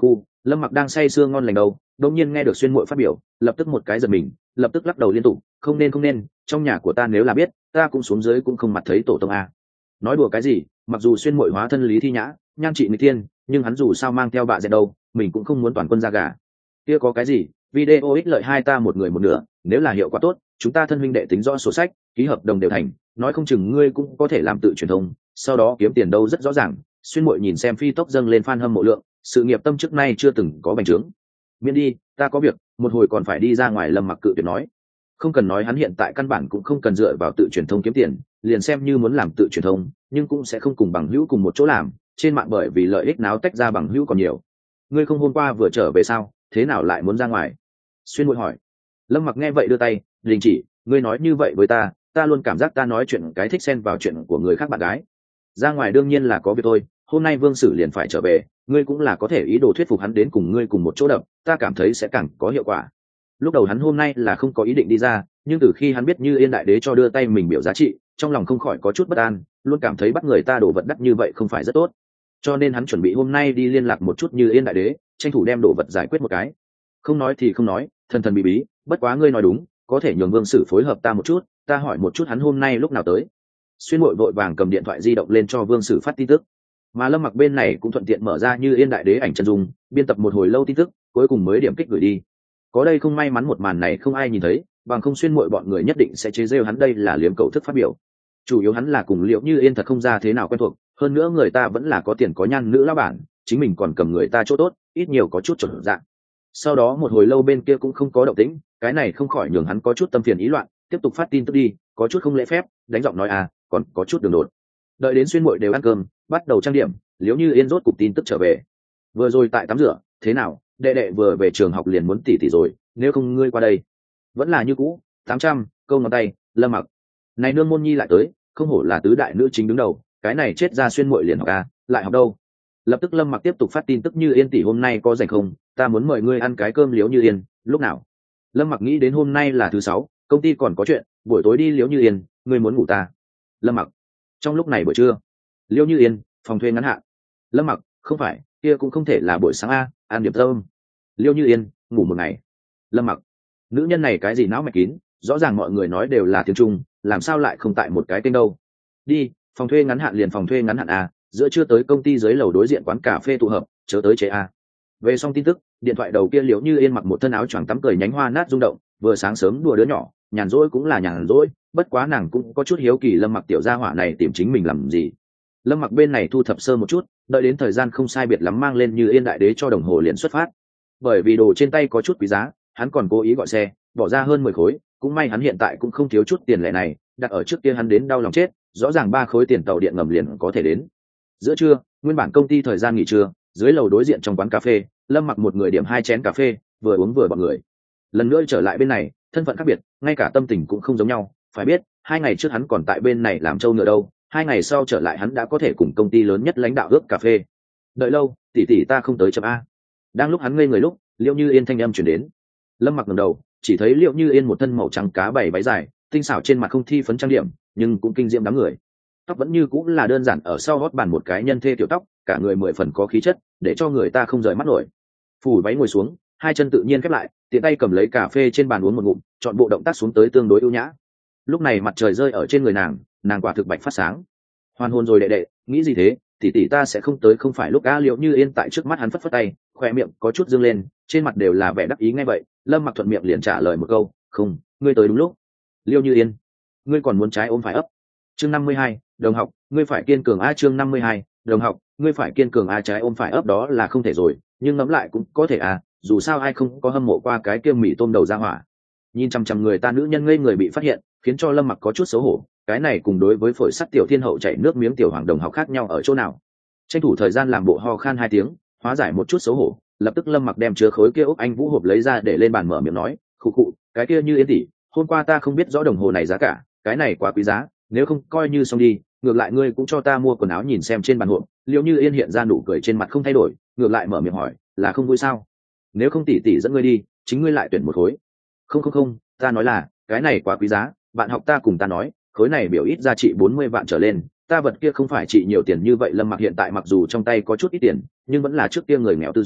S1: Lâm Mặc đang say sưa ngon lành đâu, đột nhiên nghe được Xuyên Muội phát biểu, lập tức một cái giật mình, lập tức lắc đầu liên tục, không nên, trong nhà của ta nếu là biết, ta cũng xuống dưới cũng không mặt thấy tổ tông a. Nói đùa cái gì, mặc dù Xuyên Muội hóa thân Lý Thi Nhã, nhan trị người tiên, nhưng hắn dù sao mang theo bạ dẹt đâu, mình cũng không muốn toàn quân ra gà. Kia có cái gì, video ích lợi hai ta một người một nửa, nếu là hiệu quả tốt, chúng ta thân huynh đệ tính rõ sổ sách, ký hợp đồng đều thành, nói không chừng ngươi cũng có thể làm tự truyền thông, sau đó kiếm tiền đâu rất rõ ràng. Xuyên Muội nhìn xem phi tốc dâng lên fan hâm mộ lượng, sự nghiệp tâm trước nay chưa từng có bành trướng. Miễn đi, ta có việc, một hồi còn phải đi ra ngoài. Lâm Mặc cự tuyệt nói. Không cần nói, hắn hiện tại căn bản cũng không cần dựa vào tự truyền thông kiếm tiền, liền xem như muốn làm tự truyền thông, nhưng cũng sẽ không cùng bằng hữu cùng một chỗ làm, trên mạng bởi vì lợi ích náo tách ra bằng hữu còn nhiều. Ngươi không hôm qua vừa trở về sao, thế nào lại muốn ra ngoài? Xuyên Muội hỏi. Lâm Mặc nghe vậy đưa tay đình chỉ. Ngươi nói như vậy với ta luôn cảm giác ta nói chuyện cái thích xen vào chuyện của người khác bạn gái. Ra ngoài đương nhiên là có việc thôi, hôm nay Vương Sử liền phải trở về, ngươi cũng là có thể ý đồ thuyết phục hắn đến cùng ngươi cùng một chỗ đập, ta cảm thấy sẽ càng có hiệu quả. Lúc đầu hắn hôm nay là không có ý định đi ra, nhưng từ khi hắn biết Như Yên đại đế cho đưa tay mình biểu giá trị, trong lòng không khỏi có chút bất an, luôn cảm thấy bắt người ta đổ vật đắt như vậy không phải rất tốt, cho nên hắn chuẩn bị hôm nay đi liên lạc một chút Như Yên đại đế, tranh thủ đem đồ vật giải quyết một cái. Không nói thì không nói, thần thần bí bí, bất quá ngươi nói đúng, có thể nhường Vương Sử phối hợp ta một chút, ta hỏi một chút hắn hôm nay lúc nào tới. Xuyên Muội vội vàng cầm điện thoại di động lên cho Vương Sử phát tin tức, mà Lâm Mặc bên này cũng thuận tiện mở ra Như Yên đại đế ảnh chân dung, biên tập một hồi lâu tin tức, cuối cùng mới điểm kích gửi đi. Có đây không may mắn một màn này không ai nhìn thấy, bằng không Xuyên Muội bọn người nhất định sẽ chế giễu hắn đây là liếm cầu thức phát biểu. Chủ yếu hắn là cùng Liệu Như Yên thật không ra thế nào quen thuộc, hơn nữa người ta vẫn là có tiền có nhan nữ lão bản, chính mình còn cầm người ta chỗ tốt, ít nhiều có chút chuẩn dạng. Sau đó một hồi lâu bên kia cũng không có động tĩnh, cái này không khỏi nhường hắn có chút tâm phiền ý loạn, tiếp tục phát tin tức đi, có chút không lễ phép, đánh giọng nói còn có chút đường đột. Đợi đến Xuyên Muội đều ăn cơm, bắt đầu trang điểm, Liễu Như Yên rốt cục tin tức trở về. Vừa rồi tại tắm rửa, thế nào, đệ đệ vừa về trường học liền muốn tỉ rồi, nếu không ngươi qua đây. Vẫn là như cũ, 800, câu ngón tay, Lâm Mặc. Này nương môn nhi lại tới, không hổ là tứ đại nữ chính đứng đầu, cái này chết ra Xuyên Muội liền học lại học đâu. Lập tức Lâm Mặc tiếp tục phát tin tức, Như Yên tỷ hôm nay có rảnh không, ta muốn mời ngươi ăn cái cơm. Liễu Như Yên, lúc nào? Lâm Mặc nghĩ đến hôm nay là thứ 6, công ty còn có chuyện, buổi tối đi. Liễu Như Yên, ngươi muốn ngủ ta? Lâm Mặc, trong lúc này buổi trưa. Liễu Như Yên, phòng thuê ngắn hạn. Lâm Mặc, không phải, kia cũng không thể là buổi sáng ăn điểm tâm. Liễu Như Yên, ngủ một ngày. Lâm Mặc, nữ nhân này cái gì não mạch kín, rõ ràng mọi người nói đều là tiếng Trung, làm sao lại không tại một cái kênh đâu. Đi, phòng thuê ngắn hạn liền phòng thuê ngắn hạn giữa trưa tới công ty dưới lầu đối diện quán cà phê tụ hợp, chớ tới chế Về xong tin tức, điện thoại đầu kia Liễu Như Yên mặc một thân áo choàng tắm cười nhánh hoa nát rung động, vừa sáng sớm đùa đứa nhỏ, nhàn rỗi cũng là nhàn rỗi, bất quá nàng cũng có chút hiếu kỳ Lâm Mặc tiểu gia hỏa này tìm chính mình làm gì. Lâm Mặc bên này thu thập sơ một chút, đợi đến thời gian không sai biệt lắm mang lên Như Yên đại đế cho đồng hồ liền xuất phát. Bởi vì đồ trên tay có chút quý giá, hắn còn cố ý gọi xe, bỏ ra hơn 10 khối, cũng may hắn hiện tại cũng không thiếu chút tiền lẻ này, đặt ở trước kia hắn đến đau lòng chết, rõ ràng 3 khối tiền tàu điện ngầm liền có thể đến. Giữa trưa, nguyên bản công ty thời gian nghỉ trưa, dưới lầu đối diện trong quán cà phê, Lâm Mặc một người điểm 2 chén cà phê, vừa uống vừa bọn người. Lần nữa trở lại bên này, thân phận khác biệt, ngay cả tâm tình cũng không giống nhau, phải biết, 2 ngày trước hắn còn tại bên này làm trâu ngựa đâu, 2 ngày sau trở lại hắn đã có thể cùng công ty lớn nhất lãnh đạo ước cà phê. Đợi lâu, tỷ ta không tới chậm a. Đang lúc hắn ngây người lúc, Liễu Như Yên thanh âm truyền đến. Lâm Mặc ngẩng đầu, chỉ thấy Liễu Như Yên một thân màu trắng cá bày váy dài, tinh xảo trên mặt không thi phấn trang điểm, nhưng cũng kinh diễm đám người. Tóc vẫn như cũng là đơn giản ở sau hót bàn một cái nhân thê tiểu tóc, cả người 10 phần có khí chất, để cho người ta không rời mắt nổi. Phủ váy ngồi xuống, hai chân tự nhiên khép lại, tiện tay cầm lấy cà phê trên bàn uống một ngụm, chọn bộ động tác xuống tới tương đối ưu nhã. Lúc này mặt trời rơi ở trên người nàng quả thực bạch phát sáng. Hoàn hồn rồi đệ đệ, nghĩ gì thế, tỷ ta sẽ không tới không phải lúc Liễu Như Yên tại trước mắt hắn phất phất tay, khoe miệng có chút dương lên, trên mặt đều là vẻ đắc ý. Ngay vậy, Lâm Mặc thuận miệng liền trả lời một câu, không, ngươi tới đúng lúc. Liễu Như Yên, ngươi còn muốn trái ôm phải ấp. Chương 52, đồng học, ngươi phải kiên cường chương 52, đồng học, ngươi phải kiên cường trái ôm phải ấp đó là không thể rồi, nhưng ngẫm lại cũng có thể dù sao ai không có hâm mộ qua cái kia mì tôm đầu ra hỏa. Nhìn chăm chăm người ta nữ nhân ngây người bị phát hiện, khiến cho Lâm Mặc có chút xấu hổ, cái này cùng đối với phổi sắt tiểu thiên hậu chảy nước miếng tiểu hoàng đồng học khác nhau ở chỗ nào. Tranh thủ thời gian làm bộ ho khan 2 tiếng, hóa giải một chút xấu hổ, lập tức Lâm Mặc đem chứa khối kia ốc anh vũ hộp lấy ra để lên bàn mở miệng nói, khụ khụ, cái kia Như Yên tỷ, hôm qua ta không biết rõ đồng hồ này giá cả, cái này quá quý giá, nếu không coi như xong đi, ngược lại ngươi cũng cho ta mua quần áo nhìn xem. Trên bàn hộp, Liễu Như Yên hiện ra nụ cười trên mặt không thay đổi, ngược lại mở miệng hỏi, là không vui sao? Nếu không tỷ dẫn ngươi đi, chính ngươi lại tuyển một khối. Không, ta nói là, cái này quá quý giá, bạn học ta cùng ta nói, khối này biểu ít giá trị 40 vạn trở lên, ta vật kia không phải trị nhiều tiền như vậy. Lâm Mặc hiện tại mặc dù trong tay có chút ít tiền, nhưng vẫn là trước kia người nghèo tư duy,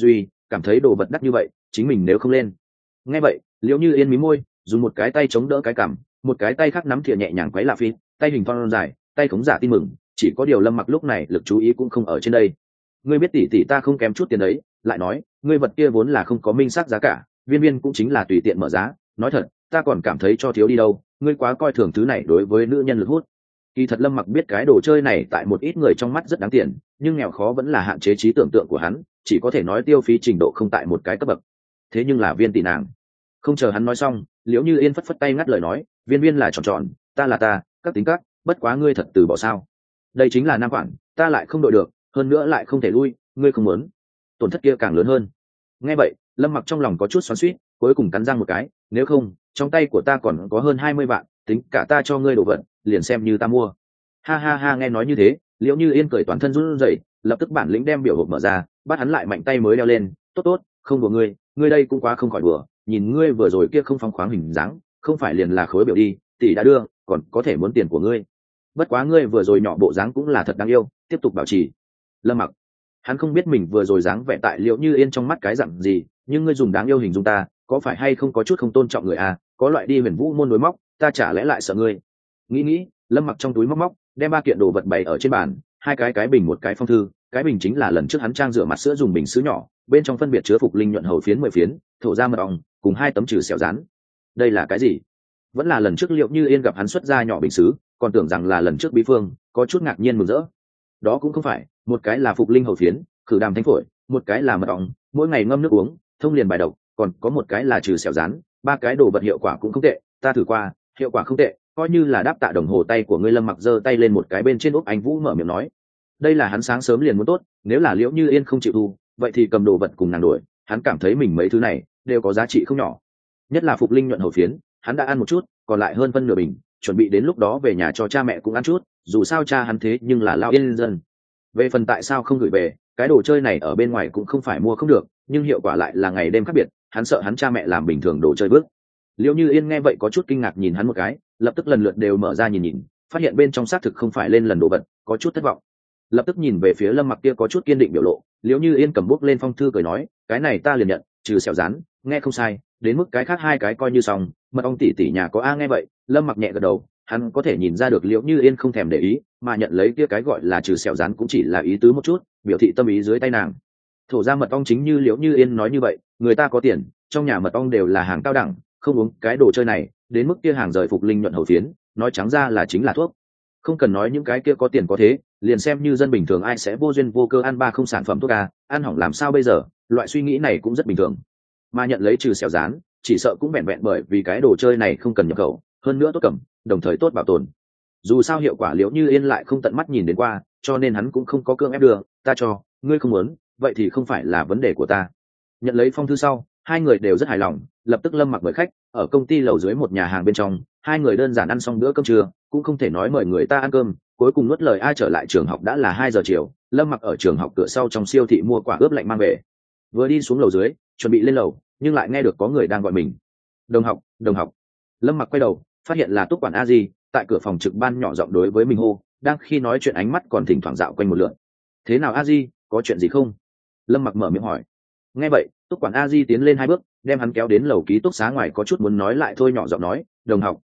S1: cảm thấy đồ vật đắt như vậy chính mình nếu không lên. Nghe vậy liễu như yên mí môi, dùng một cái tay chống đỡ cái cằm, một cái tay khác nắm thìa nhẹ nhàng quấy lạ phi, tay hình thon dài, tay khống giả tin mừng. Chỉ có điều Lâm Mặc lúc này lực chú ý cũng không ở trên đây. Ngươi biết tỷ tỷ ta không kém chút tiền đấy, lại nói ngươi vật kia vốn là không có minh xác giá cả, viên viên cũng chính là tùy tiện mở giá. Nói thật ta còn cảm thấy cho thiếu đi đâu, ngươi quá coi thường thứ này đối với nữ nhân lực hút. Kỳ thật Lâm Mặc biết cái đồ chơi này tại một ít người trong mắt rất đáng tiền, nhưng nghèo khó vẫn là hạn chế trí tưởng tượng của hắn, chỉ có thể nói tiêu phí trình độ không tại một cái cấp bậc. Thế nhưng là viên tỷ nàng. Không chờ hắn nói xong, liễu như yên phất phất tay ngắt lời nói, viên viên là tròn tròn, ta là ta, các tính các, bất quá ngươi thật từ bỏ sao? Đây chính là nam khoản, ta lại không đội được, hơn nữa lại không thể lui, ngươi không muốn, tổn thất kia càng lớn hơn. Nghe vậy Lâm Mặc trong lòng có chút xoắn xuýt, cuối cùng cắn răng một cái, nếu không trong tay của ta còn có hơn 20 vạn, tính cả ta cho ngươi đồ vật liền xem như ta mua. Ha ha ha, nghe nói như thế liễu như yên cười toàn thân run rẩy, lập tức bản lĩnh đem biểu hộp mở ra, bắt hắn lại mạnh tay mới đeo lên. Tốt tốt, không đùa ngươi đây cũng quá không khỏi đùa, nhìn ngươi vừa rồi kia không phóng khoáng hình dáng, không phải liền là khối biểu đi, tỷ đã đưa còn có thể muốn tiền của ngươi. Bất quá ngươi vừa rồi nhỏ bộ dáng cũng là thật đáng yêu, tiếp tục bảo trì. Lâm Mặc hắn không biết mình vừa rồi dáng vẻ tại liễu như yên trong mắt cái dặn gì, nhưng ngươi dùng đáng yêu hình dung ta, có phải hay không có chút không tôn trọng người à? Có loại đi huyền vũ môn đối móc, ta chả lẽ lại sợ ngươi? Nghĩ Lâm Mặc trong túi móc móc, đem 3 kiện đồ vật bày ở trên bàn, 2 cái bình, một cái phong thư. Cái bình chính là lần trước hắn trang rửa mặt sữa dùng bình sứ nhỏ, bên trong phân biệt chứa phục linh nhuận hầu phiến 10 phiến, thổ ra mật ong, cùng 2 tấm trừ sẹo rán. Đây là cái gì? Vẫn là lần trước liệu như yên gặp hắn xuất ra nhỏ bình sứ, còn tưởng rằng là lần trước bí phương, có chút ngạc nhiên mừng rỡ. Đó cũng không phải, một cái là phục linh hầu phiến, khử đàm thanh phổi, một cái là mật ong, mỗi ngày ngâm nước uống, thông liền bài độc, còn có một cái là trừ sẹo rán. 3 cái đồ vật hiệu quả cũng không tệ, ta thử qua, hiệu quả không tệ, coi như là đáp tạ đồng hồ tay của ngươi. Lâm Mặc giơ tay lên một cái bên trên úp anh vũ mở miệng nói, đây là hắn sáng sớm liền muốn tốt, nếu là liễu như yên không chịu thu, vậy thì cầm đồ vật cùng nàng đổi. Hắn cảm thấy mình mấy thứ này đều có giá trị không nhỏ, nhất là phục linh nhuận hầu phiến, hắn đã ăn một chút, còn lại hơn phân nửa bình, chuẩn bị đến lúc đó về nhà cho cha mẹ cũng ăn chút, dù sao cha hắn thế nhưng là lão yên dân. Về phần tại sao không gửi về, cái đồ chơi này ở bên ngoài cũng không phải mua không được, nhưng hiệu quả lại là ngày đêm khác biệt, hắn sợ hắn cha mẹ làm bình thường đồ chơi bước. Liễu như yên nghe vậy có chút kinh ngạc nhìn hắn một cái, lập tức lần lượt đều mở ra nhìn, phát hiện bên trong xác thực không phải lên lần đồ vật, có chút thất vọng. Lập tức nhìn về phía Lâm Mặc kia có chút kiên định biểu lộ, liễu như yên cầm bút lên phong thư cười nói, cái này ta liền nhận, trừ sẹo rán, nghe không sai, đến mức cái khác 2 cái coi như xong, mật ong tỷ tỷ nhà có a. Nghe vậy Lâm Mặc nhẹ gật đầu, hắn có thể nhìn ra được liễu như yên không thèm để ý, mà nhận lấy kia cái gọi là trừ sẹo rán cũng chỉ là ý tứ một chút, biểu thị tâm ý dưới tay nàng. Thổ ra mật ong chính như liễu như yên nói như vậy, người ta có tiền, trong nhà mật ong đều là hàng cao đẳng, không uống cái đồ chơi này, đến mức kia hàng rời phục linh nhuận hầu phiến, nói trắng ra là chính là thuốc. Không cần nói những cái kia có tiền có thế, liền xem như dân bình thường ai sẽ vô duyên vô cơ ăn 3 không sản phẩm thuốc à, ăn hỏng làm sao bây giờ, loại suy nghĩ này cũng rất bình thường. Mà nhận lấy trừ sẹo rán, chỉ sợ cũng vẹn vẹn bởi vì cái đồ chơi này không cần nhập khẩu, hơn nữa tốt cầm, đồng thời tốt bảo tồn. Dù sao hiệu quả liễu như yên lại không tận mắt nhìn đến qua, cho nên hắn cũng không có cưỡng ép đưa, ta cho, ngươi không muốn, vậy thì không phải là vấn đề của ta. Nhận lấy phong thư sau, 2 người đều rất hài lòng, lập tức Lâm Mặc mời khách, ở công ty lầu dưới một nhà hàng bên trong, 2 người đơn giản ăn xong bữa cơm trưa, cũng không thể nói mời người ta ăn cơm, cuối cùng nuốt lời ai trở lại trường học đã là 2 giờ chiều. Lâm Mặc ở trường học cửa sau trong siêu thị mua quả ướp lạnh mang về, vừa đi xuống lầu dưới chuẩn bị lên lầu, nhưng lại nghe được có người đang gọi mình. Đồng học, đồng học. Lâm Mặc quay đầu, phát hiện là Túc quản a di tại cửa phòng trực ban nhỏ giọng đối với mình hô, đang khi nói chuyện ánh mắt còn thỉnh thoảng dạo quanh một lượt. Thế nào a di, có chuyện gì không? Lâm Mặc mở miệng hỏi. Nghe vậy Túc quản a di tiến lên 2 bước, đem hắn kéo đến lầu ký túc xá ngoài, có chút muốn nói lại thôi, nhỏ giọng nói, đồng học,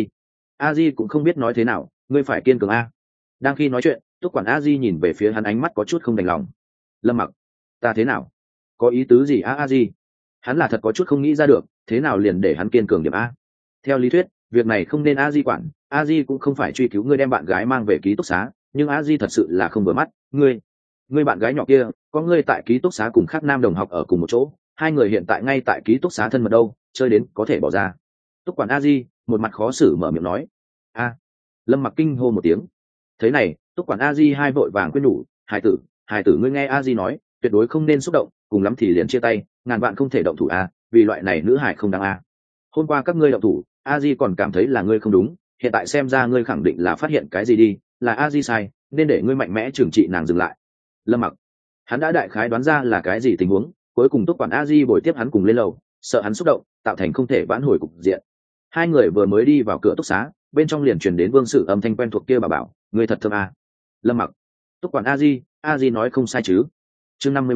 S1: a di cũng không biết nói thế nào, ngươi phải kiên cường a. Đang khi nói chuyện Túc quản a di nhìn về phía hắn, ánh mắt có chút không đành lòng. Lâm Mặc, ta thế nào, có ý tứ gì a di? Hắn là thật có chút không nghĩ ra được, thế nào liền để hắn kiên cường điểm a. Theo lý thuyết việc này không nên a di quản, a di cũng không phải truy cứu ngươi đem bạn gái mang về ký túc xá, nhưng a di thật sự là không vừa mắt. Ngươi bạn gái nhỏ kia có ngươi tại ký túc xá cùng khác nam đồng học ở cùng một chỗ, 2 người hiện tại ngay tại ký túc xá thân mật đâu, chơi đến có thể bỏ ra. Túc quản a di một mặt khó xử mở miệng nói. A. Lâm Mặc kinh hô một tiếng. Thế này Túc quản a di 2 vội vàng khuyên nhủ, hài tử ngươi nghe a di nói, tuyệt đối không nên xúc động, cùng lắm thì liền chia tay, ngàn vạn không thể động thủ a, vì loại này nữ hài không đáng a. Hôm qua các ngươi động thủ, a di còn cảm thấy là ngươi không đúng, hiện tại xem ra ngươi khẳng định là phát hiện cái gì đi, là a di sai, nên để ngươi mạnh mẽ trừng trị nàng dừng lại. Lâm Mặc hắn đã đại khái đoán ra là cái gì tình huống, cuối cùng Túc quản a di bồi tiếp hắn cùng lên lầu, sợ hắn xúc động tạo thành không thể vãn hồi cục diện. 2 người vừa mới đi vào cửa túc xá, bên trong liền truyền đến Vương Sự âm thanh quen thuộc kia, bà bảo, ngươi thật thơm a. Lâm Mặc, Túc quản a di nói không sai chứ? Chương 53,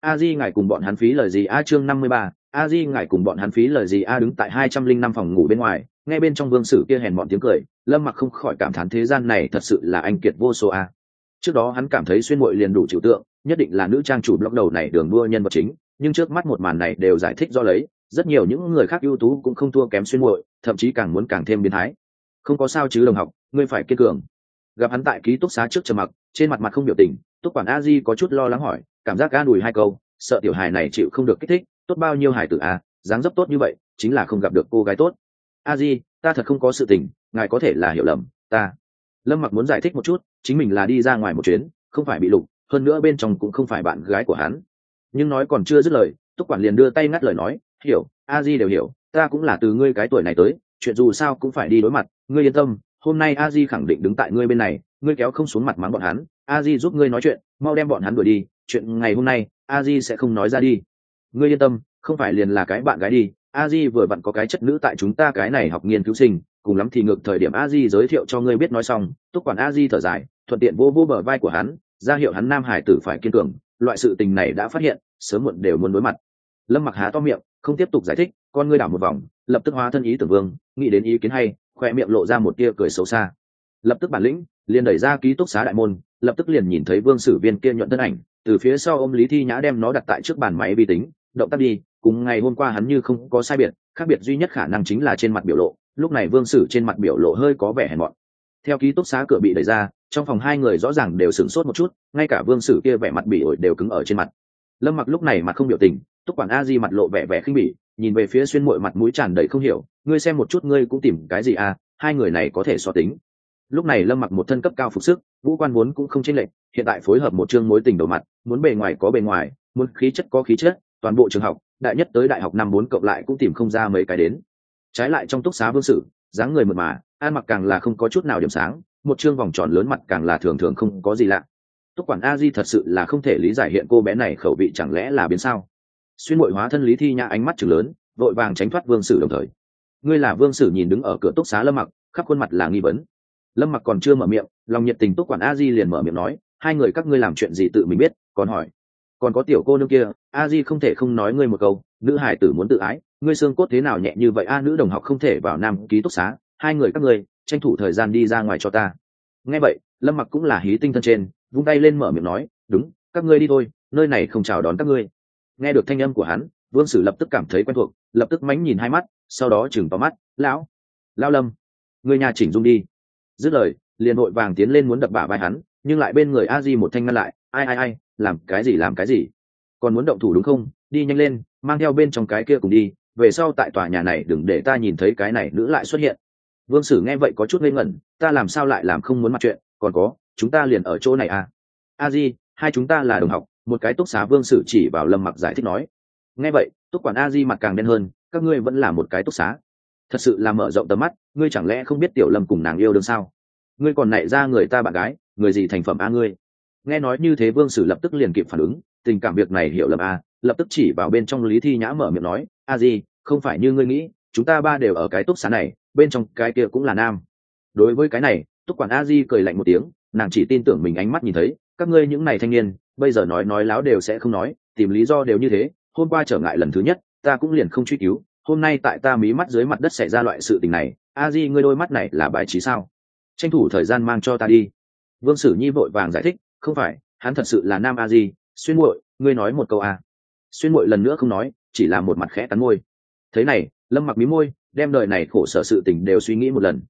S1: a di ngài cùng bọn hắn phí lời gì a? Chương 53, a di ngài cùng bọn hắn phí lời gì a? Đứng tại 205 phòng ngủ bên ngoài, nghe bên trong Vương Sử kia hèn mọn tiếng cười, Lâm Mặc không khỏi cảm thán thế gian này thật sự là anh kiệt vô số a. Trước đó hắn cảm thấy Xuyên Muội liền đủ chịu tượng, nhất định là nữ trang chủ blog đầu này đường đua nhân vật chính, nhưng trước mắt một màn này đều giải thích do lấy, rất nhiều những người khác ưu tú cũng không thua kém Xuyên Muội, thậm chí càng muốn càng thêm biến thái. Không có sao chứ đồng học, ngươi phải kiên cường. Gặp hắn tại ký túc xá trước trầm mặc, trên mặt không biểu tình, Túc quản a di có chút lo lắng hỏi, cảm giác an ủi hai câu, sợ tiểu hài này chịu không được kích thích, tốt bao nhiêu hài tử a, dáng dấp tốt như vậy, chính là không gặp được cô gái tốt. A di, ta thật không có sự tình, ngài có thể là hiểu lầm, ta. Lâm Mặc muốn giải thích một chút, chính mình là đi ra ngoài một chuyến, không phải bị lục, hơn nữa bên trong cũng không phải bạn gái của hắn. Nhưng nói còn chưa dứt lời, Túc quản liền đưa tay ngắt lời nói, hiểu, a di đều hiểu, ta cũng là từ ngươi cái tuổi này tới, chuyện dù sao cũng phải đi đối mặt, ngươi yên tâm, hôm nay a di khẳng định đứng tại ngươi bên này, ngươi kéo không xuống mặt mắng bọn hắn, a di giúp ngươi nói chuyện, mau đem bọn hắn đuổi đi, chuyện ngày hôm nay a di sẽ không nói ra đi. Ngươi yên tâm, không phải liền là cái bạn gái đi, a di vừa vặn có cái chất nữ tại chúng ta cái này học nghiên cứu sinh, cùng lắm thì ngược thời điểm a di giới thiệu cho ngươi biết nói xong. Túc quản a di thở dài, thuận tiện vô bờ vai của hắn, ra hiệu hắn nam hải tử phải kiên cường, loại sự tình này đã phát hiện, sớm muộn đều muốn đối mặt. Lâm Mặc há to miệng, không tiếp tục giải thích, con ngươi đảo một vòng, lập tức hóa thân ý tưởng vương, nghĩ đến ý kiến hay, khoe miệng lộ ra một tia cười xấu xa. Lập tức bản lĩnh liền đẩy ra ký túc xá đại môn, lập tức liền nhìn thấy Vương Sử Viên kia nhuận thân ảnh từ phía sau ôm Lý Thi Nhã đem nó đặt tại trước bàn máy vi tính, động tác đi cùng ngày hôm qua hắn như không có sai biệt, khác biệt duy nhất khả năng chính là trên mặt biểu lộ, lúc này Vương Sử trên mặt biểu lộ hơi có vẻ hèn mọn. Theo ký túc xá cửa bị đẩy ra, trong phòng hai người rõ ràng đều sửng sốt một chút, ngay cả Vương Sử kia vẻ mặt bỉ ổi đều cứng ở trên mặt. Lâm Mặc lúc này mặt không biểu tình, Túc quản a di mặt lộ vẻ khinh bỉ, nhìn về phía Xuyên Muội mặt mũi tràn đầy không hiểu, ngươi xem một chút ngươi cũng tìm cái gì à, hai người này có thể so tính. Lúc này Lâm Mặc một thân cấp cao phục sức, vũ quan vốn cũng không chênh lệch, hiện tại phối hợp một chương mối tình đầu mặt, muốn bề ngoài có bề ngoài, muốn khí chất có khí chất, toàn bộ trường học, đại nhất tới đại học năm 4 cộng lại cũng tìm không ra mấy cái đến. Trái lại trong túc xá Vương Sử, dáng người mượt mà, ăn mặc càng là không có chút nào điểm sáng, một chương vòng tròn lớn mặt càng là thường thường không có gì lạ. Túc quản a di thật sự là không thể lý giải hiện cô bé này khẩu vị chẳng lẽ là biến sao. Xuyên Muội hóa thân Lý Thi Nhã ánh mắt trừng lớn, vội vàng tránh thoát Vương Sử đồng thời. Ngươi là Vương Sử nhìn đứng ở cửa túc xá Lâm Mặc, khắp khuôn mặt là nghi vấn. Lâm Mặc còn chưa mở miệng, lòng nhiệt tình Túc quản a di liền mở miệng nói, hai người các ngươi làm chuyện gì tự mình biết, còn hỏi. Còn có tiểu cô nương kia, a di không thể không nói ngươi một câu, nữ hài tử muốn tự ái, ngươi xương cốt thế nào nhẹ như vậy a, nữ đồng học không thể vào nam ký túc xá, hai người các ngươi tranh thủ thời gian đi ra ngoài cho ta. Nghe vậy, Lâm Mặc cũng là hí tinh thân trên, vung tay lên mở miệng nói, đúng, các ngươi đi thôi, nơi này không chào đón các ngươi. Nghe được thanh âm của hắn, Vương Sử lập tức cảm thấy quen thuộc, lập tức mánh nhìn hai mắt, sau đó chừng to mắt, lão Lâm, người nhà chỉnh dung đi. Dứt lời, liền vội vàng tiến lên muốn đập bả vai hắn, nhưng lại bên người a di một thanh ngăn lại, ai, làm cái gì, còn muốn động thủ đúng không, đi nhanh lên, mang theo bên trong cái kia cùng đi, về sau tại tòa nhà này đừng để ta nhìn thấy cái này nữ lại xuất hiện. Vương Sử nghe vậy có chút ngây ngẩn, ta làm sao lại làm không muốn mặt chuyện, còn có, chúng ta liền ở chỗ này à. A di, hai chúng ta là đồng học, một cái túc xá. Vương Sử chỉ vào Lâm Mặc giải thích nói. Nghe vậy, Túc quản a di mặt càng đen hơn, các ngươi vẫn là một cái túc xá, thật sự là mở rộng tầm mắt, ngươi chẳng lẽ không biết tiểu Lâm cùng nàng yêu đương sao, ngươi còn nảy ra người ta bạn gái, người gì thành phẩm a ngươi. Nghe nói như thế Vương Sử lập tức liền kịp phản ứng, tình cảm việc này hiểu lầm a, lập tức chỉ vào bên trong Lý Thi Nhã mở miệng nói, a di, không phải như ngươi nghĩ, chúng ta ba đều ở cái túc xá này, bên trong cái kia cũng là nam. Đối với cái này, Túc quản a di cười lạnh một tiếng, nàng chỉ tin tưởng mình ánh mắt nhìn thấy, các ngươi những này thanh niên bây giờ nói láo đều sẽ không nói, tìm lý do đều như thế, hôm qua trở ngại lần thứ nhất ta cũng liền không truy cứu, hôm nay tại ta mí mắt dưới mặt đất xảy ra loại sự tình này, a di ngươi đôi mắt này là bài trí sao, tranh thủ thời gian mang cho ta đi. Vương Sử Nhi vội vàng giải thích, không phải, hắn thật sự là nam a di. Xuyên Muội, ngươi nói một câu a. Xuyên Muội lần nữa không nói, chỉ là một mặt khẽ cắn môi. Thế này, Lâm Mặc mí môi, đem đời này khổ sở sự tình đều suy nghĩ một lần.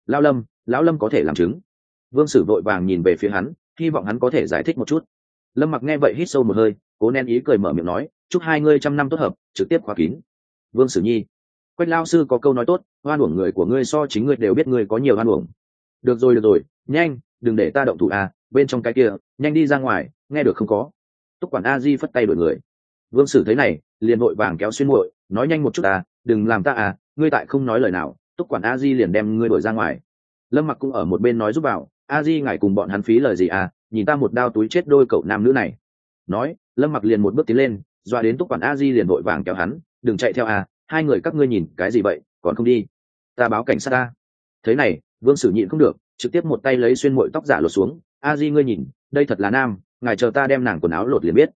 S1: Lão Lâm có thể làm chứng. Vương Sử vội vàng nhìn về phía hắn, hy vọng hắn có thể giải thích một chút. Lâm Mặc nghe vậy hít sâu một hơi, cố nén ý cười mở miệng nói, chúc hai ngươi trăm năm tốt hợp, trực tiếp khóa kín. Vương Sử Nhi, Quách lao sư có câu nói tốt, oan uổng người của ngươi so chính ngươi đều biết ngươi có nhiều oan uổng. Được rồi, nhanh, đừng để ta động thủ à, bên trong cái kia, nhanh đi ra ngoài, nghe được không có. Túc quản a di phất tay đuổi người. Vương Sử thấy này, liền vội vàng kéo Xuyên Muội, nói nhanh một chút à, đừng làm ta à, ngươi tại không nói lời nào. Túc quản a di liền đem ngươi đuổi ra ngoài. Lâm Mặc cũng ở một bên nói giúp bảo, a di ngài cùng bọn hắn phí lời gì à, nhìn ta một đao túi chết đôi cậu nam nữ này. Nói, Lâm Mặc liền một bước tiến lên, dọa đến Túc quản a di liền vội vàng kéo hắn, đừng chạy theo à, hai người các ngươi nhìn cái gì vậy, còn không đi, ta báo cảnh sát ta. Thế này, Vương Sử nhịn không được, trực tiếp một tay lấy Xuyên Muội tóc giả lột xuống, a di ngươi nhìn, đây thật là nam, ngài chờ ta đem nàng quần áo lột liền biết.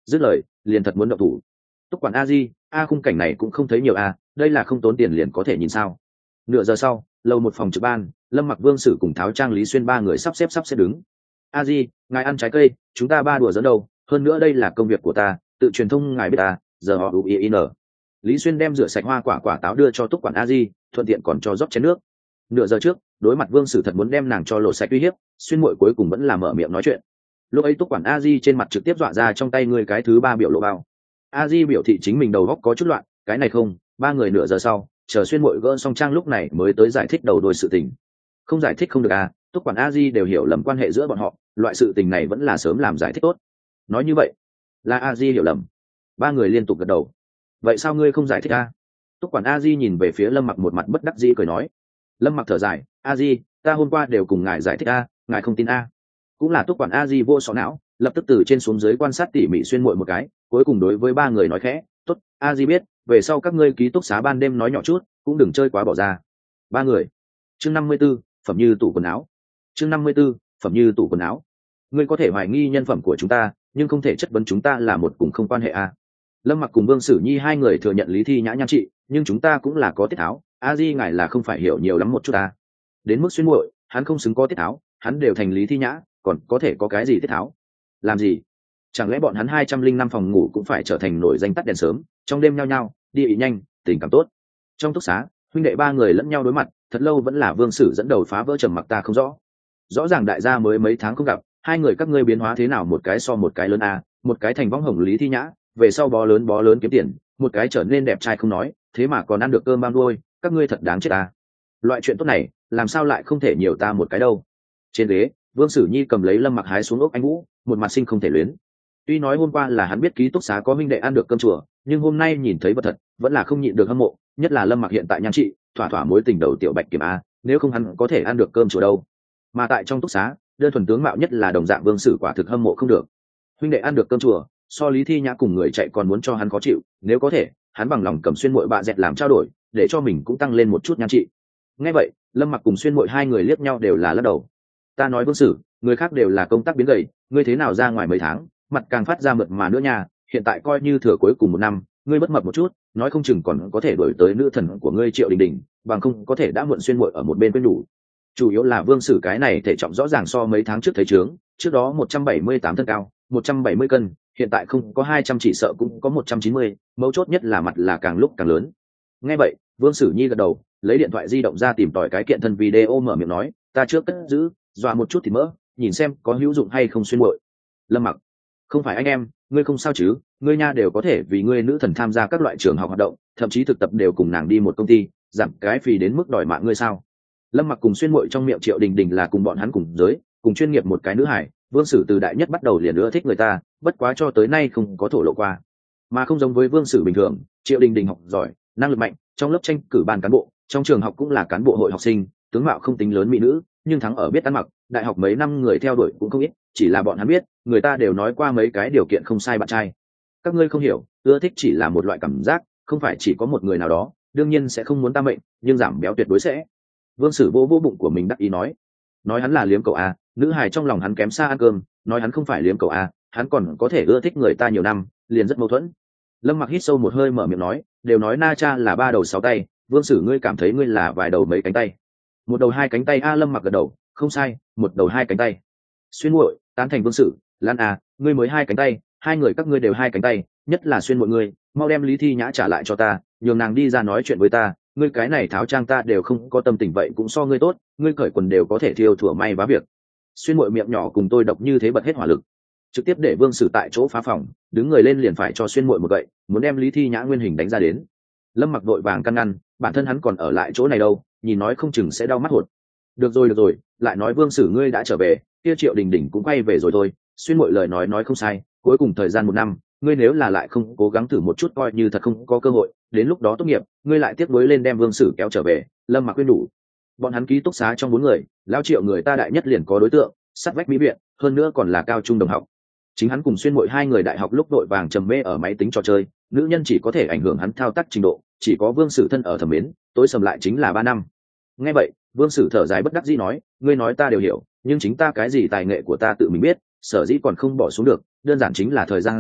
S1: dứt lời liền thật muốn động thủ. Túc quản a di, a khung cảnh này cũng không thấy nhiều a, đây là không tốn tiền liền có thể nhìn sao? Nửa giờ sau, lầu một phòng trực ban, Lâm Mặc, Vương Sử cùng Tháo Trang, Lý Xuyên ba người sắp xếp đứng. A di, ngài ăn trái cây, chúng ta ba đùa dẫn đâu, hơn nữa đây là công việc của ta, tự truyền thông ngài biết ta, giờ họ in. Lý Xuyên đem rửa sạch hoa quả táo đưa cho Túc quản a di, thuận tiện còn cho rót chén nước. Nửa giờ trước, đối mặt Vương Sử thật muốn đem nàng cho lột sạch uy hiếp, Xuyên muội cuối cùng vẫn là mở miệng nói chuyện. Lúc ấy Túc quản a di trên mặt trực tiếp dọa ra trong tay người cái thứ ba biểu lộ bao. A di biểu thị chính mình đầu góc có chút loạn, cái này không, ba người nửa giờ sau, chờ Xuyên muội gỡ xong trang lúc này mới tới giải thích đầu đuôi sự tình. Không giải thích không được à, Túc quản a di đều hiểu lầm quan hệ giữa bọn họ, loại sự tình này vẫn là sớm làm giải thích tốt. Nói như vậy là a di hiểu lầm. Ba người liên tục gật đầu. Vậy sao ngươi không giải thích a? Túc quản a di nhìn về phía Lâm Mặc một mặt bất đắc dĩ cười nói. Lâm Mặc thở dài, a di, ta hôm qua đều cùng ngài giải thích a, ngài không tin a. Cũng là Túc quản a di vô sọ não, lập tức từ trên xuống dưới quan sát tỉ mỉ Xuyên muội một cái, cuối cùng đối với ba người nói khẽ, tốt, a di biết, về sau các ngươi ký túc xá ban đêm nói nhỏ chút, cũng đừng chơi quá bỏ ra. Ba người. Chương 54, phẩm như tủ quần áo. Chương 54, phẩm như tủ quần áo. Ngươi có thể hoài nghi nhân phẩm của chúng ta, nhưng không thể chất vấn chúng ta là một cùng không quan hệ a. Lâm Mặc cùng Vương Sử Nhi hai người thừa nhận Lý Thi Nhã nhan trị, nhưng chúng ta cũng là có tiết tháo, a di ngài là không phải hiểu nhiều lắm một chút ta. Đến mức Xuyên muội, hắn không xứng có tiết tháo, hắn đều thành Lý Thi Nhã, còn có thể có cái gì tiết tháo? Làm gì? Chẳng lẽ bọn hắn 205 phòng ngủ cũng phải trở thành nổi danh tắt đèn sớm, trong đêm nhao nhao đi ý nhanh, tình cảm tốt. Trong túc xá, huynh đệ ba người lẫn nhau đối mặt, thật lâu vẫn là Vương Sử dẫn đầu phá vỡ trầm mặc ta không rõ. Rõ ràng đại gia mới mấy tháng không gặp, hai người các ngươi biến hóa thế nào, một cái so một cái lớn a, một cái thành võng hồng Lý Thi Nhã, về sau bó lớn kiếm tiền, một cái trở nên đẹp trai không nói, thế mà còn ăn được cơm bao nuôi, các ngươi thật đáng chết ta. Loại chuyện tốt này, làm sao lại không thể nhiều ta một cái đâu. Trên ghế, Vương Sử Nhi cầm lấy Lâm Mặc hái xuống ốc anh vũ, một mặt sinh không thể luyến. Tuy nói hôm qua là hắn biết ký túc xá có huynh đệ ăn được cơm chùa, nhưng hôm nay nhìn thấy vật thật, vẫn là không nhịn được hâm mộ, nhất là Lâm Mặc hiện tại nhan trị, thỏa thỏa mối tình đầu tiểu bạch kiểm a, nếu không hắn có thể ăn được cơm chùa đâu. Mà tại trong túc xá, đơn thuần tướng mạo nhất là đồng dạng Vương Sử quả thực hâm mộ không được. Huynh đệ ăn được cơm chùa, so Lý Thi Nhã cùng người chạy còn muốn cho hắn khó chịu, nếu có thể, hắn bằng lòng cầm Xuyên muội bạ dẹt làm trao đổi, để cho mình cũng tăng lên một chút nhan trị. Nghe vậy, Lâm Mặc cùng Xuyên muội hai người liếc nhau đều là lắc đầu. Ta nói Vương Sử, người khác đều là công tác biến gầy, ngươi thế nào ra ngoài mấy tháng, mặt càng phát ra mượt mà nữa nha, hiện tại coi như thừa cuối cùng một năm, ngươi bất mập một chút, nói không chừng còn có thể đổi tới nữ thần của ngươi Triệu Đình Đình, bằng không có thể đã muộn Xuyên muội ở một bên quên đủ. Chủ yếu là Vương Sử cái này thể trọng rõ ràng so mấy tháng trước thấy trướng, trước đó 178 thân cao, 170 cân, hiện tại không có 200 chỉ sợ cũng có 190, mấu chốt nhất là mặt là càng lúc càng lớn. Nghe vậy, Vương Sử Nhi gật đầu, lấy điện thoại di động ra tìm tòi cái kiện thân video mở miệng nói, ta trước cất giữ, dọa một chút thì mỡ, nhìn xem có hữu dụng hay không Xuyên muội. Lâm Mặc, không phải anh em, ngươi không sao chứ? Ngươi nha đều có thể vì ngươi nữ thần tham gia các loại trường học hoạt động, thậm chí thực tập đều cùng nàng đi một công ty, giảm cái phí đến mức đòi mạng ngươi sao? Lâm Mặc cùng Xuyên muội trong miệng Triệu Đình Đình là cùng bọn hắn cùng giới, cùng chuyên nghiệp một cái nữ hải, Vương Sử từ đại nhất bắt đầu liền ưa thích người ta, bất quá cho tới nay không có thổ lộ qua. Mà không giống với Vương Sử bình thường, Triệu Đình Đình học giỏi, năng lực mạnh, trong lớp tranh cử ban cán bộ, trong trường học cũng là cán bộ hội học sinh, tướng mạo không tính lớn mỹ nữ, nhưng thắng ở biết ăn mặc, đại học mấy năm người theo đuổi cũng không ít, chỉ là bọn hắn biết, người ta đều nói qua mấy cái điều kiện không sai bạn trai. Các ngươi không hiểu, ưa thích chỉ là một loại cảm giác, không phải chỉ có một người nào đó, đương nhiên sẽ không muốn ta mệnh, nhưng giảm béo tuyệt đối sẽ. Vương Sử vô bụng của mình đắc ý nói hắn là liếm cậu a, nữ hài trong lòng hắn kém xa ăn cơm, nói hắn không phải liếm cậu a, hắn còn có thể ưa thích người ta nhiều năm, liền rất mâu thuẫn. Lâm Mặc hít sâu một hơi mở miệng nói, đều nói Na Cha là 3 đầu 6 tay, Vương Sử ngươi cảm thấy ngươi là vài đầu mấy cánh tay? 1 đầu 2 cánh tay a. Lâm Mặc gật đầu, không sai, 1 đầu 2 cánh tay. Xuyên muội tán thành Vương Sử, Lan a, ngươi mới 2 cánh tay, hai người các ngươi đều 2 cánh tay, nhất là Xuyên muội ngươi, mau đem Lý Thi Nhã trả lại cho ta, nhường nàng đi ra nói chuyện với ta, ngươi cái này tháo trang ta đều không có tâm tình vậy cũng so ngươi tốt, ngươi cởi quần đều có thể thiêu thủa may vá việc. Xuyên muội miệng nhỏ cùng tôi độc như thế bật hết hỏa lực, trực tiếp để Vương Sử tại chỗ phá phòng, đứng người lên liền phải cho Xuyên muội một gậy, muốn đem Lý Thi Nhã nguyên hình đánh ra đến. Lâm Mặc vội vàng căn ngăn, bản thân hắn còn ở lại chỗ này đâu, nhìn nói không chừng sẽ đau mắt hột. Được rồi, lại nói Vương Sử ngươi đã trở về, kia Triệu Đình Đình cũng quay về rồi thôi. Xuyên muội lời nói không sai, cuối cùng thời gian 1 năm, ngươi nếu là lại không cố gắng thử một chút coi như thật không có cơ hội, đến lúc đó tốt nghiệp, ngươi lại tiếp nối lên đem Vương Sử kéo trở về. Lâm Mặc khuyên đủ. Bọn hắn ký túc xá trong 4 người, lão Triệu người ta đại nhất liền có đối tượng, sắt vách mỹ viện, hơn nữa còn là cao trung đồng học. Chính hắn cùng Xuyên muội hai người đại học lúc đội vàng trầm mê ở máy tính trò chơi, nữ nhân chỉ có thể ảnh hưởng hắn thao tác trình độ, chỉ có Vương Sử thân ở thầm mến, tối sầm lại chính là 3 năm. Nghe vậy, Vương Sử thở dài bất đắc dĩ nói, ngươi nói ta đều hiểu, nhưng chính ta cái gì tài nghệ của ta tự mình biết, sở dĩ còn không bỏ xuống được, đơn giản chính là thời gian dài,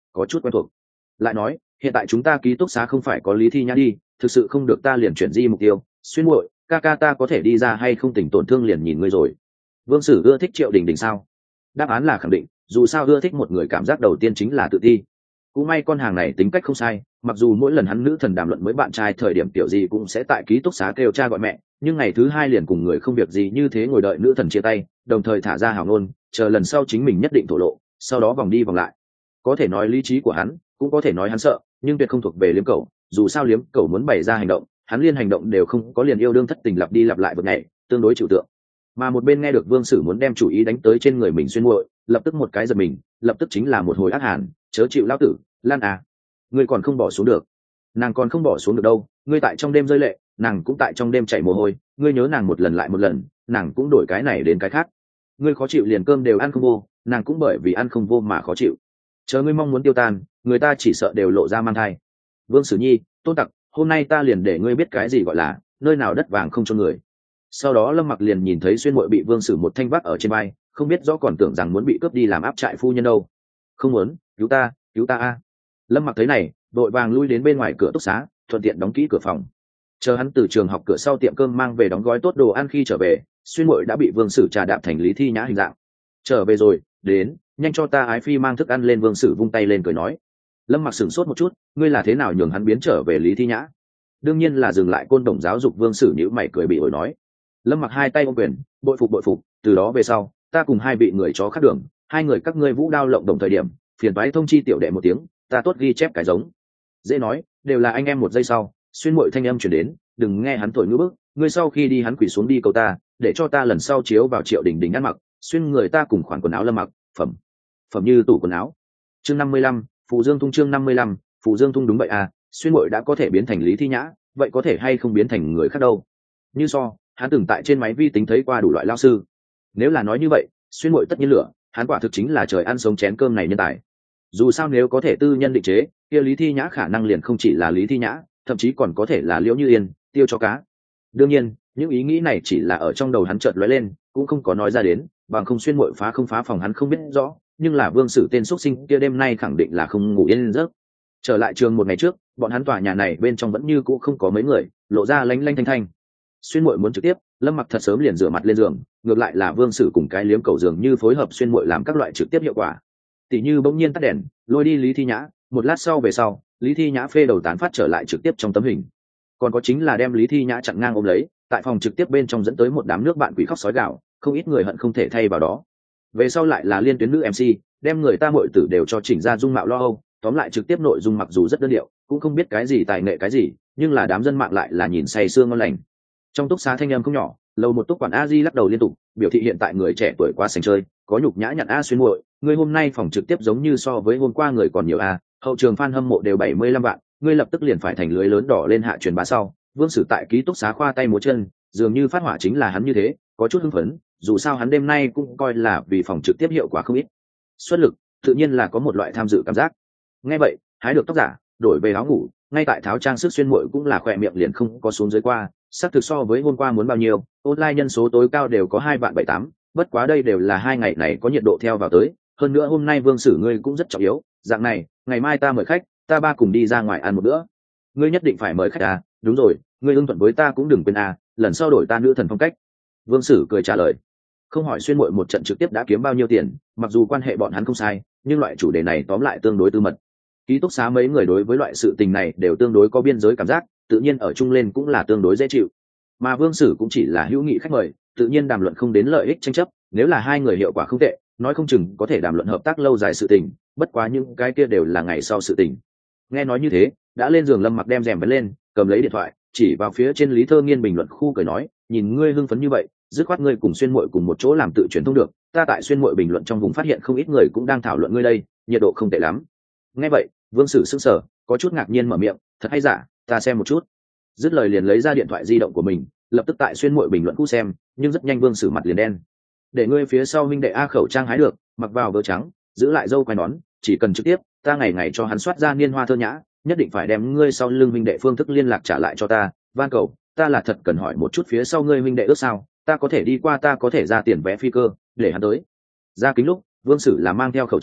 S1: có chút quen thuộc. Lại nói hiện tại chúng ta ký túc xá không phải có Lý Thi Nhã đi, thực sự không được ta liền chuyển di mục tiêu. Xuyên muội ca ca ta có thể đi ra hay không tỉnh tổn thương liền nhìn ngươi rồi. Vương Sử ưa thích Triệu Đình Đình sao? Đáp án là khẳng định, dù sao ưa thích một người cảm giác đầu tiên chính là tự ti. Cũng may con hàng này tính cách không sai, mặc dù mỗi lần hắn nữ thần đàm luận với bạn trai thời điểm tiểu gì cũng sẽ tại ký túc xá kêu cha gọi mẹ, nhưng ngày thứ hai liền cùng người không việc gì như thế ngồi đợi nữ thần chia tay, đồng thời thả ra hào ngôn, chờ lần sau chính mình nhất định thổ lộ, sau đó vòng đi vòng lại. Có thể nói lý trí của hắn, cũng có thể nói hắn sợ, nhưng tuyệt không thuộc về liếm cầu. Dù sao liếm cầu muốn bày ra hành động, hắn liên hành động đều không có, liền yêu đương thất tình lặp đi lặp lại một ngày, tương đối chịu tượng. Mà một bên nghe được Vương Sử muốn đem chủ ý đánh tới trên người mình xuyên muội, lập tức một cái giật mình, lập tức chính là một hồi ác hàn, chớ chịu lão tử, Lan à, ngươi còn không bỏ xuống được. Nàng còn không bỏ xuống được đâu, ngươi tại trong đêm rơi lệ, nàng cũng tại trong đêm chảy mồ hôi, ngươi nhớ nàng một lần lại một lần, nàng cũng đổi cái này đến cái khác. Ngươi khó chịu liền cơm đều ăn không vô, nàng cũng bởi vì ăn không vô mà khó chịu. Chờ ngươi mong muốn tiêu tan, người ta chỉ sợ đều lộ ra mang thai. Vương Sử Nhi, Tôn Tặc, hôm nay ta liền để ngươi biết cái gì gọi là nơi nào đất vàng không cho người. Sau đó Lâm Mặc liền nhìn thấy xuyên muội bị Vương Sử một thanh vác ở trên vai, không biết rõ còn tưởng rằng muốn bị cướp đi làm áp trại phu nhân đâu. Không muốn, cứu ta a. Lâm Mặc thấy này, đội vàng lui đến bên ngoài cửa túc xá, thuận tiện đóng kỹ cửa phòng. Chờ hắn từ trường học cửa sau tiệm cơm mang về đóng gói tốt đồ ăn, khi trở về xuyên muội đã bị Vương Sử trà đạp thành Lý Thi Nhã hình dạng. Trở về rồi, đến, nhanh cho ta ái phi mang thức ăn lên. Vương Sử vung tay lên cười nói. Lâm Mặc sửng sốt một chút, ngươi là thế nào nhường hắn biến trở về Lý Thi Nhã? Đương nhiên là dừng lại côn đồng giáo dục. Vương Sử nhíu mày cười bị ổi nói. Lâm Mặc hai tay ôm quyền, bội phục, từ đó về sau ta cùng hai vị người chó khác đường, hai người các ngươi vũ đao lộng đồng thời điểm, phiền toái thông chi tiểu đệ một tiếng, ta tốt ghi chép cái giống. Dễ nói, đều là anh em. Một giây sau, xuyên muội thanh âm chuyển đến, đừng nghe hắn thổi ngữ bức, ngươi sau khi đi hắn quỳ xuống đi cầu ta, để cho ta lần sau chiếu vào Triệu Đình Đình ăn mặc, xuyên người ta cùng khoản quần áo Lâm Mặc, phẩm như tủ quần áo. Chương 55, Phù Dương Thung. Chương 55, Phù Dương Thung. Đúng vậy à, xuyên muội đã có thể biến thành Lý Thi Nhã, vậy có thể hay không biến thành người khác đâu? Như so, hắn từng tại trên máy vi tính thấy qua đủ loại lao sư. Nếu là nói như vậy, xuyên muội tất nhiên lửa, hắn quả thực chính là trời ăn sống chén cơm này nhân tài. Dù sao nếu có thể tư nhân định chế, kia Lý Thi Nhã khả năng liền không chỉ là Lý Thi Nhã, thậm chí còn có thể là Liễu Như Yên, Tiêu cho cá. Đương nhiên, những ý nghĩ này chỉ là ở trong đầu hắn chợt lóe lên, cũng không có nói ra đến, bằng không xuyên muội phá không phá phòng hắn không biết rõ, nhưng là Vương Sử tên xuất sinh kia đêm nay khẳng định là không ngủ yên giấc. Trở lại trường một ngày trước, bọn hắn tòa nhà này bên trong vẫn như cũ không có mấy người, lộ ra lanh lanh thanh thanh. Xuyên muội muốn trực tiếp, Lâm Mặc thật sớm liền rửa mặt lên giường, ngược lại là Vương Sử cùng cái liếm cầu giường như phối hợp xuyên muội làm các loại trực tiếp hiệu quả. Tỷ như bỗng nhiên tắt đèn, lôi đi Lý Thi Nhã, một lát sau về sau, Lý Thi Nhã phê đầu tán phát trở lại trực tiếp trong tấm hình. Còn có chính là đem Lý Thi Nhã chặn ngang ôm lấy, tại phòng trực tiếp bên trong dẫn tới một đám nước bạn quỷ khóc sói gào, không ít người hận không thể thay vào đó. Về sau lại là liên tuyến nữ MC, đem người ta muội tử đều cho chỉnh ra dung mạo lo âu, tóm lại trực tiếp nội dung mặc dù rất đơn điệu, cũng không biết cái gì tài nghệ cái gì, nhưng là đám dân mạng lại là nhìn say sương ngon lành. Trong túc xá thanh âm không nhỏ, lầu một túc quản a di lắc đầu liên tục, biểu thị hiện tại người trẻ tuổi quá sành chơi, có nhục nhã nhận a xuyên muội, ngươi hôm nay phòng trực tiếp giống như so với hôm qua người còn nhiều a, hậu trường fan hâm mộ đều 75 vạn, ngươi lập tức liền phải thành lưới lớn đỏ lên hạ truyền bá sau. Vương Sử tại ký túc xá khoa tay múa chân, dường như phát hỏa chính là hắn như thế, có chút hưng phấn, dù sao hắn đêm nay cũng coi là vì phòng trực tiếp hiệu quả không ít. Xuất lực, tự nhiên là có một loại tham dự cảm giác. Nghe vậy, hái được tóc giả, đổi về áo ngủ, ngay tại tháo trang sức xuyên muội cũng là khỏe miệng liền không có xuống dưới qua, xác thực so với hôm qua muốn bao nhiêu, online nhân số tối cao đều có 2.78, bất quá đây đều là 2 ngày này có nhiệt độ theo vào tới, hơn nữa hôm nay Vương Sử ngươi cũng rất trọng yếu, dạng này, ngày mai ta mời khách, ta ba cùng đi ra ngoài ăn một bữa. Ngươi nhất định phải mời khách à? Đúng rồi, ngươi ưng thuận với ta cũng đừng quên à, lần sau đổi ta nữ thần phong cách. Vương Sử cười trả lời. Không hỏi xuyên muội một trận trực tiếp đã kiếm bao nhiêu tiền, mặc dù quan hệ bọn hắn không sai, nhưng loại chủ đề này tóm lại tương đối tư mật. Ký túc xá mấy người đối với loại sự tình này đều tương đối có biên giới cảm giác, tự nhiên ở chung lên cũng là tương đối dễ chịu. Mà Vương Sử cũng chỉ là hữu nghị khách mời, tự nhiên đàm luận không đến lợi ích tranh chấp, nếu là hai người hiệu quả không tệ, nói không chừng có thể đàm luận hợp tác lâu dài sự tình, bất quá những cái kia đều là ngày sau sự tình. Nghe nói như thế, đã lên giường Lâm Mặc đem rèm vén lên, cầm lấy điện thoại, chỉ vào phía trên Lý Thơ Nghiên bình luận khu cười nói, nhìn ngươi hưng phấn như vậy, dứt khoát ngươi cùng xuyên muội cùng một chỗ làm tự truyền thông được, ta tại xuyên muội bình luận trong vùng phát hiện không ít người cũng đang thảo luận ngươi đây, nhiệt độ không tệ lắm. Nghe vậy, Vương Sử sững sờ, có chút ngạc nhiên mở miệng, thật hay giả, ta xem một chút. Dứt lời liền lấy ra điện thoại di động của mình, lập tức tại xuyên muội bình luận khu xem, nhưng rất nhanh Vương Sử mặt liền đen. Để ngươi phía sau huynh đệ a khẩu trang hái được, mặc vào vớ trắng, giữ lại dâu quai nón, chỉ cần trực tiếp, ta ngày ngày cho hắn soát ra niên hoa thơ nhã, nhất định phải đem ngươi sau lưng huynh đệ phương thức liên lạc trả lại cho ta, van cầu, ta là thật cần hỏi một chút phía sau ngươi huynh đệ ước sao, ta có thể đi qua, ta có thể ra tiền vé phi cơ, để hắn tới. Ra kính lúc, Vương Sử là mang theo khẩu trang,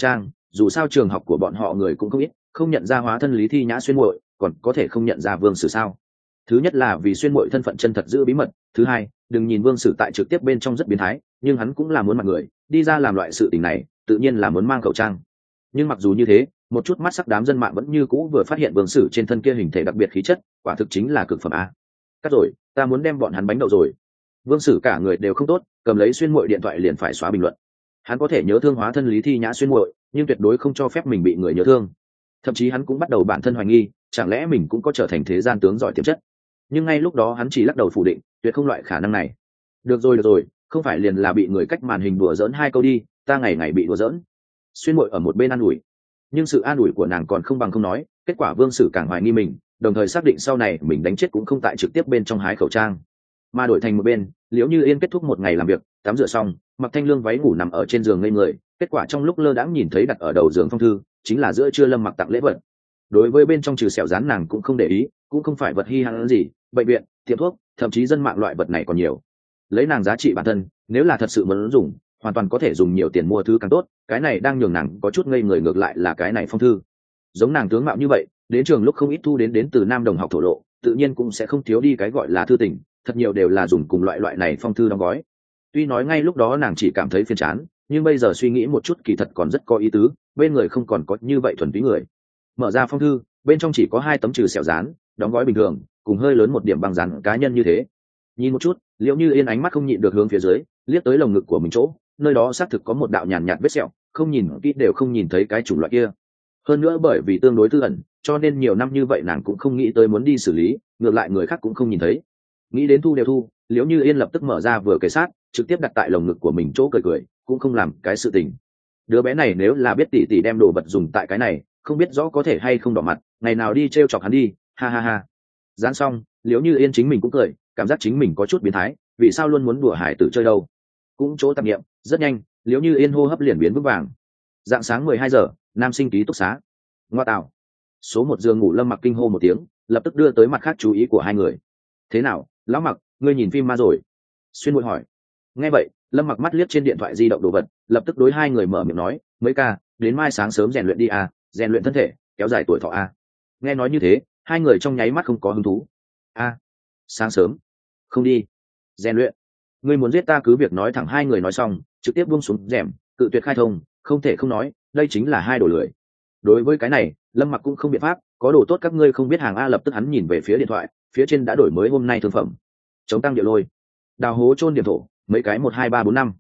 S1: dù sao trường học của bọn họ người cũng không ít, không nhận ra hóa thân Lý Thi Nhã xuyên muội, còn có thể không nhận ra Vương Sử sao? Thứ nhất là vì xuyên muội thân phận chân thật giữ bí mật, thứ hai, đừng nhìn Vương Sử tại trực tiếp bên trong rất biến thái, nhưng hắn cũng là muốn mặt người, đi ra làm loại sự tình này, tự nhiên là muốn mang khẩu trang. Nhưng mặc dù như thế, một chút mắt sắc đám dân mạng vẫn như cũ vừa phát hiện Vương Sử trên thân kia hình thể đặc biệt khí chất, quả thực chính là cực phẩm a. Cắt rồi, ta muốn đem bọn hắn bánh đậu rồi. Vương Sử cả người đều không tốt, cầm lấy xuyên muội điện thoại liền phải xóa bình luận. Hắn có thể nhớ thương hóa thân Lý Thi Nhã xuyên muội, nhưng tuyệt đối không cho phép mình bị người nhớ thương. Thậm chí hắn cũng bắt đầu bản thân hoài nghi, chẳng lẽ mình cũng có trở thành thế gian tướng giỏi tiềm chất. Nhưng ngay lúc đó hắn chỉ lắc đầu phủ định, tuyệt không loại khả năng này. Được rồi, không phải liền là bị người cách màn hình đùa giỡn hai câu đi, ta ngày ngày bị đùa giỡn. Xuyên muội ở một bên an ủi, nhưng sự an ủi của nàng còn không bằng không nói, kết quả Vương Sử càng hoài nghi mình, đồng thời xác định sau này mình đánh chết cũng không tại trực tiếp bên trong hái khẩu trang, mà đổi thành một bên. Liễu Như Yên kết thúc một ngày làm việc, tắm rửa xong, mặc thanh lương váy ngủ nằm ở trên giường ngây người, kết quả trong lúc lơ đãng nhìn thấy đặt ở đầu giường phong thư, chính là giữa trưa Lâm Mặc tặng lễ vật. Đối với bên trong trừ sẹo dán nàng cũng không để ý, cũng không phải vật hi hãn gì, bệnh viện, tiệm thuốc, thậm chí dân mạng loại vật này còn nhiều. Lấy nàng giá trị bản thân, nếu là thật sự muốn dùng, hoàn toàn có thể dùng nhiều tiền mua thứ càng tốt, cái này đang nhường nàng có chút ngây người. Ngược lại là cái này phong thư, giống nàng tướng mạo như vậy, đến trường lúc không ít thu đến từ nam đồng học thổ lộ, tự nhiên cũng sẽ không thiếu đi cái gọi là thư tình, thật nhiều đều là dùng cùng loại này phong thư đóng gói. Tuy nói ngay lúc đó nàng chỉ cảm thấy phiền chán, nhưng bây giờ suy nghĩ một chút kỳ thật còn rất có ý tứ, bên người không còn có như vậy thuần túy người. Mở ra phong thư, bên trong chỉ có 2 tấm trừ sẹo dán, đóng gói bình thường, cùng hơi lớn một điểm băng dán cá nhân như thế. Nhìn một chút, Liễu Như Yên ánh mắt không nhịn được hướng phía dưới, liếc tới lồng ngực của mình chỗ, nơi đó xác thực có một đạo nhàn nhạt vết sẹo, không nhìn kỹ đều không nhìn thấy cái chủng loại kia. Hơn nữa bởi vì tương đối tư ẩn, cho nên nhiều năm như vậy nàng cũng không nghĩ tới muốn đi xử lý, ngược lại người khác cũng không nhìn thấy. Nghĩ đến thu đều thu, Liễu Như Yên lập tức mở ra vừa kề sát, trực tiếp đặt tại lồng ngực của mình chỗ cười, cũng không làm cái sự tình. Đứa bé này nếu là biết tỷ tỷ đem đồ vật dùng tại cái này, không biết rõ có thể hay không đỏ mặt, ngày nào đi trêu chọc hắn đi, ha ha ha. Dán xong, Liễu Như Yên chính mình cũng cười, cảm giác chính mình có chút biến thái, vì sao luôn muốn đùa hải tử chơi đâu. Cũng chỗ tạp nghiệm, rất nhanh, Liễu Như Yên hô hấp liền biến vững vàng. Dạng sáng 12 giờ, nam sinh ký túc xá. Ngoa tạo. Số 1 giường ngủ Lâm Mặc kinh hô một tiếng, lập tức đưa tới mặt khác chú ý của hai người. Thế nào, lão Mặc, ngươi nhìn phim ma rồi? Xuyên Muội hỏi. Nghe vậy, Lâm Mặc mắt liếc trên điện thoại di động đồ vật, lập tức đối hai người mở miệng nói, mấy ca, đến mai sáng sớm rèn luyện đi à, rèn luyện thân thể, kéo dài tuổi thọ à. Nghe nói như thế, hai người trong nháy mắt không có hứng thú. À, sáng sớm, không đi. Rèn luyện? Ngươi muốn giết ta cứ việc nói thẳng. Hai người nói xong, trực tiếp buông xuống rèm, cự tuyệt khai thông, không thể không nói, đây chính là hai đồ lười. Đối với cái này, Lâm Mặc cũng không biện pháp, có đồ tốt các ngươi không biết hàng a. Lập tức hắn nhìn về phía điện thoại, phía trên đã đổi mới hôm nay thương phẩm. Chống tăng địa lôi, đào hố chôn điểm thổ, mấy cái 1 2 3 4 5.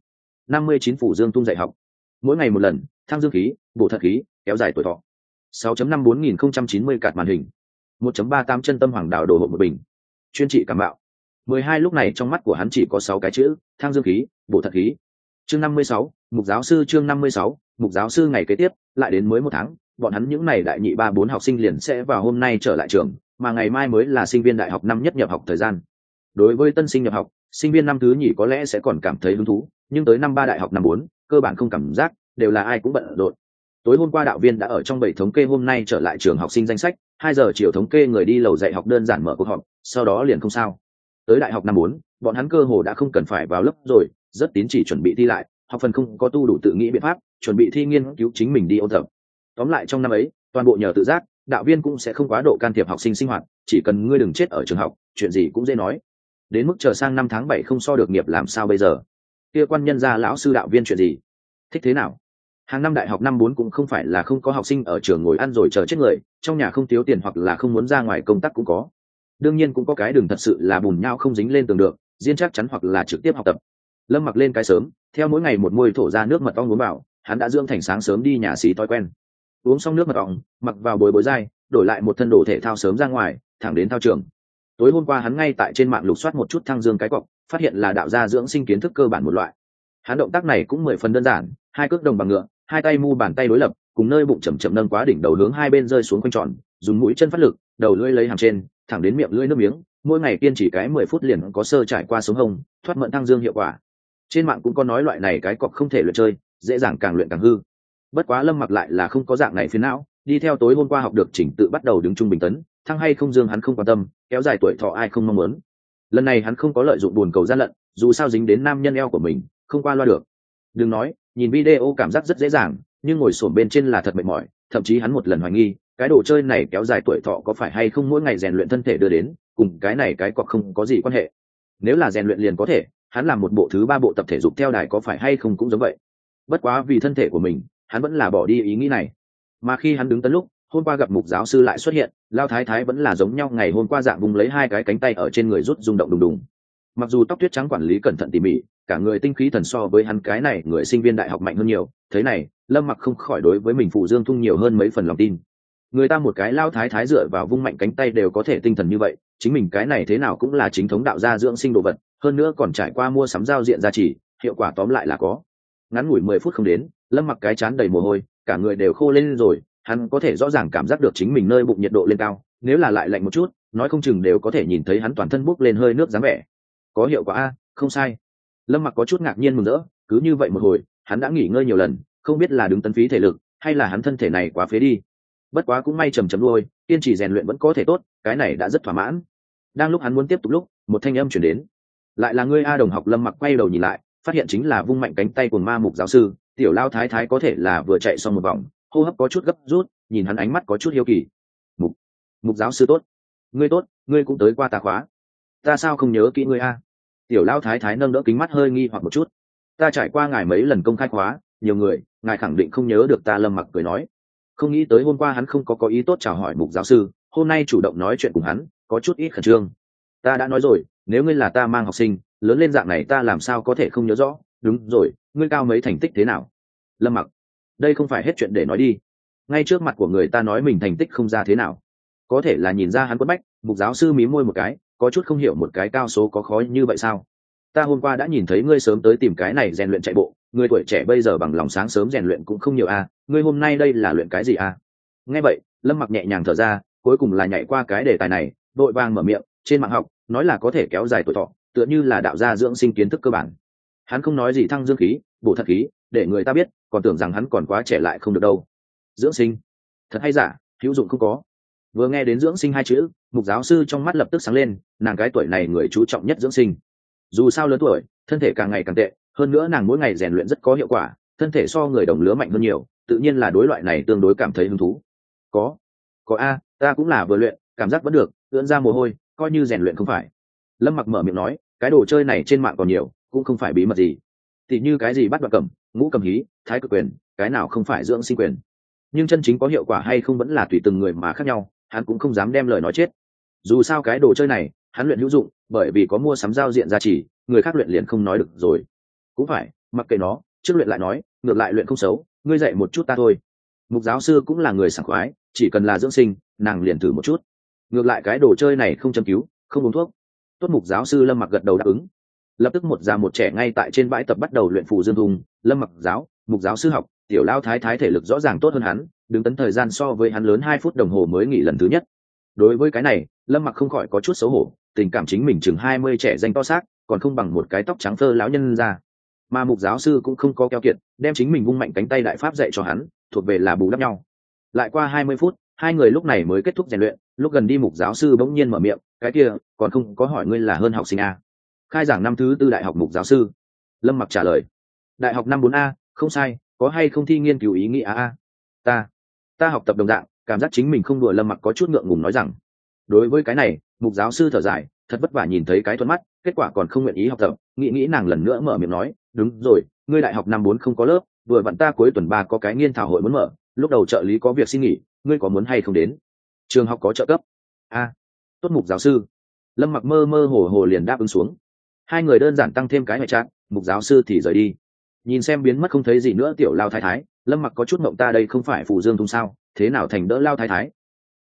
S1: 59 phủ dương tung dạy học. Mỗi ngày một lần, thăng dương khí, bổ thật khí, kéo dài tuổi thọ. 6.5 4090 cạt màn hình. 1.38 chân tâm hoàng đào đồ hộ một bình. Chuyên trị cảm bạo. 12 lúc này trong mắt của hắn chỉ có 6 cái chữ, thăng dương khí, bổ thật khí. Chương 56, mục giáo sư. Chương 56, mục giáo sư. Ngày kế tiếp, lại đến mới 1 tháng, bọn hắn những này đại nhị 3 4 học sinh liền sẽ vào hôm nay trở lại trường, mà ngày mai mới là sinh viên đại học năm nhất nhập học thời gian. Đối với tân sinh nhập học, sinh viên năm thứ nhì có lẽ sẽ còn cảm thấy hứng thú, nhưng tới năm 3 đại học năm 4, cơ bản không cảm giác, đều là ai cũng bận rộn. Tối hôm qua đạo viên đã ở trong bảy thống kê hôm nay trở lại trường học sinh danh sách, 2 giờ chiều thống kê người đi lầu dạy học, đơn giản mở cuộc họp, sau đó liền không sao. Tới đại học năm 4, bọn hắn cơ hồ đã không cần phải vào lớp rồi, rất tín chỉ chuẩn bị thi lại, học phần không có tu đủ tự nghĩ biện pháp, chuẩn bị thi nghiên cứu chính mình đi ôn tập. Tóm lại trong năm ấy, toàn bộ nhờ tự giác, đạo viên cũng sẽ không quá độ can thiệp học sinh sinh hoạt, chỉ cần ngươi đừng chết ở trường học, chuyện gì cũng dễ nói. Đến mức chờ sang năm tháng 7 không so được nghiệp làm sao bây giờ? Kia quan nhân gia lão sư đạo viên chuyện gì? Thích thế nào? Hàng năm đại học năm 4 cũng không phải là không có học sinh ở trường ngồi ăn rồi chờ chết người, trong nhà không thiếu tiền hoặc là không muốn ra ngoài công tác cũng có. Đương nhiên cũng có cái đường thật sự là bùn nhau không dính lên tường được, riêng chắc chắn hoặc là trực tiếp học tập. Lâm Mặc lên cái sớm, theo mỗi ngày một muôi thổ ra nước mật ong uống vào, hắn đã dưỡng thành sáng sớm đi nhà xí thói quen. Uống xong nước mật ong, mặc vào bồi dai, đổi lại một thân đồ thể thao sớm ra ngoài, thẳng đến thao trường. Tối hôm qua hắn ngay tại trên mạng lục soát một chút thăng dương cái cọc, phát hiện là đạo gia dưỡng sinh kiến thức cơ bản một loại. Hắn động tác này cũng 10 phần đơn giản, 2 cước đồng bằng ngựa, 2 tay mu bàn tay đối lập, cùng nơi bụng chậm chậm nâng quá đỉnh đầu hướng hai bên rơi xuống quanh tròn, dùng mũi chân phát lực, đầu lưỡi lấy hàm trên, thẳng đến miệng lưỡi nước miếng, mỗi ngày kiên trì cái 10 phút liền có sơ trải qua sống hông, thoát mận thăng dương hiệu quả. Trên mạng cũng có nói loại này cái cọc không thể luyện chơi, dễ dàng càng luyện càng hư. Bất quá Lâm Mặc lại là không có dạng này phiền não, đi theo tối hôm qua học được chỉnh tự bắt đầu đứng trung bình tấn, thăng hay không dương hắn không quan tâm, kéo dài tuổi thọ ai không mong muốn. Lần này hắn không có lợi dụng buồn cầu gian lận, dù sao dính đến nam nhân eo của mình, không qua loa được. Đừng nói, nhìn video cảm giác rất dễ dàng, nhưng ngồi xổm bên trên là thật mệt mỏi, thậm chí hắn một lần hoài nghi cái đồ chơi này kéo dài tuổi thọ có phải hay không mỗi ngày rèn luyện thân thể đưa đến, cùng cái này cái cọc không có gì quan hệ. Nếu là rèn luyện liền có thể, hắn làm một bộ thứ 3 bộ tập thể dục theo đài có phải hay không cũng giống vậy. Bất quá vì thân thể của mình, hắn vẫn là bỏ đi ý nghĩ này. Mà khi hắn đứng tấn lúc, hôm qua gặp mục giáo sư lại xuất hiện, lao thái thái vẫn là giống nhau ngày hôm qua, dạng vùng lấy 2 cái cánh tay ở trên người rút rung động đùng đùng. Mặc dù tóc tuyết trắng quản lý cẩn thận tỉ mỉ, cả người tinh khí thần so với hắn cái này người sinh viên đại học mạnh hơn nhiều, thế này Lâm Mặc không khỏi đối với mình phụ Dương Thung nhiều hơn mấy phần lòng tin. Người ta một cái lao thái thái dựa vào vung mạnh cánh tay đều có thể tinh thần như vậy, chính mình cái này thế nào cũng là chính thống đạo gia dưỡng sinh đồ vật, hơn nữa còn trải qua mua sắm giao diện gia trì, hiệu quả tóm lại là có. Ngắn ngủi 10 phút không đến, Lâm Mặc cái chán đầy mồ hôi, cả người đều khô lên rồi, hắn có thể rõ ràng cảm giác được chính mình nơi bụng nhiệt độ lên cao, nếu là lại lạnh một chút, nói không chừng đều có thể nhìn thấy hắn toàn thân bốc lên hơi nước dáng vẻ. Có hiệu quả a, không sai. Lâm Mặc có chút ngạc nhiên mừng rỡ, cứ như vậy một hồi, hắn đã nghỉ ngơi nhiều lần, không biết là đứng tấn phí thể lực, hay là hắn thân thể này quá phế đi. Bất quá cũng may chầm đuôi, kiên trì rèn luyện vẫn có thể tốt, cái này đã rất thỏa mãn. Đang lúc hắn muốn tiếp tục lúc, một thanh âm truyền đến. Lại là ngươi a. Đồng học. Lâm Mặc quay đầu nhìn lại, phát hiện chính là vung mạnh cánh tay của ma mục giáo sư, tiểu lao thái thái có thể là vừa chạy xong một vòng, hô hấp có chút gấp rút, nhìn hắn ánh mắt có chút hiếu kỳ. Mục giáo sư tốt, ngươi cũng tới qua tà khóa. Ta sao không nhớ kỹ ngươi a? Tiểu lao thái thái nâng đỡ kính mắt hơi nghi hoặc một chút. Ta trải qua ngài mấy lần công khai khóa, nhiều người, ngài khẳng định không nhớ được ta. Lâm Mặc cười nói. Không nghĩ tới hôm qua hắn không có ý tốt chào hỏi mục giáo sư, hôm nay chủ động nói chuyện cùng hắn, có chút ít khẩn trương. Ta đã nói rồi, nếu ngươi là ta mang học sinh, lớn lên dạng này ta làm sao có thể không nhớ rõ. Đúng rồi, ngươi cao mấy, thành tích thế nào? Lâm Mặc, đây không phải hết chuyện để nói đi. Ngay trước mặt của người ta nói mình thành tích không ra thế nào, có thể là nhìn ra hắn quất bách. Mục giáo sư mí môi một cái, có chút không hiểu, một cái cao số có khó như vậy sao? Ta hôm qua đã nhìn thấy ngươi sớm tới tìm cái này rèn luyện chạy bộ, người tuổi trẻ bây giờ bằng lòng sáng sớm rèn luyện cũng không nhiều a. Ngươi hôm nay đây là luyện cái gì a? Nghe vậy, Lâm Mặc nhẹ nhàng thở ra, cuối cùng là nhảy qua cái đề tài này, đội vàng mở miệng, trên mạng học nói là có thể kéo dài tuổi thọ, tựa như là đạo gia dưỡng sinh kiến thức cơ bản. Hắn không nói gì thăng dương khí, bổ thật khí, để người ta biết, còn tưởng rằng hắn còn quá trẻ lại không được đâu. Dưỡng sinh, thật hay giả, hữu dụng không có. Vừa nghe đến dưỡng sinh 2 chữ, mục giáo sư trong mắt lập tức sáng lên, nàng cái tuổi này người chú trọng nhất dưỡng sinh. Dù sao lớn tuổi, thân thể càng ngày càng tệ, hơn nữa nàng mỗi ngày rèn luyện rất có hiệu quả, thân thể so người đồng lứa mạnh hơn nhiều, tự nhiên là đối loại này tương đối cảm thấy hứng thú. Có a, ta cũng là vừa luyện, cảm giác vẫn được, ưỡn ra mồ hôi, coi như rèn luyện không phải. Lâm Mặc mở miệng nói, cái đồ chơi này trên mạng còn nhiều, cũng không phải bí mật gì. Thì như cái gì bắt đoạn cầm, ngũ cầm hí, thái cực quyền, cái nào không phải dưỡng sinh quyền. Nhưng chân chính có hiệu quả hay không vẫn là tùy từng người mà khác nhau, hắn cũng không dám đem lời nói chết. Dù sao cái đồ chơi này, hắn luyện hữu dụng, bởi vì có mua sắm giao diện gia trì, người khác luyện liền không nói được rồi. Cũng phải, mặc kệ nó, trước luyện lại nói, ngược lại luyện không xấu, ngươi dạy một chút ta thôi. Mục giáo sư cũng là người sảng khoái, chỉ cần là dưỡng sinh, nàng liền thử một chút. Ngược lại cái đồ chơi này không châm cứu, không uống thuốc. Tốt. Mục giáo sư Lâm Mặc gật đầu đáp ứng. Lập tức một già một trẻ ngay tại trên bãi tập bắt đầu luyện phù dương thung. Lâm Mặc mục giáo sư học, tiểu lao thái thái thể lực rõ ràng tốt hơn hắn, đứng tấn thời gian so với hắn lớn 2 phút đồng hồ mới nghỉ lần thứ nhất. Đối với cái này, Lâm Mặc không khỏi có chút xấu hổ, tình cảm chính mình chừng 20 trẻ danh to xác, còn không bằng một cái tóc trắng phơ lão nhân ra. Mà mục giáo sư cũng không có keo kiệt, đem chính mình vung mạnh cánh tay đại pháp dạy cho hắn, thuộc về là bù đắp nhau. Lại qua 20 phút, hai người lúc này mới kết thúc rèn luyện. Lúc gần đi, mục giáo sư bỗng nhiên mở miệng, cái kia còn không có hỏi ngươi là hơn học sinh a? Khai giảng năm thứ 4 đại học. Mục giáo sư Lâm Mặc trả lời, đại học năm 4 a, không sai, có hay không thi nghiên cứu ý nghĩa a? Ta học tập đồng dạng, cảm giác chính mình không đùa. Lâm Mặc có chút ngượng ngùng nói rằng. Đối với cái này, mục giáo sư thở dài, thật vất vả nhìn thấy cái thuận mắt, kết quả còn không nguyện ý học tập. Nghĩ nàng lần nữa mở miệng nói, đúng rồi, ngươi đại học năm 4 không có lớp, vừa vặn ta cuối tuần 3 có cái nghiên thảo hội muốn mở, lúc đầu trợ lý có việc xin nghỉ, ngươi có muốn hay không đến? Trường học có trợ cấp a? Tốt. Mục giáo sư Lâm Mặc mơ mơ hồ hồ liền đáp ứng xuống. Hai người đơn giản tăng thêm cái ngoại trạng, mục giáo sư thì rời đi. Nhìn xem biến mất không thấy gì nữa tiểu lao thái thái, Lâm Mặc có chút mộng, ta đây không phải phù dương thung sao, thế nào thành đỡ lao thái thái?